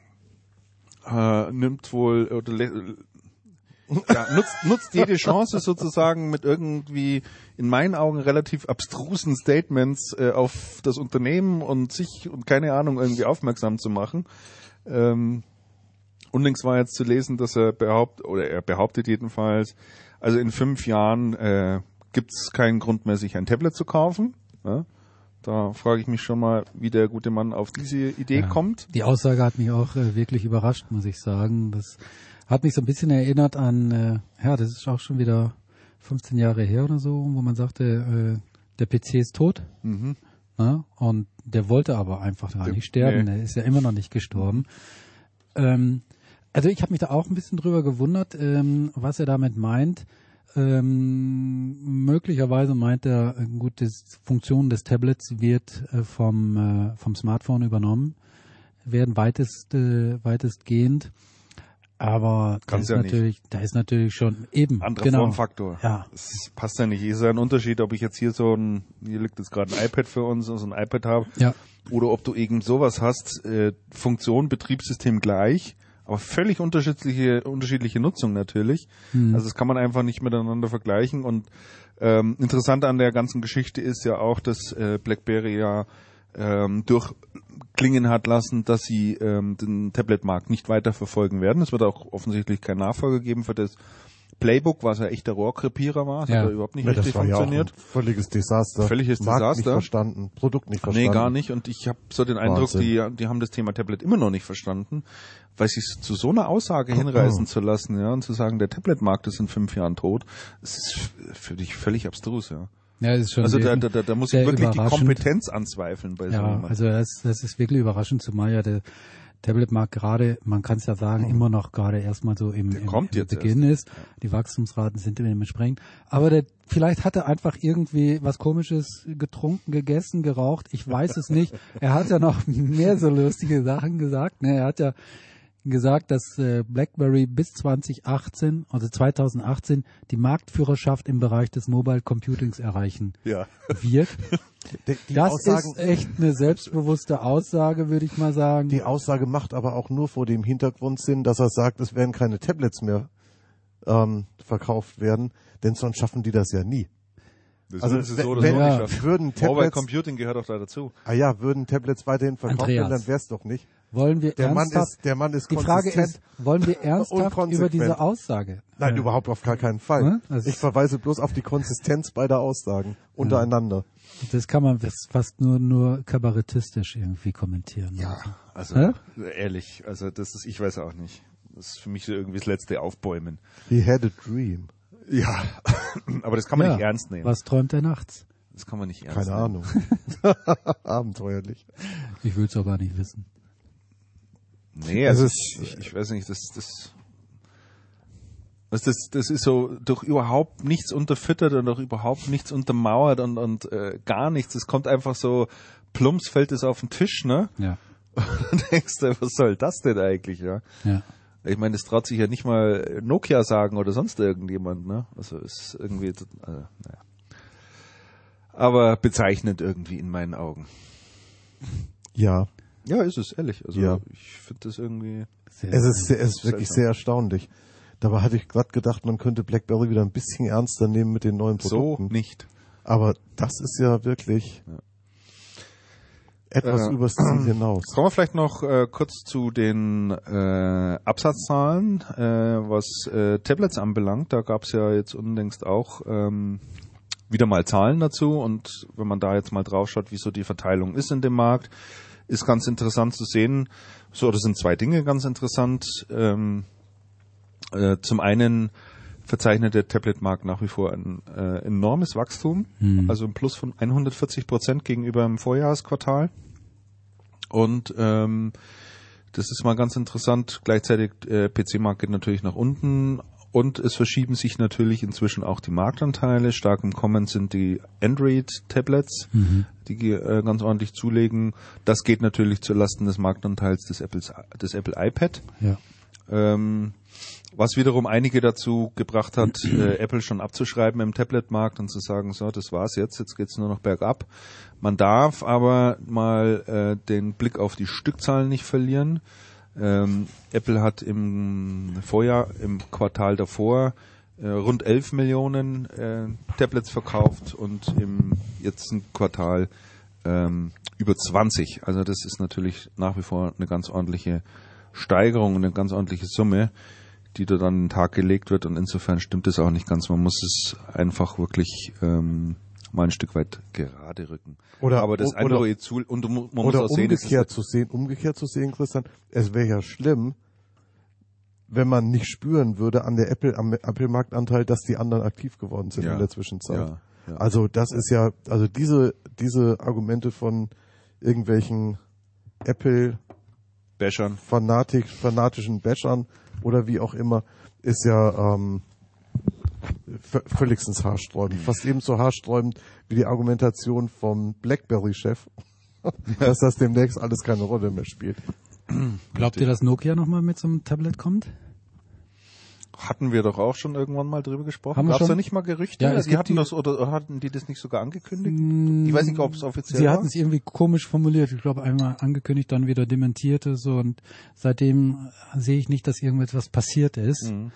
S1: äh, nimmt wohl oder le- ja, nutzt, nutzt jede Chance sozusagen mit irgendwie in meinen Augen relativ abstrusen Statements äh, auf das Unternehmen und sich und keine Ahnung irgendwie aufmerksam zu machen. Ähm, Unlängst war jetzt zu lesen, dass er behauptet, oder er behauptet jedenfalls, also in fünf Jahren äh, gibt es keinen Grund mehr, sich ein Tablet zu kaufen. Ja? Da frage ich mich schon mal, wie der gute Mann auf diese Idee
S3: Ja.
S1: kommt.
S3: Die Aussage hat mich auch äh, wirklich überrascht, muss ich sagen. Das hat mich so ein bisschen erinnert an, äh, ja, das ist auch schon wieder fünfzehn Jahre her oder so, wo man sagte, äh, der P C ist tot.
S1: Mhm.
S3: Ja, und der wollte aber einfach gar
S1: Der-
S3: nicht sterben.
S1: nee.
S3: Er ist ja immer noch nicht gestorben. Ähm, also ich habe mich da auch ein bisschen drüber gewundert, ähm, was er damit meint. Ähm, möglicherweise meint er, äh, gut, die Funktion des Tablets wird äh, vom, äh, vom Smartphone übernommen, werden weitest, äh, weitestgehend. Aber da
S1: Kann's
S3: ist,
S1: ja nicht.
S3: natürlich, da ist natürlich schon eben
S1: Anderer
S3: genau.
S1: Formfaktor.
S3: Ja.
S1: Es passt ja nicht. Es ist ja ein Unterschied, ob ich jetzt hier so ein, hier liegt jetzt gerade ein iPad für uns, so ein iPad habe,
S3: Ja.
S1: oder ob du irgend sowas hast, äh, Funktion, Betriebssystem gleich, aber völlig unterschiedliche, unterschiedliche Nutzung natürlich.
S3: Mhm.
S1: Also das kann man einfach nicht miteinander vergleichen. Und ähm, interessant an der ganzen Geschichte ist ja auch, dass äh, BlackBerry ja ähm, durchklingen hat lassen, dass sie ähm, den Tablet-Markt nicht weiter verfolgen werden. Es wird auch offensichtlich kein Nachfolger geben für das Playbook, was ja echt der Rohrkrepierer war. Das
S3: Ja.
S1: hat ja überhaupt nicht
S2: Ja,
S1: richtig
S2: das war
S1: funktioniert.
S2: ja auch ein völliges Desaster.
S1: Völliges
S2: Markt nicht
S1: Desaster.
S2: verstanden, Produkt nicht verstanden.
S1: Nee, gar nicht. Und ich habe so den Eindruck,
S2: Wahnsinn.
S1: die, die haben das Thema Tablet immer noch nicht verstanden, weil sich zu so einer Aussage hinreißen zu lassen, ja, und zu sagen, der Tablet-Markt ist in fünf Jahren tot, das ist für dich völlig abstrus, ja.
S3: Ja, das ist schon
S1: Also da,
S3: sehr-
S1: da, da, da muss
S3: sehr
S1: ich wirklich die
S3: überraschend.
S1: Kompetenz anzweifeln bei so
S3: Ja,
S1: jemandem.
S3: also das, das ist wirklich überraschend, zumal ja der Tablet-Markt gerade, man kann es ja sagen, immer noch gerade erstmal so im, im,
S1: kommt
S3: im
S1: jetzt
S3: Beginn ist. Die Wachstumsraten sind dementsprechend. Aber der, vielleicht hat er einfach irgendwie was Komisches getrunken, gegessen, geraucht. Ich weiß es nicht. Er hat ja noch mehr so lustige Sachen gesagt. Ne? Er hat ja gesagt, dass äh, BlackBerry bis zwanzig achtzehn, also zwanzig achtzehn, die Marktführerschaft im Bereich des Mobile Computings erreichen
S1: Ja.
S3: wird.
S2: Die, die
S3: Das
S2: Aussagen,
S3: ist echt eine selbstbewusste Aussage, würde ich mal sagen.
S2: die Aussage macht aber auch nur vor dem Hintergrund Sinn, dass er sagt, es werden keine Tablets mehr ähm, verkauft werden, denn sonst schaffen die das ja nie.
S1: Das
S2: Also
S1: ist es
S2: wenn-
S1: so oder
S2: wenn-
S1: so
S3: ja.
S1: nicht schaffen.
S2: Würden
S1: Mobile
S2: Tablets,
S1: Computing gehört auch da dazu.
S2: ah ja, würden Tablets weiterhin verkauft
S3: Andreas.
S2: werden, dann wär's doch nicht.
S3: Wollen wir
S2: Der Mann
S3: ernsthaft,
S2: ist, der Mann ist
S3: die Frage
S2: konsistent.
S3: ist, wollen wir ernsthaft
S2: konsequent.
S3: über diese Aussage?
S2: Nein,
S3: äh,
S2: überhaupt auf gar keinen Fall.
S3: Ne? Also
S2: Ich verweise bloß auf die Konsistenz beider Aussagen untereinander.
S3: Das kann man fast nur, nur kabarettistisch irgendwie kommentieren.
S1: Ja, also
S3: Hä?
S1: ehrlich, also das ist, ich weiß auch nicht. Das ist für mich so irgendwie das letzte Aufbäumen.
S2: He had a dream.
S1: Ja, aber das kann man
S3: Ja.
S1: nicht ernst nehmen.
S3: Was träumt er nachts?
S1: Das kann man nicht ernst
S2: Keine
S1: nehmen.
S2: Ahnung. Abenteuerlich.
S3: Ich will es auch gar nicht wissen.
S1: Nee, also
S2: Es
S1: ich,
S2: ist-
S1: ich, ich weiß nicht, das, das, das, das, das ist so durch überhaupt nichts unterfüttert und durch überhaupt nichts untermauert und, und äh, gar nichts. Es kommt einfach so, plumps fällt es auf den Tisch, ne?
S3: Ja.
S1: Und denkst du, was soll das denn eigentlich, ja?
S3: Ja.
S1: Ich meine, das traut sich ja nicht mal Nokia sagen oder sonst irgendjemand, ne? Also ist irgendwie, also, naja. Aber bezeichnend irgendwie in meinen Augen.
S2: Ja.
S1: Ja, ist es, ehrlich. Also
S2: Ja.
S1: ich finde das irgendwie.
S3: Sehr
S2: Es ist, sehr, es ist wirklich
S1: Seltsam.
S2: sehr erstaunlich. Dabei hatte ich gerade gedacht, man könnte BlackBerry wieder ein bisschen ernster nehmen mit den neuen
S1: So
S2: Produkten.
S1: nicht.
S2: Aber das ist ja wirklich etwas
S1: Äh,
S2: übers Ziel hinaus.
S1: Kommen wir vielleicht noch äh, kurz zu den äh, Absatzzahlen, äh, was äh, Tablets anbelangt. Da gab es ja jetzt unlängst auch ähm, wieder mal Zahlen dazu. Und wenn man da jetzt mal drauf schaut, wie so die Verteilung ist in dem Markt, ist ganz interessant zu sehen. So, das sind zwei Dinge ganz interessant. Ähm, äh, zum einen verzeichnet der Tablet-Markt nach wie vor ein äh, enormes Wachstum,
S3: Mhm.
S1: also ein Plus von hundertvierzig Prozent gegenüber dem Vorjahresquartal. Und ähm, das ist mal ganz interessant. Gleichzeitig äh, P C-Markt geht natürlich nach unten und es verschieben sich natürlich inzwischen auch die Marktanteile. Stark im Kommen sind die Android-Tablets,
S3: Mhm.
S1: die äh, ganz ordentlich zulegen. Das geht natürlich zulasten des Marktanteils des, Apples, des Apple iPad.
S3: Ja.
S1: Ähm, was wiederum einige dazu gebracht hat, äh, Apple schon abzuschreiben im Tablet-Markt und zu sagen, so, das war's jetzt, jetzt geht's nur noch bergab. Man darf aber mal äh, den Blick auf die Stückzahlen nicht verlieren. Ähm, Apple hat im Vorjahr, im Quartal davor, äh, rund elf Millionen äh, Tablets verkauft und im letzten Quartal ähm, über zwanzig. Also das ist natürlich nach wie vor eine ganz ordentliche Steigerung und eine ganz ordentliche Summe, die da dann an den Tag gelegt wird, und insofern stimmt es auch nicht ganz. Man muss es einfach wirklich ähm, mal ein Stück weit gerade rücken.
S2: Oder-
S1: aber das
S2: oder-
S1: Android zu und man muss
S2: Oder
S1: auch sehen, es
S2: umgekehrt
S1: ist,
S2: zu sehen, umgekehrt zu sehen, Christian, es wäre ja schlimm, wenn man nicht spüren würde an der Apple, am Apple-Marktanteil, dass die anderen aktiv geworden sind
S1: Ja.
S2: in der Zwischenzeit.
S1: Ja, ja.
S2: Also das ist ja, also diese, diese Argumente von irgendwelchen Apple
S1: Bashern.
S2: Fanatik, fanatischen Bashern oder wie auch immer, ist ja ähm, v- völligstens haarsträubend. Fast ebenso haarsträubend wie die Argumentation vom BlackBerry-Chef, dass das demnächst alles keine Rolle mehr spielt.
S3: Glaubt ihr, dass Nokia nochmal mit so einem Tablet kommt?
S1: Hatten wir doch auch schon irgendwann mal drüber gesprochen.
S3: Haben wir
S1: Gab es
S3: schon?
S1: da nicht mal Gerüchte?
S3: Ja, es
S1: die
S3: gibt
S1: hatten
S3: die-
S1: das oder, oder hatten die das nicht sogar angekündigt? Ich weiß nicht, ob es offiziell
S3: Sie
S1: war.
S3: hatten es irgendwie komisch formuliert. Ich glaube, einmal angekündigt, dann wieder dementierte so, und seitdem sehe ich nicht, dass irgendetwas passiert ist.
S1: Mhm.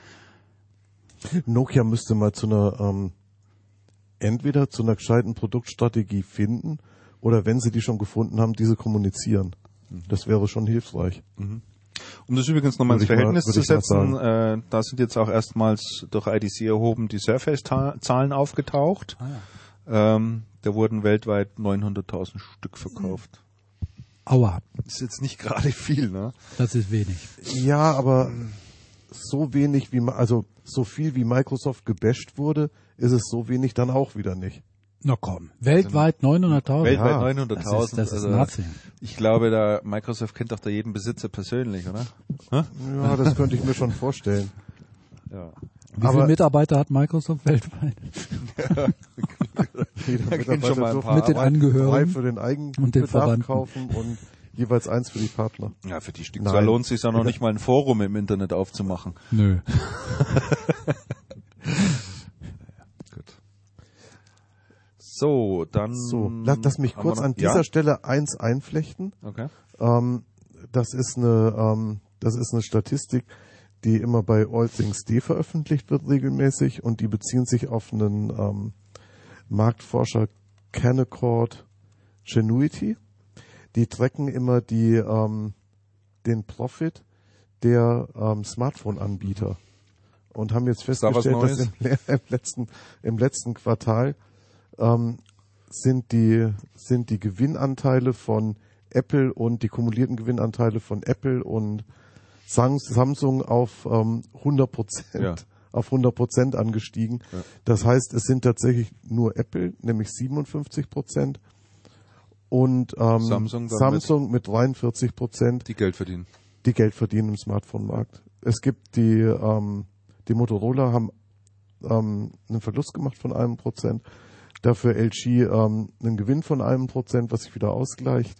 S2: Nokia müsste mal zu einer, ähm, entweder zu einer gescheiten Produktstrategie finden oder wenn sie die schon gefunden haben, diese kommunizieren. Das wäre schon hilfreich.
S1: Um das übrigens nochmal ins
S2: Würde ich mal-
S1: Verhältnis
S2: würde
S1: zu
S2: ich mal
S1: setzen, äh, da sind jetzt auch erstmals durch I D C erhoben die Surface-Zahlen aufgetaucht.
S3: Ah, ja.
S1: Ähm, da wurden weltweit neunhunderttausend Stück verkauft.
S3: Aua,
S1: Ist jetzt nicht gerade viel, ne?
S3: das ist wenig.
S2: Ja, aber so wenig wie, ma- also so viel wie Microsoft gebasht wurde, ist es so wenig dann auch wieder nicht.
S3: Na komm, weltweit neunhunderttausend.
S1: Weltweit
S2: Ja,
S1: neunhunderttausend.
S3: das ist- das ist
S1: also,
S3: nothing.
S1: ich glaube, da Microsoft kennt doch da jeden Besitzer persönlich, oder? Hä?
S2: Ja, das könnte ich mir schon vorstellen.
S1: Ja.
S3: Wie
S2: aber-
S3: viele Mitarbeiter hat Microsoft weltweit?
S2: Jeder
S1: kennen schon mal ein
S2: durfte
S1: paar.
S3: Mit den
S2: drei
S3: Angehörigen
S2: für den
S3: und den
S2: Eigenbedarf
S3: Verwandten.
S2: kaufen und jeweils eins für die Partner.
S1: Ja, für die Stückzahl
S2: Nein.
S1: lohnt es sich ja noch nicht mal ein Forum im Internet aufzumachen.
S3: Nö.
S1: Gut. So, dann...
S2: So, lass, lass mich
S1: haben
S2: kurz
S1: wir noch-
S2: an dieser
S1: ja?
S2: Stelle eins einflechten.
S1: Okay.
S2: Ähm, das ist eine, ähm, das ist eine Statistik, die immer bei All Things D veröffentlicht wird regelmäßig, und die beziehen sich auf einen ähm, Marktforscher Canaccord Genuity. Die tracken immer die ähm, den Profit der ähm, Smartphone-Anbieter und haben jetzt festgestellt, dass im, im letzten im letzten Quartal ähm, sind die sind die Gewinnanteile von Apple und die kumulierten Gewinnanteile von Apple und Samsung auf ähm, hundert Prozent ja. auf hundert Prozent angestiegen. Ja. Das heißt, es sind tatsächlich nur Apple, nämlich siebenundfünfzig Prozent und ähm,
S1: Samsung,
S2: Samsung mit dreiundvierzig Prozent,
S1: die Geld verdienen.
S2: Die Geld verdienen im Smartphone-Markt. Es gibt die ähm, die Motorola haben ähm, einen Verlust gemacht von einem Prozent, dafür L G ähm, einen Gewinn von einem Prozent, was sich wieder ausgleicht.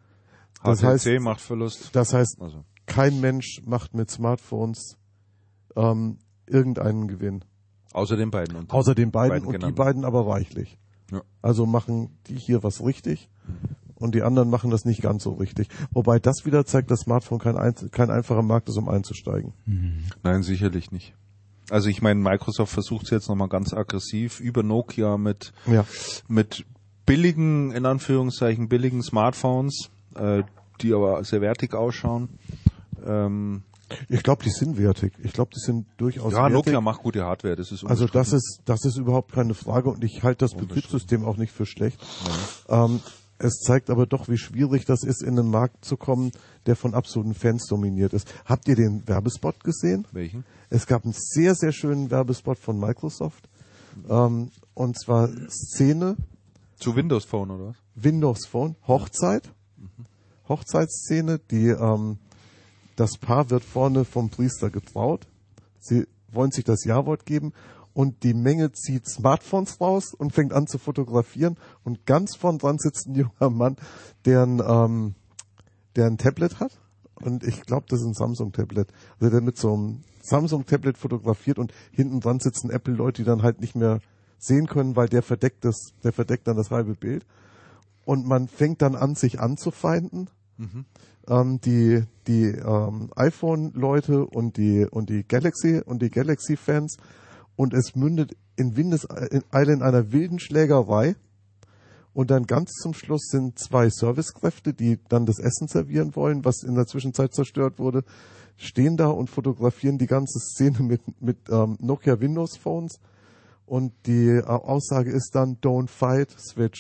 S2: Das
S1: H T C
S2: heißt,
S1: macht Verlust.
S2: Das heißt,
S1: also.
S2: kein Mensch macht mit Smartphones ähm, irgendeinen Gewinn.
S1: Außer den beiden. Und
S2: Außer den beiden, beiden und
S1: genannt.
S2: die beiden aber reichlich.
S1: Ja.
S2: Also machen die hier was richtig und die anderen machen das nicht ganz so richtig. Wobei das wieder zeigt, dass Smartphone kein, ein, kein einfacher Markt ist, um einzusteigen.
S1: Mhm. Nein, sicherlich nicht. Also ich meine, Microsoft versucht es jetzt nochmal ganz aggressiv über Nokia mit,
S2: ja.
S1: mit billigen, in Anführungszeichen, billigen Smartphones, äh, die aber sehr wertig ausschauen. Ähm,
S2: ich glaube, die sind wertig. Ich glaube, die sind durchaus
S1: ja,
S2: wertig.
S1: Ja, Nokia macht gute Hardware. Das ist
S2: also das ist das ist überhaupt keine Frage und ich halte das Betriebssystem auch nicht für schlecht.
S1: Ja.
S2: Ähm, es zeigt aber doch, wie schwierig das ist, in einen Markt zu kommen, der von absoluten Fans dominiert ist. Habt ihr den Werbespot gesehen?
S1: Welchen?
S2: Es gab einen sehr, sehr schönen Werbespot von Microsoft. Ähm, und zwar Szene.
S1: Zu Windows Phone, oder was?
S2: Windows Phone. Hochzeit. Mhm. Hochzeitsszene. Die, ähm, das Paar wird vorne vom Priester getraut. Sie wollen sich das Ja-Wort geben. Und die Menge zieht Smartphones raus und fängt an zu fotografieren. Und ganz vorn dran sitzt ein junger Mann, der ein, ähm, der ein Tablet hat. Und ich glaube, das ist ein Samsung-Tablet. Also der mit so einem Samsung-Tablet fotografiert und hinten dran sitzen Apple-Leute, die dann halt nicht mehr sehen können, weil der verdeckt das, der verdeckt dann das halbe Bild. Und man fängt dann an, sich anzufeinden. Mhm. Ähm, die die ähm, iPhone-Leute und die und die Galaxy und die Galaxy-Fans. Und es mündet in Windeseile in einer wilden Schlägerei. Und dann ganz zum Schluss sind zwei Servicekräfte, die dann das Essen servieren wollen, was in der Zwischenzeit zerstört wurde, stehen da und fotografieren die ganze Szene mit, mit ähm, Nokia Windows Phones. Und die äh, Aussage ist dann, don't fight, switch.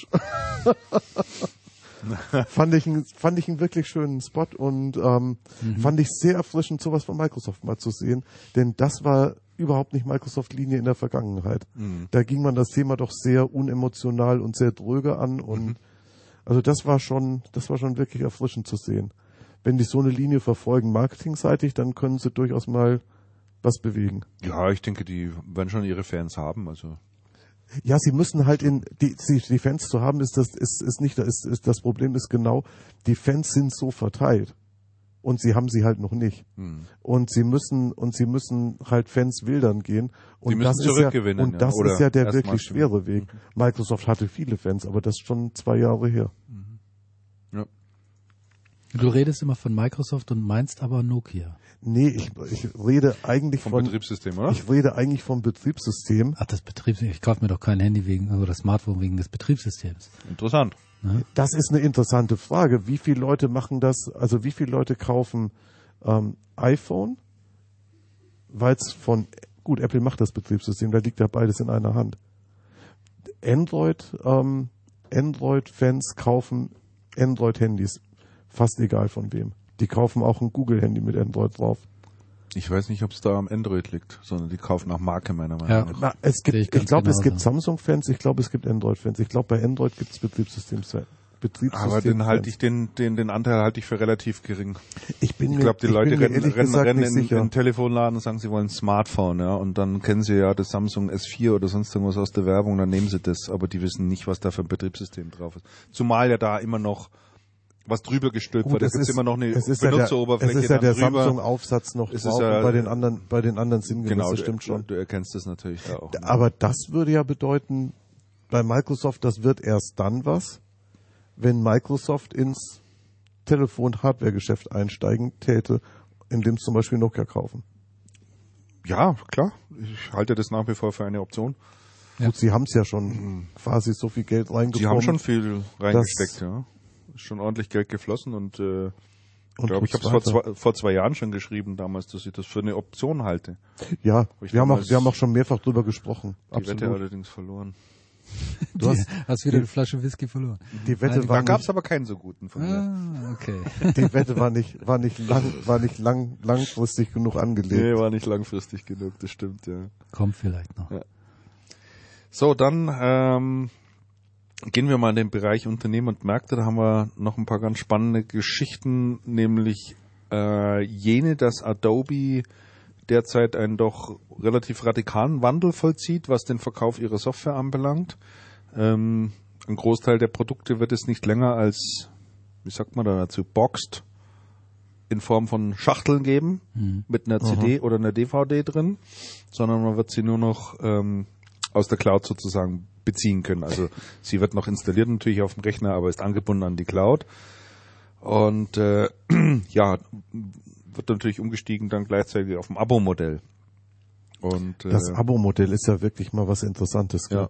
S2: fand ich einen, fand ich einen wirklich schönen Spot und ähm, mhm. fand ich sehr erfrischend, sowas von Microsoft mal zu sehen. Denn das war überhaupt nicht Microsoft-Linie in der Vergangenheit. Mhm. Da ging man das Thema doch sehr unemotional und sehr dröge an und mhm. also das war schon, das war schon wirklich erfrischend zu sehen. Wenn die so eine Linie verfolgen, marketingseitig, dann können sie durchaus mal was bewegen.
S1: Ja, ich denke, die werden schon ihre Fans haben, also.
S2: Ja, sie müssen halt in, die, die, die Fans zu haben, ist das, ist, ist nicht, ist, ist das Problem ist genau, die Fans sind so verteilt. Und sie haben sie halt noch nicht. Hm. Und sie müssen, und sie müssen halt Fans wildern gehen. Und
S1: sie müssen
S2: das
S1: zurückgewinnen.
S2: Ist ja, und das
S1: ja.
S2: ist ja der wirklich schwere Weg. Mhm. Microsoft hatte viele Fans, aber das ist schon zwei Jahre her.
S1: Mhm. Ja.
S3: Du redest immer von Microsoft und meinst aber Nokia.
S2: Nee, ich, ich rede eigentlich
S1: vom
S2: von,
S1: Betriebssystem, oder?
S2: Ich rede eigentlich vom Betriebssystem.
S3: Ach, das Betriebssystem. Ich kaufe mir doch kein Handy wegen, oder das Smartphone wegen des Betriebssystems.
S1: Interessant.
S3: Ja?
S2: Das ist eine interessante Frage. Wie viele Leute machen das, also wie viele Leute kaufen ähm, iPhone, weil es von, gut, Apple macht das Betriebssystem, da liegt ja beides in einer Hand. Android, ähm, Android-Fans kaufen Android-Handys, fast egal von wem. Die kaufen auch ein Google-Handy mit Android drauf.
S1: Ich weiß nicht, ob es da am Android liegt, sondern die kaufen nach Marke meiner Meinung nach.
S2: Ja. Es gibt, ich, ich glaube, es gibt Samsung-Fans, ich glaube, es gibt Android-Fans. Ich glaube, bei Android gibt es Betriebssystems. Betriebssystem
S1: Aber den halte ich den den den Anteil halte ich für relativ gering.
S2: Ich bin
S1: ich glaube, die
S2: ich
S1: Leute rennen, rennen, rennen in,
S2: in
S1: den Telefonladen und sagen, sie wollen ein Smartphone, ja, und dann kennen sie ja das Samsung S vier oder sonst irgendwas aus der Werbung, dann nehmen sie das, aber die wissen nicht, was da für ein Betriebssystem drauf ist. Zumal ja da immer noch was drüber gestülpt wird. Es ist immer noch eine Benutzeroberfläche.
S2: Es ist ja der,
S1: drüber.
S2: Samsung-Aufsatz noch
S1: es
S2: drauf
S1: ja,
S2: und bei den anderen, bei den anderen sinngemäß,
S1: genau,
S2: das stimmt
S1: du,
S2: schon.
S1: Du erkennst das natürlich da auch.
S2: Aber das würde ja bedeuten, bei Microsoft, das wird erst dann was, wenn Microsoft ins Telefon-Hardware-Geschäft einsteigen täte, indem sie zum Beispiel Nokia kaufen.
S1: Ja, klar. Ich halte das nach wie vor für eine Option.
S2: Ja. Gut, sie haben es ja schon mhm. quasi so viel Geld reingekommen.
S1: Sie haben schon viel reingesteckt, ja. Ist schon ordentlich Geld geflossen und äh, Ich glaube, ich habe es vor zwei, vor zwei Jahren schon geschrieben damals, dass ich das für eine Option halte.
S2: Ja,
S1: ich
S2: wir haben, auch, wir haben auch schon mehrfach drüber gesprochen.
S1: Die Absolut. Wette allerdings verloren.
S3: Du hast, hast wieder eine Flasche Whisky verloren.
S2: Die Wette
S1: Nein,
S2: war
S1: da gab es aber keinen so guten von mir.
S3: Ah, okay.
S2: Die Wette war nicht, war nicht lang, war nicht lang, langfristig genug angelegt.
S1: Nee, war nicht langfristig genug, das stimmt, ja.
S3: Kommt vielleicht noch.
S1: Ja. So, dann ähm, gehen wir mal in den Bereich Unternehmen und Märkte. Da haben wir noch ein paar ganz spannende Geschichten, nämlich äh, jene, dass Adobe derzeit einen doch relativ radikalen Wandel vollzieht, was den Verkauf ihrer Software anbelangt. Ähm, ein Großteil der Produkte wird es nicht länger als, wie sagt man da dazu, boxed in Form von Schachteln geben, mhm. mit einer C D Aha. oder einer D V D drin, sondern man wird sie nur noch ähm, aus der Cloud sozusagen beziehen können. Also sie wird noch installiert natürlich auf dem Rechner, aber ist angebunden an die Cloud. Und äh, ja, wird natürlich umgestiegen dann gleichzeitig auf dem Abo-Modell. Und äh,
S2: das Abo-Modell ist ja wirklich mal was Interessantes. Gell?
S1: Ja.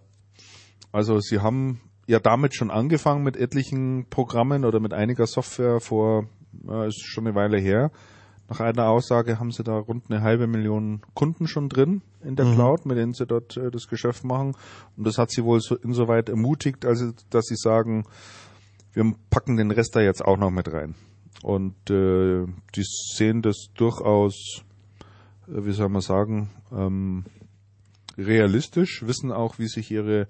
S1: Also sie haben ja damit schon angefangen mit etlichen Programmen oder mit einiger Software vor, äh, ist schon eine Weile her. Nach einer Aussage haben sie da rund eine halbe Million Kunden schon drin in der mhm. Cloud, mit denen sie dort äh, das Geschäft machen. Und das hat sie wohl so insoweit ermutigt, also dass sie sagen, wir packen den Rest da jetzt auch noch mit rein. Und äh, die sehen das durchaus, äh, wie soll man sagen, ähm, realistisch, wissen auch, wie sich ihre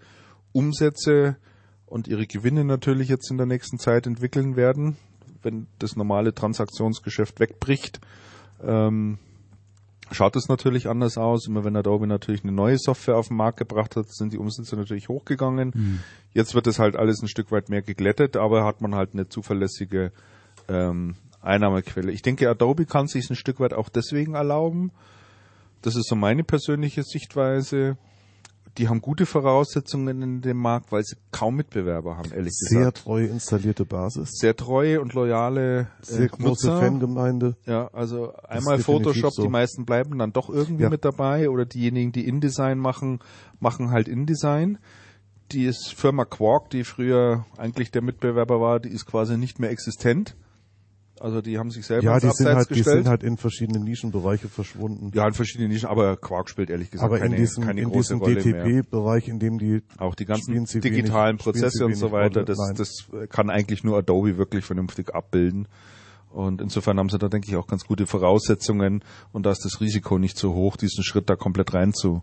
S1: Umsätze und ihre Gewinne natürlich jetzt in der nächsten Zeit entwickeln werden, wenn das normale Transaktionsgeschäft wegbricht. Ähm, schaut es natürlich anders aus. Immer wenn Adobe natürlich eine neue Software auf den Markt gebracht hat, sind die Umsätze natürlich hochgegangen. Mhm. Jetzt wird das halt alles ein Stück weit mehr geglättet, aber hat man halt eine zuverlässige ähm, Einnahmequelle. Ich denke, Adobe kann sich ein Stück weit auch deswegen erlauben. Das ist so meine persönliche Sichtweise. Die haben gute Voraussetzungen in dem Markt, weil sie kaum Mitbewerber haben, ehrlich
S2: Sehr
S1: gesagt.
S2: Sehr treue installierte Basis.
S1: Sehr treue und loyale äh,
S2: Sehr große
S1: Nutzer.
S2: Fangemeinde.
S1: Ja, also einmal Photoshop, so. Die meisten bleiben dann doch irgendwie ja. mit dabei, oder diejenigen, die InDesign machen, machen halt InDesign. Die ist Firma Quark, die früher eigentlich der Mitbewerber war, die ist quasi nicht mehr existent. Also die haben sich selber
S2: ja,
S1: ins
S2: die
S1: Abseits
S2: sind halt,
S1: gestellt.
S2: Die sind halt in verschiedene Nischenbereiche verschwunden.
S1: Ja, in verschiedenen Nischen, aber Quark spielt ehrlich gesagt
S2: aber
S1: keine,
S2: in diesem,
S1: keine
S2: in
S1: große
S2: diesem
S1: Rolle
S2: D T P-Bereich, in dem die
S1: auch die ganzen
S2: sie
S1: digitalen
S2: wenig,
S1: Prozesse und so weiter,
S2: Rolle.
S1: das,
S2: Nein.
S1: das kann eigentlich nur Adobe wirklich vernünftig abbilden. Und insofern haben sie da, denke ich, auch ganz gute Voraussetzungen, und da ist das Risiko nicht so hoch, diesen Schritt da komplett rein zu,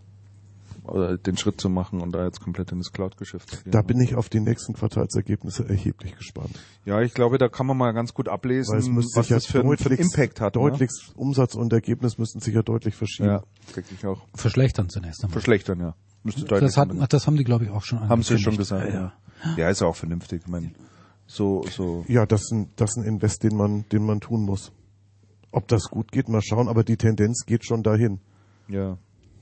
S1: oder den Schritt zu machen und da jetzt komplett in das Cloud-Geschäft zu gehen.
S2: Da bin ich auf die nächsten Quartalsergebnisse erheblich gespannt.
S1: Ja, ich glaube, da kann man mal ganz gut ablesen, was
S2: ja
S1: das für, für einen Impact hat.
S2: Deutlich,
S1: Ne?
S2: Umsatz und Ergebnis müssten sich ja deutlich verschieben.
S1: Ja, denke ich auch.
S3: Verschlechtern zunächst einmal.
S1: Verschlechtern, ja. Müsste deutlich
S3: das, hat, das haben die, glaube ich, auch schon
S1: Haben sie schon gesagt,
S3: ja.
S1: Ja, ja, ist ja auch vernünftig. Ich meine, so, so.
S2: Ja, das ist ein, das ist ein Invest, den man, den man tun muss. Ob das gut geht, mal schauen, aber die Tendenz geht schon dahin.
S1: Ja.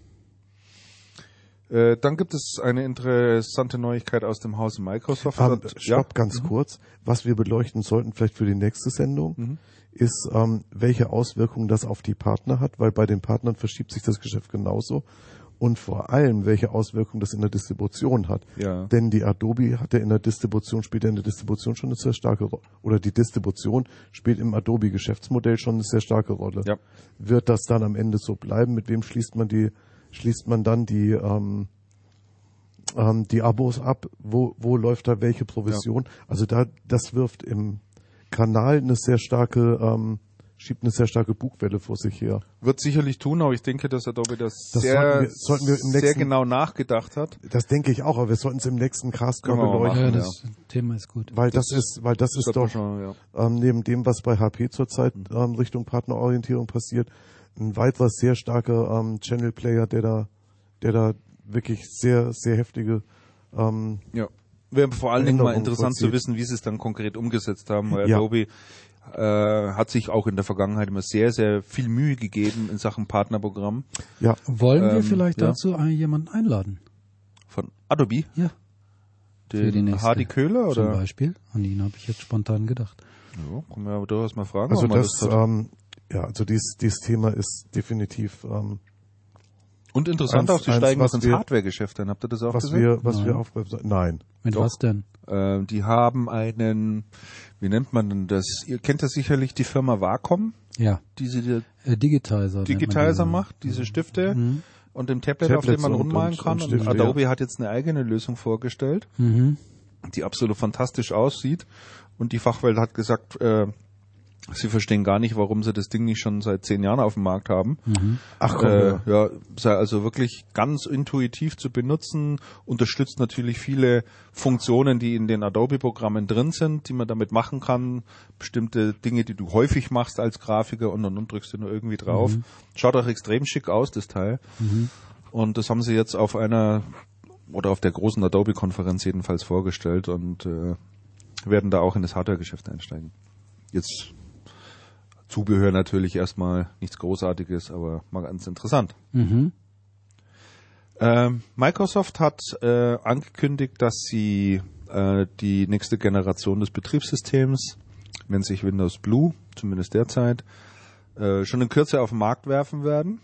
S1: Äh, dann gibt es eine interessante Neuigkeit aus dem Hause Microsoft.
S2: Ähm,
S1: Stopp,
S2: ja? ganz
S1: mhm.
S2: kurz. Was wir beleuchten sollten, vielleicht für die nächste Sendung, mhm. ist, ähm, welche Auswirkungen das auf die Partner hat, weil bei den Partnern verschiebt sich das Geschäft genauso. Und vor allem, welche Auswirkungen das in der Distribution hat.
S1: Ja.
S2: Denn die Adobe hat ja in der Distribution, spielt ja in der Distribution schon eine sehr starke Rolle. Oder die Distribution spielt im Adobe-Geschäftsmodell schon eine sehr starke Rolle.
S1: Ja.
S2: Wird das dann am Ende so bleiben? Mit wem schließt man die, schließt man dann die, ähm, ähm, die Abos ab? Wo, wo läuft da welche Provision? Ja. Also da, das wirft im Kanal eine sehr starke, ähm, schiebt eine sehr starke Bugwelle vor sich her.
S1: Wird sicherlich tun, aber ich denke, dass Adobe das,
S2: das
S1: sehr,
S2: sollten wir, sollten wir im nächsten,
S1: sehr genau nachgedacht hat.
S2: Das denke ich auch, aber wir sollten es im nächsten Cast mal
S1: beleuchten.
S3: Ja, das ja. Thema ist gut.
S2: Weil das, das ist, weil das, das ist doch schon, ja. ähm, neben dem, was bei H P zurzeit ähm, Richtung Partnerorientierung passiert, ein weiterer sehr starker ähm, Channel-Player, der da, der da wirklich sehr, sehr heftige ähm,
S1: ja. Wäre vor allen Dingen mal interessant vollzieht. Zu wissen, wie sie es dann konkret umgesetzt haben, weil
S2: ja.
S1: Adobe äh, hat sich auch in der Vergangenheit immer sehr, sehr viel Mühe gegeben in Sachen Partnerprogramm.
S2: Ja.
S3: Wollen wir
S1: ähm,
S3: vielleicht
S1: ja.
S3: dazu jemanden einladen?
S1: Von Adobe?
S3: Ja.
S1: Den
S3: die nächste.
S1: Hardy Köhler? Oder?
S3: Zum Beispiel. An ihn habe ich jetzt spontan gedacht.
S1: Ja, können wir aber durchaus mal fragen.
S2: Also das,
S1: das
S2: ähm, ja, also dieses, dieses Thema ist definitiv ähm,
S1: Und interessant
S2: Eins-
S1: auch, sie
S2: eins,
S1: steigen
S2: was
S1: auch ins
S2: wir-
S1: Hardware-Geschäft ein. Habt ihr das auch
S2: Was
S1: gesehen?
S2: wir, was
S3: Nein.
S2: wir auf, nein.
S3: Mit
S1: Doch.
S3: was denn?
S1: Äh, die haben einen, wie nennt man denn das? Ihr kennt ja sicherlich die Firma Wacom,
S3: Ja,
S1: die sie dir
S3: äh, Digitizer. nennt man
S1: Digitizer
S3: die.
S1: macht, diese Stifte
S3: Mhm.
S1: und dem Tablet, auf dem
S2: Tablets
S1: man
S2: und-
S1: rummalen
S2: und-
S1: kann.
S2: und
S1: Und,
S2: Stifte,
S1: Adobe hat jetzt eine eigene Lösung vorgestellt,
S3: Mhm.
S1: die absolut fantastisch aussieht. Und die Fachwelt hat gesagt, äh, sie verstehen gar nicht, warum sie das Ding nicht schon seit zehn Jahren auf dem Markt haben.
S2: Ach komm,
S1: Äh,
S2: ja.
S1: ja, sei also wirklich ganz intuitiv zu benutzen, unterstützt natürlich viele Funktionen, die in den Adobe-Programmen drin sind, die man damit machen kann. Bestimmte Dinge, die du häufig machst als Grafiker und dann drückst du nur irgendwie drauf. Schaut auch extrem schick aus, das Teil. Und das haben sie jetzt auf einer oder auf der großen Adobe-Konferenz jedenfalls vorgestellt und äh, werden da auch in das Hardware-Geschäft einsteigen. Jetzt Zubehör natürlich erstmal nichts Großartiges, aber mal ganz interessant.
S3: Mhm.
S1: Ähm, Microsoft hat äh, angekündigt, dass sie äh, die nächste Generation des Betriebssystems, nennt sich Windows Blue, zumindest derzeit, äh, schon in Kürze auf den Markt werfen werden.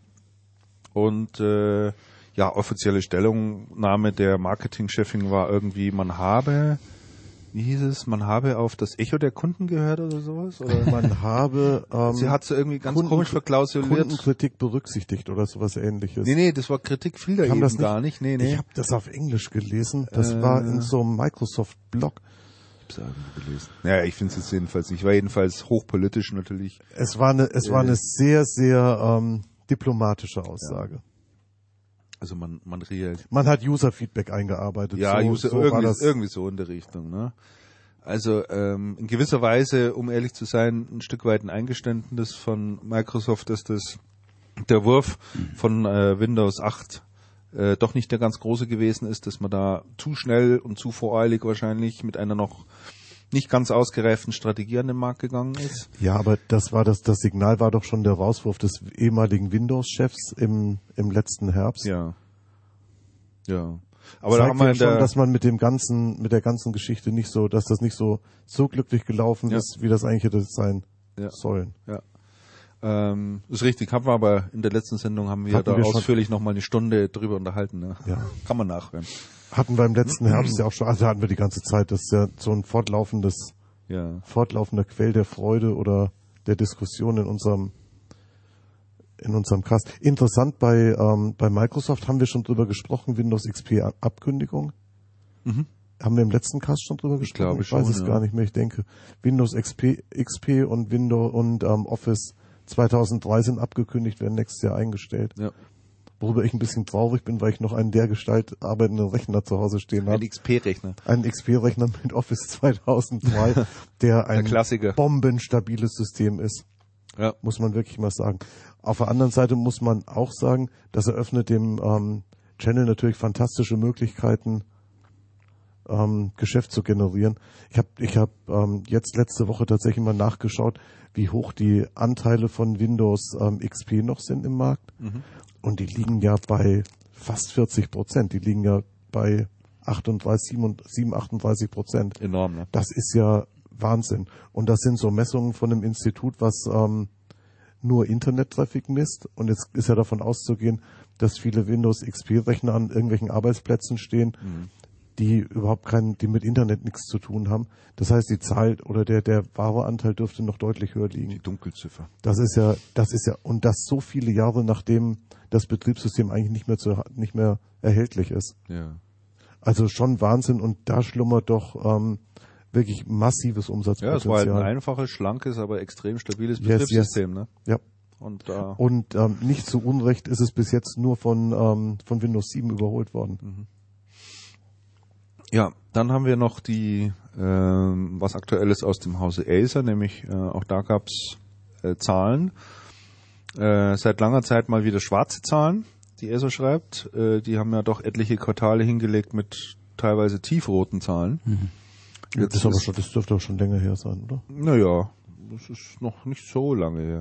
S1: Und äh, ja, offizielle Stellungnahme der Marketingchefin war irgendwie, man habe, wie hieß es, man habe auf das Echo der Kunden gehört oder sowas? Oder
S2: Man habe ähm,
S1: sie hat so irgendwie ganz
S2: Kunden-
S1: komisch verklausuliert.
S2: Kundenkritik berücksichtigt oder sowas ähnliches.
S1: Nee, nee, das war Kritik, viel da
S2: Haben
S1: eben
S2: das nicht-
S1: gar nicht. Nee, nee.
S2: Ich habe das auf Englisch gelesen. Das
S1: Äh.
S2: war in so einem Microsoft-Blog.
S1: gelesen. Ja, ich finde es jetzt jedenfalls nicht. War jedenfalls hochpolitisch natürlich.
S2: Es war eine, es war
S1: Äh.
S2: eine sehr, sehr ähm, diplomatische Aussage.
S1: Also man, man reagiert.
S2: Man hat User-Feedback eingearbeitet.
S1: Ja,
S2: so,
S1: User,
S2: so war
S1: irgendwie,
S2: das.
S1: irgendwie so in der Richtung. Ne? Also ähm, in gewisser Weise, um ehrlich zu sein, ein Stück weit ein Eingeständnis von Microsoft, dass das der Wurf von äh, Windows acht äh, doch nicht der ganz große gewesen ist, dass man da zu schnell und zu voreilig wahrscheinlich mit einer noch nicht ganz ausgereiften Strategie an den Markt gegangen ist.
S2: Ja, aber das war das, das Signal war doch schon der Rauswurf des ehemaligen Windows-Chefs im, im letzten Herbst.
S1: Ja. Ja. Aber da
S2: Zeigt
S1: haben wir
S2: ja
S1: in
S2: schon,
S1: der,
S2: dass man mit dem ganzen, mit der ganzen Geschichte nicht so, dass das nicht so, so glücklich gelaufen
S1: Ja.
S2: ist, wie das eigentlich hätte sein
S1: Ja.
S2: sollen.
S1: Ja. Ähm, ist richtig, haben wir aber in der letzten Sendung haben wir
S2: Hatten
S1: da
S2: wir schon-
S1: ausführlich nochmal eine Stunde drüber unterhalten. Ne?
S2: Ja.
S1: Kann man nachhören.
S2: Hatten wir im letzten Herbst ja auch schon, also hatten wir die ganze Zeit, das ist ja so ein fortlaufendes,
S1: Ja.
S2: fortlaufender Quell der Freude oder der Diskussion in unserem, in unserem Cast. Interessant bei, ähm, bei Microsoft haben wir schon drüber gesprochen, Windows X P Abkündigung.
S1: Mhm.
S2: Haben wir im letzten Cast schon drüber gesprochen?
S1: glaube
S2: ich weiß
S1: schon,
S2: es
S1: ja.
S2: gar nicht mehr. Ich denke, Windows X P, X P und Windows und ähm, Office zweitausenddrei sind abgekündigt, werden nächstes Jahr eingestellt.
S1: Ja.
S2: Worüber ich ein bisschen traurig bin, weil ich noch einen der Gestalt arbeitenden Rechner zu Hause stehen
S1: Ein
S2: habe.
S1: X P-Rechner.
S2: Einen X P-Rechner mit Office zweitausenddrei, der ein
S1: Klassiker.
S2: bombenstabiles System ist,
S1: Ja.
S2: muss man wirklich mal sagen. Auf der anderen Seite muss man auch sagen, das eröffnet dem ähm, Channel natürlich fantastische Möglichkeiten, ähm, Geschäft zu generieren. Ich habe ich hab, ähm, jetzt letzte Woche tatsächlich mal nachgeschaut, wie hoch die Anteile von Windows ähm, X P noch sind im Markt.
S1: Mhm.
S2: Und die liegen ja bei fast vierzig Prozent. Die liegen ja bei achtunddreißig, siebenunddreißig, achtunddreißig Prozent.
S1: Enorm, ne?
S2: Das ist ja Wahnsinn. Und das sind so Messungen von einem Institut, was ähm, nur Internet-Traffic misst. Und jetzt ist ja davon auszugehen, dass viele Windows X P-Rechner an irgendwelchen Arbeitsplätzen stehen,
S1: Mhm.
S2: die überhaupt keinen, die mit Internet nichts zu tun haben. Das heißt, die Zahl oder der, der wahre Anteil dürfte noch deutlich höher liegen.
S1: Die Dunkelziffer.
S2: Das ist ja, das ist ja, und das so viele Jahre nachdem das Betriebssystem eigentlich nicht mehr zu, nicht mehr erhältlich ist.
S1: Ja.
S2: Also schon Wahnsinn, und da schlummert doch ähm, wirklich massives
S1: Ja,
S2: Umsatzpotenzial.
S1: es war halt ein einfaches, schlankes, aber extrem stabiles
S2: Yes,
S1: Betriebssystem, ne?
S2: Ja.
S1: Und da,
S2: Und ähm, nicht zu Unrecht ist es bis jetzt nur von, ähm, von Windows sieben überholt worden.
S1: ja, dann haben wir noch die, ähm, was Aktuelles aus dem Hause Acer, nämlich äh, auch da gab's äh, Zahlen. Äh, seit langer Zeit mal wieder schwarze Zahlen, die Acer schreibt. Äh, die haben ja doch etliche Quartale hingelegt mit teilweise tiefroten Zahlen. Jetzt
S2: Das, ist aber schon, das dürfte auch schon länger her sein, oder?
S1: Naja, das ist noch nicht so lange her.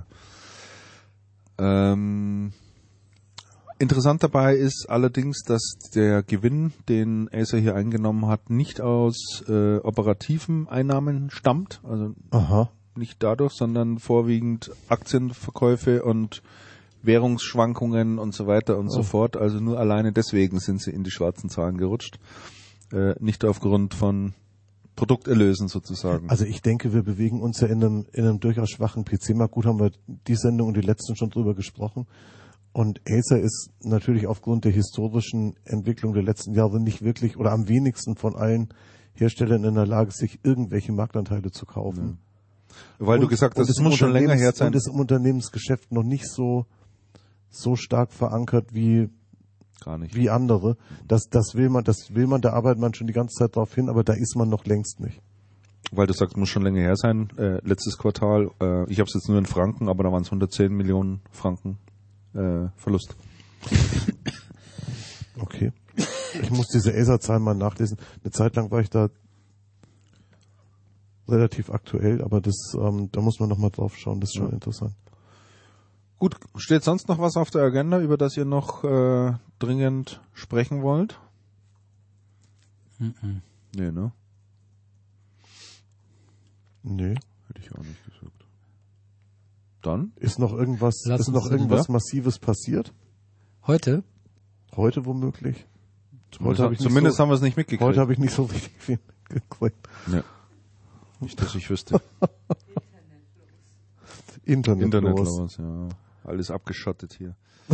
S1: Ähm, interessant dabei ist allerdings, dass der Gewinn, den Acer hier eingenommen hat, nicht aus äh, operativen Einnahmen stammt, also
S2: Aha.
S1: nicht dadurch, sondern vorwiegend Aktienverkäufe und Währungsschwankungen und so weiter und oh. so fort. Also nur alleine deswegen sind sie in die schwarzen Zahlen gerutscht. Äh, nicht aufgrund von Produkterlösen sozusagen.
S2: Also ich denke, wir bewegen uns ja in einem, in einem durchaus schwachen P C-Markt. Gut, haben wir die Sendung und die letzten schon drüber gesprochen. Und Acer ist natürlich aufgrund der historischen Entwicklung der letzten Jahre nicht wirklich oder am wenigsten von allen Herstellern in der Lage, sich irgendwelche Marktanteile zu kaufen.
S1: Ja. Weil und, du gesagt hast, es muss schon länger her sein.
S2: Und ist im Unternehmensgeschäft noch nicht so so stark verankert wie
S1: Gar nicht.
S2: wie andere. Das, das will man, das will man, da arbeitet man schon die ganze Zeit drauf hin, aber da ist man noch längst nicht.
S1: Weil du sagst, muss schon länger her sein. Äh, letztes Quartal, äh, ich habe es jetzt nur in Franken, aber da waren es hundertzehn Millionen Franken äh, Verlust.
S2: Okay. Ich muss diese Acer-Zahlen mal nachlesen. Eine Zeit lang war ich da relativ aktuell, aber das, ähm, da muss man noch mal drauf schauen. Das ist schon ja. interessant.
S1: Gut, steht sonst noch was auf der Agenda, über das ihr noch äh, dringend sprechen wollt?
S3: Mhm.
S1: Nee, ne?
S2: Nee.
S1: Hätte ich auch nicht gesagt. Dann?
S2: Ist noch irgendwas,
S3: Lass
S2: ist noch irgendwas Massives passiert?
S3: Heute?
S2: Heute womöglich?
S1: Heute hab ich Zumindest so, haben wir es nicht mitgekriegt.
S2: Heute habe ich nicht so richtig viel mitgekriegt.
S1: Ja. Nicht, dass ich wüsste.
S2: Internet,
S1: Internet
S2: los.
S1: los, ja. Alles abgeschottet hier.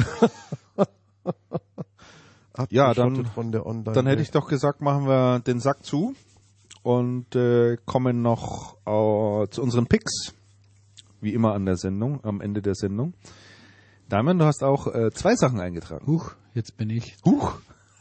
S1: Ja, dann,
S2: von der Online-
S1: dann hätte ich doch gesagt, machen wir den Sack zu und äh, kommen noch äh, zu unseren Picks. Wie immer an der Sendung, am Ende der Sendung. Damian, du hast auch äh, zwei Sachen eingetragen.
S3: Huch, jetzt bin ich.
S1: Huch!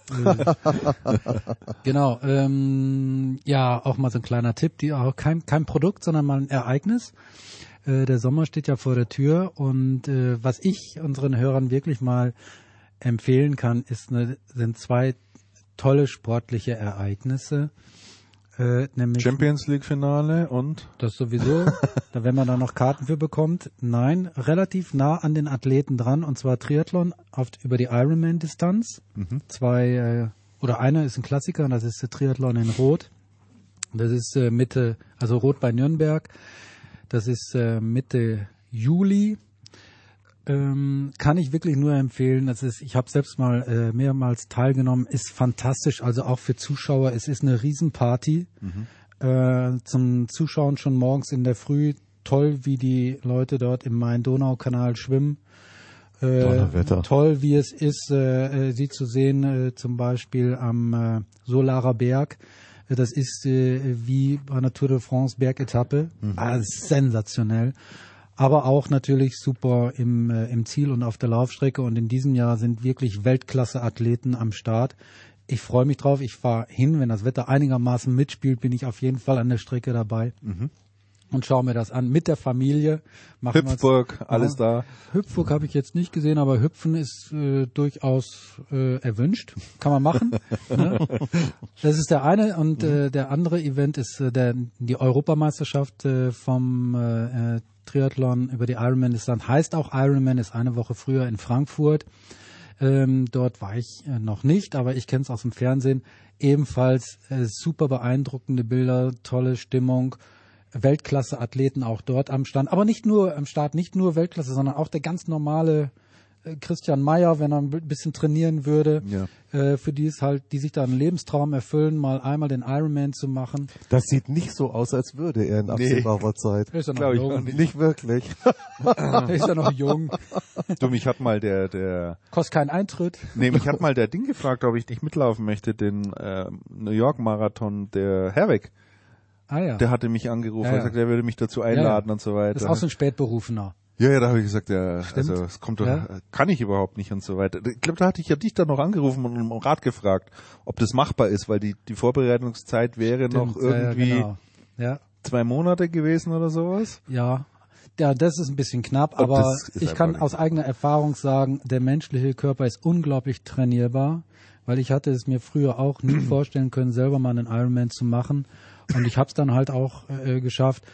S3: Genau, ähm, ja, auch mal so ein kleiner Tipp, die auch kein, kein Produkt, sondern mal ein Ereignis. Äh, der Sommer steht ja vor der Tür und äh, was ich unseren Hörern wirklich mal empfehlen kann, ist eine, sind zwei tolle sportliche Ereignisse. Äh, nämlich
S1: Champions League Finale und?
S3: Das sowieso, da wenn man da noch Karten für bekommt. Nein, relativ nah an den Athleten dran, und zwar Triathlon auf, über die Ironman-Distanz. Mhm. Zwei, äh, oder einer ist ein Klassiker, und das ist der Triathlon in Rot. Das ist äh, Mitte, also Rot bei Nürnberg. Das ist äh, Mitte Juli. Ähm, kann ich wirklich nur empfehlen. Das ist, ich habe selbst mal äh, mehrmals teilgenommen, ist fantastisch, also auch für Zuschauer. Es ist eine Riesenparty. Mhm. Äh, zum Zuschauen schon morgens in der Früh. Toll, wie die Leute dort im Main-Donau-Kanal schwimmen. Äh, toll, wie es ist, äh, äh, sie zu sehen, äh, zum Beispiel am äh, Solarer Berg. Das ist äh, wie bei einer Tour de France Bergetappe. Mhm. Ah, sensationell. Aber auch natürlich super im, äh, im Ziel und auf der Laufstrecke. Und in diesem Jahr sind wirklich Weltklasse-Athleten am Start. Ich freue mich drauf. Ich fahre hin. Wenn das Wetter einigermaßen mitspielt, bin ich auf jeden Fall an der Strecke dabei. Mhm. Und schaue mir das an mit der Familie. Machen
S1: Hüpfburg, ja, alles da.
S3: Hüpfburg habe ich jetzt nicht gesehen, aber Hüpfen ist äh, durchaus äh, erwünscht. Kann man machen. Ne? Das ist der eine. Und äh, der andere Event ist äh, der, die Europameisterschaft äh, vom äh, Triathlon über die Ironman-Distanz. Heißt auch Ironman, ist eine Woche früher in Frankfurt. Ähm, dort war ich äh, noch nicht, aber ich kenne es aus dem Fernsehen. Ebenfalls äh, super beeindruckende Bilder, tolle Stimmung. Weltklasse-Athleten auch dort am Stand. Aber nicht nur am Start, nicht nur Weltklasse, sondern auch der ganz normale äh, Christian Mayer, wenn er ein bisschen trainieren würde. Ja. Äh, für die ist halt, die sich da einen Lebenstraum erfüllen, mal einmal den Ironman zu machen.
S2: Das sieht nicht so aus, als würde er in absehbarer nee. Zeit.
S3: Ist er noch jung?
S2: Nicht. nicht wirklich.
S3: Ist er noch jung?
S1: Du, mich hat mal der, der...
S3: Kostet keinen Eintritt.
S1: Nee, mich hat mal der Ding gefragt, ob ich nicht mitlaufen möchte, den äh, New York Marathon, der Herweg.
S3: Ah, ja.
S1: Der hatte mich angerufen, ja, ja. gesagt, er würde mich dazu einladen, ja, und so weiter.
S3: Das ist auch so ein Spätberufener.
S1: Ja, ja, da habe ich gesagt, ja, Stimmt. also es kommt doch, ja. kann ich überhaupt nicht und so weiter. Ich glaube, da hatte ich ja dich dann noch angerufen und um Rat gefragt, ob das machbar ist, weil die die Vorbereitungszeit wäre Stimmt, noch irgendwie ja, genau. ja. zwei Monate gewesen oder sowas.
S3: Ja, ja, das ist ein bisschen knapp, ob aber ich kann aus eigener Erfahrung sagen, der menschliche Körper ist unglaublich trainierbar, weil ich hatte es mir früher auch nie vorstellen können, selber mal einen Ironman zu machen. Und ich habe es dann halt auch äh, geschafft.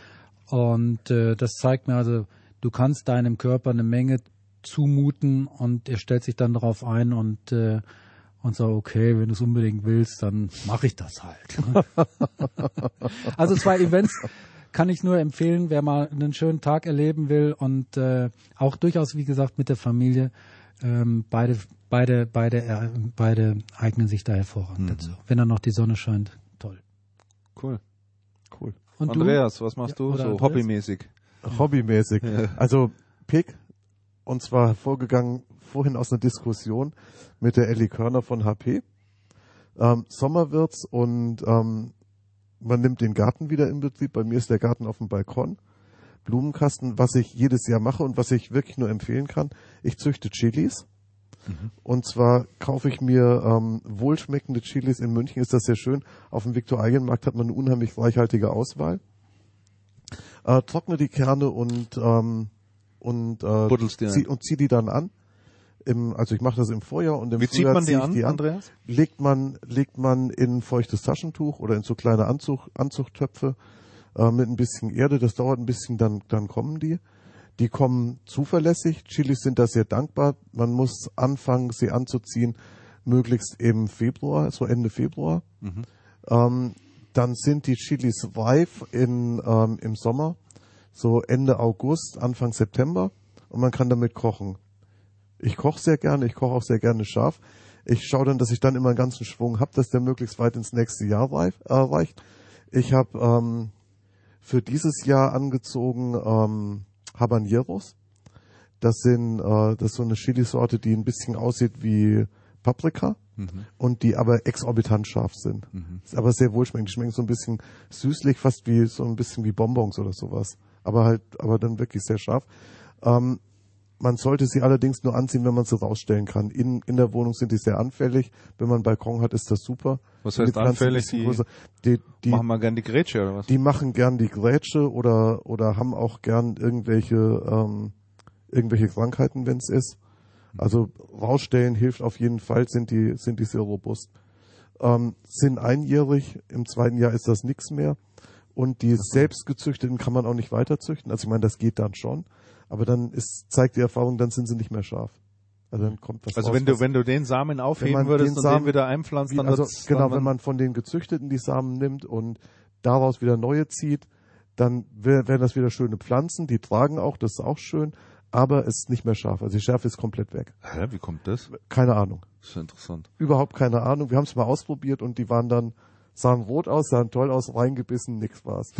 S3: Und äh, das zeigt mir also, du kannst deinem Körper eine Menge zumuten und er stellt sich dann darauf ein und äh, und sagt, okay, wenn du es unbedingt willst, dann mache ich das halt. Also zwei Events kann ich nur empfehlen, wer mal einen schönen Tag erleben will und äh, auch durchaus, wie gesagt, mit der Familie. Ähm, beide, beide, beide, äh, beide eignen sich da hervorragend mhm. dazu. Wenn dann noch die Sonne scheint, toll.
S1: Cool.
S2: Cool.
S3: Und
S1: Andreas, du? was machst
S3: Ja,
S1: du
S3: oder
S1: so
S3: Andreas?
S1: hobbymäßig?
S2: Hobbymäßig.
S1: Ja.
S2: Also Pick, und zwar hervorgegangen vorhin aus einer Diskussion mit der Ellie Körner von H P. Ähm, Sommer wird's und ähm, man nimmt den Garten wieder in Betrieb. Bei mir ist der Garten auf dem Balkon. Blumenkasten, was ich jedes Jahr mache und was ich wirklich nur empfehlen kann. Ich züchte Chilis. Mhm. Und zwar kaufe ich mir ähm, wohlschmeckende Chilis. In München ist das sehr schön. Auf dem Viktualienmarkt hat man eine unheimlich reichhaltige Auswahl. Äh, trockne die Kerne und ähm, und äh,
S1: Buddelst die
S2: zieh,
S1: ein.
S2: und zieh die dann an. Im, also ich mache das im Vorjahr und im
S1: Wie zieht
S2: Frühjahr
S1: man die
S2: zieh ich
S1: an,
S2: die an.
S1: Andreas?
S2: Legt man legt man in ein feuchtes Taschentuch oder in so kleine Anzug, Anzuchttöpfe äh, mit ein bisschen Erde. Das dauert ein bisschen, dann dann kommen die. Die kommen zuverlässig. Chilis sind da sehr dankbar. Man muss anfangen, sie anzuziehen, möglichst im Februar, so Ende Februar.
S1: Mhm.
S2: Ähm, dann sind die Chilis reif in, ähm, im Sommer, so Ende August, Anfang September, und man kann damit kochen. Ich koche sehr gerne, ich koche auch sehr gerne scharf. Ich schaue dann, dass ich dann immer einen ganzen Schwung habe, dass der möglichst weit ins nächste Jahr reif, äh, reicht. Ich habe ähm, für dieses Jahr angezogen ähm, Habaneros. Das sind äh, das ist so eine Chilisorte, die ein bisschen aussieht wie Paprika. Mhm. Und die aber exorbitant scharf sind. Mhm. Ist aber sehr wohlschmeckend. Die schmecken so ein bisschen süßlich, fast wie so ein bisschen wie Bonbons oder sowas. Aber halt, aber dann wirklich sehr scharf. Ähm, man sollte sie allerdings nur anziehen, wenn man sie rausstellen kann. In, in der Wohnung sind die sehr anfällig. Wenn man einen Balkon hat, ist das super.
S1: Was
S2: Wenn
S1: heißt
S2: die Pflanzen
S1: anfällig?
S2: ein bisschen
S1: Die,
S2: größer- die, die,
S1: machen wir gern die Grätsche oder was?
S2: die machen gern die Grätsche oder, oder haben auch gern irgendwelche, ähm, irgendwelche Krankheiten, wenn es ist. Also rausstellen hilft auf jeden Fall, sind die, sind die sehr robust. Ähm, sind einjährig, im zweiten Jahr ist das nichts mehr. Und die selbstgezüchteten kann man auch nicht weiter züchten. Also ich meine, das geht dann schon. Aber dann ist, zeigt die Erfahrung, dann sind sie nicht mehr scharf. Also dann kommt was
S1: Also
S2: raus,
S1: wenn du,
S2: was-
S1: wenn du den Samen aufheben
S2: man
S1: würdest
S2: den
S1: und
S2: Samen-
S1: den wieder einpflanzt,
S2: wie,
S1: dann
S2: also
S1: wird's-
S2: genau,
S1: dann,
S2: wenn man von den gezüchteten die Samen nimmt und daraus wieder neue zieht, dann wär- werden das wieder schöne Pflanzen, die tragen auch, das ist auch schön, aber es ist nicht mehr scharf. Also die Schärfe ist komplett weg.
S1: Hä, wie kommt das?
S2: Keine Ahnung.
S1: Das ist interessant.
S2: Überhaupt keine Ahnung. Wir haben es mal ausprobiert und die waren dann, sahen rot aus, sahen toll aus, reingebissen, nix war's.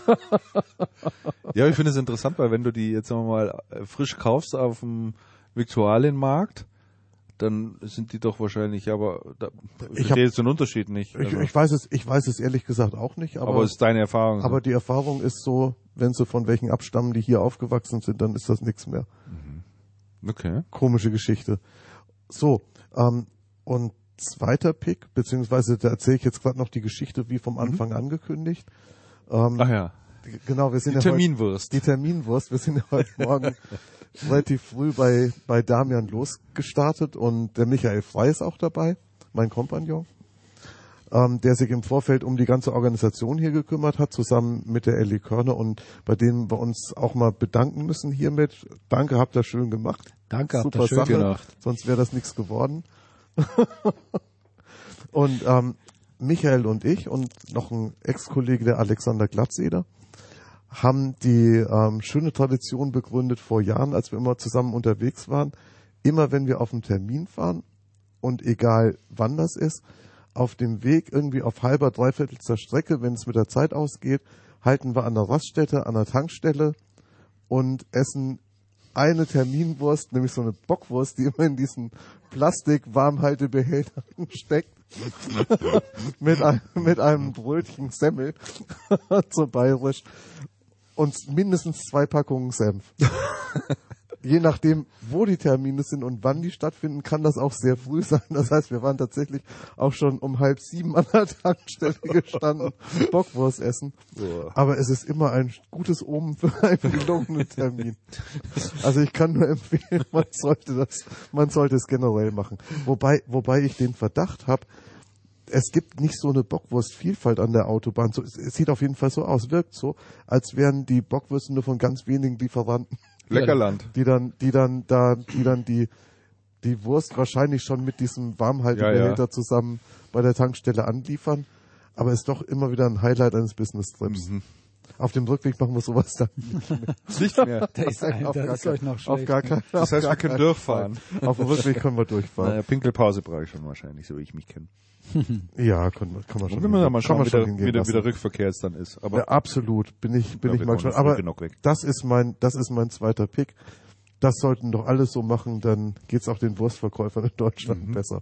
S1: Ja, ich finde es interessant, weil wenn du die jetzt sagen wir mal äh, frisch kaufst auf dem Viktualienmarkt, dann sind die doch wahrscheinlich, aber da, ich
S2: hab-
S1: verstehe jetzt den Unterschied nicht.
S2: Ich,
S1: Also,
S2: ich weiß es, ich weiß es ehrlich gesagt auch nicht, aber,
S1: aber es ist deine Erfahrung.
S2: aber die Erfahrung ist so, wenn sie von welchen abstammen, die hier aufgewachsen sind, dann ist das nichts mehr.
S1: okay.
S2: Komische Geschichte. So, ähm, und zweiter Pick, beziehungsweise da erzähle ich jetzt gerade noch die Geschichte wie vom Anfang angekündigt. Ähm,
S1: Ach ja,
S2: g- genau, wir sind
S1: die
S2: ja heute,
S1: Terminwurst.
S2: die Terminwurst. Wir sind ja heute Morgen relativ früh bei, bei Damian losgestartet und der Michael Frey ist auch dabei, mein Kompagnon, ähm, der sich im Vorfeld um die ganze Organisation hier gekümmert hat, zusammen mit der Ellie Körner und bei denen wir uns auch mal bedanken müssen hiermit. Danke, habt ihr schön gemacht.
S3: Danke, habt
S2: Super
S3: ihr schön
S2: Sache,
S1: gemacht.
S2: sonst wäre das nichts geworden. Und ähm, Michael und ich und noch ein Ex-Kollege, der Alexander Glatzeder, haben die ähm, schöne Tradition begründet vor Jahren, als wir immer zusammen unterwegs waren. Immer wenn wir auf einen Termin fahren und egal wann das ist, auf dem Weg irgendwie auf halber, dreiviertel zur Strecke, wenn es mit der Zeit ausgeht, halten wir an der Raststätte, an der Tankstelle und essen eine Terminwurst, nämlich so eine Bockwurst, die immer in diesen Plastik-Warmhaltebehältern steckt, mit, einem, mit einem Brötchen Semmel, so bayerisch, und mindestens zwei Packungen Senf. Je nachdem, wo die Termine sind und wann die stattfinden, kann das auch sehr früh sein. Das heißt, wir waren tatsächlich auch schon um halb sieben an der Tankstelle gestanden, Bockwurst essen. Aber es ist immer ein gutes Omen für einen gelungenen Termin. Also ich kann nur empfehlen, man sollte das, man sollte es generell machen. Wobei, wobei ich den Verdacht habe, es gibt nicht so eine Bockwurstvielfalt an der Autobahn. So, es, es sieht auf jeden Fall so aus, wirkt so, als wären die Bockwürste nur von ganz wenigen Lieferanten.
S1: Leckerland.
S2: Die dann, die dann da, die dann die, die Wurst wahrscheinlich schon mit diesem Warmhaltebehälter
S1: Ja, ja.
S2: zusammen bei der Tankstelle anliefern. Aber ist doch immer wieder ein Highlight eines Business-Trips.
S1: Mhm.
S2: Auf dem Rückweg machen wir sowas dann
S1: Nicht mehr.
S3: Da ist, ein,
S2: auf
S3: da
S2: gar
S3: ist
S2: kein-
S3: euch noch
S2: auf
S3: schlecht.
S2: gar keinen
S1: Das heißt, wir
S2: auf
S1: können
S2: gar
S1: durchfahren.
S2: keinen Fall. Auf dem Rückweg können wir durchfahren.
S1: Naja, Pinkelpause brauche ich schon wahrscheinlich, so wie ich mich kenne.
S2: Ja, können wir, kann man schon.
S1: Dann müssen wir mal
S2: kann
S1: schauen,
S2: man
S1: wie
S2: schon
S1: der,
S2: hingehen
S1: wie der, wie der
S2: lassen.
S1: Rückverkehr jetzt dann ist. Aber
S2: Ja, absolut. Bin ich, bin
S1: Ja,
S2: ich
S1: wir
S2: mal
S1: kommen
S2: gespannt.
S1: früh
S2: Aber
S1: genug weg.
S2: das ist mein, das ist mein zweiter Pick. Das sollten doch alle so machen, dann geht's auch den Wurstverkäufern in Deutschland
S1: Mhm.
S2: besser.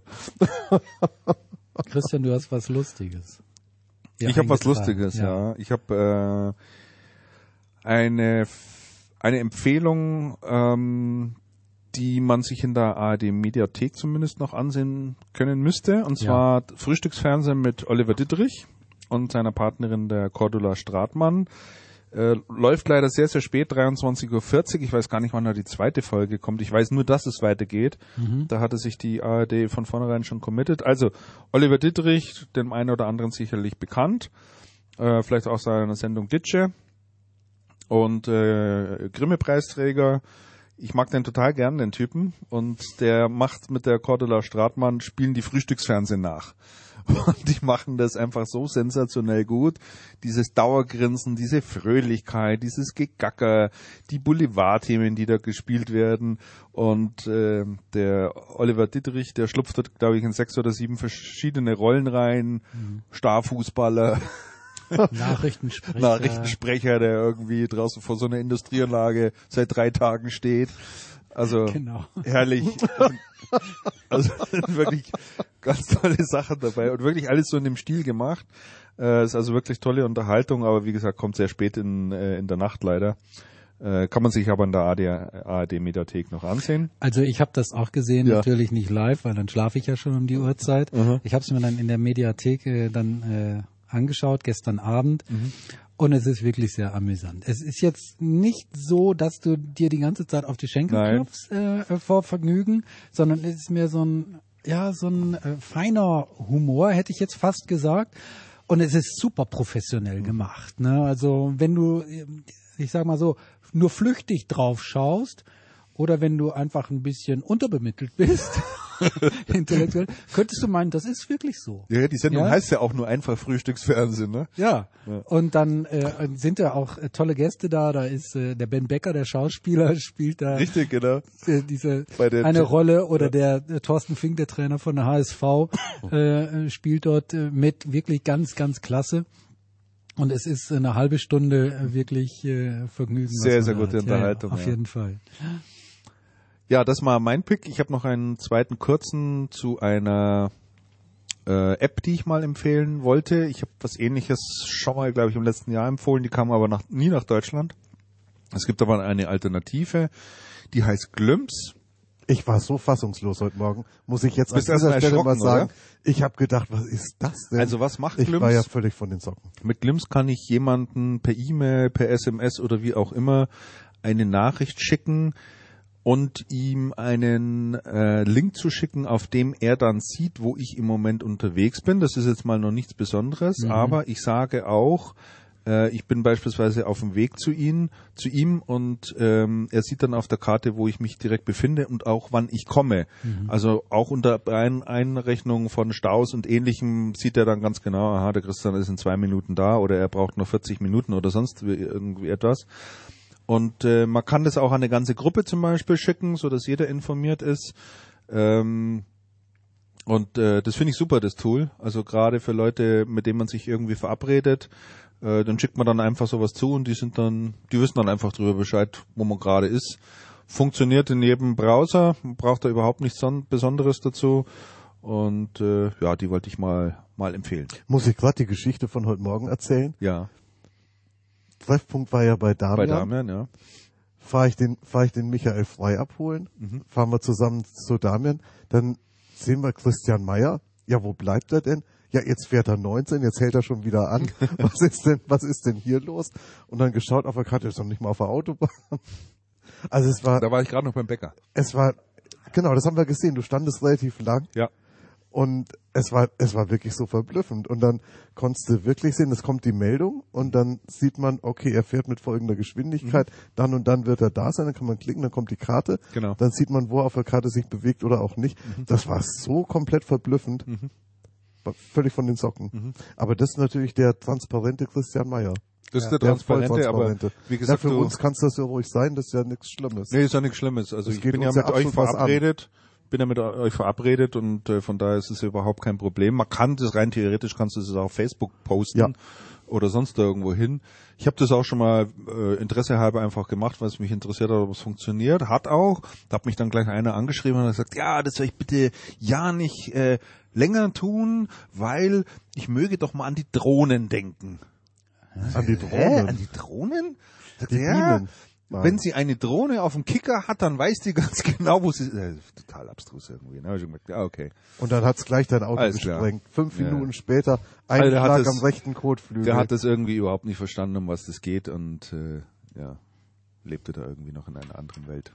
S3: Christian, du hast was Lustiges. Ja,
S1: ich habe was
S3: eingetragen.
S1: Lustiges, ja. Ich habe äh, eine eine Empfehlung, ähm, die man sich in der A R D Mediathek zumindest noch ansehen können müsste. Und zwar ja. Frühstücksfernsehen mit Oliver Dittrich und seiner Partnerin der Cordula Stratmann. Äh, läuft leider sehr, sehr spät, dreiundzwanzig Uhr vierzig. Ich weiß gar nicht, wann da die zweite Folge kommt. Ich weiß nur, dass es weitergeht. Mhm. Da hatte sich die A R D von vornherein schon committed. Also Oliver Dittrich, dem einen oder anderen sicherlich bekannt. Äh, vielleicht auch seiner Sendung Ditsche. Und äh, Grimme-Preisträger. Ich mag den total gern, den Typen. Und der macht mit der Cordula Stratmann, spielen die Frühstücksfernsehen nach. Und die machen das einfach so sensationell gut. Dieses Dauergrinsen, diese Fröhlichkeit, dieses Gegacker, die Boulevardthemen, die da gespielt werden. Und äh, der Oliver Dittrich, der schlupft dort, glaube ich, in sechs oder sieben verschiedene Rollen rein. Mhm. Starfußballer.
S3: Nachrichtensprecher.
S1: Nachrichtensprecher, der irgendwie draußen vor so einer Industrieanlage seit drei Tagen steht. Also
S3: genau.
S1: Herrlich. Also wirklich ganz tolle Sachen dabei und wirklich alles so in dem Stil gemacht. Äh, ist also wirklich tolle Unterhaltung, aber wie gesagt, kommt sehr spät in, äh, in der Nacht leider. Äh, kann man sich aber in der A R D-Mediathek noch ansehen.
S3: Also ich habe das auch gesehen,
S1: ja.
S3: natürlich nicht live, weil dann schlafe ich ja schon um die Uhrzeit. Mhm. Ich habe es mir dann in der Mediathek äh, dann äh, angeschaut, gestern Abend. Mhm. Und es ist wirklich sehr amüsant. Es ist jetzt nicht so, dass du dir die ganze Zeit auf die Schenkel
S1: Nein.
S3: klopfst äh, vor Vergnügen, sondern es ist mehr so ein, ja, so ein äh, feiner Humor, hätte ich jetzt fast gesagt. Und es ist super professionell gemacht. Ne? Also wenn du, ich sag mal so, nur flüchtig drauf schaust oder wenn du einfach ein bisschen unterbemittelt bist, intellektuell, könntest du meinen, das ist wirklich so.
S1: Ja, die Sendung
S3: ja?
S1: heißt ja auch nur einfach Frühstücksfernsehen, ne?
S3: Ja, ja. Und dann äh, sind ja auch äh, tolle Gäste da. Da ist äh, der Ben Becker, der Schauspieler, spielt da
S1: Richtig, genau.
S3: äh, diese
S1: Bei der
S3: eine
S1: T-
S3: Rolle. Oder
S1: ja.
S3: der, der Thorsten Fink, der Trainer von der H S V, äh, spielt dort äh, mit. Wirklich ganz, ganz klasse. Und es ist eine halbe Stunde äh, wirklich äh, Vergnügen.
S1: Sehr,
S3: was
S1: sehr
S3: man
S1: gute
S3: hat.
S1: Unterhaltung.
S3: Ja, ja, auf
S1: ja.
S3: jeden Fall.
S1: Ja, das war mein Pick. Ich habe noch einen zweiten kurzen zu einer äh, App, die ich mal empfehlen wollte. Ich habe was Ähnliches schon mal, glaube ich, im letzten Jahr empfohlen. Die kam aber nach, nie nach Deutschland. Es gibt aber eine Alternative, die heißt Glimpse.
S2: Ich war so fassungslos heute Morgen, muss ich jetzt an
S1: Bist erst
S2: dieser
S1: mal
S2: Stelle mal
S1: erschrocken,
S2: sagen.
S1: oder?
S2: Ich habe gedacht, was ist das denn?
S1: Also was macht
S2: ich
S1: Glimpse?
S2: war ja völlig von den Socken.
S1: Mit Glimpse kann ich jemanden per E-Mail, per S M S oder wie auch immer eine Nachricht schicken und ihm einen äh, Link zu schicken, auf dem er dann sieht, wo ich im Moment unterwegs bin. Das ist jetzt mal noch nichts Besonderes, mhm. aber ich sage auch, äh, ich bin beispielsweise auf dem Weg zu ihm, zu ihm und ähm, er sieht dann auf der Karte, wo ich mich direkt befinde und auch wann ich komme. Mhm. Also auch unter Ein- Einrechnung von Staus und Ähnlichem sieht er dann ganz genau, aha, der Christian ist in zwei Minuten da oder er braucht noch vierzig Minuten oder sonst irgendwie etwas. Und äh, man kann das auch an eine ganze Gruppe zum Beispiel schicken, so dass jeder informiert ist. Ähm, und äh, das finde ich super, das Tool. Also gerade für Leute, mit denen man sich irgendwie verabredet, äh, dann schickt man dann einfach sowas zu und die sind dann, die wissen dann einfach drüber Bescheid, wo man gerade ist. Funktioniert in jedem Browser, braucht da überhaupt nichts son- Besonderes dazu. Und äh, ja, die wollte ich mal mal empfehlen.
S2: Muss ich gerade die Geschichte von heute Morgen erzählen?
S1: Ja.
S2: Treffpunkt war ja bei Damian.
S1: Bei Damian, ja.
S2: Fahre ich den, fahre ich den Michael Frey abholen, mhm. fahren wir zusammen zu Damian, dann sehen wir Christian Meyer. Ja, wo bleibt er denn? Ja, jetzt fährt er neunzehn, jetzt hält er schon wieder an. Was ist denn, was ist denn hier los? Und dann geschaut auf der Karte, ist noch nicht mal auf der Autobahn. Also es war.
S1: Da war ich gerade noch beim Bäcker.
S2: Es war, genau, das haben wir gesehen. Du standest relativ lang.
S1: Ja.
S2: Und es war, es war wirklich so verblüffend. Und dann konntest du wirklich sehen, es kommt die Meldung und dann sieht man, okay, er fährt mit folgender Geschwindigkeit, mhm. dann und dann wird er da sein, dann kann man klicken, dann kommt die Karte,
S1: genau.
S2: Dann sieht man, wo er auf der Karte sich bewegt oder auch nicht. Mhm. Das war so komplett verblüffend. Mhm. Völlig von den Socken. Mhm. Aber das ist natürlich der transparente Christian Meyer.
S1: Das ist der
S2: Der
S1: Transparente, aber
S2: Volltransparente.
S1: wie
S2: Ja,
S1: gesagt,
S2: für
S1: du,
S2: uns kann es das ja ruhig sein, das ist ja nichts Schlimmes.
S1: nee, ist ja nichts Schlimmes. Also
S2: Das
S1: ich
S2: geht
S1: bin ja
S2: uns
S1: mit
S2: ja
S1: euch
S2: absolut was an.
S1: verabredet, bin ja mit euch verabredet und äh, von daher ist es überhaupt kein Problem. Man kann das rein theoretisch, kannst du das auch auf Facebook posten
S2: Ja.
S1: oder sonst irgendwo hin. Ich habe das auch schon mal äh, Interesse halber einfach gemacht, weil es mich interessiert hat, ob es funktioniert. Hat auch. Da hat mich dann gleich einer angeschrieben und hat gesagt, ja, das soll ich bitte ja nicht äh, länger tun, weil ich möge doch mal an die Drohnen denken.
S2: An die
S1: Hä?
S2: Drohnen.
S1: An die Drohnen?
S2: Die
S1: ja,
S2: Bienen. Nein.
S1: wenn sie eine Drohne auf dem Kicker hat, dann weiß die ganz genau, wo sie ist. Äh, total abstrus irgendwie. Ne? Hab ich schon gemerkt, ja, okay.
S2: Und dann hat's gleich dein Auto
S1: Alles klar.
S2: gesprengt. Fünf
S1: Ja.
S2: Minuten später, ein
S1: Also der hat
S2: Schlag
S1: das-
S2: am rechten Kotflügel.
S1: Der hat das irgendwie überhaupt nicht verstanden, um was das geht und äh, ja, lebte da irgendwie noch in einer anderen Welt.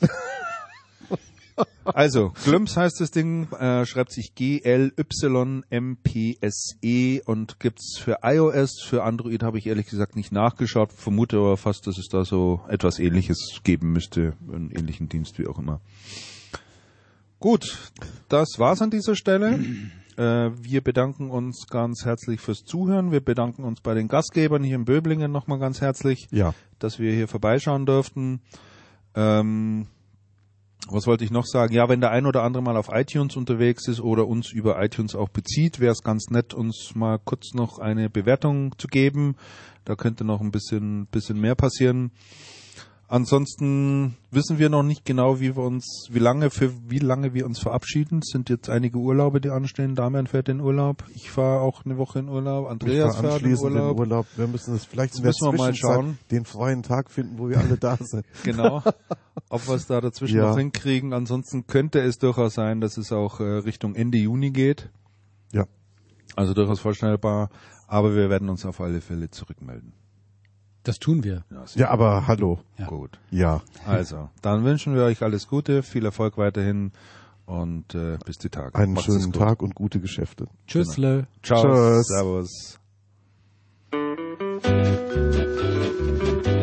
S1: Also, Glimpse heißt das Ding, äh, schreibt sich G L Y M P S E und gibt's für iOS, für Android habe ich ehrlich gesagt nicht nachgeschaut, vermute aber fast, dass es da so etwas Ähnliches geben müsste, einen ähnlichen Dienst wie auch immer. Gut, das war's an dieser Stelle. Äh, wir bedanken uns ganz herzlich fürs Zuhören. Wir bedanken uns bei den Gastgebern hier in Böblingen nochmal ganz herzlich,
S2: Ja.
S1: dass wir hier vorbeischauen durften. Ähm, was wollte ich noch sagen? Ja, wenn der ein oder andere mal auf iTunes unterwegs ist oder uns über iTunes auch bezieht, wäre es ganz nett, uns mal kurz noch eine Bewertung zu geben. Da könnte noch ein bisschen, bisschen mehr passieren. Ansonsten wissen wir noch nicht genau, wie wir uns, wie lange für wie lange wir uns verabschieden. Es sind jetzt einige Urlaube, die anstehen. Damian fährt in Urlaub. Ich fahre auch eine Woche in Urlaub. Andreas
S2: Ich
S1: fährt
S2: war
S1: in
S2: anschließend
S1: Urlaub.
S2: in Urlaub. Wir müssen es vielleicht in
S1: Das
S2: der
S1: müssen wir mal
S2: Zwischenzeit
S1: schauen.
S2: den freien Tag finden, wo wir alle da sind.
S1: Genau. Ob wir es da dazwischen
S2: Ja.
S1: noch hinkriegen. Ansonsten könnte es durchaus sein, dass es auch äh, Richtung Ende Juni geht.
S2: Ja.
S1: Also durchaus vorstellbar. Aber wir werden uns auf alle Fälle zurückmelden.
S3: Das tun wir.
S1: Ja, sehr
S2: Ja, aber hallo.
S3: Ja.
S1: gut.
S2: Ja.
S1: Also, dann wünschen wir euch alles Gute, viel Erfolg weiterhin und äh, bis die Tage.
S2: Einen
S1: Macht's es
S2: schönen
S1: gut.
S2: Tag und gute Geschäfte.
S3: Tschüssle.
S1: Ciao.
S2: Tschüss.
S1: Servus.